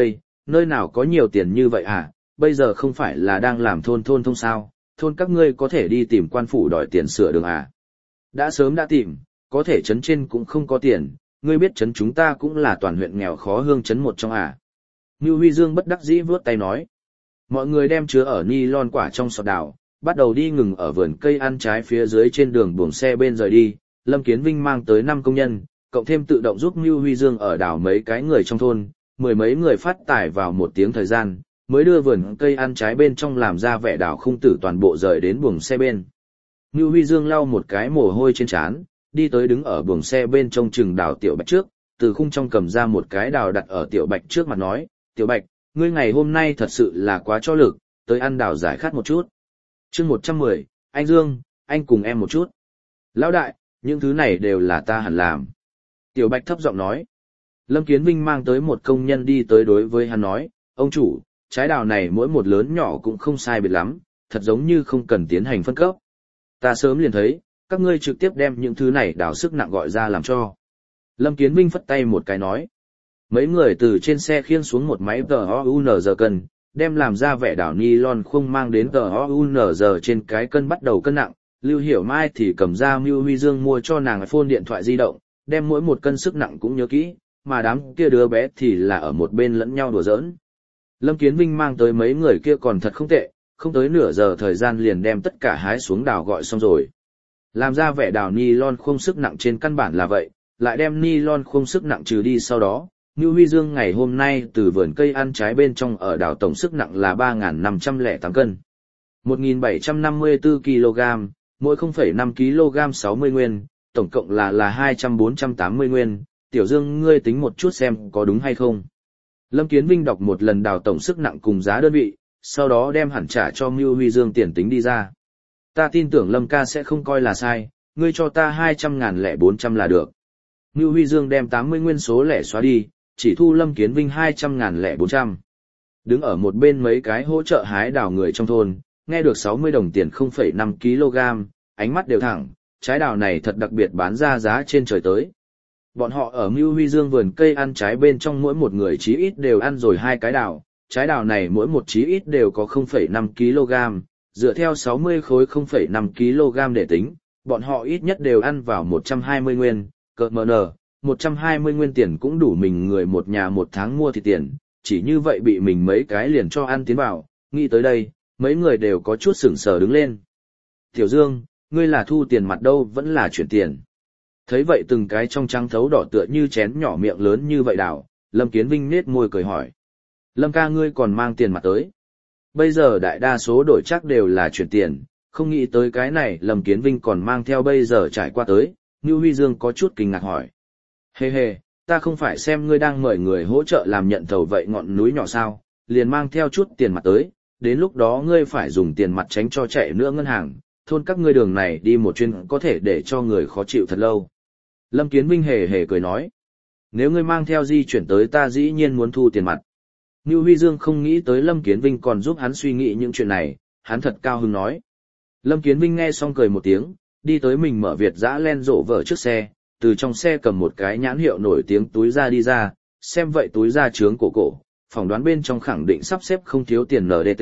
nơi nào có nhiều tiền như vậy à, bây giờ không phải là đang làm thôn thông sao, thôn các ngươi có thể đi tìm quan phủ đòi tiền sửa đường à. Đã sớm đã tìm, có thể trấn trên cũng không có tiền, ngươi biết trấn chúng ta cũng là toàn huyện nghèo khó hương trấn một trong à. Ngưu Huy Dương bất đắc dĩ vướt tay nói. Mọi người đem chứa ở ni lon quả trong sọt đào, bắt đầu đi ngừng ở vườn cây ăn trái phía dưới trên đường buồng xe bên rời đi. Lâm Kiến Vinh mang tới 5 công nhân, cộng thêm tự động giúp Ngưu Huy Dương ở đảo mấy cái người trong thôn, 10 mấy người phát tải vào 1 tiếng thời gian, mới đưa vườn cây ăn trái bên trong làm ra vẻ đảo khung tử toàn bộ rời đến buồng xe bên. Ngưu Huy Dương lau một cái mồ hôi trên trán, đi tới đứng ở buồng xe bên trông chừng đảo Tiểu Bạch trước, từ khung trong cầm ra một cái đào đặt ở Tiểu Bạch trước mặt nói, Tiểu Bạch, ngươi ngày hôm nay thật sự là quá cho lực, tới ăn đào giải khát một chút. Chương 110, anh Dương, anh cùng em một chút. Lão đại, những thứ này đều là ta hẳn làm. Tiểu Bạch thấp giọng nói. Lâm Kiến Vinh mang tới một công nhân đi tới đối với hắn nói, ông chủ, trái đào này mỗi một lớn nhỏ cũng không sai biệt lắm, thật giống như không cần tiến hành phân cấp. Ta sớm liền thấy, các ngươi trực tiếp đem những thứ này đào sức nặng gọi ra làm cho. Lâm Kiến Vinh phất tay một cái nói. Mấy người từ trên xe khiêng xuống một máy TOUNZ cân, đem làm ra vẻ đảo nylon khung mang đến TOUNZ trên cái cân bắt đầu cân nặng. Lưu Hiểu Mai thì cầm ra Ngưu Huy Dương mua cho nàng iPhone điện thoại di động, đem mỗi một cân sức nặng cũng nhớ kỹ, mà đám kia đứa bé thì là ở một bên lẫn nhau đùa giỡn. Lâm Kiến Vinh mang tới mấy người kia còn thật không tệ, không tới nửa giờ thời gian liền đem tất cả hái xuống đào gọi xong rồi. Làm ra vẻ đào nylon khung sức nặng trên căn bản là vậy, lại đem nylon khung sức nặng trừ đi sau đó. Ngưu Huy Dương ngày hôm nay từ vườn cây ăn trái bên trong ở đảo tổng sức nặng là 3.508 cân. 1.754 kg, mỗi 0,5 kg 60 nguyên, tổng cộng là 200-480 nguyên. Tiểu Dương ngươi tính một chút xem có đúng hay không. Lâm Kiến Vinh đọc một lần đảo tổng sức nặng cùng giá đơn vị, sau đó đem hẳn trả cho Ngưu Huy Dương tiền tính đi ra. Ta tin tưởng Lâm ca sẽ không coi là sai, ngươi cho ta 200.400 là được. Ngưu Huy Dương đem 80 nguyên số lẻ xóa đi, chỉ thu Lâm Kiến Vinh 200.400. Đứng ở một bên mấy cái hỗ trợ hái đào người trong thôn, nghe được 60 đồng tiền 0,5 kg, ánh mắt đều thẳng, trái đào này thật đặc biệt bán ra giá trên trời tới. Bọn họ ở Ngưu Huy Dương vườn cây ăn trái bên trong mỗi một người chí ít đều ăn rồi 2 cái đào, trái đào này mỗi một chí ít đều có 0,5 kg, dựa theo 60 khối 0,5 kg để tính, bọn họ ít nhất đều ăn vào 120 nguyên, cợt mờ nở. 120 nguyên tiền cũng đủ mình người một nhà một tháng mua thịt tiền, chỉ như vậy bị mình mấy cái liền cho ăn tiến vào, nghĩ tới đây, mấy người đều có chút sững sờ đứng lên. Tiểu Dương, ngươi là thu tiền mặt đâu vẫn là chuyển tiền. Thấy vậy từng cái trong trắng thấu đỏ tựa như chén nhỏ miệng lớn như vậy đảo, Lâm Kiến Vinh nết môi cười hỏi. Lâm ca ngươi còn mang tiền mặt tới. Bây giờ đại đa số đổi chắc đều là chuyển tiền, không nghĩ tới cái này Lâm Kiến Vinh còn mang theo bây giờ trải qua tới, Ngưu Huy Dương có chút kinh ngạc hỏi. Hê hê, ta không phải xem ngươi đang mời người hỗ trợ làm nhận thầu vậy ngọn núi nhỏ sao, liền mang theo chút tiền mặt tới, đến lúc đó ngươi phải dùng tiền mặt tránh cho chạy nữa ngân hàng, thôn các ngươi đường này đi một chuyến có thể để cho người khó chịu thật lâu. Lâm Kiến Vinh hề hề cười nói, nếu ngươi mang theo di chuyển tới ta dĩ nhiên muốn thu tiền mặt. Ngưu Huy Dương không nghĩ tới Lâm Kiến Vinh còn giúp hắn suy nghĩ những chuyện này, hắn thật cao hứng nói. Lâm Kiến Vinh nghe xong cười một tiếng, đi tới mình mở Việt dã len rộ vở trước xe, từ trong xe cầm một cái nhãn hiệu nổi tiếng túi ra đi ra, xem vậy túi ra trướng cổ, phỏng đoán bên trong khẳng định sắp xếp không thiếu tiền NDT.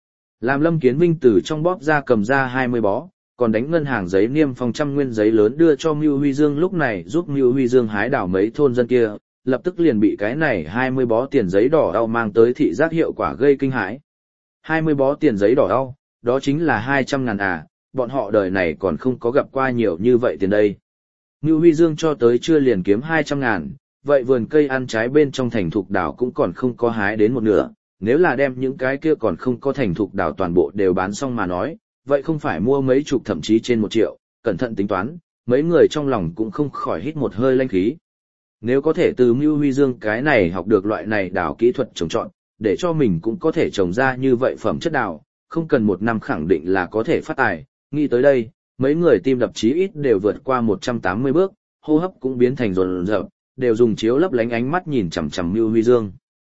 Làm Lâm Kiến Vinh từ trong bóp ra cầm ra 20 bó, còn đánh ngân hàng giấy niêm phong 100 nguyên giấy lớn đưa cho Ngưu Huy Dương lúc này giúp Ngưu Huy Dương hái đào mấy thôn dân kia, lập tức liền bị cái này 20 bó tiền giấy đỏ đau mang tới thị giác hiệu quả gây kinh hãi. 20 bó tiền giấy đỏ đau, đó chính là 200.000 à, bọn họ đời này còn không có gặp qua nhiều như vậy tiền đây. Ngưu Huy Dương cho tới chưa liền kiếm 200.000, vậy vườn cây ăn trái bên trong thành thục đào cũng còn không có hái đến một nửa, nếu là đem những cái kia còn không có thành thục đào toàn bộ đều bán xong mà nói, vậy không phải mua mấy chục thậm chí trên 1 triệu, cẩn thận tính toán, mấy người trong lòng cũng không khỏi hít một hơi lanh khí. Nếu có thể từ Ngưu Huy Dương cái này học được loại này đào kỹ thuật trồng trọt, để cho mình cũng có thể trồng ra như vậy phẩm chất đào, không cần 1 năm khẳng định là có thể phát tài, nghĩ tới đây. Mấy người tim đập chí ít đều vượt qua 180 bước, hô hấp cũng biến thành rồn rợp, đều dùng chiếu lấp lánh ánh mắt nhìn chằm chằm Ngưu Huy Dương.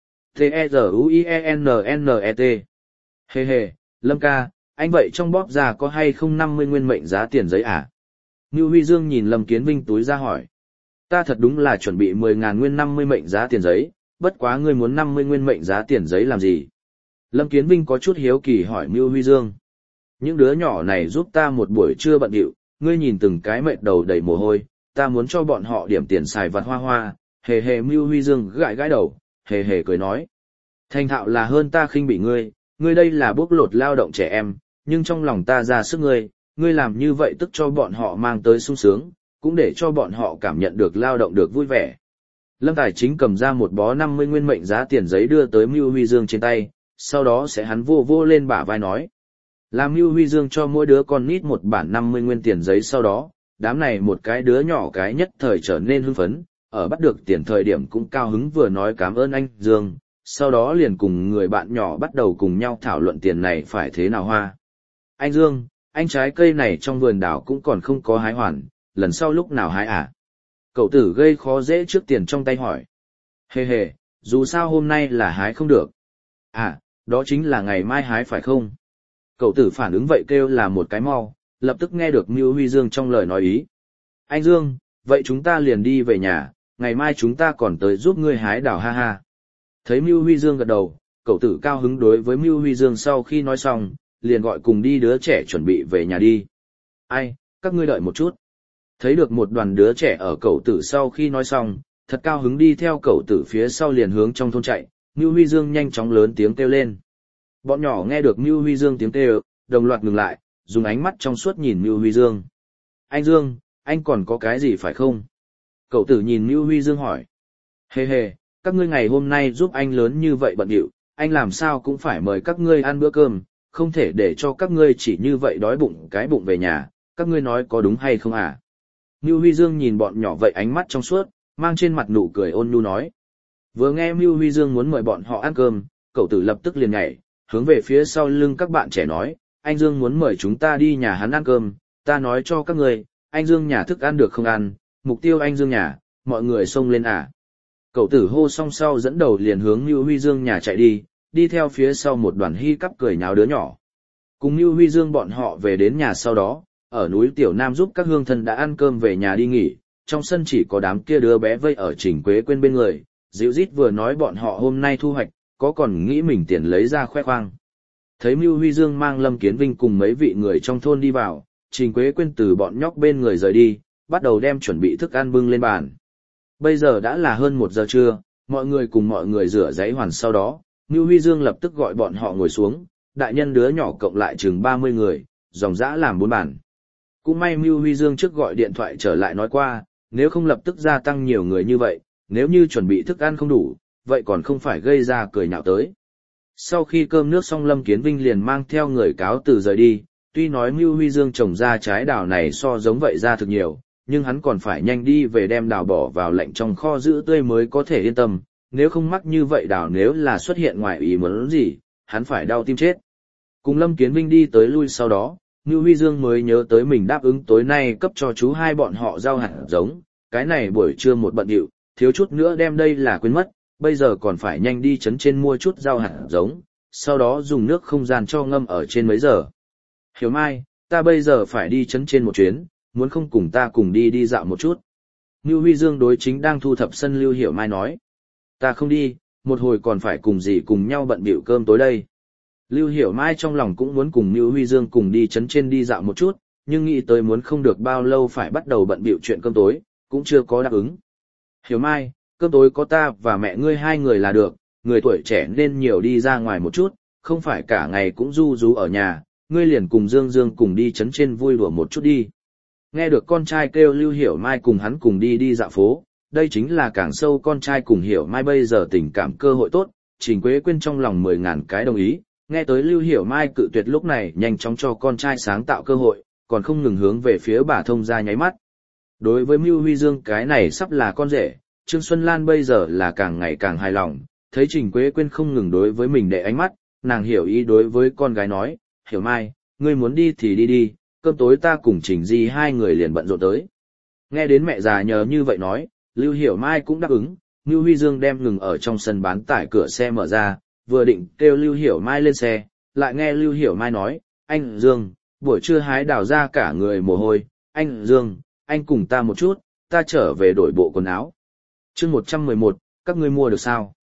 T-E-Z-U-I-E-N-N-E-T. Hê hê, Lâm ca, anh vậy trong bóp ra có hay không 50 nguyên mệnh giá tiền giấy à? Ngưu Huy Dương nhìn Lâm Kiến Vinh túi ra hỏi. Ta thật đúng là chuẩn bị 10.000 nguyên 50 mệnh giá tiền giấy, bất quá ngươi muốn 50 nguyên mệnh giá tiền giấy làm gì? Lâm Kiến Vinh có chút hiếu kỳ hỏi Mưu Huy Dương. Những đứa nhỏ này giúp ta một buổi trưa bận điệu, ngươi nhìn từng cái mệt đầu đầy mồ hôi, ta muốn cho bọn họ điểm tiền xài vặt hoa hoa, hề hề. Mưu Huy Dương gãi gãi đầu, hề hề cười nói. Thành thạo là hơn ta khinh bị ngươi đây là bốc lột lao động trẻ em, nhưng trong lòng ta ra sức ngươi làm như vậy tức cho bọn họ mang tới sung sướng, cũng để cho bọn họ cảm nhận được lao động được vui vẻ. Lâm Tài Chính cầm ra một bó 50 nguyên mệnh giá tiền giấy đưa tới Mưu Huy Dương trên tay, sau đó sẽ hắn vô vô lên bả vai nói. Làm Mưu Huy Dương cho mỗi đứa con nít một bản 50 nguyên tiền giấy sau đó, đám này một cái đứa nhỏ cái nhất thời trở nên hưng phấn, ở bắt được tiền thời điểm cũng cao hứng vừa nói cảm ơn anh Dương, sau đó liền cùng người bạn nhỏ bắt đầu cùng nhau thảo luận tiền này phải thế nào hoa. Anh Dương, anh trái cây này trong vườn đảo cũng còn không có hái hoàn, lần sau lúc nào hái à? Cậu tử gây khó dễ trước tiền trong tay hỏi. Hề hề, dù sao hôm nay là hái không được. À, đó chính là ngày mai hái phải không? Cậu tử phản ứng vậy kêu là một cái mau, lập tức nghe được Mưu Huy Dương trong lời nói ý. Anh Dương, vậy chúng ta liền đi về nhà, ngày mai chúng ta còn tới giúp ngươi hái đào ha ha. Thấy Mưu Huy Dương gật đầu, cậu tử cao hứng đối với Mưu Huy Dương sau khi nói xong, liền gọi cùng đi đứa trẻ chuẩn bị về nhà đi. Ai, các ngươi đợi một chút. Thấy được một đoàn đứa trẻ ở cậu tử sau khi nói xong, thật cao hứng đi theo cậu tử phía sau liền hướng trong thôn chạy, Mưu Huy Dương nhanh chóng lớn tiếng kêu lên. Bọn nhỏ nghe được Mưu Huy Dương tiếng kêu, đồng loạt ngừng lại, dùng ánh mắt trong suốt nhìn Mưu Huy Dương. Anh Dương, anh còn có cái gì phải không? Cậu tử nhìn Mưu Huy Dương hỏi. Hề hề, các ngươi ngày hôm nay giúp anh lớn như vậy bận điệu, anh làm sao cũng phải mời các ngươi ăn bữa cơm, không thể để cho các ngươi chỉ như vậy đói bụng cái bụng về nhà, các ngươi nói có đúng hay không à? Mưu Huy Dương nhìn bọn nhỏ vậy ánh mắt trong suốt, mang trên mặt nụ cười ôn nhu nói. Vừa nghe Mưu Huy Dương muốn mời bọn họ ăn cơm, cậu tử lập tức liền nhảy, hướng về phía sau lưng các bạn trẻ nói, anh Dương muốn mời chúng ta đi nhà hắn ăn cơm, ta nói cho các ngươi, anh Dương nhà thức ăn được không ăn, mục tiêu anh Dương nhà, mọi người xông lên à. Cậu tử hô xong sau dẫn đầu liền hướng Mưu Huy Dương nhà chạy đi, đi theo phía sau một đoàn hi cắp cười nháo đứa nhỏ. Cùng Mưu Huy Dương bọn họ về đến nhà sau đó, ở núi Tiểu Nam giúp các hương thân đã ăn cơm về nhà đi nghỉ, trong sân chỉ có đám kia đứa bé vây ở Trình Quế Quyên bên người, dịu rít vừa nói bọn họ hôm nay thu hoạch, có còn nghĩ mình tiền lấy ra khoe khoang. Thấy Mưu Huy Dương mang Lâm Kiến Vinh cùng mấy vị người trong thôn đi vào, Trình Quế Quyên từ bọn nhóc bên người rời đi, bắt đầu đem chuẩn bị thức ăn bưng lên bàn. Bây giờ đã là hơn 1 giờ trưa, mọi người cùng mọi người rửa giấy hoàn sau đó, Mưu Huy Dương lập tức gọi bọn họ ngồi xuống, đại nhân đứa nhỏ cộng lại chừng 30 người, dòng dã làm 4 bàn. Cũng may Mưu Huy Dương trước gọi điện thoại trở lại nói qua, nếu không lập tức gia tăng nhiều người như vậy, nếu như chuẩn bị thức ăn không đủ, vậy còn không phải gây ra cười nhạo tới. Sau khi cơm nước xong Lâm Kiến Vinh liền mang theo người cáo từ rời đi, tuy nói Mưu Huy Dương trồng ra trái đào này so giống vậy ra thực nhiều, nhưng hắn còn phải nhanh đi về đem đào bỏ vào lạnh trong kho giữ tươi mới có thể yên tâm, nếu không mắc như vậy đào nếu là xuất hiện ngoài ý muốn gì, hắn phải đau tim chết. Cùng Lâm Kiến Vinh đi tới lui sau đó, Mưu Huy Dương mới nhớ tới mình đáp ứng tối nay cấp cho chú hai bọn họ rau hạt giống, cái này buổi trưa một bận điệu, thiếu chút nữa đem đây là quên mất, bây giờ còn phải nhanh đi trấn trên mua chút rau hạt giống, sau đó dùng nước không gian cho ngâm ở trên mấy giờ. Hiểu Mai, ta bây giờ phải đi trấn trên một chuyến, muốn không cùng ta cùng đi dạo một chút. Mưu Huy Dương đối chính đang thu thập sân Lưu Hiểu Mai nói. Ta không đi, một hồi còn phải cùng dì cùng nhau bận bịu cơm tối đây. Lưu Hiểu Mai trong lòng cũng muốn cùng Mưu Huy Dương cùng đi trấn trên đi dạo một chút, nhưng nghĩ tới muốn không được bao lâu phải bắt đầu bận bịu chuyện cơm tối, cũng chưa có đáp ứng. Hiểu Mai, cơm tối có ta và mẹ ngươi 2 người là được, người tuổi trẻ nên nhiều đi ra ngoài một chút, không phải cả ngày cũng ru rú ở nhà, ngươi liền cùng Dương Dương cùng đi trấn trên vui đùa một chút đi. Nghe được con trai kêu Lưu Hiểu Mai cùng hắn cùng đi dạo phố, đây chính là càng sâu con trai cùng Hiểu Mai bây giờ tình cảm cơ hội tốt, Trình Quế Quyên trong lòng 10.000 cái đồng ý, nghe tới Lưu Hiểu Mai cự tuyệt lúc này nhanh chóng cho con trai sáng tạo cơ hội, còn không ngừng hướng về phía bà thông gia nháy mắt. Đối với Mưu Huy Dương cái này sắp là con rể, Trương Xuân Lan bây giờ là càng ngày càng hài lòng, thấy Trình Quế Quyên không ngừng đối với mình để ánh mắt, nàng hiểu ý đối với con gái nói, Hiểu Mai, ngươi muốn đi thì đi, cơm tối ta cùng Trình Di 2 người liền bận rộn tới. Nghe đến mẹ già nhờ như vậy nói, Lưu Hiểu Mai cũng đáp ứng, Mưu Huy Dương đem ngừng ở trong sân bán tải cửa xe mở ra, vừa định kêu Lưu Hiểu Mai lên xe, lại nghe Lưu Hiểu Mai nói, anh Dương, buổi trưa hái đào ra cả người mồ hôi, anh Dương, anh cùng ta một chút, ta trở về đổi bộ quần áo. Chương 111, các ngươi mua được sao?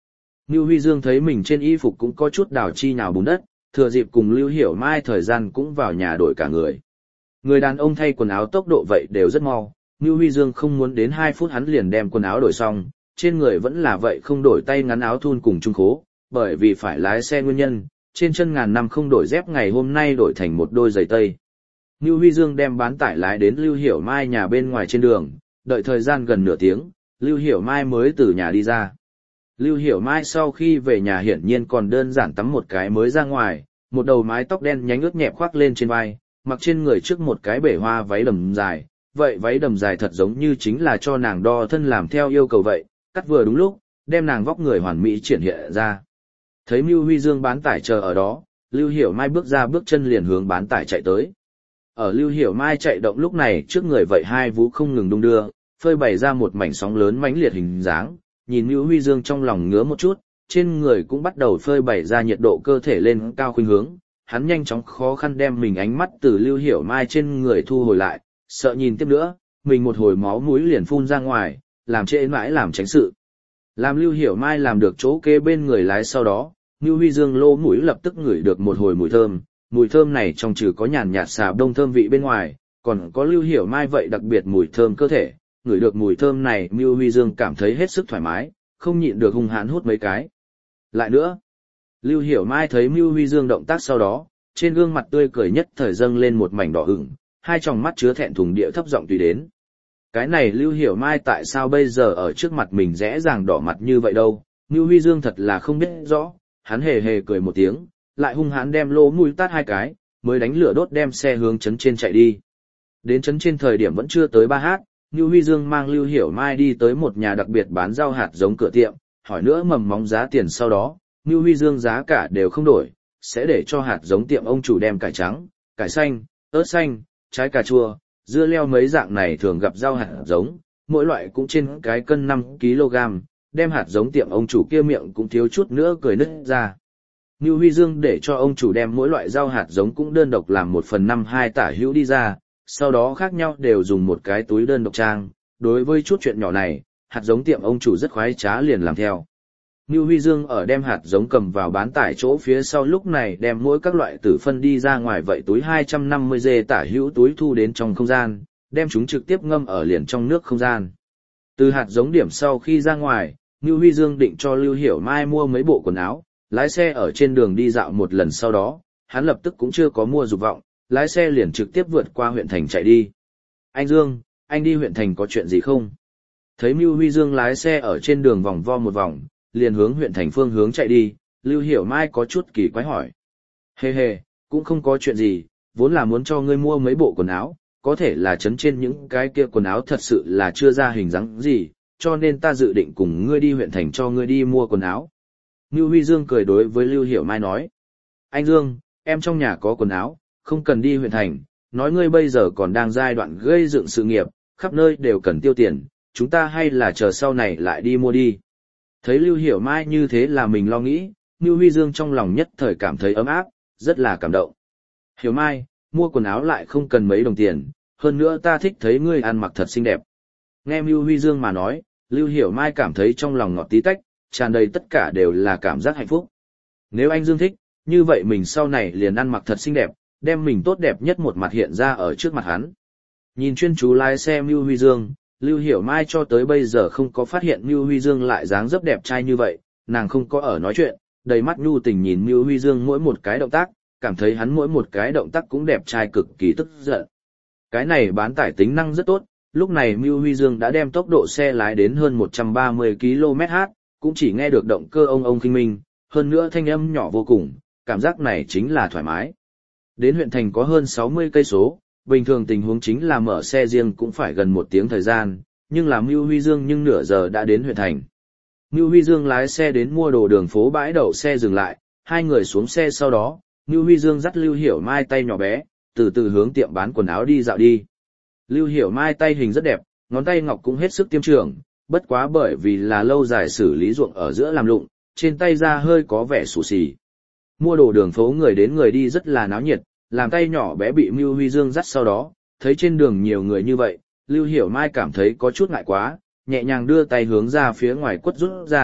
Ngưu Huy Dương thấy mình trên y phục cũng có chút đào chi nhào bùn đất, thừa dịp cùng Lưu Hiểu Mai thời gian cũng vào nhà đổi cả người. Người đàn ông thay quần áo tốc độ vậy đều rất mau, Ngưu Huy Dương không muốn đến 2 phút hắn liền đem quần áo đổi xong, trên người vẫn là vậy không đổi tay ngắn áo thun cùng trung khố, bởi vì phải lái xe nguyên nhân, trên chân ngàn năm không đổi dép ngày hôm nay đổi thành một đôi giày tây. Ngưu Huy Dương đem bán tải lái đến Lưu Hiểu Mai nhà bên ngoài trên đường, đợi thời gian gần nửa tiếng, Lưu Hiểu Mai mới từ nhà đi ra. Lưu Hiểu Mai sau khi về nhà hiển nhiên còn đơn giản tắm một cái mới ra ngoài, một đầu mái tóc đen nhánh ướt nhẹp khoác lên trên vai, mặc trên người trước một cái bể hoa váy đầm dài, vậy váy đầm dài thật giống như chính là cho nàng đo thân làm theo yêu cầu vậy, cắt vừa đúng lúc, đem nàng vóc người hoàn mỹ triển hiện ra. Thấy Lưu Huy Dương bán tải chờ ở đó, Lưu Hiểu Mai bước ra bước chân liền hướng bán tải chạy tới. Ở Lưu Hiểu Mai chạy động lúc này trước người vậy hai vú không ngừng đung đưa, phơi bày ra một mảnh sóng lớn mãnh liệt hình dáng, nhìn Lưu Huy Dương trong lòng ngứa một chút, trên người cũng bắt đầu phơi bày ra nhiệt độ cơ thể lên cao khuynh hướng, hắn nhanh chóng khó khăn đem mình ánh mắt từ Lưu Hiểu Mai trên người thu hồi lại, sợ nhìn tiếp nữa, mình một hồi máu mũi liền phun ra ngoài, làm trễ mãi làm tránh sự. Làm Lưu Hiểu Mai làm được chỗ kế bên người lái sau đó, Lưu Huy Dương lỗ mũi lập tức ngửi được một hồi mùi thơm này trong trừ có nhàn nhạt xà đông thơm vị bên ngoài, còn có Lưu Hiểu Mai vậy đặc biệt mùi thơm cơ thể, ngửi được mùi thơm này Lưu Huy Dương cảm thấy hết sức thoải mái, không nhịn được hung hãn hút mấy cái. Lại nữa, Lưu Hiểu Mai thấy Lưu Huy Dương động tác sau đó, trên gương mặt tươi cười nhất thời dâng lên một mảnh đỏ ửng, hai tròng mắt chứa thẹn thùng địa thấp giọng tùy đến. Cái này Lưu Hiểu Mai tại sao bây giờ ở trước mặt mình dễ dàng đỏ mặt như vậy đâu, Lưu Huy Dương thật là không biết rõ, hắn hề hề cười một tiếng, lại hung hãn đem lỗ mũi tát hai cái, mới đánh lửa đốt đem xe hướng trấn trên chạy đi. Đến trấn trên thời điểm vẫn chưa tới 3h, Lưu Huy Dương mang Lưu Hiểu Mai đi tới một nhà đặc biệt bán rau hạt giống cửa tiệm, hỏi nữa mầm móng giá tiền sau đó, Lưu Huy Dương giá cả đều không đổi, sẽ để cho hạt giống tiệm ông chủ đem cải trắng, cải xanh, ớt xanh, trái cà chua, dưa leo mấy dạng này thường gặp rau hạt giống, mỗi loại cũng trên cái cân 5 kg, đem hạt giống tiệm ông chủ kia miệng cũng thiếu chút nữa cười nứt ra. Lưu Huy Dương để cho ông chủ đem mỗi loại rau hạt giống cũng đơn độc làm 1/5 tả hữu đi ra, sau đó khác nhau đều dùng một cái túi đơn độc trang, đối với chút chuyện nhỏ này, hạt giống tiệm ông chủ rất khoái trá liền làm theo. Lưu Huy Dương ở đem hạt giống cầm vào bán tải chỗ phía sau lúc này đem mỗi các loại tử phân đi ra ngoài vậy túi 250 dê tả hữu túi thu đến trong không gian, đem chúng trực tiếp ngâm ở liền trong nước không gian. Từ hạt giống điểm sau khi ra ngoài, Lưu Huy Dương định cho Lưu Hiểu Mai mua mấy bộ quần áo, lái xe ở trên đường đi dạo một lần sau đó, hắn lập tức cũng chưa có mua dục vọng, lái xe liền trực tiếp vượt qua huyện thành chạy đi. Anh Dương, anh đi huyện thành có chuyện gì không? Thấy Lưu Huy Dương lái xe ở trên đường vòng vo một vòng, liền hướng huyện thành phương hướng chạy đi, Lưu Hiểu Mai có chút kỳ quái hỏi. Hề hề, cũng không có chuyện gì, vốn là muốn cho ngươi mua mấy bộ quần áo, có thể là trấn trên những cái kia quần áo thật sự là chưa ra hình dáng gì, cho nên ta dự định cùng ngươi đi huyện thành cho ngươi đi mua quần áo. Lưu Huy Dương cười đối với Lưu Hiểu Mai nói. Anh Dương, em trong nhà có quần áo, không cần đi huyện thành, nói ngươi bây giờ còn đang giai đoạn gây dựng sự nghiệp, khắp nơi đều cần tiêu tiền, chúng ta hay là chờ sau này lại đi mua đi. Thấy Lưu Hiểu Mai như thế là mình lo nghĩ, Lưu Huy Dương trong lòng nhất thời cảm thấy ấm áp, rất là cảm động. Hiểu Mai, mua quần áo lại không cần mấy đồng tiền, hơn nữa ta thích thấy ngươi ăn mặc thật xinh đẹp. Nghe Lưu Huy Dương mà nói, Lưu Hiểu Mai cảm thấy trong lòng ngọt tí tách, tràn đầy tất cả đều là cảm giác hạnh phúc. Nếu anh Dương thích, như vậy mình sau này liền ăn mặc thật xinh đẹp, đem mình tốt đẹp nhất một mặt hiện ra ở trước mặt hắn. Nhìn chuyên chú lái xe Lưu Huy Dương, Lưu Hiểu Mai cho tới bây giờ không có phát hiện Lưu Huy Dương lại dáng dấp đẹp trai như vậy, nàng không có ở nói chuyện, đầy mắt nhu tình nhìn Lưu Huy Dương mỗi một cái động tác, cảm thấy hắn mỗi một cái động tác cũng đẹp trai cực kỳ tức giận. Cái này bán tải tính năng rất tốt, lúc này Lưu Huy Dương đã đem tốc độ xe lái đến hơn 130 km/h, cũng chỉ nghe được động cơ ông khinh minh, hơn nữa thanh âm nhỏ vô cùng, cảm giác này chính là thoải mái. Đến huyện thành có hơn 60 cây số, bình thường tình huống chính là mở xe riêng cũng phải gần 1 tiếng thời gian, nhưng làm Lưu Huy Dương nhưng nửa giờ đã đến huyện thành. Lưu Huy Dương lái xe đến mua đồ đường phố bãi đậu xe dừng lại, hai người xuống xe sau đó, Lưu Huy Dương dắt Lưu Hiểu Mai tay nhỏ bé, từ từ hướng tiệm bán quần áo đi dạo đi. Lưu Hiểu Mai tay hình rất đẹp, ngón tay ngọc cũng hết sức tiêm trưởng, bất quá bởi vì là lâu dài xử lý ruộng ở giữa làm lụng, trên tay da hơi có vẻ xù xì. Mua đồ đường phố người đến người đi rất là náo nhiệt, làm tay nhỏ bé bị Lưu Huy Dương dắt sau đó, thấy trên đường nhiều người như vậy, Lưu Hiểu Mai cảm thấy có chút ngại quá, nhẹ nhàng đưa tay hướng ra phía ngoài quất rút ra,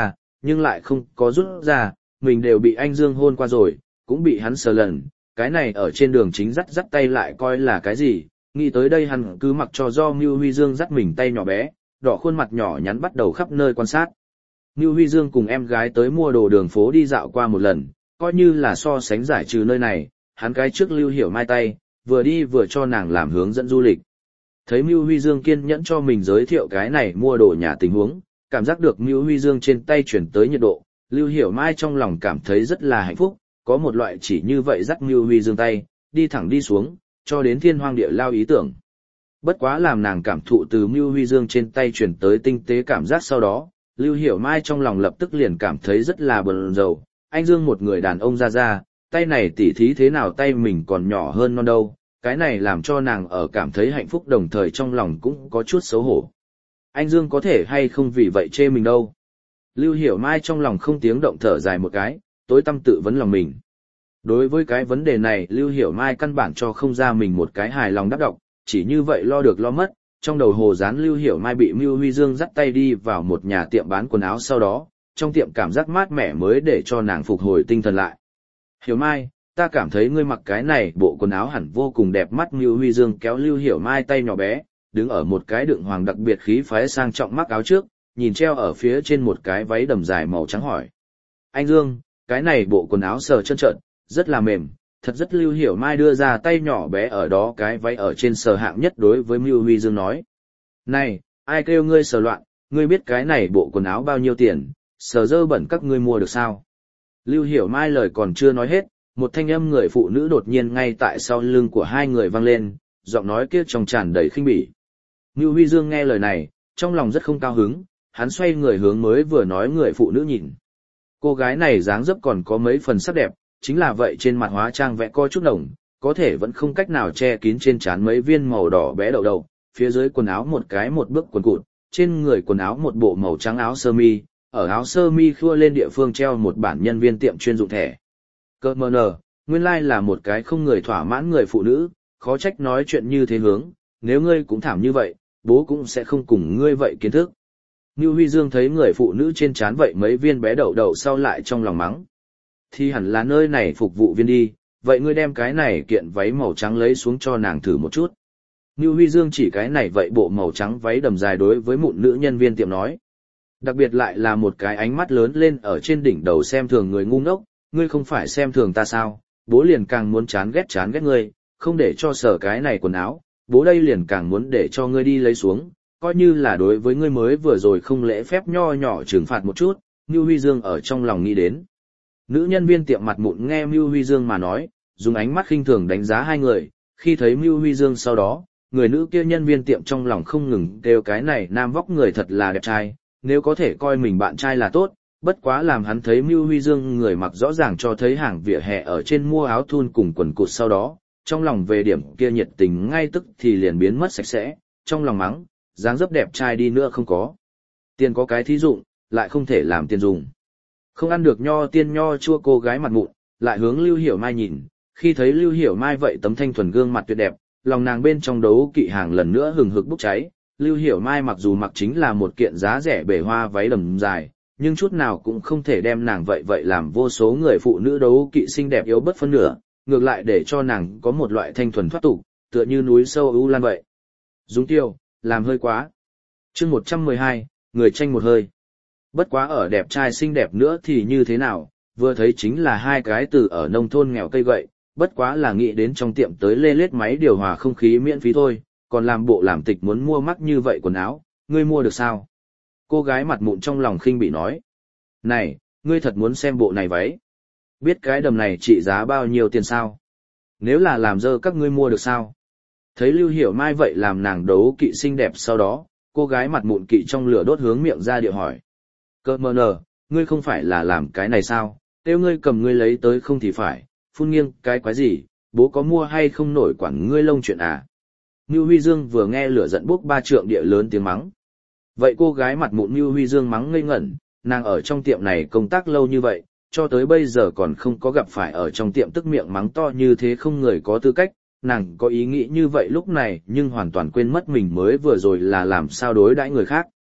nhưng lại không có rút ra, mình đều bị anh Dương hôn qua rồi, cũng bị hắn sờ lần, cái này ở trên đường chính dắt tay lại coi là cái gì, nghĩ tới đây hắn cứ mặc cho do Mưu Huy Dương dắt mình tay nhỏ bé, đỏ khuôn mặt nhỏ nhắn bắt đầu khắp nơi quan sát. Mưu Huy Dương cùng em gái tới mua đồ đường phố đi dạo qua một lần, coi như là so sánh giải trừ nơi này, hắn cái trước Lưu Hiểu Mai tay, vừa đi vừa cho nàng làm hướng dẫn du lịch. Thấy Mưu Huy Dương kiên nhẫn cho mình giới thiệu cái này mua đồ nhà tình huống, cảm giác được Mưu Huy Dương trên tay chuyển tới nhiệt độ, Lưu Hiểu Mai trong lòng cảm thấy rất là hạnh phúc, có một loại chỉ như vậy dắt Mưu Huy Dương tay, đi thẳng đi xuống, cho đến thiên hoang địa lao ý tưởng. Bất quá làm nàng cảm thụ từ Mưu Huy Dương trên tay chuyển tới tinh tế cảm giác sau đó, Lưu Hiểu Mai trong lòng lập tức liền cảm thấy rất là bần dầu, anh Dương một người đàn ông ra, tay này tỉ thí thế nào tay mình còn nhỏ hơn non đâu, cái này làm cho nàng ở cảm thấy hạnh phúc đồng thời trong lòng cũng có chút xấu hổ. Anh Dương có thể hay không vì vậy chê mình đâu. Lưu Hiểu Mai trong lòng không tiếng động thở dài một cái, tối tâm tự vấn lòng mình. Đối với cái vấn đề này Lưu Hiểu Mai căn bản cho không ra mình một cái hài lòng đáp đọc, chỉ như vậy lo được lo mất, trong đầu hồ dán Lưu Hiểu Mai bị Mưu Huy Dương dắt tay đi vào một nhà tiệm bán quần áo sau đó, trong tiệm cảm giác mát mẻ mới để cho nàng phục hồi tinh thần lại. Hiểu Mai, ta cảm thấy ngươi mặc cái này bộ quần áo hẳn vô cùng đẹp mắt. Mưu Huy Dương kéo Lưu Hiểu Mai tay nhỏ bé, đứng ở một cái đựng hoàng đặc biệt khí phái sang trọng mắc áo trước, nhìn treo ở phía trên một cái váy đầm dài màu trắng hỏi. Anh Dương, cái này bộ quần áo sờ chân trợn, rất là mềm, thật rất. Lưu Hiểu Mai đưa ra tay nhỏ bé ở đó cái váy ở trên sờ hạng nhất đối với Mưu Huy Dương nói. Này, ai kêu ngươi sờ loạn, ngươi biết cái này bộ quần áo bao nhiêu tiền, sờ dơ bẩn các ngươi mua được sao? Lưu Hiểu Mai lời còn chưa nói hết, một thanh âm người phụ nữ đột nhiên ngay tại sau lưng của hai người vang lên, giọng nói kia trong tràn đầy khinh bỉ. Mưu Huy Dương nghe lời này, trong lòng rất không cao hứng, hắn xoay người hướng mới vừa nói người phụ nữ nhìn. Cô gái này dáng dấp còn có mấy phần sắc đẹp, chính là vậy trên mặt hóa trang vẽ coi chút nồng, có thể vẫn không cách nào che kín trên trán mấy viên màu đỏ bé đậu đậu, phía dưới quần áo một cái một bước quần cụt, trên người quần áo một bộ màu trắng áo sơ mi, ở áo sơ mi khua lên địa phương treo một bản nhân viên tiệm chuyên dụng thẻ. Cơ mờ nờ, nguyên lai là một cái không người thỏa mãn người phụ nữ, khó trách nói chuyện như thế hướng, nếu ngươi cũng thảm như vậy, bố cũng sẽ không cùng ngươi vậy kiến thức. Ngưu Huy Dương thấy người phụ nữ trên trán vậy mấy viên bé đậu đậu sau lại trong lòng mắng. Thì hẳn là nơi này phục vụ viên đi, vậy ngươi đem cái này kiện váy màu trắng lấy xuống cho nàng thử một chút. Ngưu Huy Dương chỉ cái này vậy bộ màu trắng váy đầm dài đối với mụn nữ nhân viên tiệm nói. Đặc biệt lại là một cái ánh mắt lớn lên ở trên đỉnh đầu xem thường người ngu ngốc, ngươi không phải xem thường ta sao, bố liền càng muốn chán ghét ngươi, không để cho sở cái này quần áo, bố đây liền càng muốn để cho ngươi đi lấy xuống, coi như là đối với ngươi mới vừa rồi không lễ phép nho nhỏ trừng phạt một chút. Ngưu Huy Dương ở trong lòng nghĩ đến. Nữ nhân viên tiệm mặt mụn nghe Ngưu Huy Dương mà nói, dùng ánh mắt khinh thường đánh giá hai người, khi thấy Ngưu Huy Dương sau đó, người nữ kia nhân viên tiệm trong lòng không ngừng kêu cái này nam vóc người thật là đẹp trai, nếu có thể coi mình bạn trai là tốt, bất quá làm hắn thấy Mưu Huy Dương người mặc rõ ràng cho thấy hàng vỉa hè ở trên mua áo thun cùng quần cụt sau đó, trong lòng về điểm kia nhiệt tình ngay tức thì liền biến mất sạch sẽ, trong lòng mắng, dáng dấp đẹp trai đi nữa không có. Tiền có cái thí dụng, lại không thể làm tiền dùng. Không ăn được nho tiên nho chua cô gái mặt mụn, lại hướng Lưu Hiểu Mai nhìn, khi thấy Lưu Hiểu Mai vậy tấm thanh thuần gương mặt tuyệt đẹp, lòng nàng bên trong đấu kỵ hàng lần nữa hừng hực bốc cháy. Lưu Hiểu Mai mặc dù mặc chính là một kiện giá rẻ bể hoa váy đầm dài, nhưng chút nào cũng không thể đem nàng vậy làm vô số người phụ nữ đấu kỵ xinh đẹp yếu bất phân nửa, ngược lại để cho nàng có một loại thanh thuần thoát tục, tựa như núi sâu u lan vậy. Dung Tiêu, làm hơi quá. Chương 112, người tranh một hơi. Bất quá ở đẹp trai xinh đẹp nữa thì như thế nào, vừa thấy chính là hai cái từ ở nông thôn nghèo cây gậy, bất quá là nghĩ đến trong tiệm tới lê lết máy điều hòa không khí miễn phí thôi, còn làm bộ làm tịch muốn mua mắc như vậy quần áo, ngươi mua được sao? Cô gái mặt mụn trong lòng khinh bị nói. Này, ngươi thật muốn xem bộ này váy? Biết cái đầm này trị giá bao nhiêu tiền sao? Nếu là làm dơ các ngươi mua được sao? Thấy Lưu Hiểu Mai vậy làm nàng đấu kỵ xinh đẹp sau đó, cô gái mặt mụn kỵ trong lửa đốt hướng miệng ra điệu hỏi. Cơ mờ nờ, ngươi không phải là làm cái này sao? Tiêu ngươi cầm ngươi lấy tới không thì phải, phun nghiêng cái quái gì, bố có mua hay không nổi quản ngươi lông chuyện à? Ngưu Huy Dương vừa nghe lửa giận bốc ba trượng địa lớn tiếng mắng. Vậy cô gái mặt mụn Ngưu Huy Dương mắng ngây ngẩn, nàng ở trong tiệm này công tác lâu như vậy, cho tới bây giờ còn không có gặp phải ở trong tiệm tức miệng mắng to như thế không người có tư cách, nàng có ý nghĩ như vậy lúc này nhưng hoàn toàn quên mất mình mới vừa rồi là làm sao đối đãi người khác.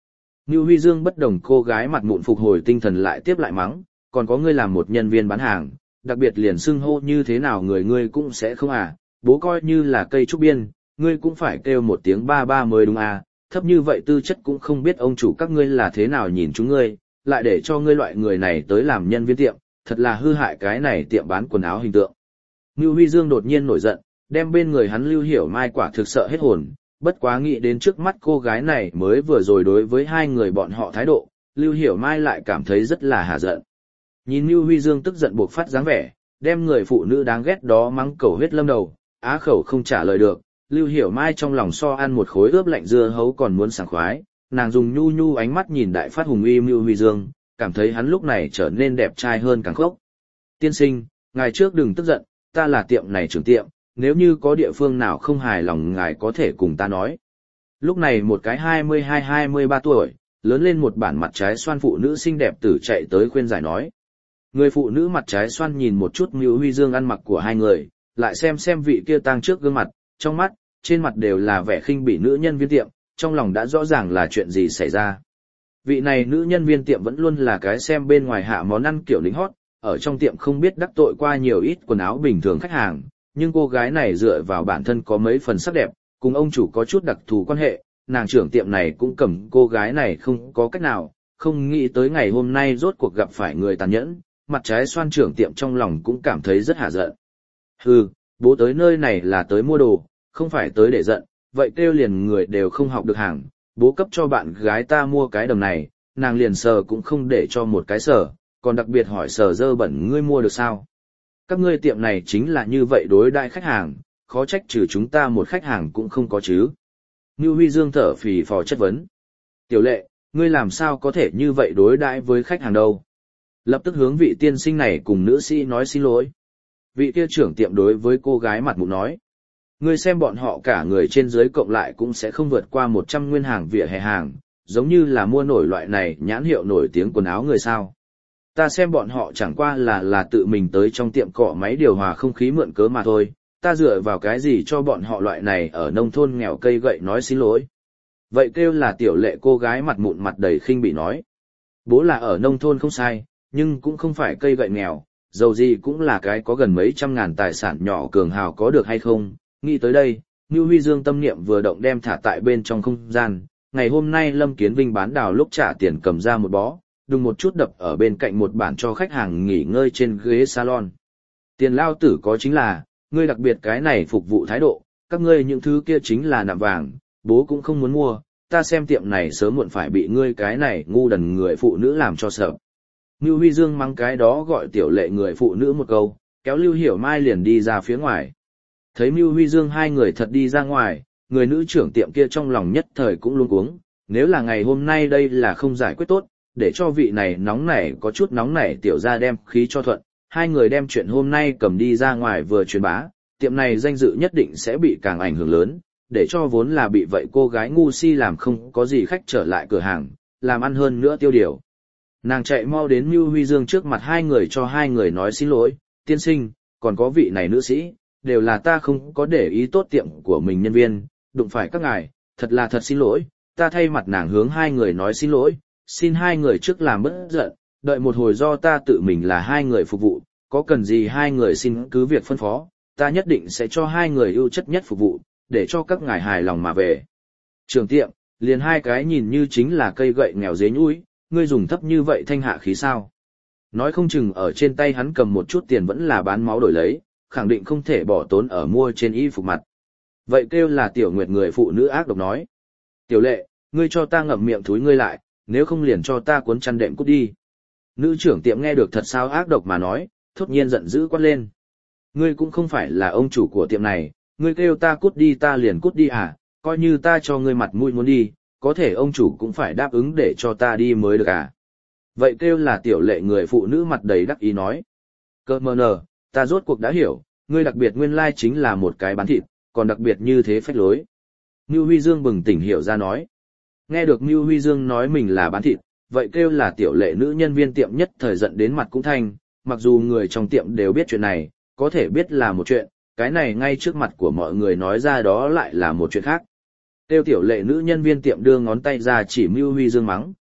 Ngưu Huy Dương bất đồng cô gái mặt mụn phục hồi tinh thần lại tiếp lại mắng, còn có ngươi làm một nhân viên bán hàng, đặc biệt liền xưng hô như thế nào người ngươi cũng sẽ không à, bố coi như là cây trúc biên, ngươi cũng phải kêu một tiếng ba ba mới đúng à, thấp như vậy tư chất cũng không biết ông chủ các ngươi là thế nào nhìn chúng ngươi, lại để cho ngươi loại người này tới làm nhân viên tiệm, thật là hư hại cái này tiệm bán quần áo hình tượng. Ngưu Huy Dương đột nhiên nổi giận, đem bên người hắn Lưu Hiểu Mai quả thực sợ hết hồn, bất quá nghĩ đến trước mắt cô gái này mới vừa rồi đối với hai người bọn họ thái độ, Lưu Hiểu Mai lại cảm thấy rất là hả giận. Nhìn Ngưu Huy Dương tức giận buộc phát dáng vẻ, đem người phụ nữ đáng ghét đó mắng cầu huyết lâm đầu, á khẩu không trả lời được, Lưu Hiểu Mai trong lòng so ăn một khối ướp lạnh dưa hấu còn muốn sảng khoái, nàng dùng nhu nhu ánh mắt nhìn đại phát hùng uy Ngưu Huy Dương, cảm thấy hắn lúc này trở nên đẹp trai hơn càng khốc. Tiên sinh, ngài trước đừng tức giận, ta là tiệm này trưởng tiệm, nếu như có địa phương nào không hài lòng ngài có thể cùng ta nói. Lúc này một cái 22-23 tuổi, lớn lên một bản mặt trái xoan phụ nữ xinh đẹp tử chạy tới khuyên giải nói. Người phụ nữ mặt trái xoan nhìn một chút Ngưu Huy Dương ăn mặc của hai người, lại xem vị kia tang trước gương mặt, trong mắt, trên mặt đều là vẻ khinh bỉ nữ nhân viên tiệm, trong lòng đã rõ ràng là chuyện gì xảy ra. Vị này nữ nhân viên tiệm vẫn luôn là cái xem bên ngoài hạ món ăn kiểu lính hót, ở trong tiệm không biết đắc tội qua nhiều ít quần áo bình thường khách hàng, nhưng cô gái này dựa vào bản thân có mấy phần sắc đẹp, cùng ông chủ có chút đặc thù quan hệ, nàng trưởng tiệm này cũng cầm cô gái này không có cách nào, không nghĩ tới ngày hôm nay rốt cuộc gặp phải người tàn nhẫn, mặt trái xoan trưởng tiệm trong lòng cũng cảm thấy rất hả giận. Hừ, bố tới nơi này là tới mua đồ, không phải tới để giận, vậy kêu liền người đều không học được hàng, bố cấp cho bạn gái ta mua cái đầm này, nàng liền sờ cũng không để cho một cái sờ, còn đặc biệt hỏi sờ dơ bẩn ngươi mua được sao. Các ngươi tiệm này chính là như vậy đối đãi khách hàng, khó trách trừ chúng ta một khách hàng cũng không có chứ. Ngưu Huy Dương thở phì phò chất vấn. Tiểu lệ, ngươi làm sao có thể như vậy đối đãi với khách hàng đâu? Lập tức hướng vị tiên sinh này cùng nữ sĩ nói xin lỗi. Vị kia trưởng tiệm đối với cô gái mặt mụn nói. Ngươi xem bọn họ cả người trên dưới cộng lại cũng sẽ không vượt qua 100 nguyên hàng vỉa hè hàng, giống như là mua nổi loại này nhãn hiệu nổi tiếng quần áo người sao. Ta xem bọn họ chẳng qua là tự mình tới trong tiệm cọ máy điều hòa không khí mượn cớ mà thôi, ta dựa vào cái gì cho bọn họ loại này ở nông thôn nghèo cây gậy nói xin lỗi. Vậy kêu là tiểu lệ cô gái mặt mụn mặt đầy khinh bị nói. Bố là ở nông thôn không sai, nhưng cũng không phải cây gậy nghèo, dầu gì cũng là cái có gần mấy trăm ngàn tài sản nhỏ cường hào có được hay không. Nghĩ tới đây, Ngưu Huy Dương tâm niệm vừa động đem thả tại bên trong không gian, ngày hôm nay Lâm Kiến Vinh bán đào lúc trả tiền cầm ra một bó, đùng một chút đập ở bên cạnh một bản cho khách hàng nghỉ ngơi trên ghế salon. Tiền lao tử có chính là, ngươi đặc biệt cái này phục vụ thái độ, các ngươi những thứ kia chính là nạm vàng, bố cũng không muốn mua, ta xem tiệm này sớm muộn phải bị ngươi cái này ngu đần người phụ nữ làm cho sợ. Ngưu Huy Dương mắng cái đó gọi tiểu lệ người phụ nữ một câu, kéo Lưu Hiểu Mai liền đi ra phía ngoài. Thấy Ngưu Huy Dương hai người thật đi ra ngoài, người nữ trưởng tiệm kia trong lòng nhất thời cũng luống cuống, nếu là ngày hôm nay đây là không giải quyết tốt, để cho vị này nóng nảy có chút nóng nảy tiểu ra đem khí cho thuận, hai người đem chuyện hôm nay cầm đi ra ngoài vừa truyền bá, tiệm này danh dự nhất định sẽ bị càng ảnh hưởng lớn, để cho vốn là bị vậy cô gái ngu si làm không có gì khách trở lại cửa hàng, làm ăn hơn nữa tiêu điều. Nàng chạy mau đến Ngưu Huy Dương trước mặt hai người cho hai người nói xin lỗi, tiên sinh, còn có vị này nữ sĩ, đều là ta không có để ý tốt tiệm của mình nhân viên, đụng phải các ngài, thật là thật xin lỗi, ta thay mặt nàng hướng hai người nói xin lỗi, xin hai người trước làm bớt giận, đợi một hồi do ta tự mình là hai người phục vụ, có cần gì hai người xin cứ việc phân phó, ta nhất định sẽ cho hai người ưu chất nhất phục vụ, để cho các ngài hài lòng mà về. Trưởng tiệm, liền hai cái nhìn như chính là cây gậy nghèo dế nhũi, ngươi dùng thấp như vậy thanh hạ khí sao? Nói không chừng ở trên tay hắn cầm một chút tiền vẫn là bán máu đổi lấy, khẳng định không thể bỏ tốn ở mua trên y phục mặt. Vậy kêu là tiểu nguyệt người phụ nữ ác độc nói. Tiểu lệ, ngươi cho ta ngậm miệng thúi ngươi lại, nếu không liền cho ta cuốn chăn đệm cút đi. Nữ trưởng tiệm nghe được thật sao ác độc mà nói, thốt nhiên giận dữ quát lên. Ngươi cũng không phải là ông chủ của tiệm này, ngươi kêu ta cút đi ta liền cút đi à, coi như ta cho ngươi mặt mũi muốn đi, có thể ông chủ cũng phải đáp ứng để cho ta đi mới được à. Vậy kêu là tiểu lệ người phụ nữ mặt đầy đắc ý nói. Cơ mờ nờ, ta rốt cuộc đã hiểu, ngươi đặc biệt nguyên lai chính là một cái bán thịt, còn đặc biệt như thế phách lối. Ngưu Huy Dương bừng tỉnh hiểu ra nói. Nghe được Ngưu Huy Dương nói mình là bán thịt, vậy kêu là tiểu lệ nữ nhân viên tiệm nhất thời giận đến mặt cũng thanh, mặc dù người trong tiệm đều biết chuyện này, có thể biết là một chuyện, cái này ngay trước mặt của mọi người nói ra đó lại là một chuyện khác. Tiêu tiểu lệ nữ nhân viên tiệm đưa ngón tay ra chỉ Ngưu Huy Dương mắng,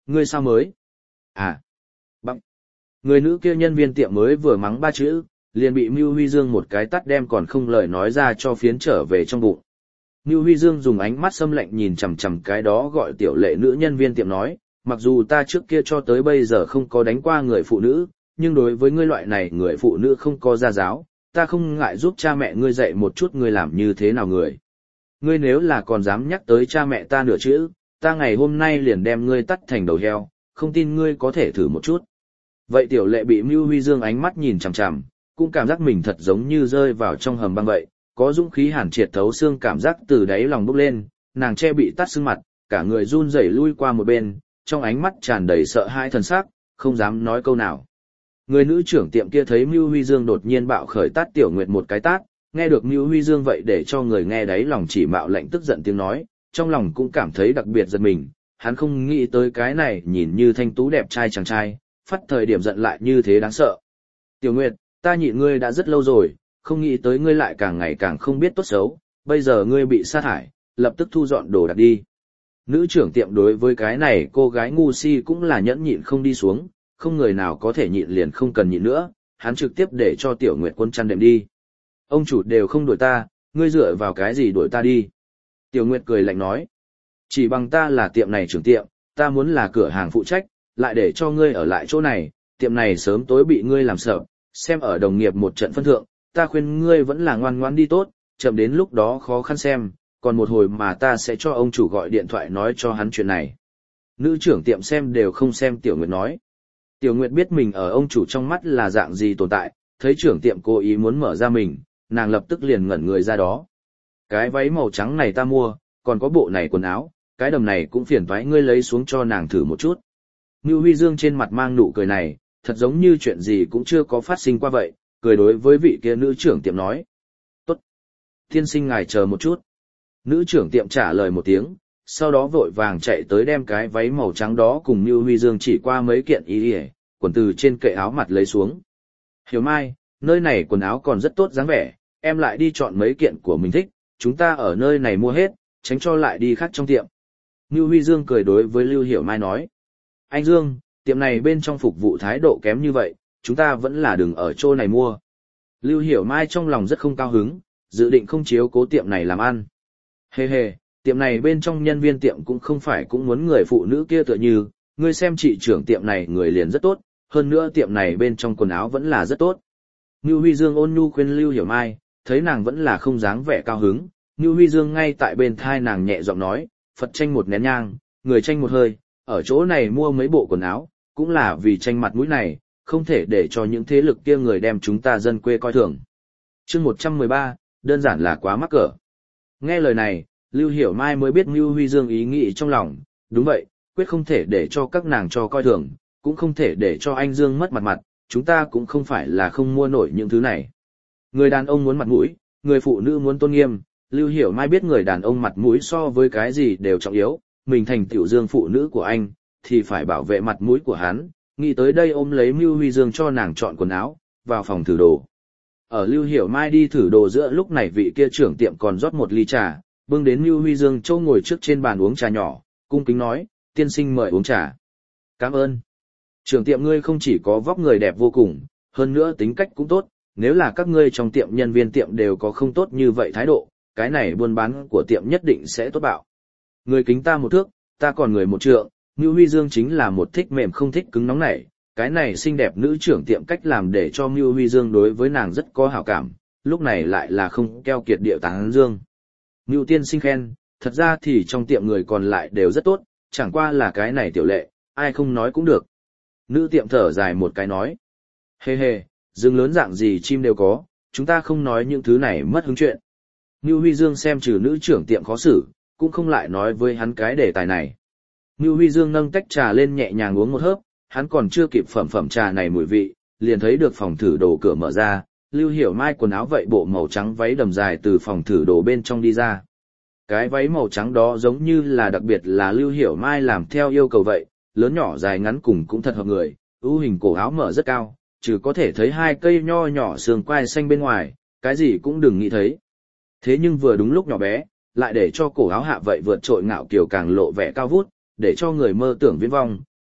ngươi sao mới? À, bằng. Người nữ kia nhân viên tiệm mới vừa mắng 3 chữ, liền bị Mưu Huy Dương một cái tát đem còn không lời nói ra cho phiến trở về trong bụng. Mưu Huy Dương dùng ánh mắt xâm lạnh nhìn chằm chằm cái đó gọi tiểu lệ nữ nhân viên tiệm nói, mặc dù ta trước kia cho tới bây giờ không có đánh qua người phụ nữ, nhưng đối với ngươi loại này người phụ nữ không có gia giáo, ta không ngại giúp cha mẹ ngươi dạy một chút ngươi làm như thế nào người. Ngươi nếu là còn dám nhắc tới cha mẹ ta nửa chữ, ta ngày hôm nay liền đem ngươi tắt thành đầu heo, không tin ngươi có thể thử một chút. Vậy tiểu lệ bị Mưu Huy Dương ánh mắt nhìn chằm chằm, cũng cảm giác mình thật giống như rơi vào trong hầm băng vậy, có dũng khí hàn triệt thấu xương cảm giác từ đáy lòng bốc lên, nàng che bị tắt sưng mặt, cả người run rẩy lui qua một bên, trong ánh mắt tràn đầy sợ hãi thần sắc, không dám nói câu nào. Người nữ trưởng tiệm kia thấy Mưu Huy Dương đột nhiên bạo khởi tát Tiểu Nguyệt một cái tát, nghe được Mưu Huy Dương vậy để cho người nghe đáy lòng chỉ mạo lạnh tức giận tiếng nói, trong lòng cũng cảm thấy đặc biệt giật mình, hắn không nghĩ tới cái này nhìn như thanh tú đẹp trai chàng trai, phát thời điểm giận lại như thế đáng sợ. Tiểu Nguyệt, ta nhịn ngươi đã rất lâu rồi, không nghĩ tới ngươi lại càng ngày càng không biết tốt xấu, bây giờ ngươi bị sa thải, lập tức thu dọn đồ đạc đi. Nữ trưởng tiệm đối với cái này cô gái ngu si cũng là nhẫn nhịn không đi xuống, không người nào có thể nhịn liền không cần nhịn nữa, hắn trực tiếp để cho Tiểu Nguyệt quân chăn đệm đi. Ông chủ đều không đuổi ta, ngươi dựa vào cái gì đuổi ta đi? Tiểu Nguyệt cười lạnh nói, chỉ bằng ta là tiệm này trưởng tiệm, ta muốn là cửa hàng phụ trách, lại để cho ngươi ở lại chỗ này, tiệm này sớm tối bị ngươi làm sợ, xem ở đồng nghiệp một trận phân thượng, ta khuyên ngươi vẫn là ngoan ngoãn đi tốt, chậm đến lúc đó khó khăn xem, còn một hồi mà ta sẽ cho ông chủ gọi điện thoại nói cho hắn chuyện này. Nữ trưởng tiệm xem đều không xem Tiểu Nguyệt nói. Tiểu Nguyệt biết mình ở ông chủ trong mắt là dạng gì tồn tại, thấy trưởng tiệm cố ý muốn mở ra mình, nàng lập tức liền ngẩn người ra đó. Cái váy màu trắng này ta mua, còn có bộ này quần áo, cái đầm này cũng phiền toái ngươi lấy xuống cho nàng thử một chút. Ngưu Huy Dương trên mặt mang nụ cười này, thật giống như chuyện gì cũng chưa có phát sinh qua vậy, cười đối với vị kia nữ trưởng tiệm nói. Tốt. Tiên sinh ngài chờ một chút. Nữ trưởng tiệm trả lời một tiếng, sau đó vội vàng chạy tới đem cái váy màu trắng đó cùng Ngưu Huy Dương chỉ qua mấy kiện y y, quần từ trên kệ áo mặt lấy xuống. Hiểu Mai, nơi này quần áo còn rất tốt dáng vẻ, em lại đi chọn mấy kiện của mình thích, chúng ta ở nơi này mua hết, tránh cho lại đi khác trong tiệm. Ngưu Huy Dương cười đối với Lưu Hiểu Mai nói. Anh Dương, tiệm này bên trong phục vụ thái độ kém như vậy, chúng ta vẫn là đừng ở chỗ này mua. Lưu Hiểu Mai trong lòng rất không cao hứng, dự định không chiếu cố tiệm này làm ăn. Hề hề, tiệm này bên trong nhân viên tiệm cũng không phải cũng muốn người phụ nữ kia tựa như, ngươi xem chị trưởng tiệm này người liền rất tốt, hơn nữa tiệm này bên trong quần áo vẫn là rất tốt. Ngưu Huy Dương ôn nhu khuyên Lưu Hiểu Mai, thấy nàng vẫn là không dáng vẻ cao hứng, Ngưu Huy Dương ngay tại bên thai nàng nhẹ giọng nói, Phật tranh một nén nhang, người tranh một hơi, ở chỗ này mua mấy bộ quần áo, cũng là vì tranh mặt mũi này, không thể để cho những thế lực kia người đem chúng ta dân quê coi thường. Chương 113, đơn giản là quá mắc cỡ. Nghe lời này, Lưu Hiểu Mai mới biết Ngưu Huy Dương ý nghĩ trong lòng, đúng vậy, quyết không thể để cho các nàng cho coi thường, cũng không thể để cho anh Dương mất mặt, chúng ta cũng không phải là không mua nổi những thứ này. Người đàn ông muốn mặt mũi, người phụ nữ muốn tôn nghiêm, Lưu Hiểu Mai biết người đàn ông mặt mũi so với cái gì đều trọng yếu, mình thành tiểu Dương phụ nữ của anh, thì phải bảo vệ mặt mũi của hắn, nghĩ tới đây ôm lấy Lưu Huy Dương cho nàng chọn quần áo, vào phòng thử đồ. Ở Lưu Hiểu Mai đi thử đồ giữa lúc này vị kia trưởng tiệm còn rót một ly trà, bưng đến Lưu Huy Dương châu ngồi trước trên bàn uống trà nhỏ, cung kính nói, tiên sinh mời uống trà. Cảm ơn. Trưởng tiệm ngươi không chỉ có vóc người đẹp vô cùng, hơn nữa tính cách cũng tốt, nếu là các ngươi trong tiệm nhân viên tiệm đều có không tốt như vậy thái độ, cái này buôn bán của tiệm nhất định sẽ tốt bạo. Người kính ta một thước, ta còn người một trượng, Ngưu Huy Dương chính là một thích mềm không thích cứng nóng nảy, cái này xinh đẹp nữ trưởng tiệm cách làm để cho Ngưu Huy Dương đối với nàng rất có hảo cảm, lúc này lại là không keo kiệt điệu tán dương. Ngưu tiên sinh khen, thật ra thì trong tiệm người còn lại đều rất tốt, chẳng qua là cái này tiểu lệ, ai không nói cũng được. Nữ tiệm thở dài một cái nói, hề hề, rừng lớn dạng gì chim đều có, chúng ta không nói những thứ này mất hứng chuyện. Ngưu Huy Dương xem trừ nữ trưởng tiệm khó xử, cũng không lại nói với hắn cái đề tài này. Ngưu Huy Dương nâng tách trà lên nhẹ nhàng uống một hớp, hắn còn chưa kịp phẩm trà này mùi vị, liền thấy được phòng thử đồ cửa mở ra, Lưu Hiểu Mai quần áo vậy bộ màu trắng váy đầm dài từ phòng thử đồ bên trong đi ra. Cái váy màu trắng đó giống như là đặc biệt là Lưu Hiểu Mai làm theo yêu cầu vậy, lớn nhỏ dài ngắn cùng cũng thật hợp người, ưu hình cổ áo mở rất cao, trừ có thể thấy hai cây nho nhỏ sườn quai xanh bên ngoài, cái gì cũng đừng nghĩ thấy. Thế nhưng vừa đúng lúc nhỏ bé, lại để cho cổ áo hạ vậy vượt trội ngạo kiều càng lộ vẻ cao vút, để cho người mơ tưởng viễn vong,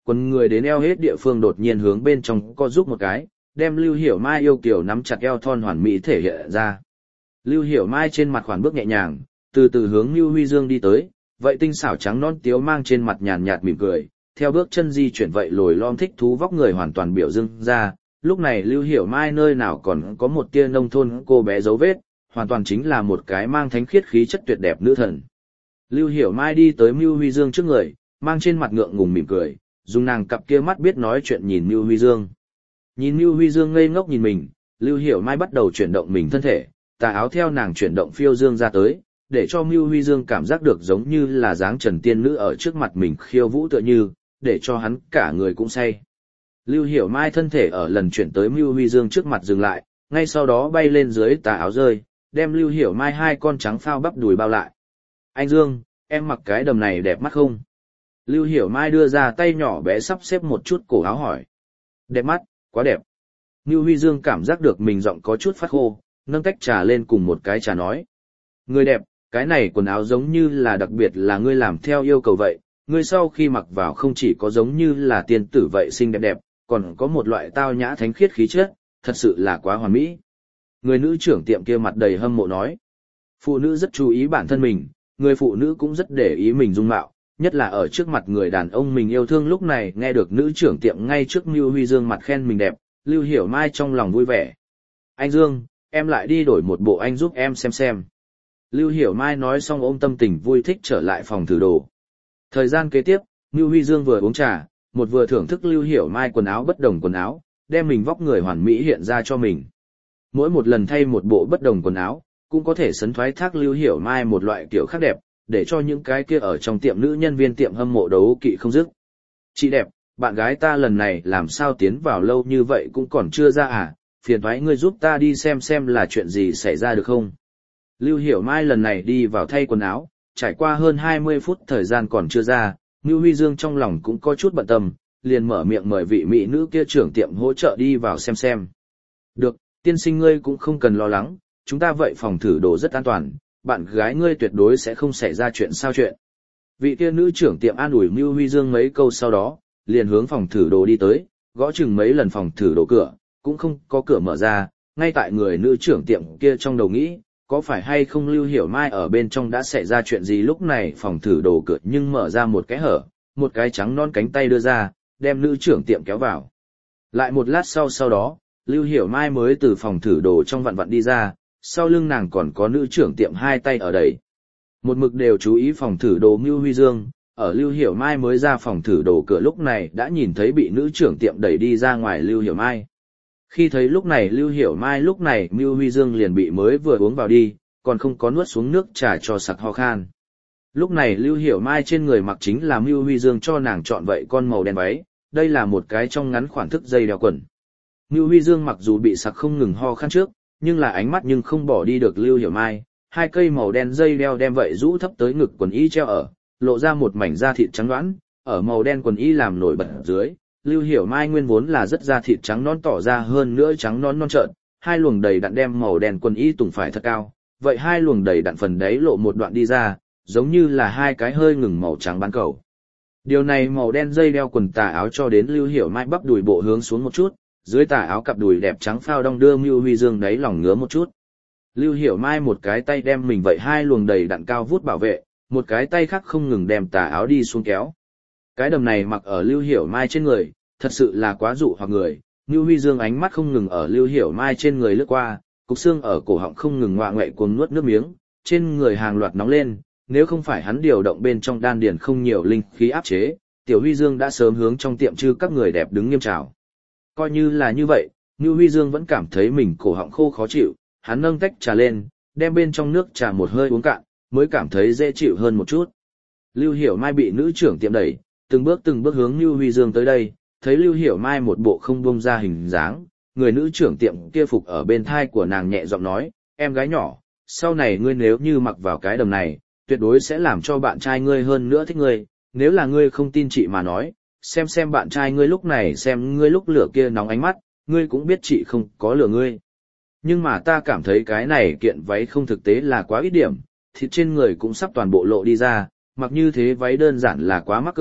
quần người đến eo hết địa phương đột nhiên hướng bên trong co giúp một cái, đem Lưu Hiểu Mai yêu kiều nắm chặt eo thon hoàn mỹ thể hiện ra. Lưu Hiểu Mai trên mặt khoản bước nhẹ nhàng, từ từ hướng Lưu Huy Dương đi tới, vậy tinh xảo trắng non tiếu mang trên mặt nhàn nhạt mỉm cười, theo bước chân di chuyển vậy lồi lom thích thú vóc người hoàn toàn biểu dưng ra, lúc này Lưu Hiểu Mai nơi nào còn có một tia nông thôn cô bé dấu vết, hoàn toàn chính là một cái mang thánh khiết khí chất tuyệt đẹp nữ thần. Lưu Hiểu Mai đi tới Lưu Huy Dương trước người, mang trên mặt ngượng ngùng mỉm cười, dùng nàng cặp kia mắt biết nói chuyện nhìn Lưu Huy Dương. Nhìn Lưu Huy Dương ngây ngốc nhìn mình, Lưu Hiểu Mai bắt đầu chuyển động mình thân thể, tà áo theo nàng chuyển động phiêu dương ra tới, để cho Lưu Huy Dương cảm giác được giống như là dáng trần tiên nữ ở trước mặt mình khiêu vũ tựa như, để cho hắn cả người cũng say. Lưu Hiểu Mai thân thể ở lần chuyển tới Lưu Huy Dương trước mặt dừng lại, ngay sau đó bay lên dưới tà áo rơi, đem Lưu Hiểu Mai hai con trắng phao bắp đùi bao lại. Anh Dương, em mặc cái đầm này đẹp mắt không? Lưu Hiểu Mai đưa ra tay nhỏ bé sắp xếp một chút cổ áo hỏi. Đẹp mắt, quá đẹp. Lưu Huy Dương cảm giác được mình giọng có chút phát khô, nâng tách trà lên cùng một cái trà nói. Người đẹp, cái này quần áo giống như là đặc biệt là ngươi làm theo yêu cầu vậy, ngươi sau khi mặc vào không chỉ có giống như là tiên tử vậy xinh đẹp đẹp, còn có một loại tao nhã thánh khiết khí chất, thật sự là quá hoàn mỹ. Người nữ trưởng tiệm kia mặt đầy hâm mộ nói. Phụ nữ rất chú ý bản thân mình, người phụ nữ cũng rất để ý mình dung mạo, nhất là ở trước mặt người đàn ông mình yêu thương. Lúc này nghe được nữ trưởng tiệm ngay trước Lưu Huy Dương mặt khen mình đẹp, Lưu Hiểu Mai trong lòng vui vẻ. Anh Dương, em lại đi đổi một bộ anh giúp em xem. Lưu Hiểu Mai nói xong ôm tâm tình vui thích trở lại phòng thử đồ. Thời gian kế tiếp, Lưu Huy Dương vừa uống trà, một vừa thưởng thức Lưu Hiểu Mai quần áo bất đồng quần áo, đem mình vóc người hoàn mỹ hiện ra cho mình. Mỗi một lần thay một bộ bất đồng quần áo, cũng có thể sấn thoái thác Lưu Hiểu Mai một loại kiểu khác đẹp, để cho những cái kia ở trong tiệm nữ nhân viên tiệm hâm mộ đấu kỵ không dứt. Chị đẹp, bạn gái ta lần này làm sao tiến vào lâu như vậy cũng còn chưa ra à, phiền thoái ngươi giúp ta đi xem là chuyện gì xảy ra được không? Lưu Hiểu Mai lần này đi vào thay quần áo, trải qua hơn 20 phút thời gian còn chưa ra, Lưu Huy Dương trong lòng cũng có chút bận tâm, liền mở miệng mời vị mỹ nữ kia trưởng tiệm hỗ trợ đi vào xem. Được, tiên sinh ngươi cũng không cần lo lắng, chúng ta vậy phòng thử đồ rất an toàn, bạn gái ngươi tuyệt đối sẽ không xảy ra chuyện sao chuyện. Vị kia nữ trưởng tiệm an ủi Lưu Huy Dương mấy câu sau đó, liền hướng phòng thử đồ đi tới, gõ chừng mấy lần phòng thử đồ cửa, cũng không có cửa mở ra, ngay tại người nữ trưởng tiệm kia trong đầu nghĩ, có phải hay không Lưu Hiểu Mai ở bên trong đã xảy ra chuyện gì. Lúc này phòng thử đồ cửa nhưng mở ra một cái hở, một cái trắng non cánh tay đưa ra, đem nữ trưởng tiệm kéo vào. Lại một lát sau đó, Lưu Hiểu Mai mới từ phòng thử đồ trong vặn vặn đi ra, sau lưng nàng còn có nữ trưởng tiệm hai tay ở đây. Một mực đều chú ý phòng thử đồ Lưu Huy Dương, ở Lưu Hiểu Mai mới ra phòng thử đồ cửa lúc này đã nhìn thấy bị nữ trưởng tiệm đẩy đi ra ngoài Lưu Hiểu Mai. Khi thấy lúc này Lưu Hiểu Mai lúc này Lưu Huy Dương liền bị mới vừa uống vào đi, còn không có nuốt xuống nước trà cho sặc ho khan. Lúc này Lưu Hiểu Mai trên người mặc chính là Lưu Huy Dương cho nàng chọn vậy con màu đen váy, đây là một cái trong ngắn khoản thức dây đeo quần. Lưu Huy Dương mặc dù bị sặc không ngừng ho khan trước, nhưng là ánh mắt nhưng không bỏ đi được Lưu Hiểu Mai, hai cây màu đen dây đeo đem vậy rũ thấp tới ngực quần y treo ở, lộ ra một mảnh da thịt trắng đoán, ở màu đen quần y làm nổi bật dưới. Lưu Hiểu Mai nguyên vốn là rất da thịt trắng non tỏ ra hơn nữa trắng non non trợn, hai luồng đầy đặn đem màu đen quần y tùng phải thật cao, vậy hai luồng đầy đặn phần đáy lộ một đoạn đi ra, giống như là hai cái hơi ngừng màu trắng bán cầu. Điều này màu đen dây đeo quần tà áo cho đến Lưu Hiểu Mai bắp đùi bộ hướng xuống một chút, dưới tà áo cặp đùi đẹp trắng phao đong đưa Lưu Huy Dương đáy lòng ngứa một chút. Lưu Hiểu Mai một cái tay đem mình vậy hai luồng đầy đặn cao vút bảo vệ, một cái tay khác không ngừng đem tà áo đi xuống kéo. Cái đầm này mặc ở Lưu Hiểu Mai trên người, thật sự là quá dụ hoặc người. Lưu Huy Dương ánh mắt không ngừng ở Lưu Hiểu Mai trên người lướt qua, cục xương ở cổ họng không ngừng ngoạ ngoại cuồng nuốt nước miếng, trên người hàng loạt nóng lên, nếu không phải hắn điều động bên trong đan điền không nhiều linh khí áp chế, Tiểu Huy Dương đã sớm hướng trong tiệm trư các người đẹp đứng nghiêm trào. Coi như là như vậy, Lưu Huy Dương vẫn cảm thấy mình cổ họng khô khó chịu, hắn nâng tách trà lên, đem bên trong nước trà một hơi uống cạn, mới cảm thấy dễ chịu hơn một chút. Lưu Hiểu Mai bị nữ trưởng tiệm đẩy, từng bước hướng Lưu Huy Dương tới đây, thấy Lưu Hiểu Mai một bộ không buông ra hình dáng, người nữ trưởng tiệm kia phục ở bên thai của nàng nhẹ giọng nói, em gái nhỏ, sau này ngươi nếu như mặc vào cái đầm này, tuyệt đối sẽ làm cho bạn trai ngươi hơn nữa thích ngươi, nếu là ngươi không tin chị mà nói, xem bạn trai ngươi lúc này xem ngươi lúc lửa kia nóng ánh mắt, ngươi cũng biết chị không có lừa ngươi. Nhưng mà ta cảm thấy cái này kiện váy không thực tế là quá ít điểm, thịt trên người cũng sắp toàn bộ lộ đi ra, mặc như thế váy đơn giản là quá mắc cỡ,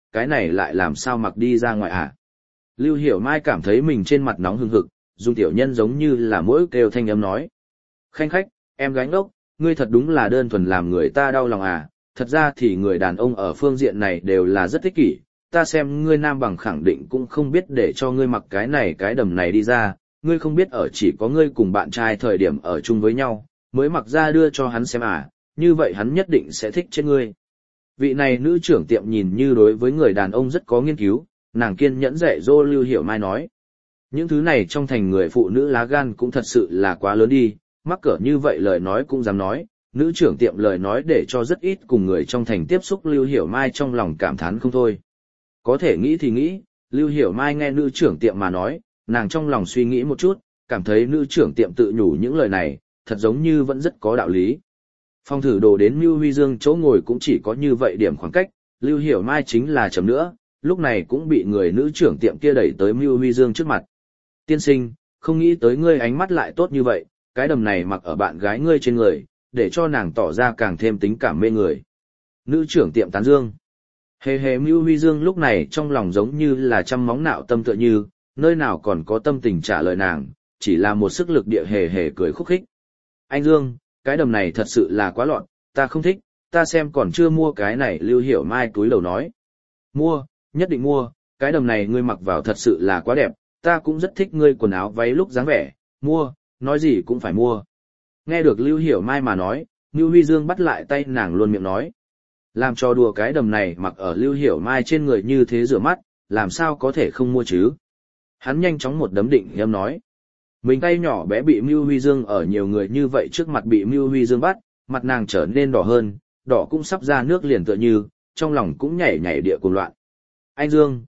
cái này lại làm sao mặc đi ra ngoài à? Lưu Hiểu Mai cảm thấy mình trên mặt nóng hừng hực, dùng tiểu nhân giống như là mỗi kêu thanh âm nói. Khanh khách, em gái ngốc, ngươi thật đúng là đơn thuần làm người ta đau lòng à, thật ra thì người đàn ông ở phương diện này đều là rất ích kỷ, ta xem ngươi nam bằng khẳng định cũng không biết để cho ngươi mặc cái này cái đầm này đi ra, ngươi không biết ở chỉ có ngươi cùng bạn trai thời điểm ở chung với nhau, mới mặc ra đưa cho hắn xem à, như vậy hắn nhất định sẽ thích chết ngươi. Vị này nữ trưởng tiệm nhìn như đối với người đàn ông rất có nghiên cứu, nàng kiên nhẫn dạy dỗ Lưu Hiểu Mai nói. Những thứ này trong thành người phụ nữ lá gan cũng thật sự là quá lớn đi, mắc cỡ như vậy lời nói cũng dám nói, nữ trưởng tiệm lời nói để cho rất ít cùng người trong thành tiếp xúc. Lưu Hiểu Mai trong lòng cảm thán không thôi. Có thể nghĩ thì nghĩ, Lưu Hiểu Mai nghe nữ trưởng tiệm mà nói, nàng trong lòng suy nghĩ một chút, cảm thấy nữ trưởng tiệm tự nhủ những lời này, thật giống như vẫn rất có đạo lý. Phòng thử đồ đến Mưu Huy Dương chỗ ngồi cũng chỉ có như vậy điểm khoảng cách, Lưu Hiểu Mai chính là chấm nữa, lúc này cũng bị người nữ trưởng tiệm kia đẩy tới Mưu Huy Dương trước mặt. Tiên sinh, không nghĩ tới ngươi ánh mắt lại tốt như vậy, cái đầm này mặc ở bạn gái ngươi trên người, để cho nàng tỏ ra càng thêm tính cảm mê người. Nữ trưởng tiệm tán dương. Hề hề Mưu Huy Dương lúc này trong lòng giống như là trăm móng nạo tâm tựa như, nơi nào còn có tâm tình trả lời nàng, chỉ là một sức lực địa hề hề cười khúc khích. Anh Dương, cái đầm này thật sự là quá loạn, ta không thích, ta xem còn chưa mua cái này. Lưu Hiểu Mai túi đầu nói. Mua, nhất định mua, cái đầm này ngươi mặc vào thật sự là quá đẹp, ta cũng rất thích ngươi quần áo váy lúc dáng vẻ, mua, nói gì cũng phải mua. Nghe được Lưu Hiểu Mai mà nói, Mưu Huy Dương bắt lại tay nàng luôn miệng nói. Làm cho đùa cái đầm này mặc ở Lưu Hiểu Mai trên người như thế rửa mắt, làm sao có thể không mua chứ? Hắn nhanh chóng một đấm định em nói. Mình tay nhỏ bé bị Mưu Huy Dương ở nhiều người như vậy trước mặt bị Mưu Huy Dương bắt, mặt nàng trở nên đỏ hơn, đỏ cũng sắp ra nước liền tựa như, trong lòng cũng nhảy nhảy địa cuồng loạn. Anh Dương,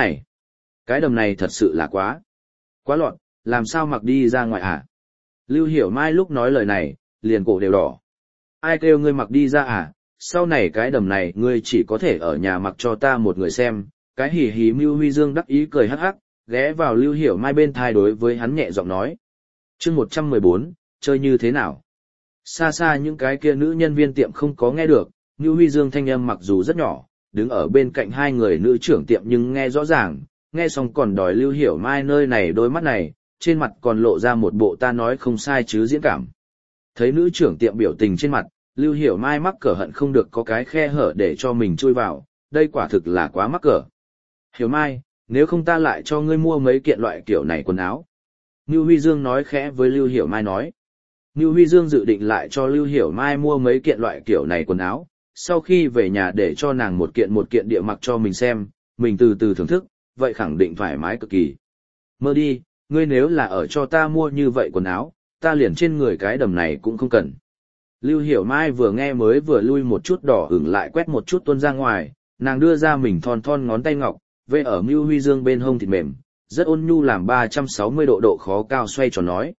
cái đầm này thật sự là quá loạn, làm sao mặc đi ra ngoài à? Lưu Hiểu Mai lúc nói lời này, liền cổ đều đỏ. Ai kêu ngươi mặc đi ra à? Sau này cái đầm này ngươi chỉ có thể ở nhà mặc cho ta một người xem. Cái hì hì Mưu Huy Dương đắc ý cười hắc hắc, ghé vào Lưu Hiểu Mai bên thai đối với hắn nhẹ giọng nói. Chương 114, chơi như thế nào? Xa xa những cái kia nữ nhân viên tiệm không có nghe được, Mưu Huy Dương thanh âm mặc dù rất nhỏ, đứng ở bên cạnh hai người nữ trưởng tiệm nhưng nghe rõ ràng, nghe xong còn đòi Lưu Hiểu Mai nơi này đôi mắt này, trên mặt còn lộ ra một bộ ta nói không sai chứ diễn cảm. Thấy nữ trưởng tiệm biểu tình trên mặt, Lưu Hiểu Mai mắc cỡ hận không được có cái khe hở để cho mình chui vào, đây quả thực là quá mắc cỡ. Hiểu Mai, nếu không ta lại cho ngươi mua mấy kiện loại kiểu này quần áo. Mưu Huy Dương nói khẽ với Lưu Hiểu Mai nói. Mưu Huy Dương dự định lại cho Lưu Hiểu Mai mua mấy kiện loại kiểu này quần áo, sau khi về nhà để cho nàng một kiện địa mặc cho mình xem, mình từ từ thưởng thức, vậy khẳng định thoải mái cực kỳ. Mơ đi, ngươi nếu là ở cho ta mua như vậy quần áo, ta liền trên người cái đầm này cũng không cần. Lưu Hiểu Mai vừa nghe mới vừa lui một chút đỏ ửng lại quét một chút tuôn ra ngoài, nàng đưa ra mình thon thon ngón tay ngọc, vê ở Mưu Huy Dương bên hông thịt mềm, rất ôn nhu làm 360 độ độ khó cao xoay tròn nói.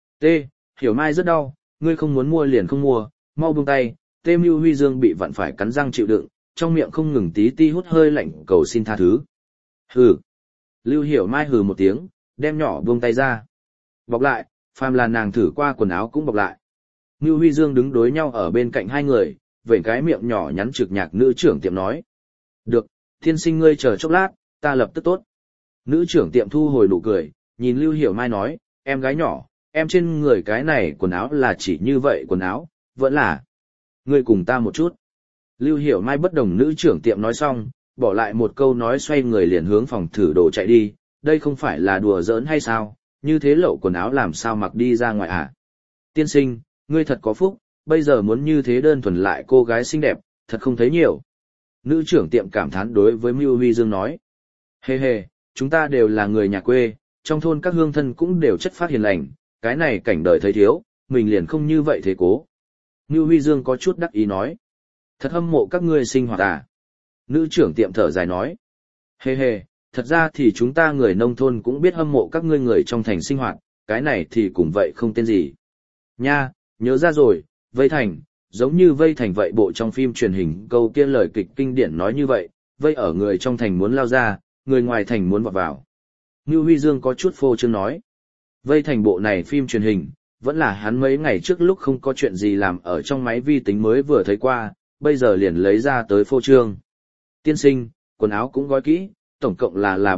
Hiểu Mai rất đau, ngươi không muốn mua liền không mua, mau buông tay. Mưu Huy Dương bị vặn phải cắn răng chịu đựng, trong miệng không ngừng tí ti hút hơi lạnh cầu xin tha thứ. Hừ. Lưu Hiểu Mai hừ một tiếng, đem nhỏ buông tay ra. Bọc lại, phàm là nàng thử qua quần áo cũng bọc lại. Mưu Huy Dương đứng đối nhau ở bên cạnh hai người, vểnh cái miệng nhỏ nhắn trực nhạc nữ trưởng tiệm nói. Được, tiên sinh ngươi chờ chốc lát, ta lập tức tốt. Nữ trưởng tiệm thu hồi nụ cười, nhìn Lưu Hiểu Mai nói, em gái nhỏ, em trên người cái này quần áo là chỉ như vậy quần áo, vẫn là. Ngươi cùng ta một chút. Lưu Hiểu Mai bất đồng nữ trưởng tiệm nói xong, bỏ lại một câu nói xoay người liền hướng phòng thử đồ chạy đi, đây không phải là đùa giỡn hay sao, như thế lậu quần áo làm sao mặc đi ra ngoài à? Tiên sinh, ngươi thật có phúc, bây giờ muốn như thế đơn thuần lại cô gái xinh đẹp, thật không thấy nhiều. Nữ trưởng tiệm cảm thán đối với Mưu Huy Dương nói. Hề hề, chúng ta đều là người nhà quê, trong thôn các hương thân cũng đều chất phát hiền lành, cái này cảnh đời thấy thiếu, mình liền không như vậy thế cố. Mưu Huy Dương có chút đắc ý nói. Thật hâm mộ các ngươi sinh hoạt à? Nữ trưởng tiệm thở dài nói. Hề hề, thật ra thì chúng ta người nông thôn cũng biết hâm mộ các ngươi người trong thành sinh hoạt, cái này thì cũng vậy không tên gì. Nha, nhớ ra rồi, Vây Thành, giống như Vây Thành vậy bộ trong phim truyền hình câu kia lời kịch kinh điển nói như vậy, vây ở người trong thành muốn lao ra, người ngoài thành muốn vọt vào. Mưu Huy Dương có chút phô trương nói. Vây Thành bộ này phim truyền hình, vẫn là hắn mấy ngày trước lúc không có chuyện gì làm ở trong máy vi tính mới vừa thấy qua, bây giờ liền lấy ra tới phô trương. Tiên sinh, quần áo cũng gói kỹ, tổng cộng là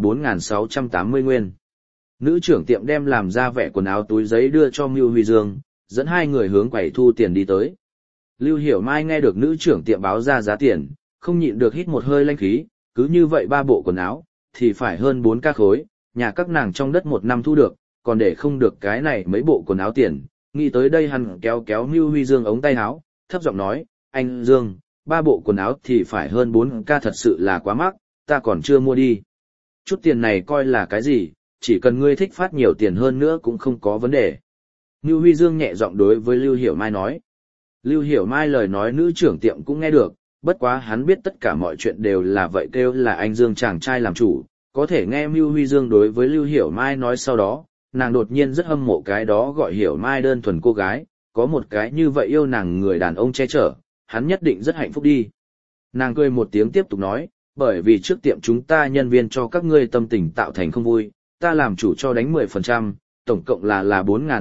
4.680 nguyên. Nữ trưởng tiệm đem làm ra vẻ quần áo túi giấy đưa cho Mưu Huy Dương, dẫn hai người hướng quầy thu tiền đi tới. Lưu Hiểu Mai nghe được nữ trưởng tiệm báo ra giá tiền, không nhịn được hít một hơi lanh khí, cứ như vậy 3 bộ quần áo, thì phải hơn 4 ca khối, nhà các nàng trong đất 1 năm thu được, còn để không được cái này mấy bộ quần áo tiền. Nghĩ tới đây hắn kéo kéo Mưu Huy Dương ống tay áo, thấp giọng nói, anh Dương, 3 bộ quần áo thì phải hơn 4 ca thật sự là quá mắc, ta còn chưa mua đi. Chút tiền này coi là cái gì, chỉ cần ngươi thích phát nhiều tiền hơn nữa cũng không có vấn đề. Mưu Huy Dương nhẹ giọng đối với Lưu Hiểu Mai nói. Lưu Hiểu Mai lời nói nữ trưởng tiệm cũng nghe được, bất quá hắn biết tất cả mọi chuyện đều là vậy kêu là anh Dương chàng trai làm chủ, có thể nghe Mưu Huy Dương đối với Lưu Hiểu Mai nói sau đó, nàng đột nhiên rất hâm mộ cái đó gọi Hiểu Mai đơn thuần cô gái, có một cái như vậy yêu nàng người đàn ông che chở, hắn nhất định rất hạnh phúc đi. Nàng cười một tiếng tiếp tục nói, bởi vì trước tiệm chúng ta nhân viên cho các ngươi tâm tình tạo thành không vui, ta làm chủ cho đánh 10%, tổng cộng là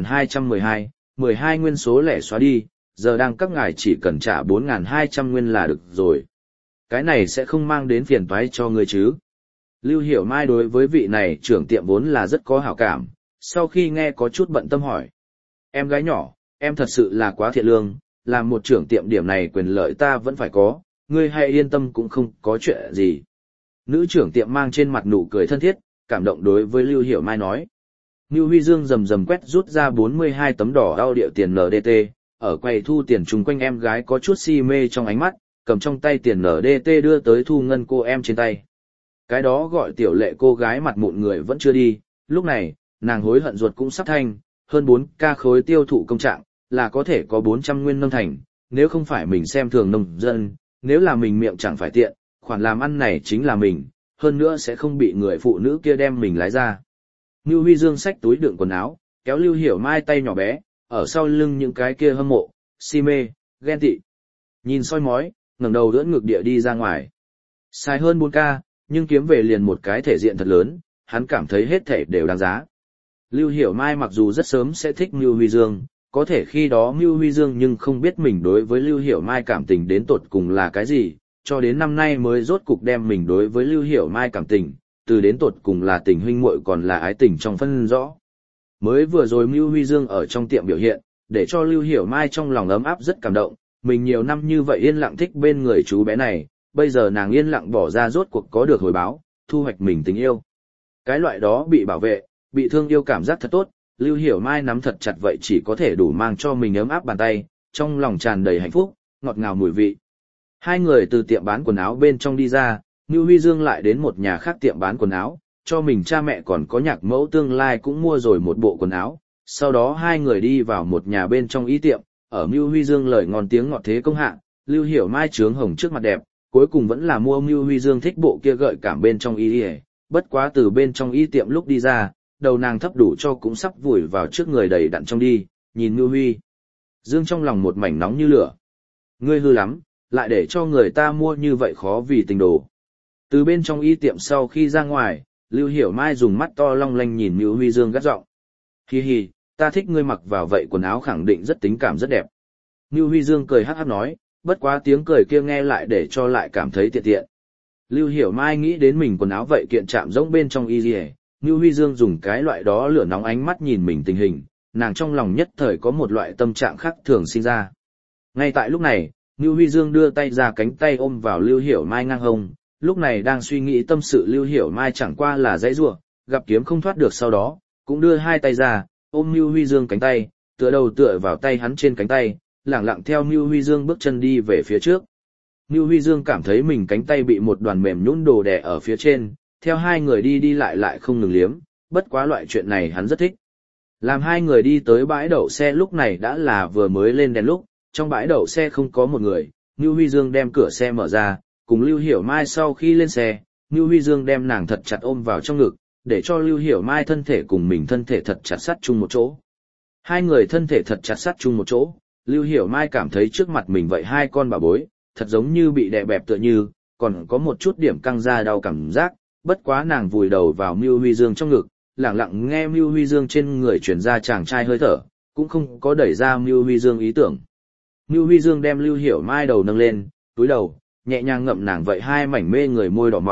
4.212, 12 nguyên số lẻ xóa đi, giờ đang các ngài chỉ cần trả 4.200 nguyên là được rồi. Cái này sẽ không mang đến phiền toái cho ngươi chứ. Lưu Hiểu Mai đối với vị này trưởng tiệm vốn là rất có hảo cảm, sau khi nghe có chút bận tâm hỏi. Em gái nhỏ, em thật sự là quá thiện lương, làm một trưởng tiệm điểm này quyền lợi ta vẫn phải có, ngươi hãy yên tâm cũng không có chuyện gì. Nữ trưởng tiệm mang trên mặt nụ cười thân thiết, cảm động đối với Lưu Hiểu Mai nói. Ngưu Huy Dương rầm rầm quét rút ra 42 tấm đỏ đau điệu tiền NDT, ở quầy thu tiền chung quanh em gái có chút si mê trong ánh mắt, cầm trong tay tiền NDT đưa tới Thu Ngân cô em trên tay. Cái đó gọi tiểu lệ cô gái mặt mụn người vẫn chưa đi, lúc này, nàng hối hận ruột cũng sắp thanh, hơn 4 ca khối tiêu thụ công trạng, là có thể có 400 nguyên nông thành, nếu không phải mình xem thường nông dân, nếu là mình miệng chẳng phải tiện, khoản làm ăn này chính là mình, hơn nữa sẽ không bị người phụ nữ kia đem mình lái ra. Ngưu Huy Dương xách túi đựng quần áo, kéo Lưu Hiểu Mai tay nhỏ bé, ở sau lưng những cái kia hâm mộ, si mê, ghen tị. Nhìn soi mói, ngẩng đầu đỡ ngực địa đi ra ngoài. Xài hơn 4K, nhưng kiếm về liền một cái thể diện thật lớn, hắn cảm thấy hết thể đều đáng giá. Lưu Hiểu Mai mặc dù rất sớm sẽ thích Ngưu Huy Dương, có thể khi đó Ngưu Huy Dương nhưng không biết mình đối với Lưu Hiểu Mai cảm tình đến tột cùng là cái gì, cho đến năm nay mới rốt cục đem mình đối với Lưu Hiểu Mai cảm tình, từ đến tột cùng là tình huynh muội còn là ái tình trong phân rõ. Mới vừa rồi Ngưu Huy Dương ở trong tiệm biểu hiện, để cho Lưu Hiểu Mai trong lòng ấm áp rất cảm động, mình nhiều năm như vậy yên lặng thích bên người chú bé này, bây giờ nàng yên lặng bỏ ra rốt cuộc có được hồi báo, thu hoạch mình tình yêu. Cái loại đó bị bảo vệ, bị thương yêu cảm giác thật tốt, Lưu Hiểu Mai nắm thật chặt vậy chỉ có thể đủ mang cho mình ấm áp bàn tay, trong lòng tràn đầy hạnh phúc, ngọt ngào mùi vị. Hai người từ tiệm bán quần áo bên trong đi ra, Ngưu Huy Dương lại đến một nhà khác tiệm bán quần áo, cho mình cha mẹ còn có nhạc mẫu tương lai cũng mua rồi một bộ quần áo. Sau đó hai người đi vào một nhà bên trong y tiệm, ở Ngưu Huy Dương lời ngon tiếng ngọt thế công hạ, Lưu Hiểu Mai trướng hồng trước mặt đẹp, cuối cùng vẫn là mua Ngưu Huy Dương thích bộ kia gợi cảm bên trong y, bất quá từ bên trong y tiệm lúc đi ra, đầu nàng thấp đủ cho cũng sắp vùi vào trước người đầy đặn trong đi, nhìn Ngưu Huy Dương trong lòng một mảnh nóng như lửa. Ngươi hư lắm, lại để cho người ta mua như vậy khó vì tình đồ. Từ bên trong y tiệm sau khi ra ngoài, Lưu Hiểu Mai dùng mắt to long lanh nhìn Ngưu Huy Dương gắt giọng. Hi hi, ta thích ngươi mặc vào vậy quần áo khẳng định rất tính cảm rất đẹp. Ngưu Huy Dương cười hắc hắc nói, bất quá tiếng cười kia nghe lại để cho lại cảm thấy tiện tiện. Lưu Hiểu Mai nghĩ đến mình quần áo vậy kiện chạm rỗng bên trong y liề, Ngưu Huy Dương dùng cái loại đó lửa nóng ánh mắt nhìn mình tình hình, nàng trong lòng nhất thời có một loại tâm trạng khác thường sinh ra. Ngay tại lúc này, Ngưu Huy Dương đưa tay ra cánh tay ôm vào Lưu Hiểu Mai ngang hông, lúc này đang suy nghĩ tâm sự Lưu Hiểu Mai chẳng qua là dãy rủa, gặp kiếm không thoát được sau đó, cũng đưa hai tay ra, ôm Ngưu Huy Dương cánh tay, tựa đầu tựa vào tay hắn trên cánh tay, lẳng lặng theo Ngưu Huy Dương bước chân đi về phía trước. Ngưu Huy Dương cảm thấy mình cánh tay bị một đoàn mềm nhũn đồ đè ở phía trên, theo hai người đi đi lại không ngừng liếm, bất quá loại chuyện này hắn rất thích. Làm hai người đi tới bãi đậu xe lúc này đã là vừa mới lên đèn lúc, trong bãi đậu xe không có một người, Ngưu Huy Dương đem cửa xe mở ra, cùng Lưu Hiểu Mai sau khi lên xe, Ngưu Huy Dương đem nàng thật chặt ôm vào trong ngực, để cho Lưu Hiểu Mai thân thể cùng mình thân thể thật chặt sát chung một chỗ. Hai người thân thể thật chặt sát chung một chỗ, Lưu Hiểu Mai cảm thấy trước mặt mình vậy hai con bà bối, thật giống như bị đè bẹp tựa như, còn có một chút điểm căng da đau cảm giác, bất quá nàng vùi đầu vào Ngưu Huy Dương trong ngực, lặng lặng nghe Ngưu Huy Dương trên người truyền ra chàng trai hơi thở, cũng không có đẩy ra Ngưu Huy Dương ý tưởng. Ngưu Huy Dương đem Lưu Hiểu Mai đầu nâng lên, túi đầu, nhẹ nhàng ngậm nàng vậy hai mảnh mê người môi đỏ mọng,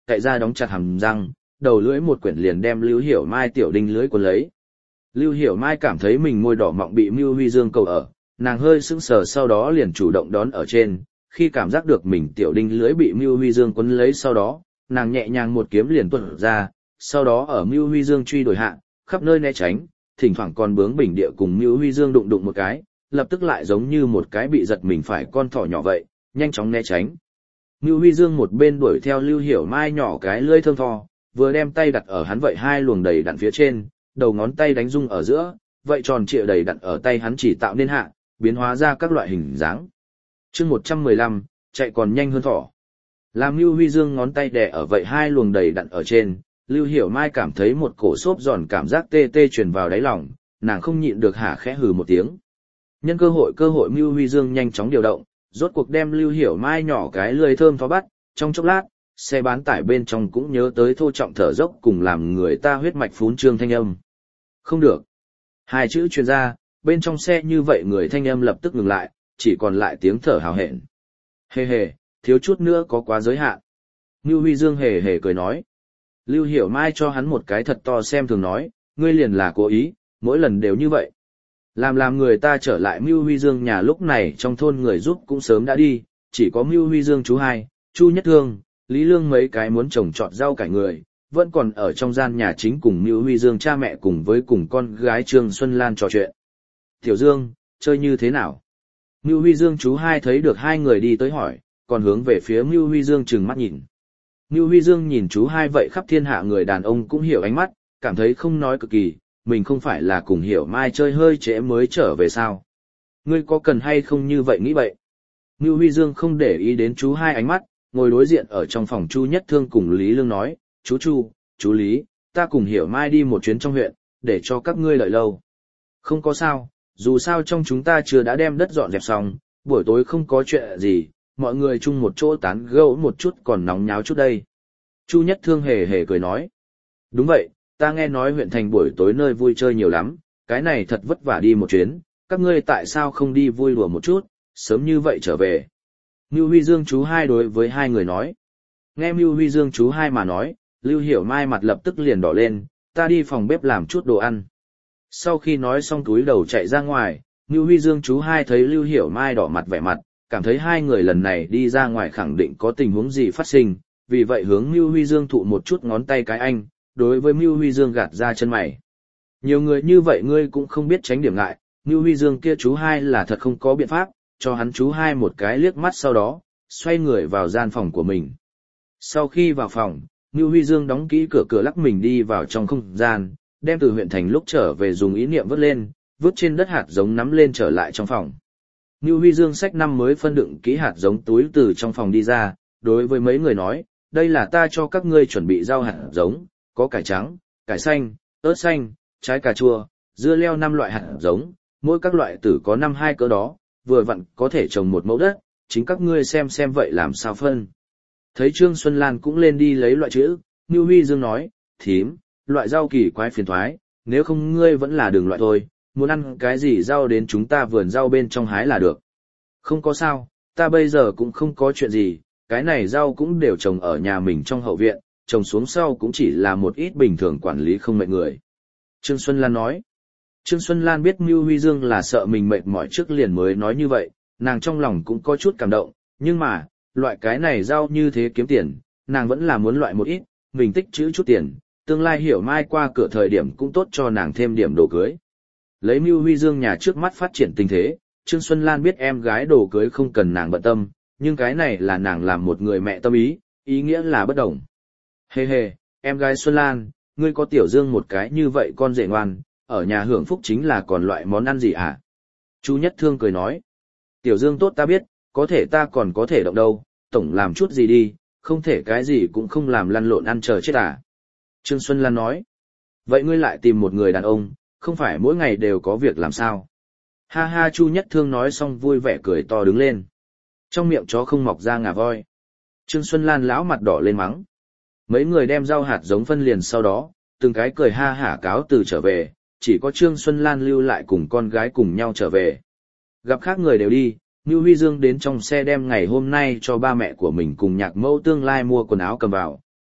cậy ra đóng chặt hàm răng, đầu lưỡi một quyển liền đem Lưu Hiểu Mai tiểu đinh lưỡi cuốn lấy. Lưu Hiểu Mai cảm thấy mình môi đỏ mọng bị Mưu Huy Dương cầu ở, nàng hơi sững sờ sau đó liền chủ động đón ở trên, khi cảm giác được mình tiểu đinh lưỡi bị Mưu Huy Dương quấn lấy sau đó, nàng nhẹ nhàng một kiếm liền tuột ra, sau đó ở Mưu Huy Dương truy đuổi hạ, khắp nơi né tránh, thỉnh thoảng còn bướng bỉnh địa cùng Mưu Huy Dương đụng đụng một cái, lập tức lại giống như một cái bị giật mình phải con thỏ nhỏ vậy, nhanh chóng né tránh. Mưu Huy Dương một bên đuổi theo Lưu Hiểu Mai nhỏ cái lưỡi thơm tho, vừa đem tay đặt ở hắn vậy hai luồng đầy đặn phía trên, đầu ngón tay đánh rung ở giữa, vậy tròn trịa đầy đặn ở tay hắn chỉ tạo nên hạ, biến hóa ra các loại hình dáng. Chương 115, chạy còn nhanh hơn thỏ. Làm Mưu Huy Dương ngón tay đè ở vậy hai luồng đầy đặn ở trên, Lưu Hiểu Mai cảm thấy một cổ xốp giòn cảm giác tê tê truyền vào đáy lòng, nàng không nhịn được hả khẽ hừ một tiếng. Nhân cơ hội Mưu Huy Dương nhanh chóng điều động, rốt cuộc đem Lưu Hiểu Mai nhỏ cái lưỡi thơm tho bắt, trong chốc lát, xe bán tải bên trong cũng nhớ tới thô trọng thở dốc cùng làm người ta huyết mạch phún trương thanh âm. Không được. Hai chữ truyền ra, bên trong xe như vậy người thanh âm lập tức ngừng lại, chỉ còn lại tiếng thở hào hẹn. Hề hề, thiếu chút nữa có quá giới hạn. Ngưu Huy Dương hề hề cười nói. Lưu Hiểu Mai cho hắn một cái thật to xem thường nói, ngươi liền là cố ý, mỗi lần đều như vậy. Làm người ta trở lại Mưu Huy Dương nhà lúc này trong thôn người giúp cũng sớm đã đi, chỉ có Mưu Huy Dương chú hai, Chu Nhất Thương, Lý Lương mấy cái muốn trồng trọt rau cải người, vẫn còn ở trong gian nhà chính cùng Mưu Huy Dương cha mẹ cùng với cùng con gái Trương Xuân Lan trò chuyện. Tiểu Dương, chơi như thế nào? Mưu Huy Dương chú hai thấy được hai người đi tới hỏi, còn hướng về phía Mưu Huy Dương trừng mắt nhìn. Mưu Huy Dương nhìn chú hai vậy khắp thiên hạ người đàn ông cũng hiểu ánh mắt, cảm thấy không nói cực kỳ, mình không phải là cùng Hiểu Mai chơi hơi trễ mới trở về sao. Ngươi có cần hay không như vậy nghĩ vậy? Mưu Huy Dương không để ý đến chú hai ánh mắt, ngồi đối diện ở trong phòng Chu Nhất Thương cùng Lý Lương nói, chú Chu, chú Lý, ta cùng Hiểu Mai đi một chuyến trong huyện, để cho các ngươi đợi lâu. Không có sao, dù sao trong chúng ta chưa đã đem đất dọn dẹp xong, buổi tối không có chuyện gì, mọi người chung một chỗ tán gẫu một chút còn nóng nháo chút đây. Chu Nhất Thương hề hề cười nói, đúng vậy, ta nghe nói huyện thành buổi tối nơi vui chơi nhiều lắm, cái này thật vất vả đi một chuyến, các ngươi tại sao không đi vui đùa một chút, sớm như vậy trở về. Mưu Huy Dương chú hai đối với hai người nói. Nghe Mưu Huy Dương chú hai mà nói, Lưu Hiểu Mai mặt lập tức liền đỏ lên, ta đi phòng bếp làm chút đồ ăn. Sau khi nói xong túi đầu chạy ra ngoài, Mưu Huy Dương chú hai thấy Lưu Hiểu Mai đỏ mặt vẻ mặt, cảm thấy hai người lần này đi ra ngoài khẳng định có tình huống gì phát sinh, vì vậy hướng Mưu Huy Dương thụ một chút ngón tay cái anh, đối với Mưu Huy Dương gạt ra chân mày. Nhiều người như vậy ngươi cũng không biết tránh điểm ngại, Mưu Huy Dương kia chú hai là thật không có biện pháp, cho hắn chú hai một cái liếc mắt sau đó, xoay người vào gian phòng của mình. Sau khi vào phòng, Mưu Huy Dương đóng kỹ cửa lắc mình đi vào trong không gian, đem từ huyện thành lúc trở về dùng ý niệm vớt lên, vứt trên đất hạt giống nắm lên trở lại trong phòng. Mưu Huy Dương xách năm mới phân đựng kỹ hạt giống túi từ trong phòng đi ra, đối với mấy người nói, đây là ta cho các ngươi chuẩn bị rau hạt giống, có cải trắng, cải xanh, ớt xanh, trái cà chua, dưa leo 5 loại hạt giống, mỗi các loại tử có 5-2 cỡ đó, vừa vặn có thể trồng một mẫu đất, chính các ngươi xem vậy làm sao phân. Thấy Trương Xuân Lan cũng lên đi lấy loại chữ, Mưu Huy Dương nói, thím, loại rau kỳ quái phiền thoái, nếu không ngươi vẫn là đường loại thôi, muốn ăn cái gì rau đến chúng ta vườn rau bên trong hái là được. Không có sao, ta bây giờ cũng không có chuyện gì, cái này rau cũng đều trồng ở nhà mình trong hậu viện, trồng xuống sau cũng chỉ là một ít bình thường quản lý không mệt người. Trương Xuân Lan nói. Trương Xuân Lan biết Mưu Huy Dương là sợ mình mệt mỏi trước liền mới nói như vậy, nàng trong lòng cũng có chút cảm động, nhưng mà, loại cái này rau như thế kiếm tiền, nàng vẫn là muốn loại một ít, mình tích trữ chút tiền, tương lai Hiểu Mai qua cửa thời điểm cũng tốt cho nàng thêm điểm đồ cưới. Lấy Mưu Huy Dương nhà trước mắt phát triển tình thế, Trương Xuân Lan biết em gái đồ cưới không cần nàng bận tâm, nhưng cái này là nàng làm một người mẹ tâm ý, ý nghĩa là bất đồng. Hề hề, em gái Xuân Lan, ngươi có Tiểu Dương một cái như vậy con rể ngoan, ở nhà hưởng phúc chính là còn loại món ăn gì à? Chu Nhất Thương cười nói, Tiểu Dương tốt ta biết, có thể ta còn có thể động đâu, tổng làm chút gì đi, không thể cái gì cũng không làm lăn lộn ăn chờ chết à. Trương Xuân Lan nói, vậy ngươi lại tìm một người đàn ông, không phải mỗi ngày đều có việc làm sao? Ha ha, Chu Nhất Thương nói xong vui vẻ cười to đứng lên. Trong miệng chó không mọc ra ngà voi. Trương Xuân Lan lão mặt đỏ lên mắng. Mấy người đem rau hạt giống phân liền sau đó, từng cái cười ha hả cáo từ trở về, chỉ có Trương Xuân Lan lưu lại cùng con gái cùng nhau trở về. Gặp khác người đều đi, Ngưu Huy Dương đến trong xe đem ngày hôm nay cho ba mẹ của mình cùng nhạc mẫu tương lai mua quần áo cầm vào,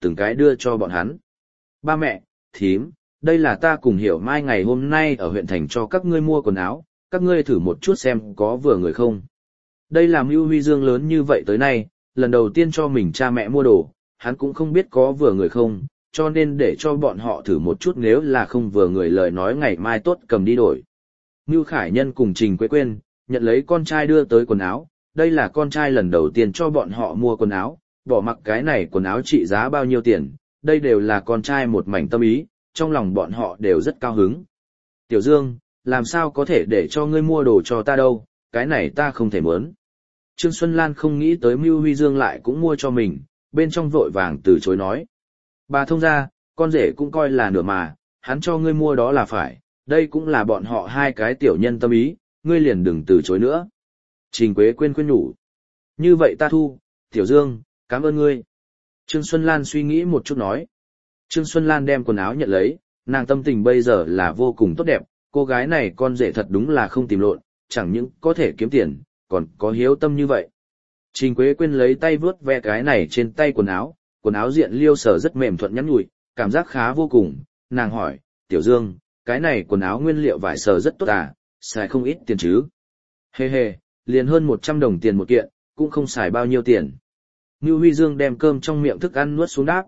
từng cái đưa cho bọn hắn. Ba mẹ, thím, đây là ta cùng Hiểu Mai ngày hôm nay ở huyện thành cho các ngươi mua quần áo, các ngươi thử một chút xem có vừa người không. Đây là Mưu Huy Dương lớn như vậy tới nay, lần đầu tiên cho mình cha mẹ mua đồ, hắn cũng không biết có vừa người không, cho nên để cho bọn họ thử một chút, nếu là không vừa người lời nói ngày mai tốt cầm đi đổi. Mưu Khải Nhân cùng Trình Quế Quyên nhận lấy con trai đưa tới quần áo, đây là con trai lần đầu tiên cho bọn họ mua quần áo, bỏ mặc cái này quần áo trị giá bao nhiêu tiền, đây đều là con trai một mảnh tâm ý, trong lòng bọn họ đều rất cao hứng. Tiểu Dương, làm sao có thể để cho ngươi mua đồ cho ta đâu, cái này ta không thể muốn. Trương Xuân Lan không nghĩ tới Mưu Huy Dương lại cũng mua cho mình, bên trong vội vàng từ chối nói. Bà thông ra, con rể cũng coi là nửa mà, hắn cho ngươi mua đó là phải, đây cũng là bọn họ hai cái tiểu nhân tâm ý, ngươi liền đừng từ chối nữa. Trình Quế Quyên khuyên nhủ. Như vậy ta thu, Tiểu Dương, cảm ơn ngươi. Trương Xuân Lan suy nghĩ một chút nói. Trương Xuân Lan đem quần áo nhận lấy, nàng tâm tình bây giờ là vô cùng tốt đẹp, cô gái này con rể thật đúng là không tìm lộn, chẳng những có thể kiếm tiền, còn có hiếu tâm như vậy. Trình Quế Quyên lấy tay vướt ve cái này trên tay quần áo diện liêu sở rất mềm thuận nhắn nhủi, cảm giác khá vô cùng, nàng hỏi, Tiểu Dương, cái này quần áo nguyên liệu vải sờ rất tốt à, xài không ít tiền chứ? Hê hê, liền hơn 100 đồng tiền một kiện, cũng không xài bao nhiêu tiền. Ngưu Huy Dương đem cơm trong miệng thức ăn nuốt xuống đáp.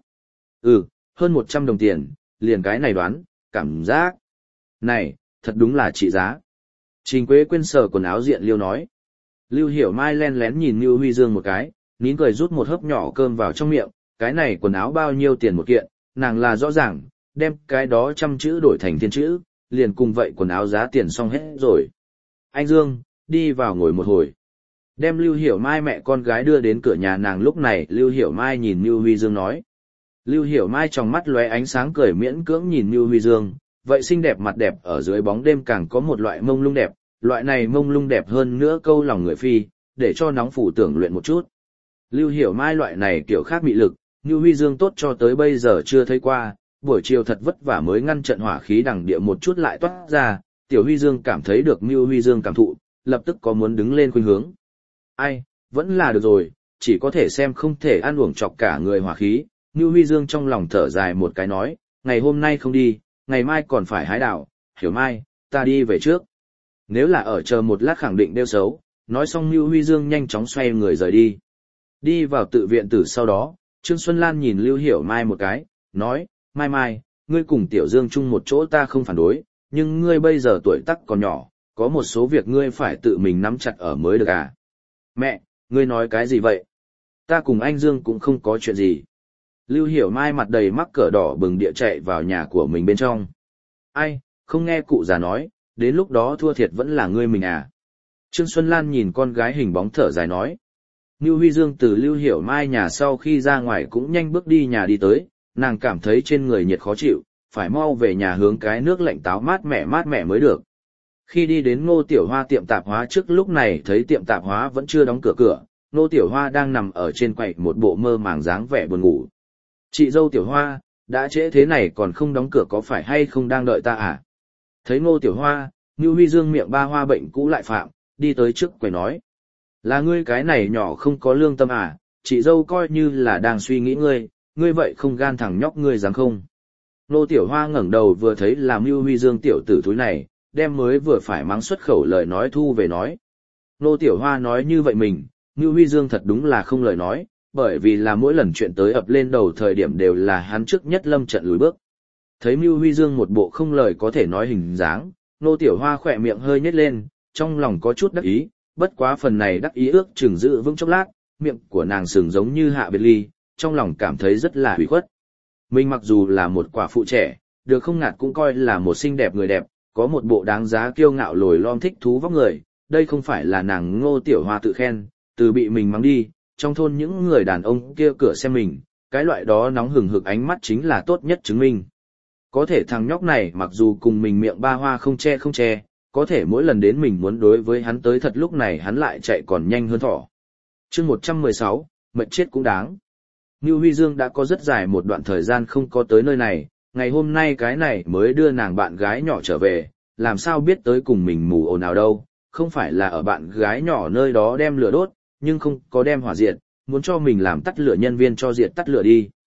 Hơn 100 đồng tiền, liền cái này đoán, cảm giác. Này, thật đúng là trị giá. Trình Quế Quyên sờ quần áo diện liêu nói. Lưu Hiểu Mai len lén nhìn Ngưu Huy Dương một cái, nín cười rút một hớp nhỏ cơm vào trong miệng, cái này quần áo bao nhiêu tiền một kiện, nàng là rõ ràng, đem cái đó 100 chữ đổi thành thiên chữ, liền cùng vậy quần áo giá tiền xong hết rồi. Anh Dương, đi vào ngồi một hồi. Đem Lưu Hiểu Mai mẹ con gái đưa đến cửa nhà nàng, lúc này Lưu Hiểu Mai nhìn Ngưu Huy Dương nói. Lưu Hiểu Mai trong mắt lóe ánh sáng cười miễn cưỡng nhìn Ngưu Huy Dương, vậy xinh đẹp mặt đẹp ở dưới bóng đêm càng có một loại mông lung đẹp, loại này mông lung đẹp hơn nữa câu lòng người phi, để cho nóng phủ tưởng luyện một chút. Lưu Hiểu Mai loại này kiểu khác mị lực, Ngưu Huy Dương tốt cho tới bây giờ chưa thấy qua, buổi chiều thật vất vả mới ngăn trận hỏa khí đằng địa một chút lại toát ra, Tiểu Huy Dương cảm thấy được Ngưu Huy Dương cảm thụ, lập tức có muốn đứng lên khuynh hướng. Ai, vẫn là được rồi, chỉ có thể xem không thể ăn uổng chọc cả người hỏa khí. Ngưu Huy Dương trong lòng thở dài một cái nói, ngày hôm nay không đi, ngày mai còn phải hái đào, Hiểu Mai, ta đi về trước. Nếu là ở chờ một lát khẳng định đeo xấu, nói xong Ngưu Huy Dương nhanh chóng xoay người rời đi. Đi vào tự viện tử sau đó, Trương Xuân Lan nhìn Lưu Hiểu Mai một cái, nói, Mai Mai, ngươi cùng Tiểu Dương chung một chỗ ta không phản đối, nhưng ngươi bây giờ tuổi tác còn nhỏ, có một số việc ngươi phải tự mình nắm chặt ở mới được à. Mẹ, ngươi nói cái gì vậy? Ta cùng anh Dương cũng không có chuyện gì. Lưu Hiểu Mai mặt đầy mắc cỡ đỏ bừng địa chạy vào nhà của mình bên trong. Ai, không nghe cụ già nói, đến lúc đó thua thiệt vẫn là ngươi mình à. Trương Xuân Lan nhìn con gái hình bóng thở dài nói. Ngưu Huy Dương từ Lưu Hiểu Mai nhà sau khi ra ngoài cũng nhanh bước đi nhà đi tới, nàng cảm thấy trên người nhiệt khó chịu, phải mau về nhà hướng cái nước lạnh táo mát mẻ mới được. Khi đi đến Ngô Tiểu Hoa tiệm tạp hóa trước, lúc này thấy tiệm tạp hóa vẫn chưa đóng cửa, Ngô Tiểu Hoa đang nằm ở trên quầy một bộ mơ màng dáng vẻ buồn ngủ. Chị dâu Tiểu Hoa, đã trễ thế này còn không đóng cửa có phải hay không đang đợi ta à? Thấy Ngô Tiểu Hoa, Ngưu Huy Dương miệng ba hoa bệnh cũ lại phạm, đi tới trước quầy nói. Là ngươi cái này nhỏ không có lương tâm à, chị dâu coi như là đang suy nghĩ ngươi vậy không gan thằng nhóc ngươi dám không? Ngô Tiểu Hoa ngẩng đầu vừa thấy là Ngưu Huy Dương tiểu tử thúi này, đem mới vừa phải mắng xuất khẩu lời nói thu về nói. Ngô Tiểu Hoa nói như vậy mình, Ngưu Huy Dương thật đúng là không lời nói, bởi vì là mỗi lần chuyện tới ập lên đầu thời điểm đều là hắn trước nhất lâm trận lùi bước. Thấy Ngưu Huy Dương một bộ không lời có thể nói hình dáng, Ngô Tiểu Hoa khỏe miệng hơi nhếch lên, trong lòng có chút đắc ý, bất quá phần này đắc ý ước chừng giữ vững chốc lát, miệng của nàng sừng giống như hạ biệt ly, trong lòng cảm thấy rất là hủy khuất. Mình mặc dù là một quả phụ trẻ, được không ngạt cũng coi là một xinh đẹp người đẹp, có một bộ đáng giá kiêu ngạo lồi lom thích thú vóc người, đây không phải là nàng Ngô Tiểu Hoa tự khen, từ bị mình mắng đi, trong thôn những người đàn ông kia cửa xem mình, cái loại đó nóng hừng hực ánh mắt chính là tốt nhất chứng minh. Có thể thằng nhóc này mặc dù cùng mình miệng ba hoa không che, có thể mỗi lần đến mình muốn đối với hắn tới thật lúc này hắn lại chạy còn nhanh hơn thỏ. Chương 116, mệt chết cũng đáng. Ngưu Huy Dương đã có rất dài một đoạn thời gian không có tới nơi này, ngày hôm nay cái này mới đưa nàng bạn gái nhỏ trở về, làm sao biết tới cùng mình mù ồn nào đâu, không phải là ở bạn gái nhỏ nơi đó đem lửa đốt, nhưng không có đem hỏa diệt, muốn cho mình làm tắt lửa nhân viên cho diệt tắt lửa đi.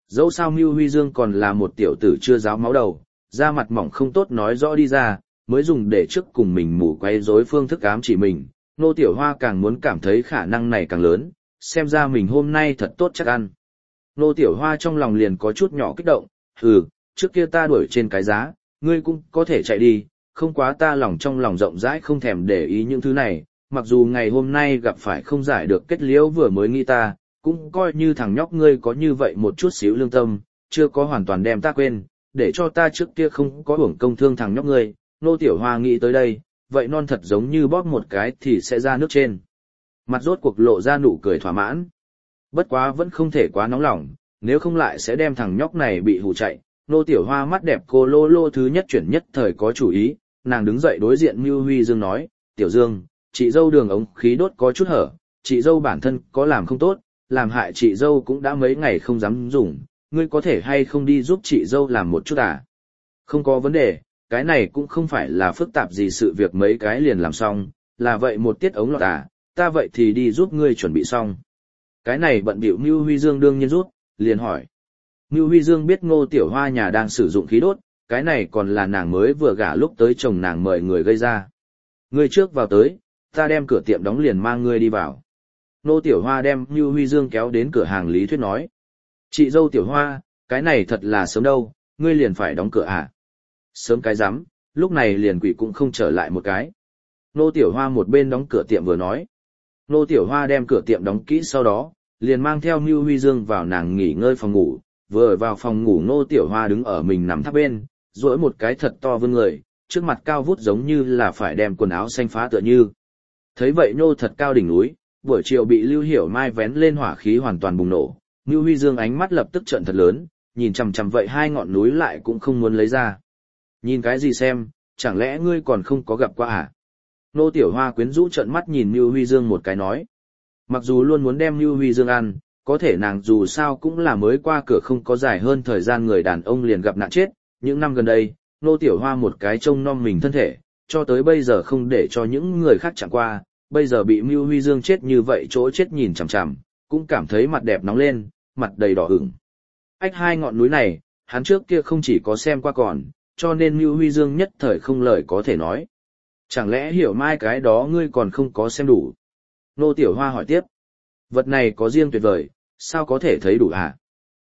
Dẫu sao Mưu Huy Dương còn là một tiểu tử chưa giáo máu đầu, da mặt mỏng không tốt nói rõ đi ra, mới dùng để trước cùng mình mù quay rối phương thức ám chỉ mình. Nô Tiểu Hoa càng muốn cảm thấy khả năng này càng lớn, xem ra mình hôm nay thật tốt chắc ăn. Nô Tiểu Hoa trong lòng liền có chút nhỏ kích động, trước kia ta đuổi trên cái giá, ngươi cũng có thể chạy đi, không quá ta lòng trong lòng rộng rãi không thèm để ý những thứ này, mặc dù ngày hôm nay gặp phải không giải được kết liễu vừa mới nghĩ ta, cũng coi như thằng nhóc ngươi có như vậy một chút xíu lương tâm, chưa có hoàn toàn đem ta quên, để cho ta trước kia không có hưởng công thương thằng nhóc ngươi. Nô Tiểu Hoa nghĩ tới đây, vậy non thật giống như bóp một cái thì sẽ ra nước trên. Mặt rốt cuộc lộ ra nụ cười thỏa mãn. Bất quá vẫn không thể quá nóng lòng, nếu không lại sẽ đem thằng nhóc này bị hù chạy. Nô Tiểu Hoa mắt đẹp cô lô lô thứ nhất chuyển nhất thời có chủ ý, nàng đứng dậy đối diện Mưu Huy Dương nói, Tiểu Dương, chị dâu đường ống khí đốt có chút hở, chị dâu bản thân có làm không tốt, làm hại chị dâu cũng đã mấy ngày không dám dùng, ngươi có thể hay không đi giúp chị dâu làm một chút à? Không có vấn đề, cái này cũng không phải là phức tạp gì, sự việc mấy cái liền làm xong, là vậy một tiết ống lọt à, ta vậy thì đi giúp ngươi chuẩn bị xong. Cái này bận bịu Mưu Huy Dương đương nhiên rút, liền hỏi. Mưu Huy Dương biết Ngô Tiểu Hoa nhà đang sử dụng khí đốt, cái này còn là nàng mới vừa gả lúc tới chồng nàng mời người gây ra. Ngươi trước vào tới, ta đem cửa tiệm đóng liền mang ngươi đi vào. Ngô Tiểu Hoa đem Mưu Huy Dương kéo đến cửa hàng lý thuyết nói. Chị dâu Tiểu Hoa, cái này thật là sớm đâu, ngươi liền phải đóng cửa à? Sớm cái rắm, lúc này liền quỷ cũng không trở lại một cái. Ngô Tiểu Hoa một bên đóng cửa tiệm vừa nói. Ngô Tiểu Hoa đem cửa tiệm đóng kỹ sau đó, liền mang theo Mưu Huy Dương vào nàng nghỉ ngơi phòng ngủ. Vừa vào phòng ngủ Ngô Tiểu Hoa đứng ở mình nằm tháp bên, duỗi một cái thật to vươn người, trước mặt cao vút giống như là phải đem quần áo xanh phá tựa như. Thấy vậy Ngô thật cao đỉnh núi, buổi chiều bị Lưu Hiểu Mai vén lên hỏa khí hoàn toàn bùng nổ. Mưu Huy Dương ánh mắt lập tức trợn thật lớn, nhìn chằm chằm vậy hai ngọn núi lại cũng không muốn lấy ra. Nhìn cái gì xem, chẳng lẽ ngươi còn không có gặp qua à? Ngô Tiểu Hoa quyến rũ trợn mắt nhìn Mưu Huy Dương một cái nói. Mặc dù luôn muốn đem Mưu Huy Dương ăn, có thể nàng dù sao cũng là mới qua cửa không có dài hơn thời gian người đàn ông liền gặp nạn chết. Những năm gần đây, Ngô Tiểu Hoa một cái trông nom mình thân thể, cho tới bây giờ không để cho những người khác chẳng qua, bây giờ bị Mưu Huy Dương chết như vậy chỗ chết nhìn chằm chằm, cũng cảm thấy mặt đẹp nóng lên, mặt đầy đỏ ửng. Ách hai ngọn núi này, hắn trước kia không chỉ có xem qua còn, cho nên Mưu Huy Dương nhất thời không lời có thể nói. Chẳng lẽ Hiểu Mai cái đó ngươi còn không có xem đủ? Ngô Tiểu Hoa hỏi tiếp. Vật này có riêng tuyệt vời, sao có thể thấy đủ hả?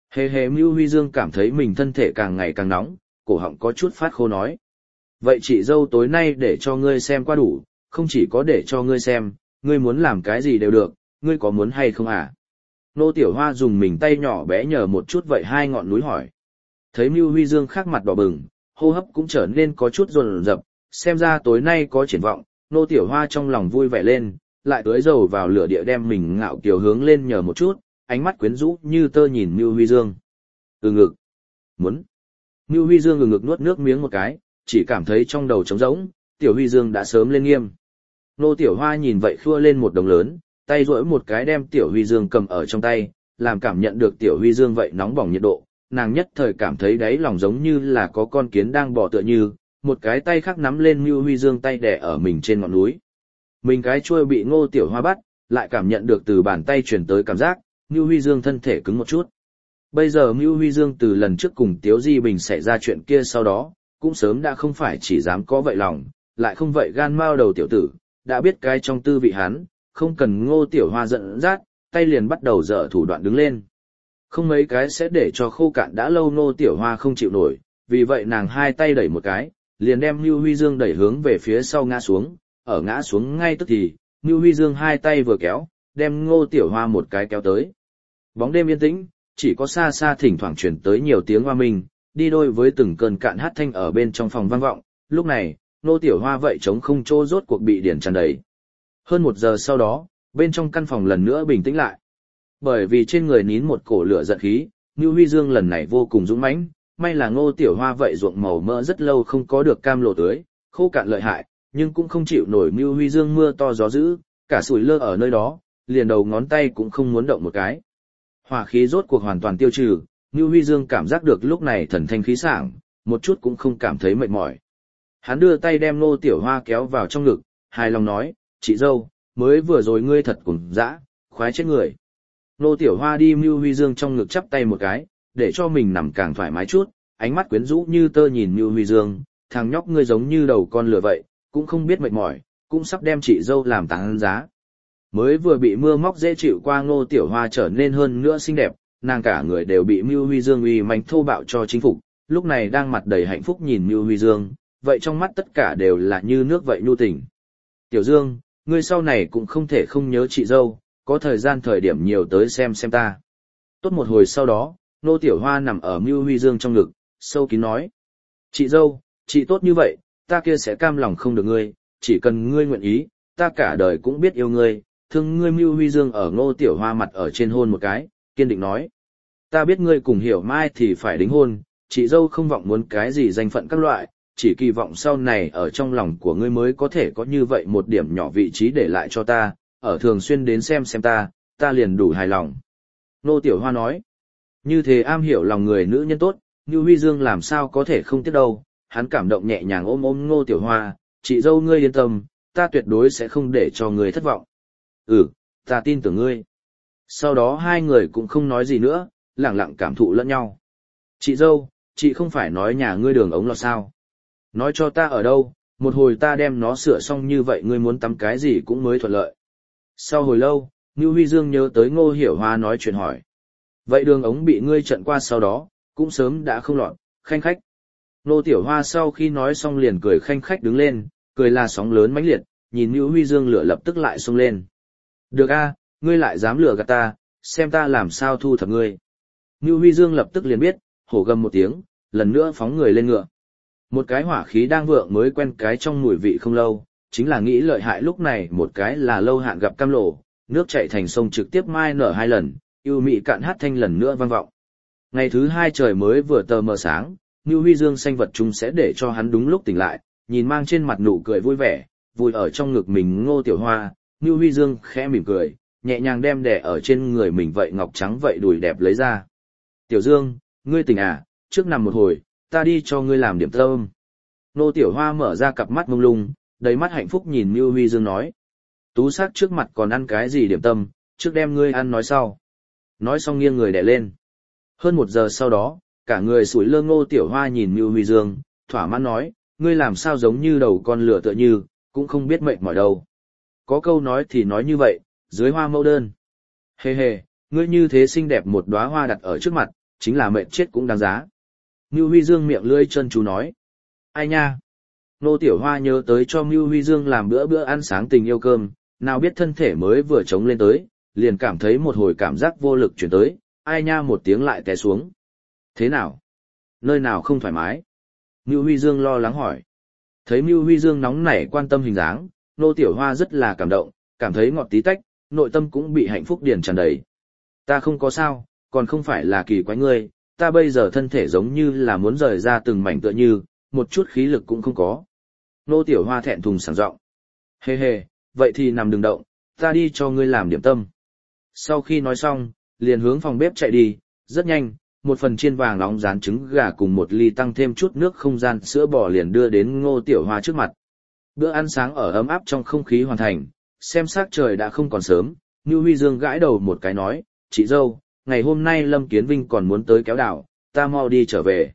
Hề Mưu Huy Dương cảm thấy mình thân thể càng ngày càng nóng, cổ họng có chút phát khô nói. Vậy chị dâu tối nay để cho ngươi xem qua đủ, không chỉ có để cho ngươi xem, ngươi muốn làm cái gì đều được, ngươi có muốn hay không à? Ngô Tiểu Hoa dùng mình tay nhỏ bé nhờ một chút vậy hai ngọn núi hỏi. Thấy Mưu Huy Dương khắc mặt đỏ bừng, hô hấp cũng trở nên có chút dồn dập, xem ra tối nay có triển vọng. Ngô Tiểu Hoa trong lòng vui vẻ lên, lại tưới dầu vào lửa địa đem mình ngạo kiều hướng lên nhờ một chút, ánh mắt quyến rũ như tơ nhìn Mưu Huy Dương. Ngực. Muốn. Mưu Huy Dương ngực nuốt nước miếng một cái, chỉ cảm thấy trong đầu trống rỗng, Tiểu Huy Dương đã sớm lên nghiêm. Ngô Tiểu Hoa nhìn vậy khua lên một đồng lớn, tay duỗi một cái đem Tiểu Huy Dương cầm ở trong tay, làm cảm nhận được Tiểu Huy Dương vậy nóng bỏng nhiệt độ, nàng nhất thời cảm thấy đáy lòng giống như là có con kiến đang bò tựa như, một cái tay khác nắm lên Mưu Huy Dương tay đè ở mình trên ngọn núi. Mình cái chuôi bị Ngô Tiểu Hoa bắt, lại cảm nhận được từ bàn tay truyền tới cảm giác, Mưu Huy Dương thân thể cứng một chút. Bây giờ Mưu Huy Dương từ lần trước cùng Tiếu Di Bình xảy ra chuyện kia sau đó, cũng sớm đã không phải chỉ dám có vậy lòng, lại không vậy gan mao đầu tiểu tử, đã biết cái trong tư vị hắn, không cần Ngô Tiểu Hoa giận dắt, tay liền bắt đầu dở thủ đoạn đứng lên. Không mấy cái sẽ để cho khô cạn đã lâu Ngô Tiểu Hoa không chịu nổi, vì vậy nàng hai tay đẩy một cái, liền đem Mưu Huy Dương đẩy hướng về phía sau ngã xuống, ở ngã xuống ngay tức thì, Mưu Huy Dương hai tay vừa kéo, đem Ngô Tiểu Hoa một cái kéo tới. Bóng đêm yên tĩnh, chỉ có xa xa thỉnh thoảng truyền tới nhiều tiếng hoa minh, đi đôi với từng cơn cạn hát thanh ở bên trong phòng vang vọng. Lúc này, Ngô Tiểu Hoa vậy trống không chỗ rốt cuộc bị điển tràn đầy. Hơn 1 giờ sau đó, bên trong căn phòng lần nữa bình tĩnh lại. Bởi vì trên người nín một cổ lửa giận khí, Mưu Huy Dương lần này vô cùng dũng mãnh, may là Ngô Tiểu Hoa vậy ruộng màu mỡ rất lâu không có được cam lộ tưới, khô cạn lợi hại, nhưng cũng không chịu nổi Mưu Huy Dương mưa to gió dữ, cả sủi lơ ở nơi đó, liền đầu ngón tay cũng không muốn động một cái. Hỏa khí rốt cuộc hoàn toàn tiêu trừ, Mưu Huy Dương cảm giác được lúc này thần thanh khí sảng, một chút cũng không cảm thấy mệt mỏi. Hắn đưa tay đem Ngô Tiểu Hoa kéo vào trong ngực, hài lòng nói, chị dâu, mới vừa rồi ngươi thật cùng dã, khoái chết người. Ngô Tiểu Hoa đi Mưu Huy Dương trong ngực chắp tay một cái, để cho mình nằm càng thoải mái chút, ánh mắt quyến rũ như tơ nhìn Nưu Huy Dương, thằng nhóc ngươi giống như đầu con lừa vậy, cũng không biết mệt mỏi, cũng sắp đem chị dâu làm tán giá. Mới vừa bị mưa móc dễ chịu qua Ngô Tiểu Hoa trở nên hơn nữa xinh đẹp, nàng cả người đều bị Nưu Huy Dương uy mãnh thô bạo cho chính phục, lúc này đang mặt đầy hạnh phúc nhìn Nưu Huy Dương, vậy trong mắt tất cả đều là như nước vậy nhu tình. Tiểu Dương, ngươi sau này cũng không thể không nhớ chị dâu, có thời gian thời điểm nhiều tới xem ta. Tốt một hồi sau đó, Ngô Tiểu Hoa nằm ở Nưu Huy Dương trong ngực, sâu kín nói. Chị dâu, chị tốt như vậy, ta kia sẽ cam lòng không được ngươi, chỉ cần ngươi nguyện ý, ta cả đời cũng biết yêu ngươi, thương ngươi. Nưu Huy Dương ở Ngô Tiểu Hoa mặt ở trên hôn một cái, kiên định nói. Ta biết ngươi cùng Hiểu Mai thì phải đính hôn, chị dâu không vọng muốn cái gì danh phận các loại, chỉ kỳ vọng sau này ở trong lòng của ngươi mới có thể có như vậy một điểm nhỏ vị trí để lại cho ta, ở thường xuyên đến xem ta liền đủ hài lòng. Ngô Tiểu Hoa nói. Như thế am hiểu lòng người nữ nhân tốt, Nưu Huy Dương làm sao có thể không tiếc đâu, hắn cảm động nhẹ nhàng ôm Ngô Tiểu Hoa, chị dâu ngươi yên tâm, ta tuyệt đối sẽ không để cho ngươi thất vọng. Ta tin tưởng ngươi. Sau đó hai người cũng không nói gì nữa, lặng lặng cảm thụ lẫn nhau. Chị dâu, chị không phải nói nhà ngươi đường ống lọt sao? Nói cho ta ở đâu, một hồi ta đem nó sửa xong như vậy ngươi muốn tắm cái gì cũng mới thuận lợi. Sau hồi lâu, Nưu Huy Dương nhớ tới Ngô Hiểu Hoa nói chuyện hỏi. Vậy đường ống bị ngươi trận qua sau đó, cũng sớm đã không lọt, khanh khách. Ngô Tiểu Hoa sau khi nói xong liền cười khanh khách đứng lên, cười là sóng lớn mãnh liệt, nhìn Nưu Huy Dương lửa lập tức lại xông lên. Được a, ngươi lại dám lừa gạt ta, xem ta làm sao thu thập ngươi. Nưu Huy Dương lập tức liền biết, hổ gầm một tiếng, lần nữa phóng người lên ngựa. Một cái hỏa khí đang vượng mới quen cái trong mùi vị không lâu, chính là nghĩ lợi hại lúc này một cái là lâu hạn gặp cam lộ, nước chảy thành sông trực tiếp mai nở hai lần, yêu mị cạn hát thanh lần nữa vang vọng. Ngày thứ hai trời mới vừa tờ mờ sáng, Nưu Huy Dương xanh vật chung sẽ để cho hắn đúng lúc tỉnh lại, nhìn mang trên mặt nụ cười vui vẻ, vùi ở trong ngực mình Ngô Tiểu Hoa, Nưu Huy Dương khẽ mỉm cười, nhẹ nhàng đem đẻ ở trên người mình vậy ngọc trắng vậy đùi đẹp lấy ra. Tiểu Dương, ngươi tỉnh à, trước nằm một hồi, ta đi cho ngươi làm điểm tâm. Ngô Tiểu Hoa mở ra cặp mắt mông lung, đầy mắt hạnh phúc nhìn Nưu Huy Dương nói. Tú sắc trước mặt còn ăn cái gì điểm tâm, trước đem ngươi ăn nói sau. Nói xong nghiêng người đè lên. Hơn 1 giờ sau đó, cả người sủi lơ Ngô Tiểu Hoa nhìn Nưu Huy Dương, thỏa mãn nói, ngươi làm sao giống như đầu con lửa tựa như, cũng không biết mệt mỏi đâu. Có câu nói thì nói như vậy, dưới hoa mẫu đơn. Hề hề, ngươi như thế xinh đẹp một đóa hoa đặt ở trước mặt, chính là mệt chết cũng đáng giá. Nưu Huy Dương miệng lưỡi chân chú nói. Ai nha? Ngô Tiểu Hoa nhớ tới cho Nưu Huy Dương làm bữa ăn sáng tình yêu cơm, nào biết thân thể mới vừa chống lên tới, liền cảm thấy một hồi cảm giác vô lực chuyển tới, ai nha một tiếng lại té xuống. Thế nào? Nơi nào không thoải mái? Nưu Huy Dương lo lắng hỏi. Thấy Nưu Huy Dương nóng nảy quan tâm hình dáng, Ngô Tiểu Hoa rất là cảm động, cảm thấy ngọt tí tách, nội tâm cũng bị hạnh phúc điền tràn đầy. Ta không có sao, còn không phải là kỳ quái ngươi, ta bây giờ thân thể giống như là muốn rời ra từng mảnh tựa như, một chút khí lực cũng không có. Ngô Tiểu Hoa thẹn thùng sảng giọng. Hề hề, vậy thì nằm đừng động, ta đi cho ngươi làm điểm tâm. Sau khi nói xong, liền hướng phòng bếp chạy đi, rất nhanh, một phần chiên vàng nóng rán trứng gà cùng một ly tăng thêm chút nước không gian sữa bò liền đưa đến Ngô Tiểu Hoa trước mặt. Bữa ăn sáng ở ấm áp trong không khí hoàn thành, xem sắc trời đã không còn sớm, Nưu Huy Dương gãi đầu một cái nói, chị dâu, ngày hôm nay Lâm Kiến Vinh còn muốn tới kéo đảo, ta mau đi trở về.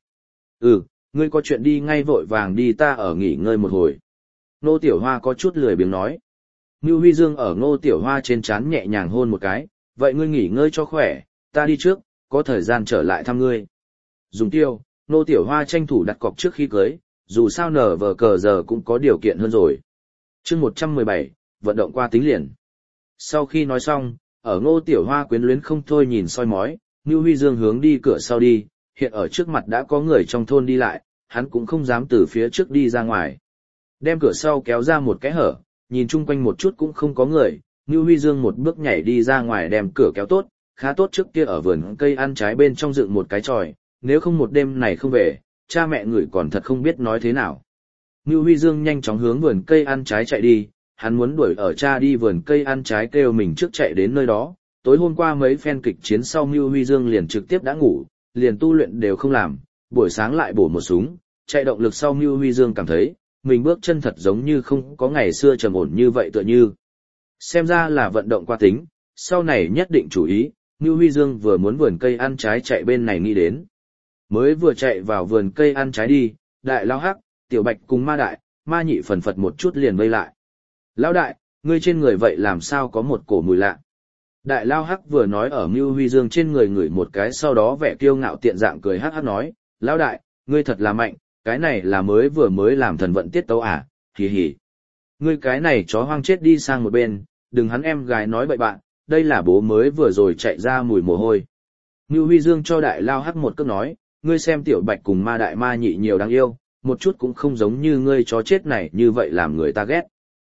Ngươi có chuyện đi ngay vội vàng đi, ta ở nghỉ ngơi một hồi. Ngô Tiểu Hoa có chút lười biếng nói. Nưu Huy Dương ở Ngô Tiểu Hoa trên trán nhẹ nhàng hôn một cái, vậy ngươi nghỉ ngơi cho khỏe, ta đi trước, có thời gian trở lại thăm ngươi. Dùng tiêu, Ngô Tiểu Hoa tranh thủ đặt cọc trước khi cưới, dù sao nở vờ cờ giờ cũng có điều kiện hơn rồi. Chương 117, vận động qua tính liền. Sau khi nói xong, ở Ngô Tiểu Hoa quyến luyến không thôi nhìn soi mói, Nưu Huy Dương hướng đi cửa sau đi, hiện ở trước mặt đã có người trong thôn đi lại, hắn cũng không dám từ phía trước đi ra ngoài. Đem cửa sau kéo ra một cái hở, nhìn chung quanh một chút cũng không có người, Nưu Huy Dương một bước nhảy đi ra ngoài đem cửa kéo tốt, khá tốt trước kia ở vườn cây ăn trái bên trong dựng một cái chòi, nếu không một đêm này không về, cha mẹ người còn thật không biết nói thế nào. Nưu Huy Dương nhanh chóng hướng vườn cây ăn trái chạy đi, hắn muốn đuổi ở cha đi vườn cây ăn trái kêu mình trước chạy đến nơi đó. Tối hôm qua mấy phen kịch chiến sau Nưu Huy Dương liền trực tiếp đã ngủ, liền tu luyện đều không làm, buổi sáng lại bổ một súng, chạy động lực sau Nưu Huy Dương cảm thấy, mình bước chân thật giống như không có ngày xưa trầm ổn như vậy tựa như. Xem ra là vận động qua tính, sau này nhất định chú ý, Ngưu Huy Dương vừa muốn vườn cây ăn trái chạy bên này nghĩ đến. Mới vừa chạy vào vườn cây ăn trái đi, đại lao hắc, tiểu bạch cùng ma đại, ma nhị phần phật một chút liền vây lại. Lão đại, ngươi trên người vậy làm sao có một cổ mùi lạ? Đại lao hắc vừa nói ở Ngưu Huy Dương trên người ngửi một cái, sau đó vẻ kiêu ngạo tiện dạng cười hắc hắc nói, lão đại, ngươi thật là mạnh, cái này là mới làm thần vận tiết tấu à, hì hì. Ngươi cái này chó hoang chết đi sang một bên, đừng hắn em gái nói bậy bạn, đây là bố mới vừa rồi chạy ra mùi mồ hôi. Ngưu Huy Dương cho đại lao hắc một cước nói, ngươi xem tiểu bạch cùng ma đại ma nhị nhiều đáng yêu, một chút cũng không giống như ngươi chó chết này như vậy làm người ta ghét.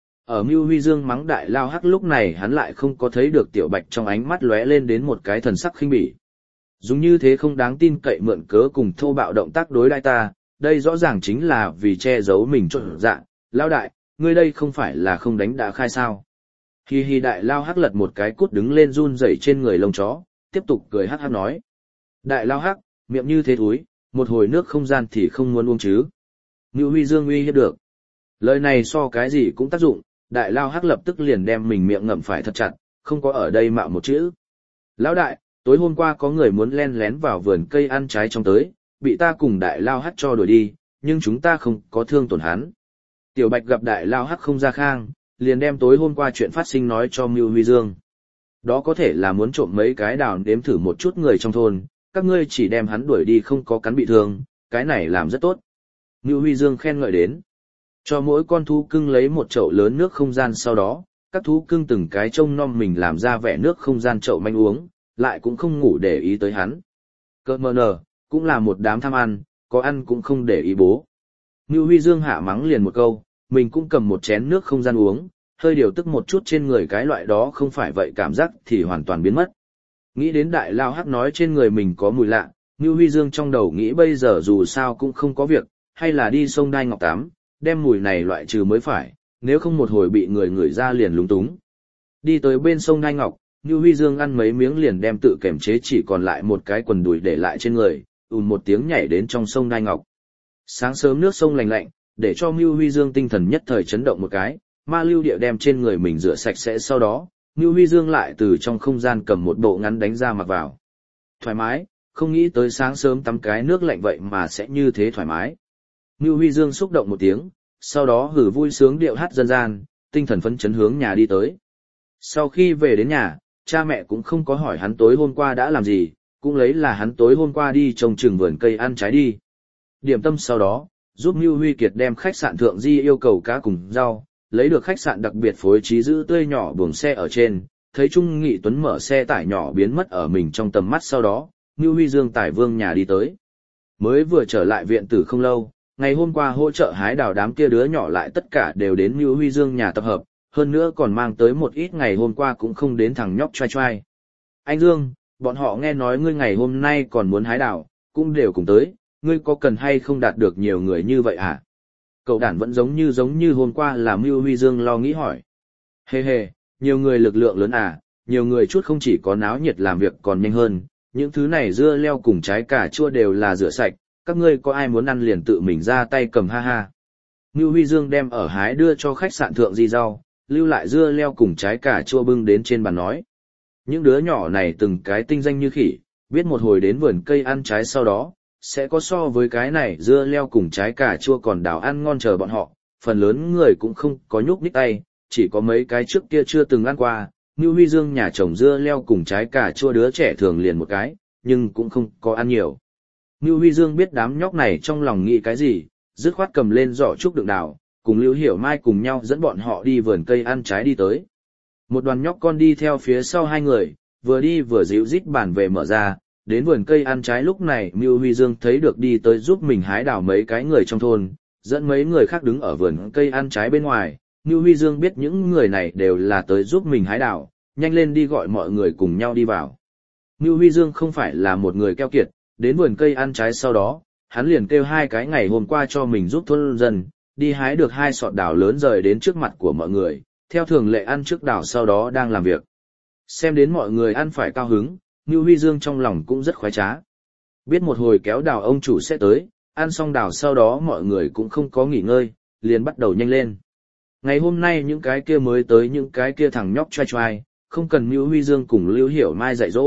Ở Ngưu Huy Dương mắng đại lao hắc lúc này hắn lại không có thấy được tiểu bạch trong ánh mắt lóe lên đến một cái thần sắc khinh bỉ. Dùng như thế không đáng tin cậy mượn cớ cùng thô bạo động tác đối đãi ta, đây rõ ràng chính là vì che giấu mình trộn dạ, lao đại, ngươi đây không phải là không đánh đã khai sao. Hi hi đại lao hắc lật một cái cút đứng lên run rẩy trên người lông chó, tiếp tục cười hắc hắc nói. Đại lao hắc, miệng như thế thúi, một hồi nước không gian thì không muốn uống chứ. Ngưu Huy Dương uy hiếp được. Lời này so cái gì cũng tác dụng, đại lao hắc lập tức liền đem mình miệng ngậm phải thật chặt, không có ở đây mạo một chữ. Lão đại, tối hôm qua có người muốn len lén vào vườn cây ăn trái trong tới, bị ta cùng đại lao hắc cho đuổi đi, nhưng chúng ta không có thương tổn hắn. Tiểu bạch gặp đại lao hắc không ra khang, liền đem tối hôm qua chuyện phát sinh nói cho Ngưu Huy Dương. Đó có thể là muốn trộm mấy cái đào đếm thử một chút người trong thôn, các ngươi chỉ đem hắn đuổi đi không có cắn bị thương, cái này làm rất tốt. Ngưu Huy Dương khen ngợi đến. Cho mỗi con thú cưng lấy một chậu lớn nước không gian, sau đó, các thú cưng từng cái trông nom mình làm ra vẻ nước không gian chậu manh uống, lại cũng không ngủ để ý tới hắn. Cơ mờ nờ, cũng là một đám tham ăn, có ăn cũng không để ý bố. Ngưu Huy Dương hạ mắng liền một câu, mình cũng cầm một chén nước không gian uống, hơi điều tức một chút trên người cái loại đó không phải vậy cảm giác thì hoàn toàn biến mất. Nghĩ đến đại lao hắc nói trên người mình có mùi lạ, Ngưu Huy Dương trong đầu nghĩ bây giờ dù sao cũng không có việc, hay là đi sông Đai Ngọc tắm, đem mùi này loại trừ mới phải, nếu không một hồi bị người ngửi ra liền lúng túng. Đi tới bên sông Đai Ngọc, Ngưu Huy Dương ăn mấy miếng liền đem tự kiềm chế chỉ còn lại một cái quần đùi để lại trên người, một tiếng nhảy đến trong sông Đai Ngọc. Sáng sớm nước sông lành lạnh, để cho Ngưu Huy Dương tinh thần nhất thời chấn động một cái, ma lưu địa đem trên người mình rửa sạch sẽ, sau đó, Ngưu Huy Dương lại từ trong không gian cầm một bộ ngắn đánh ra mặc vào. Thoải mái, không nghĩ tới sáng sớm tắm cái nước lạnh vậy mà sẽ như thế thoải mái. Ngưu Huy Dương xúc động một tiếng, sau đó hử vui sướng điệu hát dân gian, tinh thần phấn chấn hướng nhà đi tới. Sau khi về đến nhà, cha mẹ cũng không có hỏi hắn tối hôm qua đã làm gì, cũng lấy là hắn tối hôm qua đi trồng chừng vườn cây ăn trái đi. Điểm tâm sau đó, giúp Ngưu Huy Kiệt đem khách sạn Thượng Di yêu cầu cá cùng rau, lấy được khách sạn đặc biệt phối trí giữ tươi nhỏ buồng xe ở trên, thấy Trung Nghị Tuấn mở xe tải nhỏ biến mất ở mình trong tầm mắt, sau đó, Ngưu Huy Dương tải vương nhà đi tới. Mới vừa trở lại viện tử không lâu, ngày hôm qua hỗ trợ hái đào đám kia đứa nhỏ lại tất cả đều đến Ngưu Huy Dương nhà tập hợp, hơn nữa còn mang tới một ít ngày hôm qua cũng không đến thằng nhóc choai choai. Anh Dương, bọn họ nghe nói ngươi ngày hôm nay còn muốn hái đào, cũng đều cùng tới, ngươi có cần hay không đạt được nhiều người như vậy hả? Cậu đản vẫn giống như hôm qua làm Ngưu Huy Dương lo nghĩ hỏi. Hê hê, nhiều người lực lượng lớn à, nhiều người chút không chỉ có náo nhiệt làm việc còn nhanh hơn, những thứ này dưa leo cùng trái cà chua đều là rửa sạch, các ngươi có ai muốn ăn liền tự mình ra tay cầm ha ha. Ngưu Huy Dương đem ở hái đưa cho khách sạn Thượng Di rau, lưu lại dưa leo cùng trái cà chua bưng đến trên bàn nói. Những đứa nhỏ này từng cái tinh danh như khỉ, biết một hồi đến vườn cây ăn trái sau đó, sẽ có so với cái này dưa leo cùng trái cà chua còn đào ăn ngon chờ bọn họ, phần lớn người cũng không có nhúc nhích tay, chỉ có mấy cái trước kia chưa từng ăn qua. Ngưu Huy Dương nhà trồng dưa leo cùng trái cà chua đứa trẻ thường liền một cái, nhưng cũng không có ăn nhiều. Ngưu Huy Dương biết đám nhóc này trong lòng nghĩ cái gì, dứt khoát cầm lên giỏ trúc đựng đào, cùng Lưu Hiểu Mai cùng nhau dẫn bọn họ đi vườn cây ăn trái đi tới. Một đoàn nhóc con đi theo phía sau hai người, vừa đi vừa dịu rít bàn về mở ra, đến vườn cây ăn trái lúc này Ngưu Huy Dương thấy được đi tới giúp mình hái đào mấy cái người trong thôn, dẫn mấy người khác đứng ở vườn cây ăn trái bên ngoài. Ngưu Huy Dương biết những người này đều là tới giúp mình hái đào, nhanh lên đi gọi mọi người cùng nhau đi vào. Ngưu Huy Dương không phải là một người keo kiệt, đến vườn cây ăn trái sau đó, hắn liền kêu hai cái ngày hôm qua cho mình giúp thôn dân, đi hái được 2 sọt đào lớn rời đến trước mặt của mọi người, theo thường lệ ăn trước đào sau đó đang làm việc. Xem đến mọi người ăn phải cao hứng, Ngưu Huy Dương trong lòng cũng rất khoái trá. Biết một hồi kéo đào ông chủ sẽ tới, ăn xong đào sau đó mọi người cũng không có nghỉ ngơi, liền bắt đầu nhanh lên. Ngày hôm nay những cái kia mới tới những cái kia thằng nhóc choai choai, không cần Ngưu Huy Dương cùng Lưu Hiểu Mai dạy dỗ,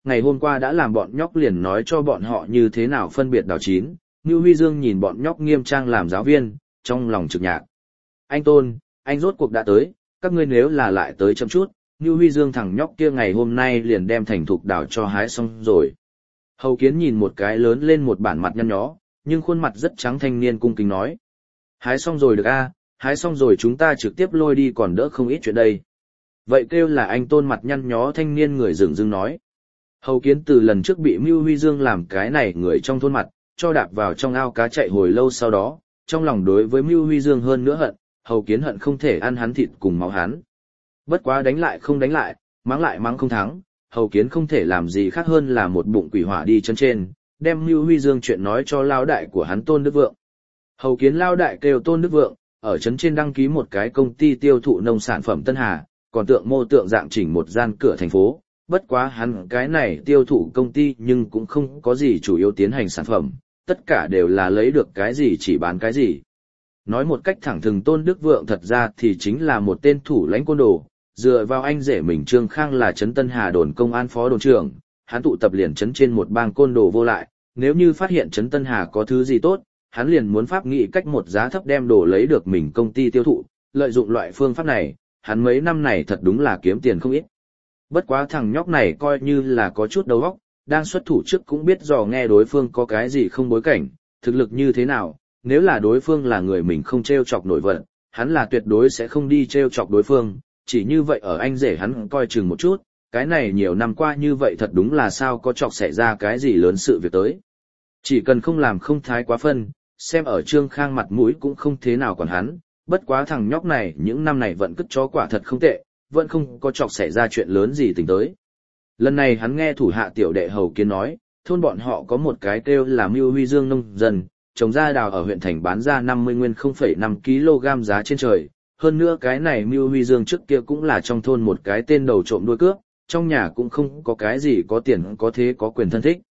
ngày hôm qua đã làm bọn nhóc liền nói cho bọn họ như thế nào phân biệt đào chín. Ngưu Huy Dương nhìn bọn nhóc nghiêm trang làm giáo viên, trong lòng trực nhạc. Anh Tôn, anh rốt cuộc đã tới, các ngươi nếu là lại tới chậm chút, Ngưu Huy Dương thằng nhóc kia ngày hôm nay liền đem thành thục đào cho hái xong rồi. Hầu Kiến nhìn một cái lớn lên một bản mặt nhăn nhó, nhưng khuôn mặt rất trắng thanh niên cung kính nói. Hái xong rồi được a, hái xong rồi chúng ta trực tiếp lôi đi còn đỡ không ít chuyện đây. Vậy kêu là anh Tôn mặt nhăn nhó thanh niên người dửng dưng nói. Hầu Kiến từ lần trước bị Ngưu Huy Dương làm cái này người trong thôn mặt, cho đạp vào trong ao cá chạy hồi lâu sau đó, trong lòng đối với Ngưu Huy Dương hơn nữa hận, Hầu Kiến hận không thể ăn hắn thịt cùng máu hắn. Bất quá đánh lại không đánh lại mắng không thắng, Hầu Kiến không thể làm gì khác hơn là một bụng quỷ hỏa đi chân trên, đem Ngưu Huy Dương chuyện nói cho lao đại của hắn Tôn Đức Vượng. Hầu Kiến lao đại kêu Tôn Đức Vượng, ở trấn trên đăng ký một cái công ty tiêu thụ nông sản phẩm Tân Hà, còn tượng mô tượng dạng chỉnh một gian cửa thành phố. Bất quá hắn cái này tiêu thụ công ty nhưng cũng không có gì chủ yếu tiến hành sản phẩm, tất cả đều là lấy được cái gì chỉ bán cái gì. Nói một cách thẳng thừng Tôn Đức Vượng thật ra thì chính là một tên thủ lãnh côn đồ, dựa vào anh rể mình Trương Khang là trấn Tân Hà đồn công an phó đồn trưởng, hắn tụ tập liền trấn trên một bang côn đồ vô lại, nếu như phát hiện trấn Tân Hà có thứ gì tốt, hắn liền muốn pháp nghĩ cách một giá thấp đem đồ lấy được mình công ty tiêu thụ, lợi dụng loại phương pháp này, hắn mấy năm này thật đúng là kiếm tiền không ít. Bất quá thằng nhóc này coi như là có chút đầu óc, đang xuất thủ trước cũng biết dò nghe đối phương có cái gì không bối cảnh, thực lực như thế nào, nếu là đối phương là người mình không treo chọc nổi vật, hắn là tuyệt đối sẽ không đi treo chọc đối phương, chỉ như vậy ở anh rể hắn coi chừng một chút, cái này nhiều năm qua như vậy thật đúng là sao có chọc xảy ra cái gì lớn sự việc tới. Chỉ cần không làm không thái quá phân, xem ở Trương Khang mặt mũi cũng không thế nào còn hắn, bất quá thằng nhóc này những năm này vẫn cất chó quả thật không tệ, vẫn không có chọc xảy ra chuyện lớn gì tính tới. Lần này hắn nghe thủ hạ tiểu đệ Hầu Kiến nói, thôn bọn họ có một cái kêu là Ngưu Huy Dương nông dân, trồng ra đào ở huyện thành bán ra 50 nguyên 0,5 kg giá trên trời. Hơn nữa cái này Ngưu Huy Dương trước kia cũng là trong thôn một cái tên đầu trộm đuôi cướp, trong nhà cũng không có cái gì có tiền có thế có quyền thân thích.